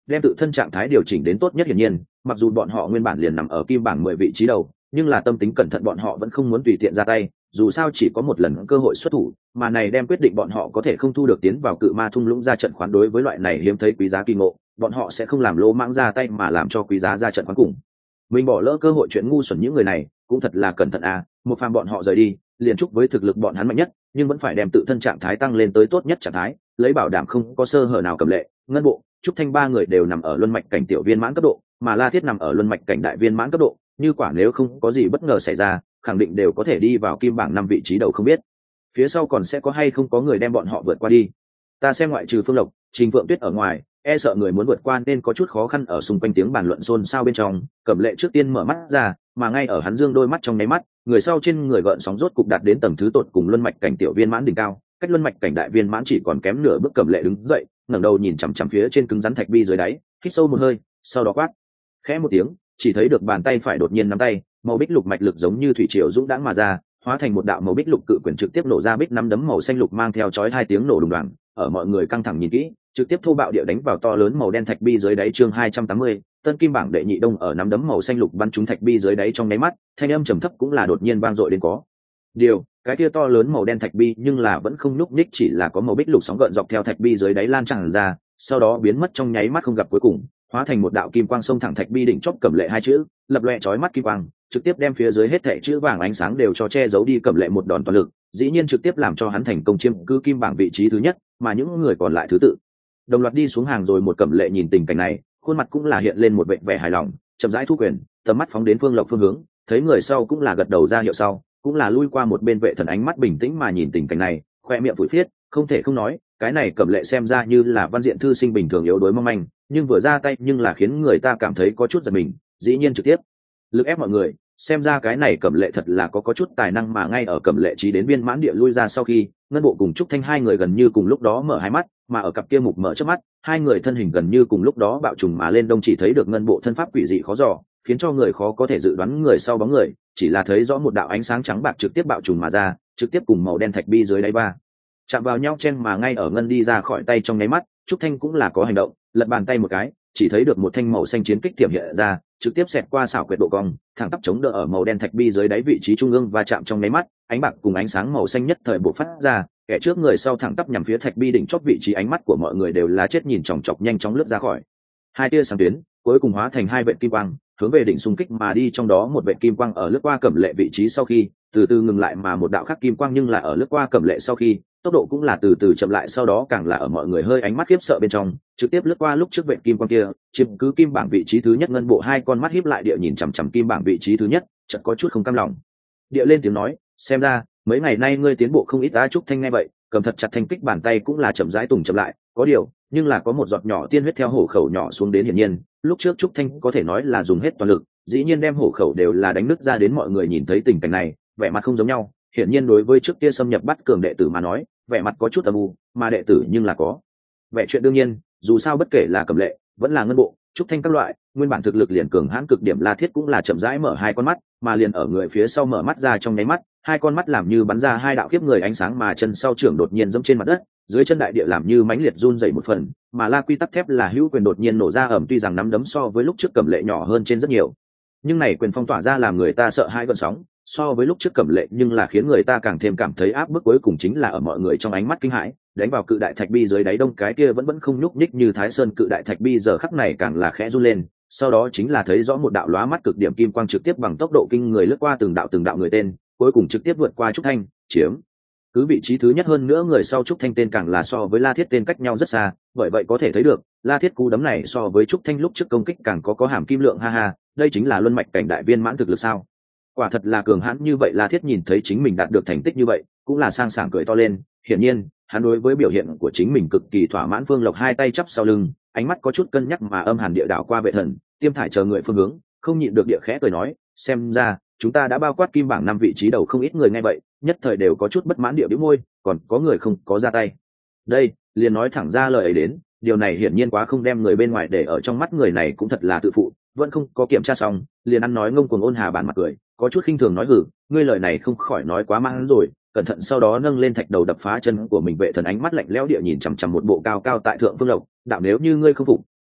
đem tự thân trạng thái điều chỉnh đến tốt nhất. Hiển nhiên mặc dù bọn họ nguyên bản liền nằm ở kim bảng mười vị trí đầu, nhưng là tâm tính cẩn thận bọn họ vẫn không muốn tùy tiện ra tay, dù sao chỉ có một lần cơ hội xuất thủ, mà này đem quyết định bọn họ có thể không thu được tiến vào cự ma thung lũng ra trận khoán. Đối với loại này hiếm thấy quý giá kỳ ngộ, bọn họ sẽ không làm lỗ mãng ra tay mà làm cho quý giá ra trận khoán cùng mình bỏ lỡ cơ hội. Chuyện ngu xuẩn những người này cũng thật là cẩn thận à. Một phàm bọn họ rời đi liền chúc với thực lực bọn hắn mạnh nhất, nhưng vẫn phải đem tự thân trạng thái tăng lên tới tốt nhất trạng thái, lấy bảo đảm không có sơ hở nào. Cẩm Lệ, Ngân Bộ, Trúc Thanh ba người đều nằm ở luân mạch cảnh tiểu viên mãn cấp độ, mà La Thiết nằm ở luân mạch cảnh đại viên mãn cấp độ, như quả nếu không có gì bất ngờ xảy ra, khẳng định đều có thể đi vào kim bảng năm vị trí đầu. Không biết phía sau còn sẽ có hay không có người đem bọn họ vượt qua đi. Ta xem ngoại trừ Phương Lộc, Trình Phượng Tuyết ở ngoài, e sợ người muốn vượt qua nên có chút khó khăn. Ở xung quanh tiếng bàn luận xôn xao bên trong, Cẩm Lệ trước tiên mở mắt ra, mà ngay ở hắn dương đôi mắt trong nháy mắt, người sau trên người gợn sóng rốt cục đạt đến tầng thứ tột cùng luân mạch cảnh tiểu viên mãn đỉnh cao, cách luân mạch cảnh đại viên mãn chỉ còn kém nửa bước. Cẩm Lệ đứng dậy, ngẩng đầu nhìn chằm chằm phía trên cứng rắn thạch bi dưới đáy, hít sâu một hơi, sau đó quát khẽ một tiếng, chỉ thấy được bàn tay phải đột nhiên nắm tay, màu bích lục mạch lực giống như thủy triều dũng đãng mà ra, hóa thành một đạo màu bích lục cự quyền trực tiếp nổ ra. Bích nắm đấm màu xanh lục mang theo chói hai tiếng nổ đùng đoàng, ở mọi người căng thẳng nhìn kỹ, trực tiếp thô bạo địa đánh vào to lớn màu đen thạch bi dưới đáy. Chương hai trăm tám mươi, tân kim bảng đệ nhị đông ở nắm đấm màu xanh lục bắn trúng thạch bi dưới đáy trong nháy mắt, thanh âm trầm thấp cũng là đột nhiên vang dội đến có điều cái kia to lớn màu đen thạch bi nhưng là vẫn không nhúc nhích, chỉ là có màu bích lục sóng gợn dọc theo thạch bi dưới đáy lan tràn ra, sau đó biến mất trong nháy mắt không gặp cuối cùng, hóa thành một đạo kim quang xông thẳng thạch bi đỉnh chóp. Cẩm Lệ hai chữ lập loè chói mắt kim quang, trực tiếp đem phía dưới hết thảy chữ vàng ánh sáng đều cho che giấu đi. Cẩm Lệ một đòn toàn lực, dĩ nhiên trực tiếp làm cho hắn thành công chiếm cứ kim bảng vị trí thứ nhất, mà những người còn lại thứ tự đồng loạt đi xuống hàng rồi. Một Cẩm Lệ nhìn tình cảnh này, khuôn mặt cũng là hiện lên một vẻ vẻ hài lòng, chậm rãi thu quyền, tầm mắt phóng đến Phương Lộc phương hướng, thấy người sau cũng là gật đầu ra hiệu sau, cũng là lui qua một bên. Vệ Thần ánh mắt bình tĩnh mà nhìn tình cảnh này, khoe miệng phủi phiết, không thể không nói, cái này Cẩm Lệ xem ra như là văn diện thư sinh bình thường yếu đuối mong manh, nhưng vừa ra tay nhưng là khiến người ta cảm thấy có chút giật mình, dĩ nhiên trực tiếp lực ép mọi người. Xem ra cái này Cẩm Lệ thật là có có chút tài năng. Mà ngay ở Cẩm Lệ trí đến viên mãn địa lui ra sau khi, Ngân Bộ cùng Trúc Thanh hai người gần như cùng lúc đó mở hai mắt, mà ở cặp kia mục mở trước mắt, hai người thân hình gần như cùng lúc đó bạo trùng mà lên đông. Chỉ thấy được Ngân Bộ thân pháp quỷ dị khó dò, khiến cho người khó có thể dự đoán người sau bóng người, chỉ là thấy rõ một đạo ánh sáng trắng bạc trực tiếp bạo trùng mà ra, trực tiếp cùng màu đen thạch bi dưới đáy ba chạm vào nhau chen. Mà ngay ở Ngân đi ra khỏi tay trong nháy mắt, Trúc Thanh cũng là có hành động, lật bàn tay một cái, chỉ thấy được một thanh màu xanh chiến kích tiềm hiện ra, trực tiếp xẹt qua xảo quyệt độ cong, thẳng tắp chống đỡ ở màu đen thạch bi dưới đáy vị trí trung ương và chạm trong nháy mắt, ánh bạc cùng ánh sáng màu xanh nhất thời bộc phát ra, kẻ trước người sau thẳng tắp nhằm phía thạch bi đỉnh chót vị trí. Ánh mắt của mọi người đều là chết nhìn chòng chọc, nhanh chóng lướt ra khỏi hai tia sáng tuyến, cuối cùng hóa thành hai vệt kim quang, hướng về đỉnh xung kích mà đi. Trong đó một vệt kim quang ở lướt qua Cẩm Lệ vị trí sau khi từ từ ngừng lại, mà một đạo khác kim quang nhưng là ở lướt qua Cẩm Lệ sau khi tốc độ cũng là từ từ chậm lại, sau đó càng là ở mọi người hơi ánh mắt khiếp sợ bên trong trực tiếp lướt qua lúc trước vệt kim quang kia, chiếm cứ kim bảng vị trí thứ nhất. Ngân Bộ hai con mắt híp lại địa nhìn chằm chằm kim bảng vị trí thứ nhất, chợt có chút không cam lòng địa lên tiếng nói, xem ra mấy ngày nay ngươi tiến bộ không ít. Á Trúc Thanh nghe vậy, cầm thật chặt thanh kích bàn tay cũng là chậm rãi tùng chậm lại, có điều nhưng là có một giọt nhỏ tiên huyết theo hổ khẩu nhỏ xuống đến. Hiển nhiên lúc trước Trúc Thanh có thể nói là dùng hết toàn lực, dĩ nhiên đem hổ khẩu đều là đánh nứt ra đến. Mọi người nhìn thấy tình cảnh này, vẻ mặt không giống nhau. Hiển nhiên đối với trước kia xâm nhập bắt cường đệ tử mà nói, vẻ mặt có chút âm u, mà đệ tử nhưng là có vẻ chuyện đương nhiên. Dù sao bất kể là Cẩm Lệ vẫn là Ngân Bộ, Trúc Thanh các loại, nguyên bản thực lực liền cường hãn cực điểm La Thiết cũng là chậm rãi mở hai con mắt, mà liền ở người phía sau mở mắt ra trong nháy mắt, hai con mắt làm như bắn ra hai đạo kiếp người ánh sáng, mà chân sau trưởng đột nhiên dẫm trên mặt đất, dưới chân đại địa làm như mãnh liệt run dậy một phần, mà La Quy Tắc thép là hữu quyền đột nhiên nổ ra ẩm. Tuy rằng nắm đấm so với lúc trước Cẩm Lệ nhỏ hơn trên rất nhiều, nhưng này quyền phong tỏa ra làm người ta sợ hai gợn sóng, so với lúc trước Cẩm Lệ nhưng là khiến người ta càng thêm cảm thấy áp bức. Cuối cùng chính là ở mọi người trong ánh mắt kinh hãi, đánh vào cự đại thạch bi dưới đáy đông, cái kia vẫn vẫn không nhúc nhích như Thái Sơn cự đại thạch bi giờ khắc này càng là khẽ run lên, sau đó chính là thấy rõ một đạo lóa mắt cực điểm kim quang trực tiếp bằng tốc độ kinh người lướt qua từng đạo từng đạo người tên, cuối cùng trực tiếp vượt qua Trúc Thanh, chiếm cứ vị trí thứ nhất. Hơn nữa người sau Trúc Thanh tên càng là so với La Thiết tên cách nhau rất xa, bởi vậy có thể thấy được La Thiết cú đấm này so với Trúc Thanh lúc trước công kích càng có có hàm kim lượng. Ha ha, đây chính là luân mạch cảnh đại viên mãn thực lực sao? Quả thật là cường hãn như vậy. La Thiết nhìn thấy chính mình đạt được thành tích như vậy, cũng là sang sảng cười to lên. Hiển nhiên hắn đối với biểu hiện của chính mình cực kỳ thỏa mãn. Phương Lộc hai tay chắp sau lưng, ánh mắt có chút cân nhắc mà âm hàn địa đảo qua Vệ Thần, Tiêm Thải chờ người phương hướng, không nhịn được địa khẽ cười nói, xem ra chúng ta đã bao quát kim bảng năm vị trí đầu. Không ít người nghe vậy nhất thời đều có chút bất mãn địa bĩu môi, còn có người không có ra tay. Đây liền nói thẳng ra lời ấy đến, điều này hiển nhiên quá không đem người bên ngoài để ở trong mắt. Người này cũng thật là tự phụ, vẫn không có kiểm tra xong liền ăn nói ngông cuồng. Ôn Hà bản mặt cười, có chút khinh thường nói, hử, ngươi lời này không khỏi nói quá mang rồi, cẩn thận. Sau đó nâng lên thạch đầu đập phá chân của mình. Vệ Thần ánh mắt lạnh lẽo địa nhìn chằm chằm một bộ cao cao tại thượng Phương Lộc, đạo nếu như ngươi không phục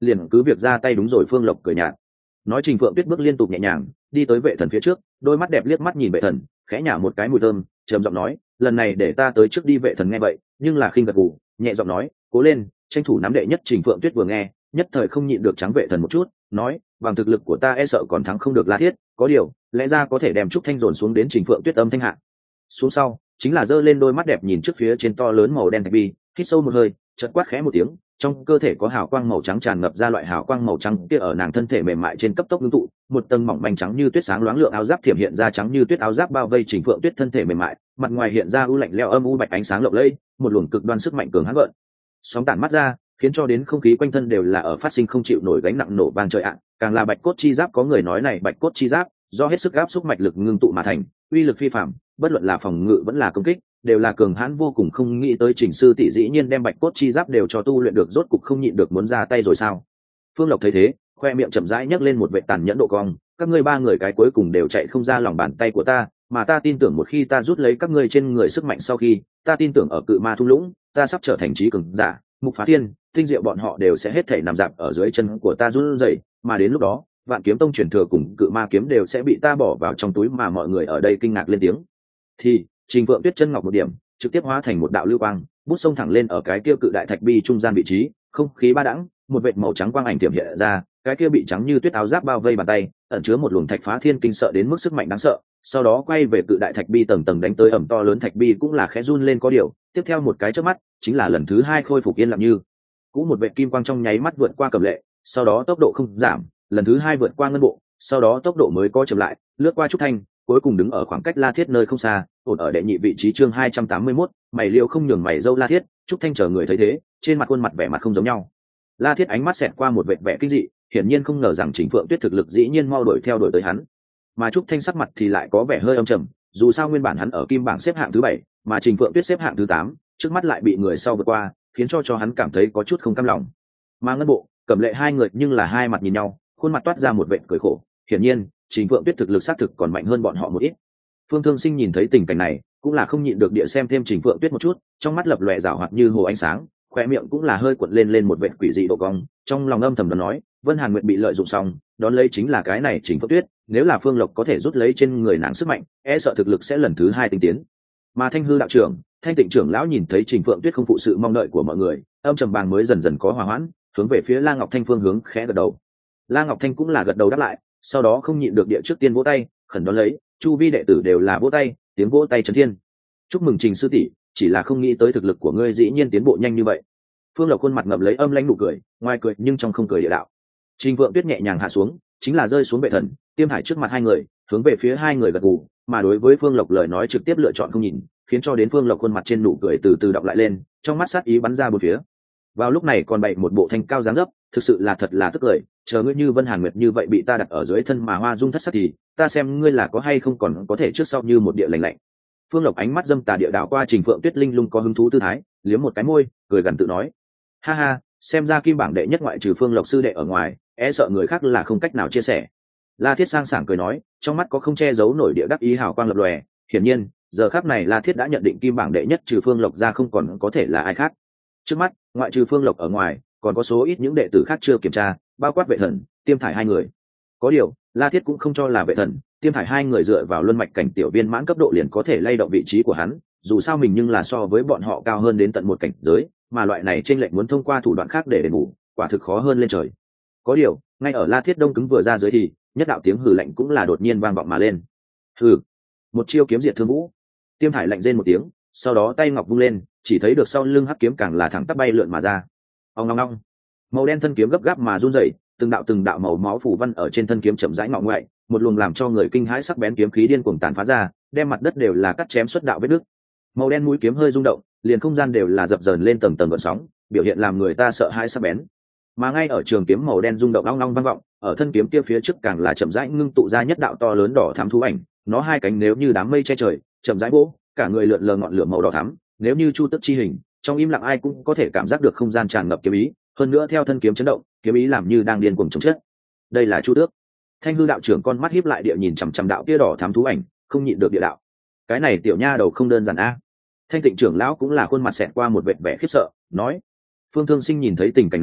liền cứ việc ra tay đúng rồi. Phương Lộc cười nhạt nói. Trình Phượng Tuyết bước liên tục nhẹ nhàng đi tới vệ thần phía trước, đôi mắt đẹp liếc mắt nhìn vệ thần, khẽ nhả một cái mùi thơm, trầm giọng nói, lần này để ta tới trước đi. Vệ thần nghe vậy nhưng là khinh gật gù, nhẹ giọng nói, cố lên, tranh thủ nắm đệ nhất. Trình Phượng Tuyết vừa nghe nhất thời không nhịn được trắng vệ thần một chút, nói, bằng thực lực của ta e sợ còn thắng không được La Thiết, có điều lẽ ra có thể đem Trúc Thanh dồn xuống. Đến Trình Phượng Tuyết âm thanh hạ xuống sau, chính là giơ lên đôi mắt đẹp nhìn trước phía trên to lớn màu đen thạch bi, hít sâu một hơi, chợt quát khẽ một tiếng, trong cơ thể có hào quang màu trắng tràn ngập ra. Loại hào quang màu trắng kia ở nàng thân thể mềm mại trên cấp tốc ngưng tụ, một tầng mỏng manh trắng như tuyết sáng loáng lượng áo giáp thiểm hiện ra, trắng như tuyết áo giáp bao vây Trình Phượng Tuyết thân thể mềm mại, mặt ngoài hiện ra u lạnh lẽo âm u bạch ánh sáng lộng lẫy, một luồng cực đoan sức mạnh cường hãn gợn sóng tản mắt ra, khiến cho đến không khí quanh thân đều là ở phát sinh không chịu nổi gánh nặng nổ vang trời ạ. Càng là bạch cốt chi giáp, có người nói này bạch cốt chi giáp do hết sức áp xúc mạch lực ngưng tụ mà thành, uy lực phi phàm, bất luận là phòng ngự vẫn là công kích đều là cường hãn vô cùng. Không nghĩ tới Trình sư tỷ dĩ nhiên đem bạch cốt chi giáp đều cho tu luyện được, rốt cục không nhịn được muốn ra tay rồi sao? Phương Lộc thấy thế, khoe miệng chậm rãi nhấc lên một vệt tàn nhẫn độ cong, các ngươi ba người cái cuối cùng đều chạy không ra lòng bàn tay của ta, mà ta tin tưởng một khi ta rút lấy các ngươi trên người sức mạnh, sau khi ta tin tưởng ở cự ma thung lũng ta sắp trở thành trí cường giả, Mục Phá Thiên, Tinh Diệu bọn họ đều sẽ hết thảy nằm dạp ở dưới chân của ta run rẩy, mà đến lúc đó Vạn Kiếm Tông truyền thừa cùng cự ma kiếm đều sẽ bị ta bỏ vào trong túi. Mà mọi người ở đây kinh ngạc lên tiếng thì Trình Phượng Tuyết chân ngọc một điểm, trực tiếp hóa thành một đạo lưu quang, bút sông thẳng lên ở cái kia cự đại thạch bi trung gian vị trí, không khí ba đãng, một vệt màu trắng quang ảnh tiềm hiện ra, cái kia bị trắng như tuyết áo giáp bao vây bàn tay, ẩn chứa một luồng thạch phá thiên kinh sợ đến mức sức mạnh đáng sợ, sau đó quay về cự đại thạch bi tầng tầng đánh tới. Ẩm to lớn thạch bi cũng là khẽ run lên có điều, tiếp theo một cái chớp mắt, chính là lần thứ hai khôi phục yên lặng như cũ. Một vệt kim quang trong nháy mắt vượt qua Cẩm Lệ, sau đó tốc độ không giảm, lần thứ hai vượt qua Ngân Bộ, sau đó tốc độ mới có chậm lại, lướt qua Trúc Thanh, cuối cùng đứng ở khoảng cách La Thiết nơi không xa, ổn ở đệ nhị vị trí. Chương hai trăm tám mươi mốt, mày liêu không nhường mày dâu. La Thiết, Trúc Thanh chờ người thấy thế, trên mặt khuôn mặt vẻ mặt không giống nhau. La Thiết ánh mắt xẹt qua một vệt vẻ kinh dị, hiển nhiên không ngờ rằng Trình Phượng Tuyết thực lực dĩ nhiên mau đuổi theo đuổi tới hắn. Mà Trúc Thanh sắc mặt thì lại có vẻ hơi âm trầm, dù sao nguyên bản hắn ở kim bảng xếp hạng thứ bảy, mà Trình Phượng Tuyết xếp hạng thứ tám, trước mắt lại bị người sau vượt qua, khiến cho cho hắn cảm thấy có chút không cam lòng. Mà Ngân Bộ, Cẩm Lệ hai người nhưng là hai mặt nhìn nhau, khuôn mặt toát ra một vệt cười khổ, hiển nhiên Trình Phượng Tuyết thực lực xác thực còn mạnh hơn bọn họ một ít. Phương Thương Sinh nhìn thấy tình cảnh này, cũng là không nhịn được địa xem thêm Trình Phượng Tuyết một chút, trong mắt lập lòe rảo hoạt như hồ ánh sáng, khoe miệng cũng là hơi cuộn lên lên một vệt quỷ dị độ cong, trong lòng âm thầm đoán nói, Vân Hàn Nguyệt bị lợi dụng xong, đón lấy chính là cái này Trình Phượng Tuyết, nếu là Phương Lộc có thể rút lấy trên người nàng sức mạnh, e sợ thực lực sẽ lần thứ hai tinh tiến. Mà Thanh Hư đạo trưởng, Thanh Tịnh trưởng lão nhìn thấy Trình Phượng Tuyết không phụ sự mong đợi của mọi người, âm trầm bàng mới dần dần có hòa hoãn, hướng về phía La Ngọc Thanh phương hướng khẽ gật đầu. La Ngọc Thanh cũng là gật đầu đáp lại, sau đó không nhịn được địa trước tiên vỗ tay, khẩn đón lấy, chu vi đệ tử đều là vỗ tay, tiếng vỗ tay chấn thiên. Chúc mừng Trình sư tỷ, chỉ là không nghĩ tới thực lực của ngươi dĩ nhiên tiến bộ nhanh như vậy. Phương Lộc khuôn mặt ngậm lấy âm lãnh nụ cười, ngoài cười nhưng trong không cười địa đạo. Trình Vượng Tuyết nhẹ nhàng hạ xuống, chính là rơi xuống vệ thần, Tiêm Hải trước mặt hai người, hướng về phía hai người gật gù, mà đối với Phương Lộc lời nói trực tiếp lựa chọn không nhìn, khiến cho đến Phương Lộc khuôn mặt trên nụ cười từ từ đọng lại lên, trong mắt sát ý bắn ra bốn phía. Vào lúc này còn bày một bộ thanh cao dáng dấp, thực sự là thật là tức cười, chờ ngươi như Vân Hàn Nguyệt như vậy bị ta đặt ở dưới thân mà hoa dung thất sắc thì, ta xem ngươi là có hay không còn có thể trước sau như một địa lạnh lạnh. Phương Lộc ánh mắt dâm tà địa đạo qua Trình Phượng Tuyết linh lung có hứng thú tư thái, liếm một cái môi, cười gần tự nói: ha ha, xem ra kim bảng đệ nhất ngoại trừ Phương Lộc sư đệ ở ngoài, e sợ người khác là không cách nào chia sẻ. La Thiết sang sảng cười nói, trong mắt có không che giấu nổi địa đắc ý hào quang lập lòe. Hiển nhiên, giờ khắc này La Thiết đã nhận định kim bảng đệ nhất trừ Phương Lộc ra không còn có thể là ai khác. Trước mắt, ngoại trừ Phương Lộc ở ngoài, còn có số ít những đệ tử khác chưa kiểm tra, bao quát Vệ Thần, Tiêm Thải hai người. Có điều, La Thiết cũng không cho là Vệ Thần, Tiêm Thải hai người dựa vào luân mạch cảnh tiểu viên mãn cấp độ liền có thể lay động vị trí của hắn, dù sao mình nhưng là so với bọn họ cao hơn đến tận một cảnh giới, mà loại này chênh lệch muốn thông qua thủ đoạn khác để đền bù, quả thực khó hơn lên trời. Có điều, ngay ở La Thiết đông cứng vừa ra dưới thì, nhất đạo tiếng hừ lạnh cũng là đột nhiên vang vọng mà lên. Hừ, một chiêu kiếm diệt thương vũ. Tiêm Thải lạnh rên một tiếng, sau đó tay ngọc vung lên, chỉ thấy được sau lưng hắc kiếm càng là thẳng tắp bay lượn mà ra. Ong ong ong, màu đen thân kiếm gấp gáp mà run rẩy, từng đạo từng đạo màu máu phủ văn ở trên thân kiếm chậm rãi ngọ ngoại, một luồng làm cho người kinh hãi sắc bén kiếm khí điên cuồng tàn phá ra, đem mặt đất đều là cắt chém xuất đạo vết nứt. Màu đen mũi kiếm hơi rung động, liền không gian đều là dập dờn lên tầng tầng gợn sóng, biểu hiện làm người ta sợ hãi sắc bén. Mà ngay ở trường kiếm màu đen rung động long long vang vọng, ở thân kiếm kia phía trước càng là chậm rãi ngưng tụ ra nhất đạo to lớn đỏ thắm thú ảnh, nó hai cánh nếu như đám mây che trời, chậm rãi vỗ, cả người lượn lờ ngọn lửa màu đỏ thắm, nếu như chu tước chi hình, trong im lặng ai cũng có thể cảm giác được không gian tràn ngập kiếm ý, hơn nữa theo thân kiếm chấn động, kiếm ý làm như đang điên cuồng chống chết. Đây là chu tước. Thanh Hư đạo trưởng con mắt híp lại địa nhìn chằm chằm đạo kia đỏ thắm thú ảnh, không nhịn được địa đạo. Cái này tiểu nha đầu không đơn giản a. Thanh Tịnh trưởng lão cũng là khuôn mặt xẹt qua một vệt vẻ khiếp sợ, nói. Phương Thương Sinh nhìn thấy tình cảnh này,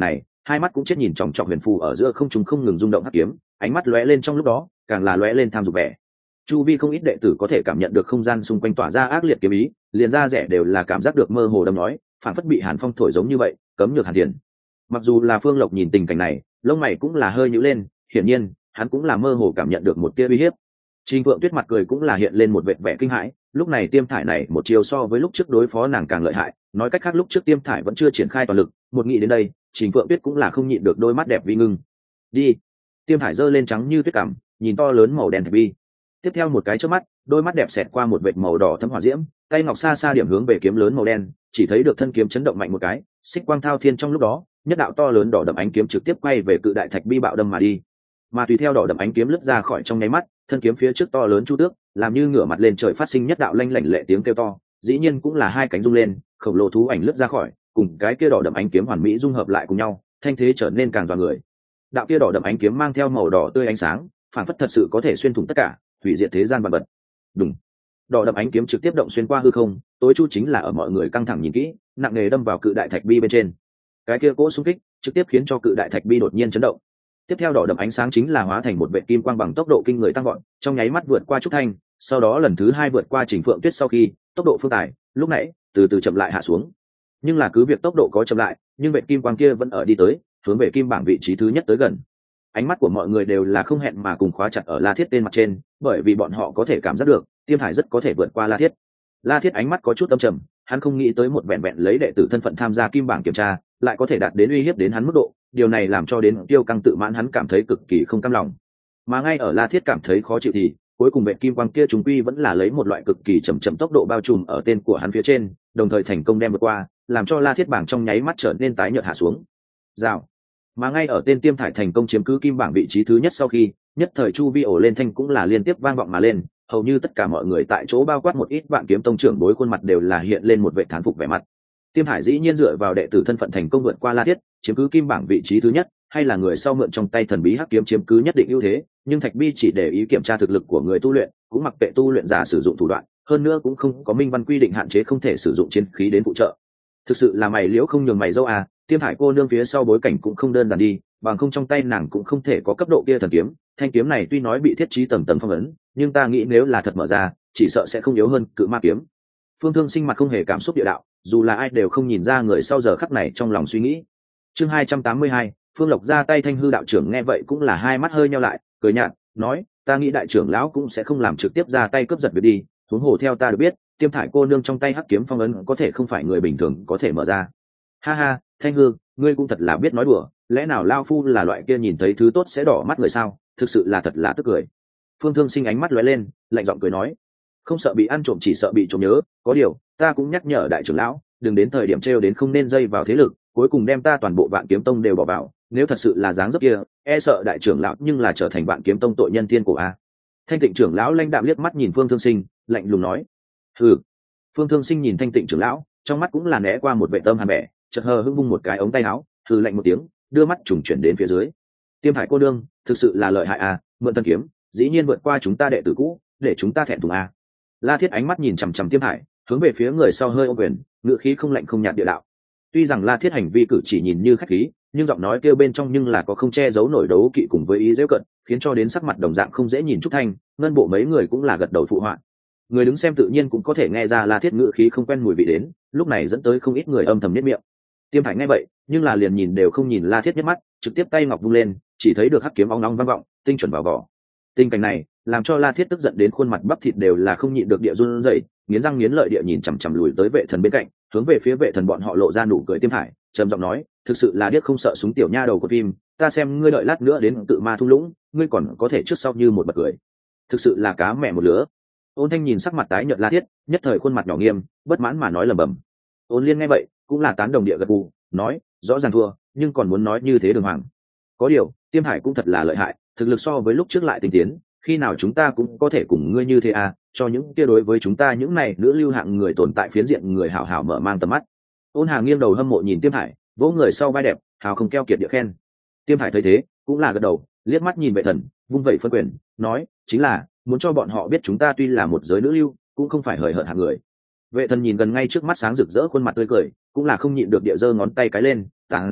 hai mắt cũng chết nhìn chòng chọc huyền phù ở giữa không trung không ngừng rung động hắc kiếm, ánh mắt lóe lên trong lúc đó càng là lóe lên tham dục vẻ. Chu vi không ít đệ tử có thể cảm nhận được không gian xung quanh tỏa ra ác liệt kiếm ý, liền ra rẻ đều là cảm giác được mơ hồ đâm nói, phản phất bị hàn phong thổi giống như vậy, cấm nhược hàn thiền. Mặc dù là Phương Lộc nhìn tình cảnh này, lông mày cũng là hơi nhíu lên, hiển nhiên hắn cũng là mơ hồ cảm nhận được một tia uy hiếp. Trình Phượng Tuyết mặt cười cũng là hiện lên một vệt vẻ kinh hãi, lúc này Tiêm Thải này một chiều so với lúc trước đối phó nàng càng lợi hại, nói cách khác lúc trước Tiêm Thải vẫn chưa triển khai toàn lực, một nghĩ đến đây, Trình Phượng Tuyết cũng là không nhịn được đôi mắt đẹp vi ngưng. Đi. Tiêm Thải giơ lên trắng như tuyết cằm, nhìn to lớn màu đen thạch bi. Tiếp theo một cái chớp mắt, đôi mắt đẹp xẹt qua một vệt màu đỏ thấm hỏa diễm, tay ngọc xa xa điểm hướng về kiếm lớn màu đen, chỉ thấy được thân kiếm chấn động mạnh một cái, xích quang thao thiên trong lúc đó, nhất đạo to lớn đỏ đậm ánh kiếm trực tiếp quay về cự đại thạch bi bạo đâm mà đi. Mà tùy theo đỏ đậm ánh kiếm lướt ra khỏi trong nháy mắt, thân kiếm phía trước to lớn chu tước, làm như ngửa mặt lên trời phát sinh nhất đạo lanh lảnh lệ tiếng kêu to, dĩ nhiên cũng là hai cánh rung lên, khổng lồ thú ảnh lướt ra khỏi, cùng cái kia đỏ đậm ánh kiếm hoàn mỹ dung hợp lại cùng nhau, thanh thế trở nên càng dọa người. Đạo kia đỏ đậm ánh kiếm mang theo màu đỏ tươi ánh sáng, phản phất thật sự có thể xuyên thủng tất cả, hủy diệt thế gian vạn vật. Đùng. Đỏ đậm ánh kiếm trực tiếp động xuyên qua hư không, tối chu chính là ở mọi người căng thẳng nhìn kỹ, nặng nề đâm vào cự đại thạch bi bên trên. Cái kia cỗ xung kích trực tiếp khiến cho cự đại thạch bi đột nhiên chấn động. Tiếp theo đỏ đậm ánh sáng chính là hóa thành một vệ kim quang bằng tốc độ kinh người tăng vọt, trong nháy mắt vượt qua Trúc Thanh, sau đó lần thứ hai vượt qua Trình Phượng Tuyết sau khi, tốc độ phương tài, lúc nãy từ từ chậm lại hạ xuống. Nhưng là cứ việc tốc độ có chậm lại, nhưng vệ kim quang kia vẫn ở đi tới, hướng về kim bảng vị trí thứ nhất tới gần. Ánh mắt của mọi người đều là không hẹn mà cùng khóa chặt ở La Thiết tên mặt trên, bởi vì bọn họ có thể cảm giác được, Tiêm Thải rất có thể vượt qua La Thiết. La Thiết ánh mắt có chút âm trầm, hắn không nghĩ tới một vẹn vẹn lấy đệ tử thân phận tham gia kim bảng kiểm tra, lại có thể đạt đến uy hiếp đến hắn mức độ, điều này làm cho đến Tiêu Căng tự mãn hắn cảm thấy cực kỳ không cam lòng. Mà ngay ở La Thiết cảm thấy khó chịu thì, cuối cùng vệ kim quang kia chúng quy vẫn là lấy một loại cực kỳ chậm chậm tốc độ bao trùm ở tên của hắn phía trên, đồng thời thành công đem vượt qua, làm cho La Thiết bảng trong nháy mắt trở nên tái nhợt hạ xuống. Rào. Mà ngay ở tên Tiêm Thải thành công chiếm cứ kim bảng vị trí thứ nhất sau khi, nhất thời chu vi ổ lên thanh cũng là liên tiếp vang vọng mà lên, hầu như tất cả mọi người tại chỗ bao quát một ít vạn kiếm tông trưởng bối khuôn mặt đều là hiện lên một vẻ thán phục vẻ mặt. Tiêm Thải dĩ nhiên dựa vào đệ tử thân phận thành công vượt qua La Thiết, chiếm cứ kim bảng vị trí thứ nhất, hay là người sau mượn trong tay thần bí hắc kiếm chiếm cứ nhất định ưu thế, nhưng Thạch Bi chỉ để ý kiểm tra thực lực của người tu luyện, cũng mặc kệ tu luyện giả sử dụng thủ đoạn, hơn nữa cũng không có minh văn quy định hạn chế không thể sử dụng chiến khí đến phụ trợ. Thực sự là mày liễu không nhường mày dâu à, Tiêm Thải cô nương phía sau bối cảnh cũng không đơn giản đi, bằng không trong tay nàng cũng không thể có cấp độ kia thần kiếm, thanh kiếm này tuy nói bị thiết trí tầng tầng phong ấn, nhưng ta nghĩ nếu là thật mở ra, chỉ sợ sẽ không yếu hơn Cự Ma kiếm. Phương Thương Sinh mặt không hề cảm xúc địa đạo, dù là ai đều không nhìn ra người sau giờ khắc này trong lòng suy nghĩ. Chương hai trăm tám mươi hai, Phương Lộc ra tay. Thanh hư đạo trưởng nghe vậy cũng là hai mắt hơi nheo lại, cười nhạt, nói, ta nghĩ đại trưởng lão cũng sẽ không làm trực tiếp ra tay cướp giật việc đi, huống hồ theo ta được biết, Tiêm Thải cô nương trong tay hắc kiếm phong ấn có thể không phải người bình thường có thể mở ra. Ha ha, Thanh hư, ngươi cũng thật là biết nói đùa, lẽ nào lao phu là loại kia nhìn thấy thứ tốt sẽ đỏ mắt người sao, thực sự là thật là tức cười. Phương Thương Sinh ánh mắt lóe lên, lạnh giọng cười nói, không sợ bị ăn trộm chỉ sợ bị trộm nhớ, có điều ta cũng nhắc nhở đại trưởng lão, đừng đến thời điểm trêu đến không nên dây vào thế lực, cuối cùng đem ta toàn bộ Vạn Kiếm Tông đều bỏ vào, nếu thật sự là dáng dấp kia, e sợ đại trưởng lão nhưng là trở thành Vạn Kiếm Tông tội nhân thiên cổ a. Thanh Tịnh trưởng lão lãnh đạm liếc mắt nhìn Phương Thương Sinh, lạnh lùng nói, hừ. Phương Thương Sinh nhìn Thanh Tịnh trưởng lão, trong mắt cũng là né qua một vệ tâm hàn bẻ, chợt hờ hững vung một cái ống tay áo, hừ lạnh một tiếng, đưa mắt trùng chuyển đến phía dưới. Tiêm Thải cô đương, thực sự là lợi hại a, mượn thân kiếm, dĩ nhiên vượt qua chúng ta đệ tử cũ, để chúng ta thẹn thùng a. La Thiết ánh mắt nhìn chằm chằm Tiêm Thải, hướng về phía người sau hơi ôm quyền, ngựa khí không lạnh không nhạt địa đạo. Tuy rằng La Thiết hành vi cử chỉ nhìn như khách khí, nhưng giọng nói kêu bên trong nhưng là có không che giấu nổi đấu kỵ cùng với ý giễu cận, khiến cho đến sắc mặt đồng dạng không dễ nhìn. Trúc Thanh, Ngân Bộ mấy người cũng là gật đầu phụ họa. Người đứng xem tự nhiên cũng có thể nghe ra La Thiết ngựa khí không quen mùi vị đến, lúc này dẫn tới không ít người âm thầm nhếch miệng. Tiêm Thải nghe vậy, nhưng là liền nhìn đều không nhìn La Thiết nhất mắt, trực tiếp tay ngọc vung lên, chỉ thấy được hắc kiếm óng nóng vang vọng, tinh chuẩn vào vỏ. Tình cảnh này làm cho La Thiết tức giận đến khuôn mặt bắp thịt đều là không nhịn được địa run rẩy, nghiến răng nghiến lợi địa nhìn chằm chằm lùi tới Vệ Thần bên cạnh, hướng về phía Vệ Thần bọn họ lộ ra nụ cười Tiêm Thải, trầm giọng nói, thực sự là điếc không sợ súng tiểu nha đầu của phim, ta xem ngươi đợi lát nữa đến Tự Ma thung lũng, ngươi còn có thể trước sau như một bật cười. Thực sự là cá mẹ một lứa. Ôn Thanh nhìn sắc mặt tái nhợt La Thiết, nhất thời khuôn mặt nhỏ nghiêm, bất mãn mà nói lẩm bẩm. Ôn Liên nghe vậy, cũng là tán đồng địa gật gù, nói, rõ ràng thua, nhưng còn muốn nói như thế đường hoàng. Có điều, Tiêm Thải cũng thật là lợi hại, thực lực so với lúc trước lại tinh tiến, khi nào chúng ta cũng có thể cùng ngươi như thế à, cho những kia đối với chúng ta những này nữ lưu hạng người tồn tại phiến diện người hảo hảo mở mang tầm mắt. Ôn Hà nghiêng đầu hâm mộ nhìn Tiêm Thải, vỗ người sau vai đẹp, hào không keo kiệt địa khen. Tiêm Thải thấy thế, cũng là gật đầu, liếc mắt nhìn Vệ Thần, vung vẩy phân quyền, nói, chính là muốn cho bọn họ biết chúng ta tuy là một giới nữ lưu, cũng không phải hời hợt hạng người. Vệ Thần nhìn gần ngay trước mắt sáng rực rỡ khuôn mặt tươi cười, cũng là không nhịn được địa giơ ngón tay cái lên, tán dương,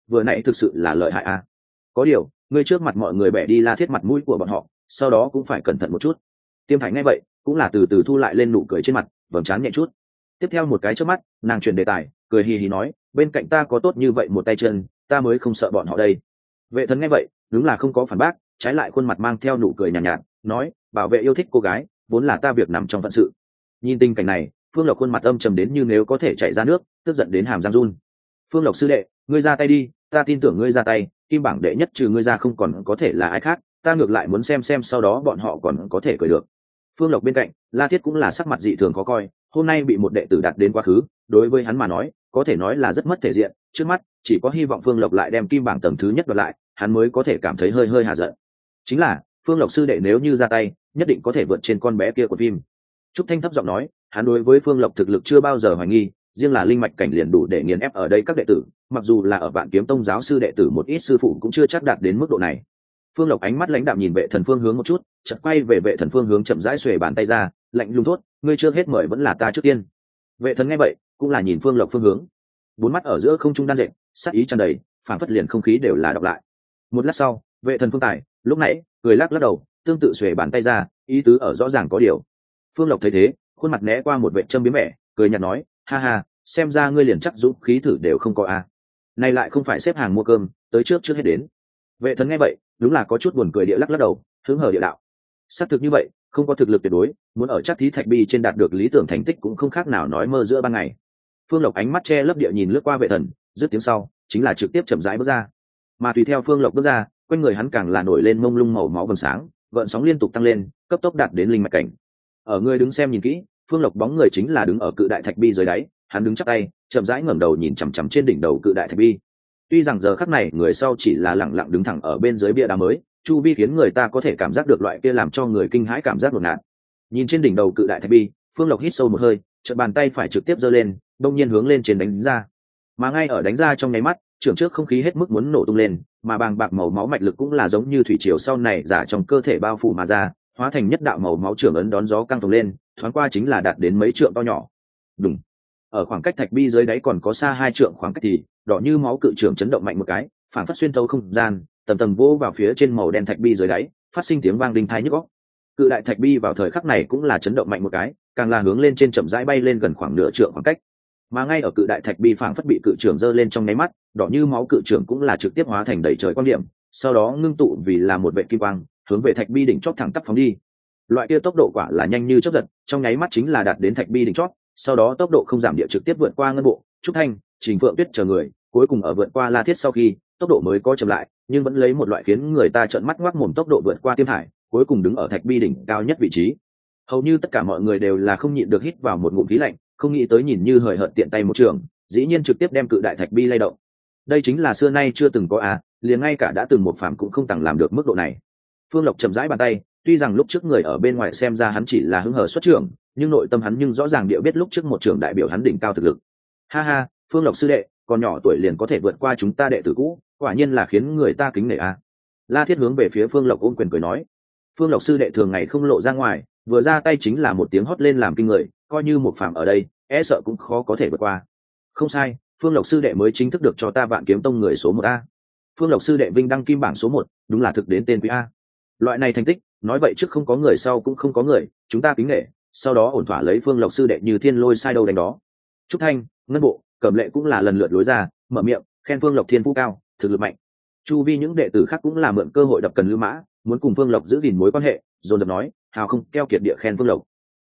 vừa nãy thực sự là lợi hại a. Có điều ngươi trước mặt mọi người bẻ đi La Thiết mặt mũi của bọn họ, sau đó cũng phải cẩn thận một chút. Tiêm Thành nghe vậy cũng là từ từ thu lại lên nụ cười trên mặt, vầng trán nhẹ chút. Tiếp theo một cái chớp mắt, nàng chuyển đề tài, cười hì hì nói, bên cạnh ta có tốt như vậy một tay chân, ta mới không sợ bọn họ đây. Vệ Thần nghe vậy đúng là không có phản bác, trái lại khuôn mặt mang theo nụ cười nhàn nhạt, nhạt nói, bảo vệ yêu thích cô gái vốn là ta việc nằm trong phận sự. Nhìn tình cảnh này, Phương Lộc khuôn mặt âm trầm đến như nếu có thể chảy ra nước, tức giận đến hàm răng run. Phương Lộc sư đệ, ngươi ra tay đi, ta tin tưởng ngươi ra tay, kim bảng đệ nhất trừ ngươi ra không còn có thể là ai khác, ta ngược lại muốn xem xem sau đó bọn họ còn có thể cười được. Phương Lộc bên cạnh, La Thiết cũng là sắc mặt dị thường khó coi, hôm nay bị một đệ tử đặt đến quá khứ, đối với hắn mà nói, có thể nói là rất mất thể diện, trước mắt chỉ có hy vọng Phương Lộc lại đem kim bảng tầng thứ nhất đoạt lại, hắn mới có thể cảm thấy hơi hơi hạ giận. Chính là, Phương Lộc sư đệ nếu như ra tay, nhất định có thể vượt trên con bé kia của phim. Trúc Thanh thấp giọng nói, hắn đối với Phương Lộc thực lực chưa bao giờ hoài nghi, riêng là linh mạch cảnh liền đủ để nghiền ép ở đây các đệ tử, mặc dù là ở Vạn Kiếm Tông giáo sư đệ tử một ít sư phụ cũng chưa chắc đạt đến mức độ này. Phương Lộc ánh mắt lãnh đạm nhìn Vệ Thần phương hướng một chút, chợt quay về Vệ Thần phương hướng chậm rãi xuề bàn tay ra, lạnh lùng thốt, ngươi chưa hết mời vẫn là ta trước tiên. Vệ Thần nghe vậy, cũng là nhìn Phương Lộc phương hướng, bốn mắt ở giữa không trung đan dệt, sát ý tràn đầy, phảng phất liền không khí đều là đọc lại. Một lát sau, Vệ Thần phương tài, lúc nãy cười lắc lắc đầu, tương tự xuề bàn tay ra, ý tứ ở rõ ràng có điều. Phương Lộc thấy thế, khuôn mặt né qua một vệ châm biếm vẻ, cười nhạt nói, ha ha, xem ra ngươi liền chắc dũng khí thử đều không có a. À. Này lại không phải xếp hàng mua cơm, tới trước trước hết đến. Vệ Thần nghe vậy, đúng là có chút buồn cười địa lắc lắc đầu, hứng hờ địa đạo. Xác thực như vậy, không có thực lực tuyệt đối, muốn ở chắc thí thạch bi trên đạt được lý tưởng thành tích cũng không khác nào nói mơ giữa ban ngày. Phương Lộc ánh mắt che lấp địa nhìn lướt qua Vệ Thần, dứt tiếng sau, chính là trực tiếp chậm rãi bước ra. Mà tùy theo Phương Lộc bước ra, quanh người hắn càng là nổi lên mông lung màu máu vầng sáng, gợn sóng liên tục tăng lên, cấp tốc đạt đến linh mạch cảnh. Ở người đứng xem nhìn kỹ, Phương Lộc bóng người chính là đứng ở cự đại thạch bi dưới đáy, hắn đứng chắp tay, chậm rãi ngẩng đầu nhìn chằm chằm trên đỉnh đầu cự đại thạch bi. Tuy rằng giờ khắc này người sau chỉ là lẳng lặng đứng thẳng ở bên dưới bia đá mới, chu vi khiến người ta có thể cảm giác được loại kia làm cho người kinh hãi cảm giác đột ngột. Nhìn trên đỉnh đầu cự đại thạch bi, Phương Lộc hít sâu một hơi, chợt bàn tay phải trực tiếp giơ lên, đông nhiên hướng lên trên đánh ra. Mà ngay ở đánh ra trong nháy mắt, trưởng trước không khí hết mức muốn nổ tung lên, mà bàng bạc màu máu mạch lực cũng là giống như thủy triều sau này giả trong cơ thể bao phủ mà ra, hóa thành nhất đạo màu máu trưởng ấn đón gió căng phồng lên, thoáng qua chính là đạt đến mấy trượng to nhỏ. Đùng. Ở khoảng cách thạch bi dưới đáy còn có xa hai trượng khoảng cách thì, đỏ như máu cự trưởng chấn động mạnh một cái, phản phát xuyên thấu không gian, tầm tầm vỗ vào phía trên màu đen thạch bi dưới đáy, phát sinh tiếng vang đinh tai nhức óc. Cự đại thạch bi vào thời khắc này cũng là chấn động mạnh một cái, càng là hướng lên trên chậm rãi bay lên gần khoảng nửa trượng khoảng cách. Mà ngay ở cự đại thạch bi phảng phất bị cự trưởng giơ lên trong nháy mắt, đỏ như máu cự trưởng cũng là trực tiếp hóa thành đầy trời quang điểm, sau đó ngưng tụ vì là một vệt kim quang, hướng về thạch bi đỉnh chót thẳng tắp phóng đi. Loại kia tốc độ quả là nhanh như chớp giật, trong nháy mắt chính là đạt đến thạch bi đỉnh chót, sau đó tốc độ không giảm địa trực tiếp vượt qua ngân bộ, Trúc Thanh, Trình Phượng Tuyết chờ người, cuối cùng ở vượt qua La Thiết sau khi, tốc độ mới có chậm lại, nhưng vẫn lấy một loại khiến người ta trợn mắt ngoác mồm tốc độ vượt qua Tiêm Hải, cuối cùng đứng ở thạch bi đỉnh cao nhất vị trí. Hầu như tất cả mọi người đều là không nhịn được hít vào một ngụm khí lạnh, không nghĩ tới nhìn như hời hợt tiện tay một trường, dĩ nhiên trực tiếp đem cự đại thạch bi lay động. Đây chính là xưa nay chưa từng có à, liền ngay cả đã từng một phàm cũng không tặng làm được mức độ này. Phương Lộc chậm rãi bàn tay, tuy rằng lúc trước người ở bên ngoài xem ra hắn chỉ là hứng hở xuất trưởng, nhưng nội tâm hắn nhưng rõ ràng địa biết lúc trước một trưởng đại biểu hắn đỉnh cao thực lực. Ha ha, Phương Lộc sư đệ, còn nhỏ tuổi liền có thể vượt qua chúng ta đệ tử cũ, quả nhiên là khiến người ta kính nể à. La Thiết hướng về phía Phương Lộc ôm quyền cười nói, Phương Lộc sư đệ thường ngày không lộ ra ngoài, vừa ra tay chính là một tiếng hót lên làm kinh người, coi như một phàm ở đây, e sợ cũng khó có thể vượt qua. Không sai, Phương Lộc sư đệ mới chính thức được cho ta Vạn Kiếm Tông người số một a. Phương Lộc sư đệ vinh đăng kim bảng số một, đúng là thực đến tên quý a. Loại này thành tích, nói vậy trước không có người sau cũng không có người, chúng ta kính nể, sau đó ổn thỏa lấy Phương Lộc sư đệ như thiên lôi sai đâu đánh đó. Trúc Thanh, Ngân Bộ, Cẩm Lệ cũng là lần lượt lối ra, mở miệng, khen Phương Lộc thiên phú cao, thực lực mạnh. Chu vi những đệ tử khác cũng là mượn cơ hội đập cần lưu mã, muốn cùng Phương Lộc giữ gìn mối quan hệ, dồn dập nói, hào không keo kiệt địa khen Phương Lộc.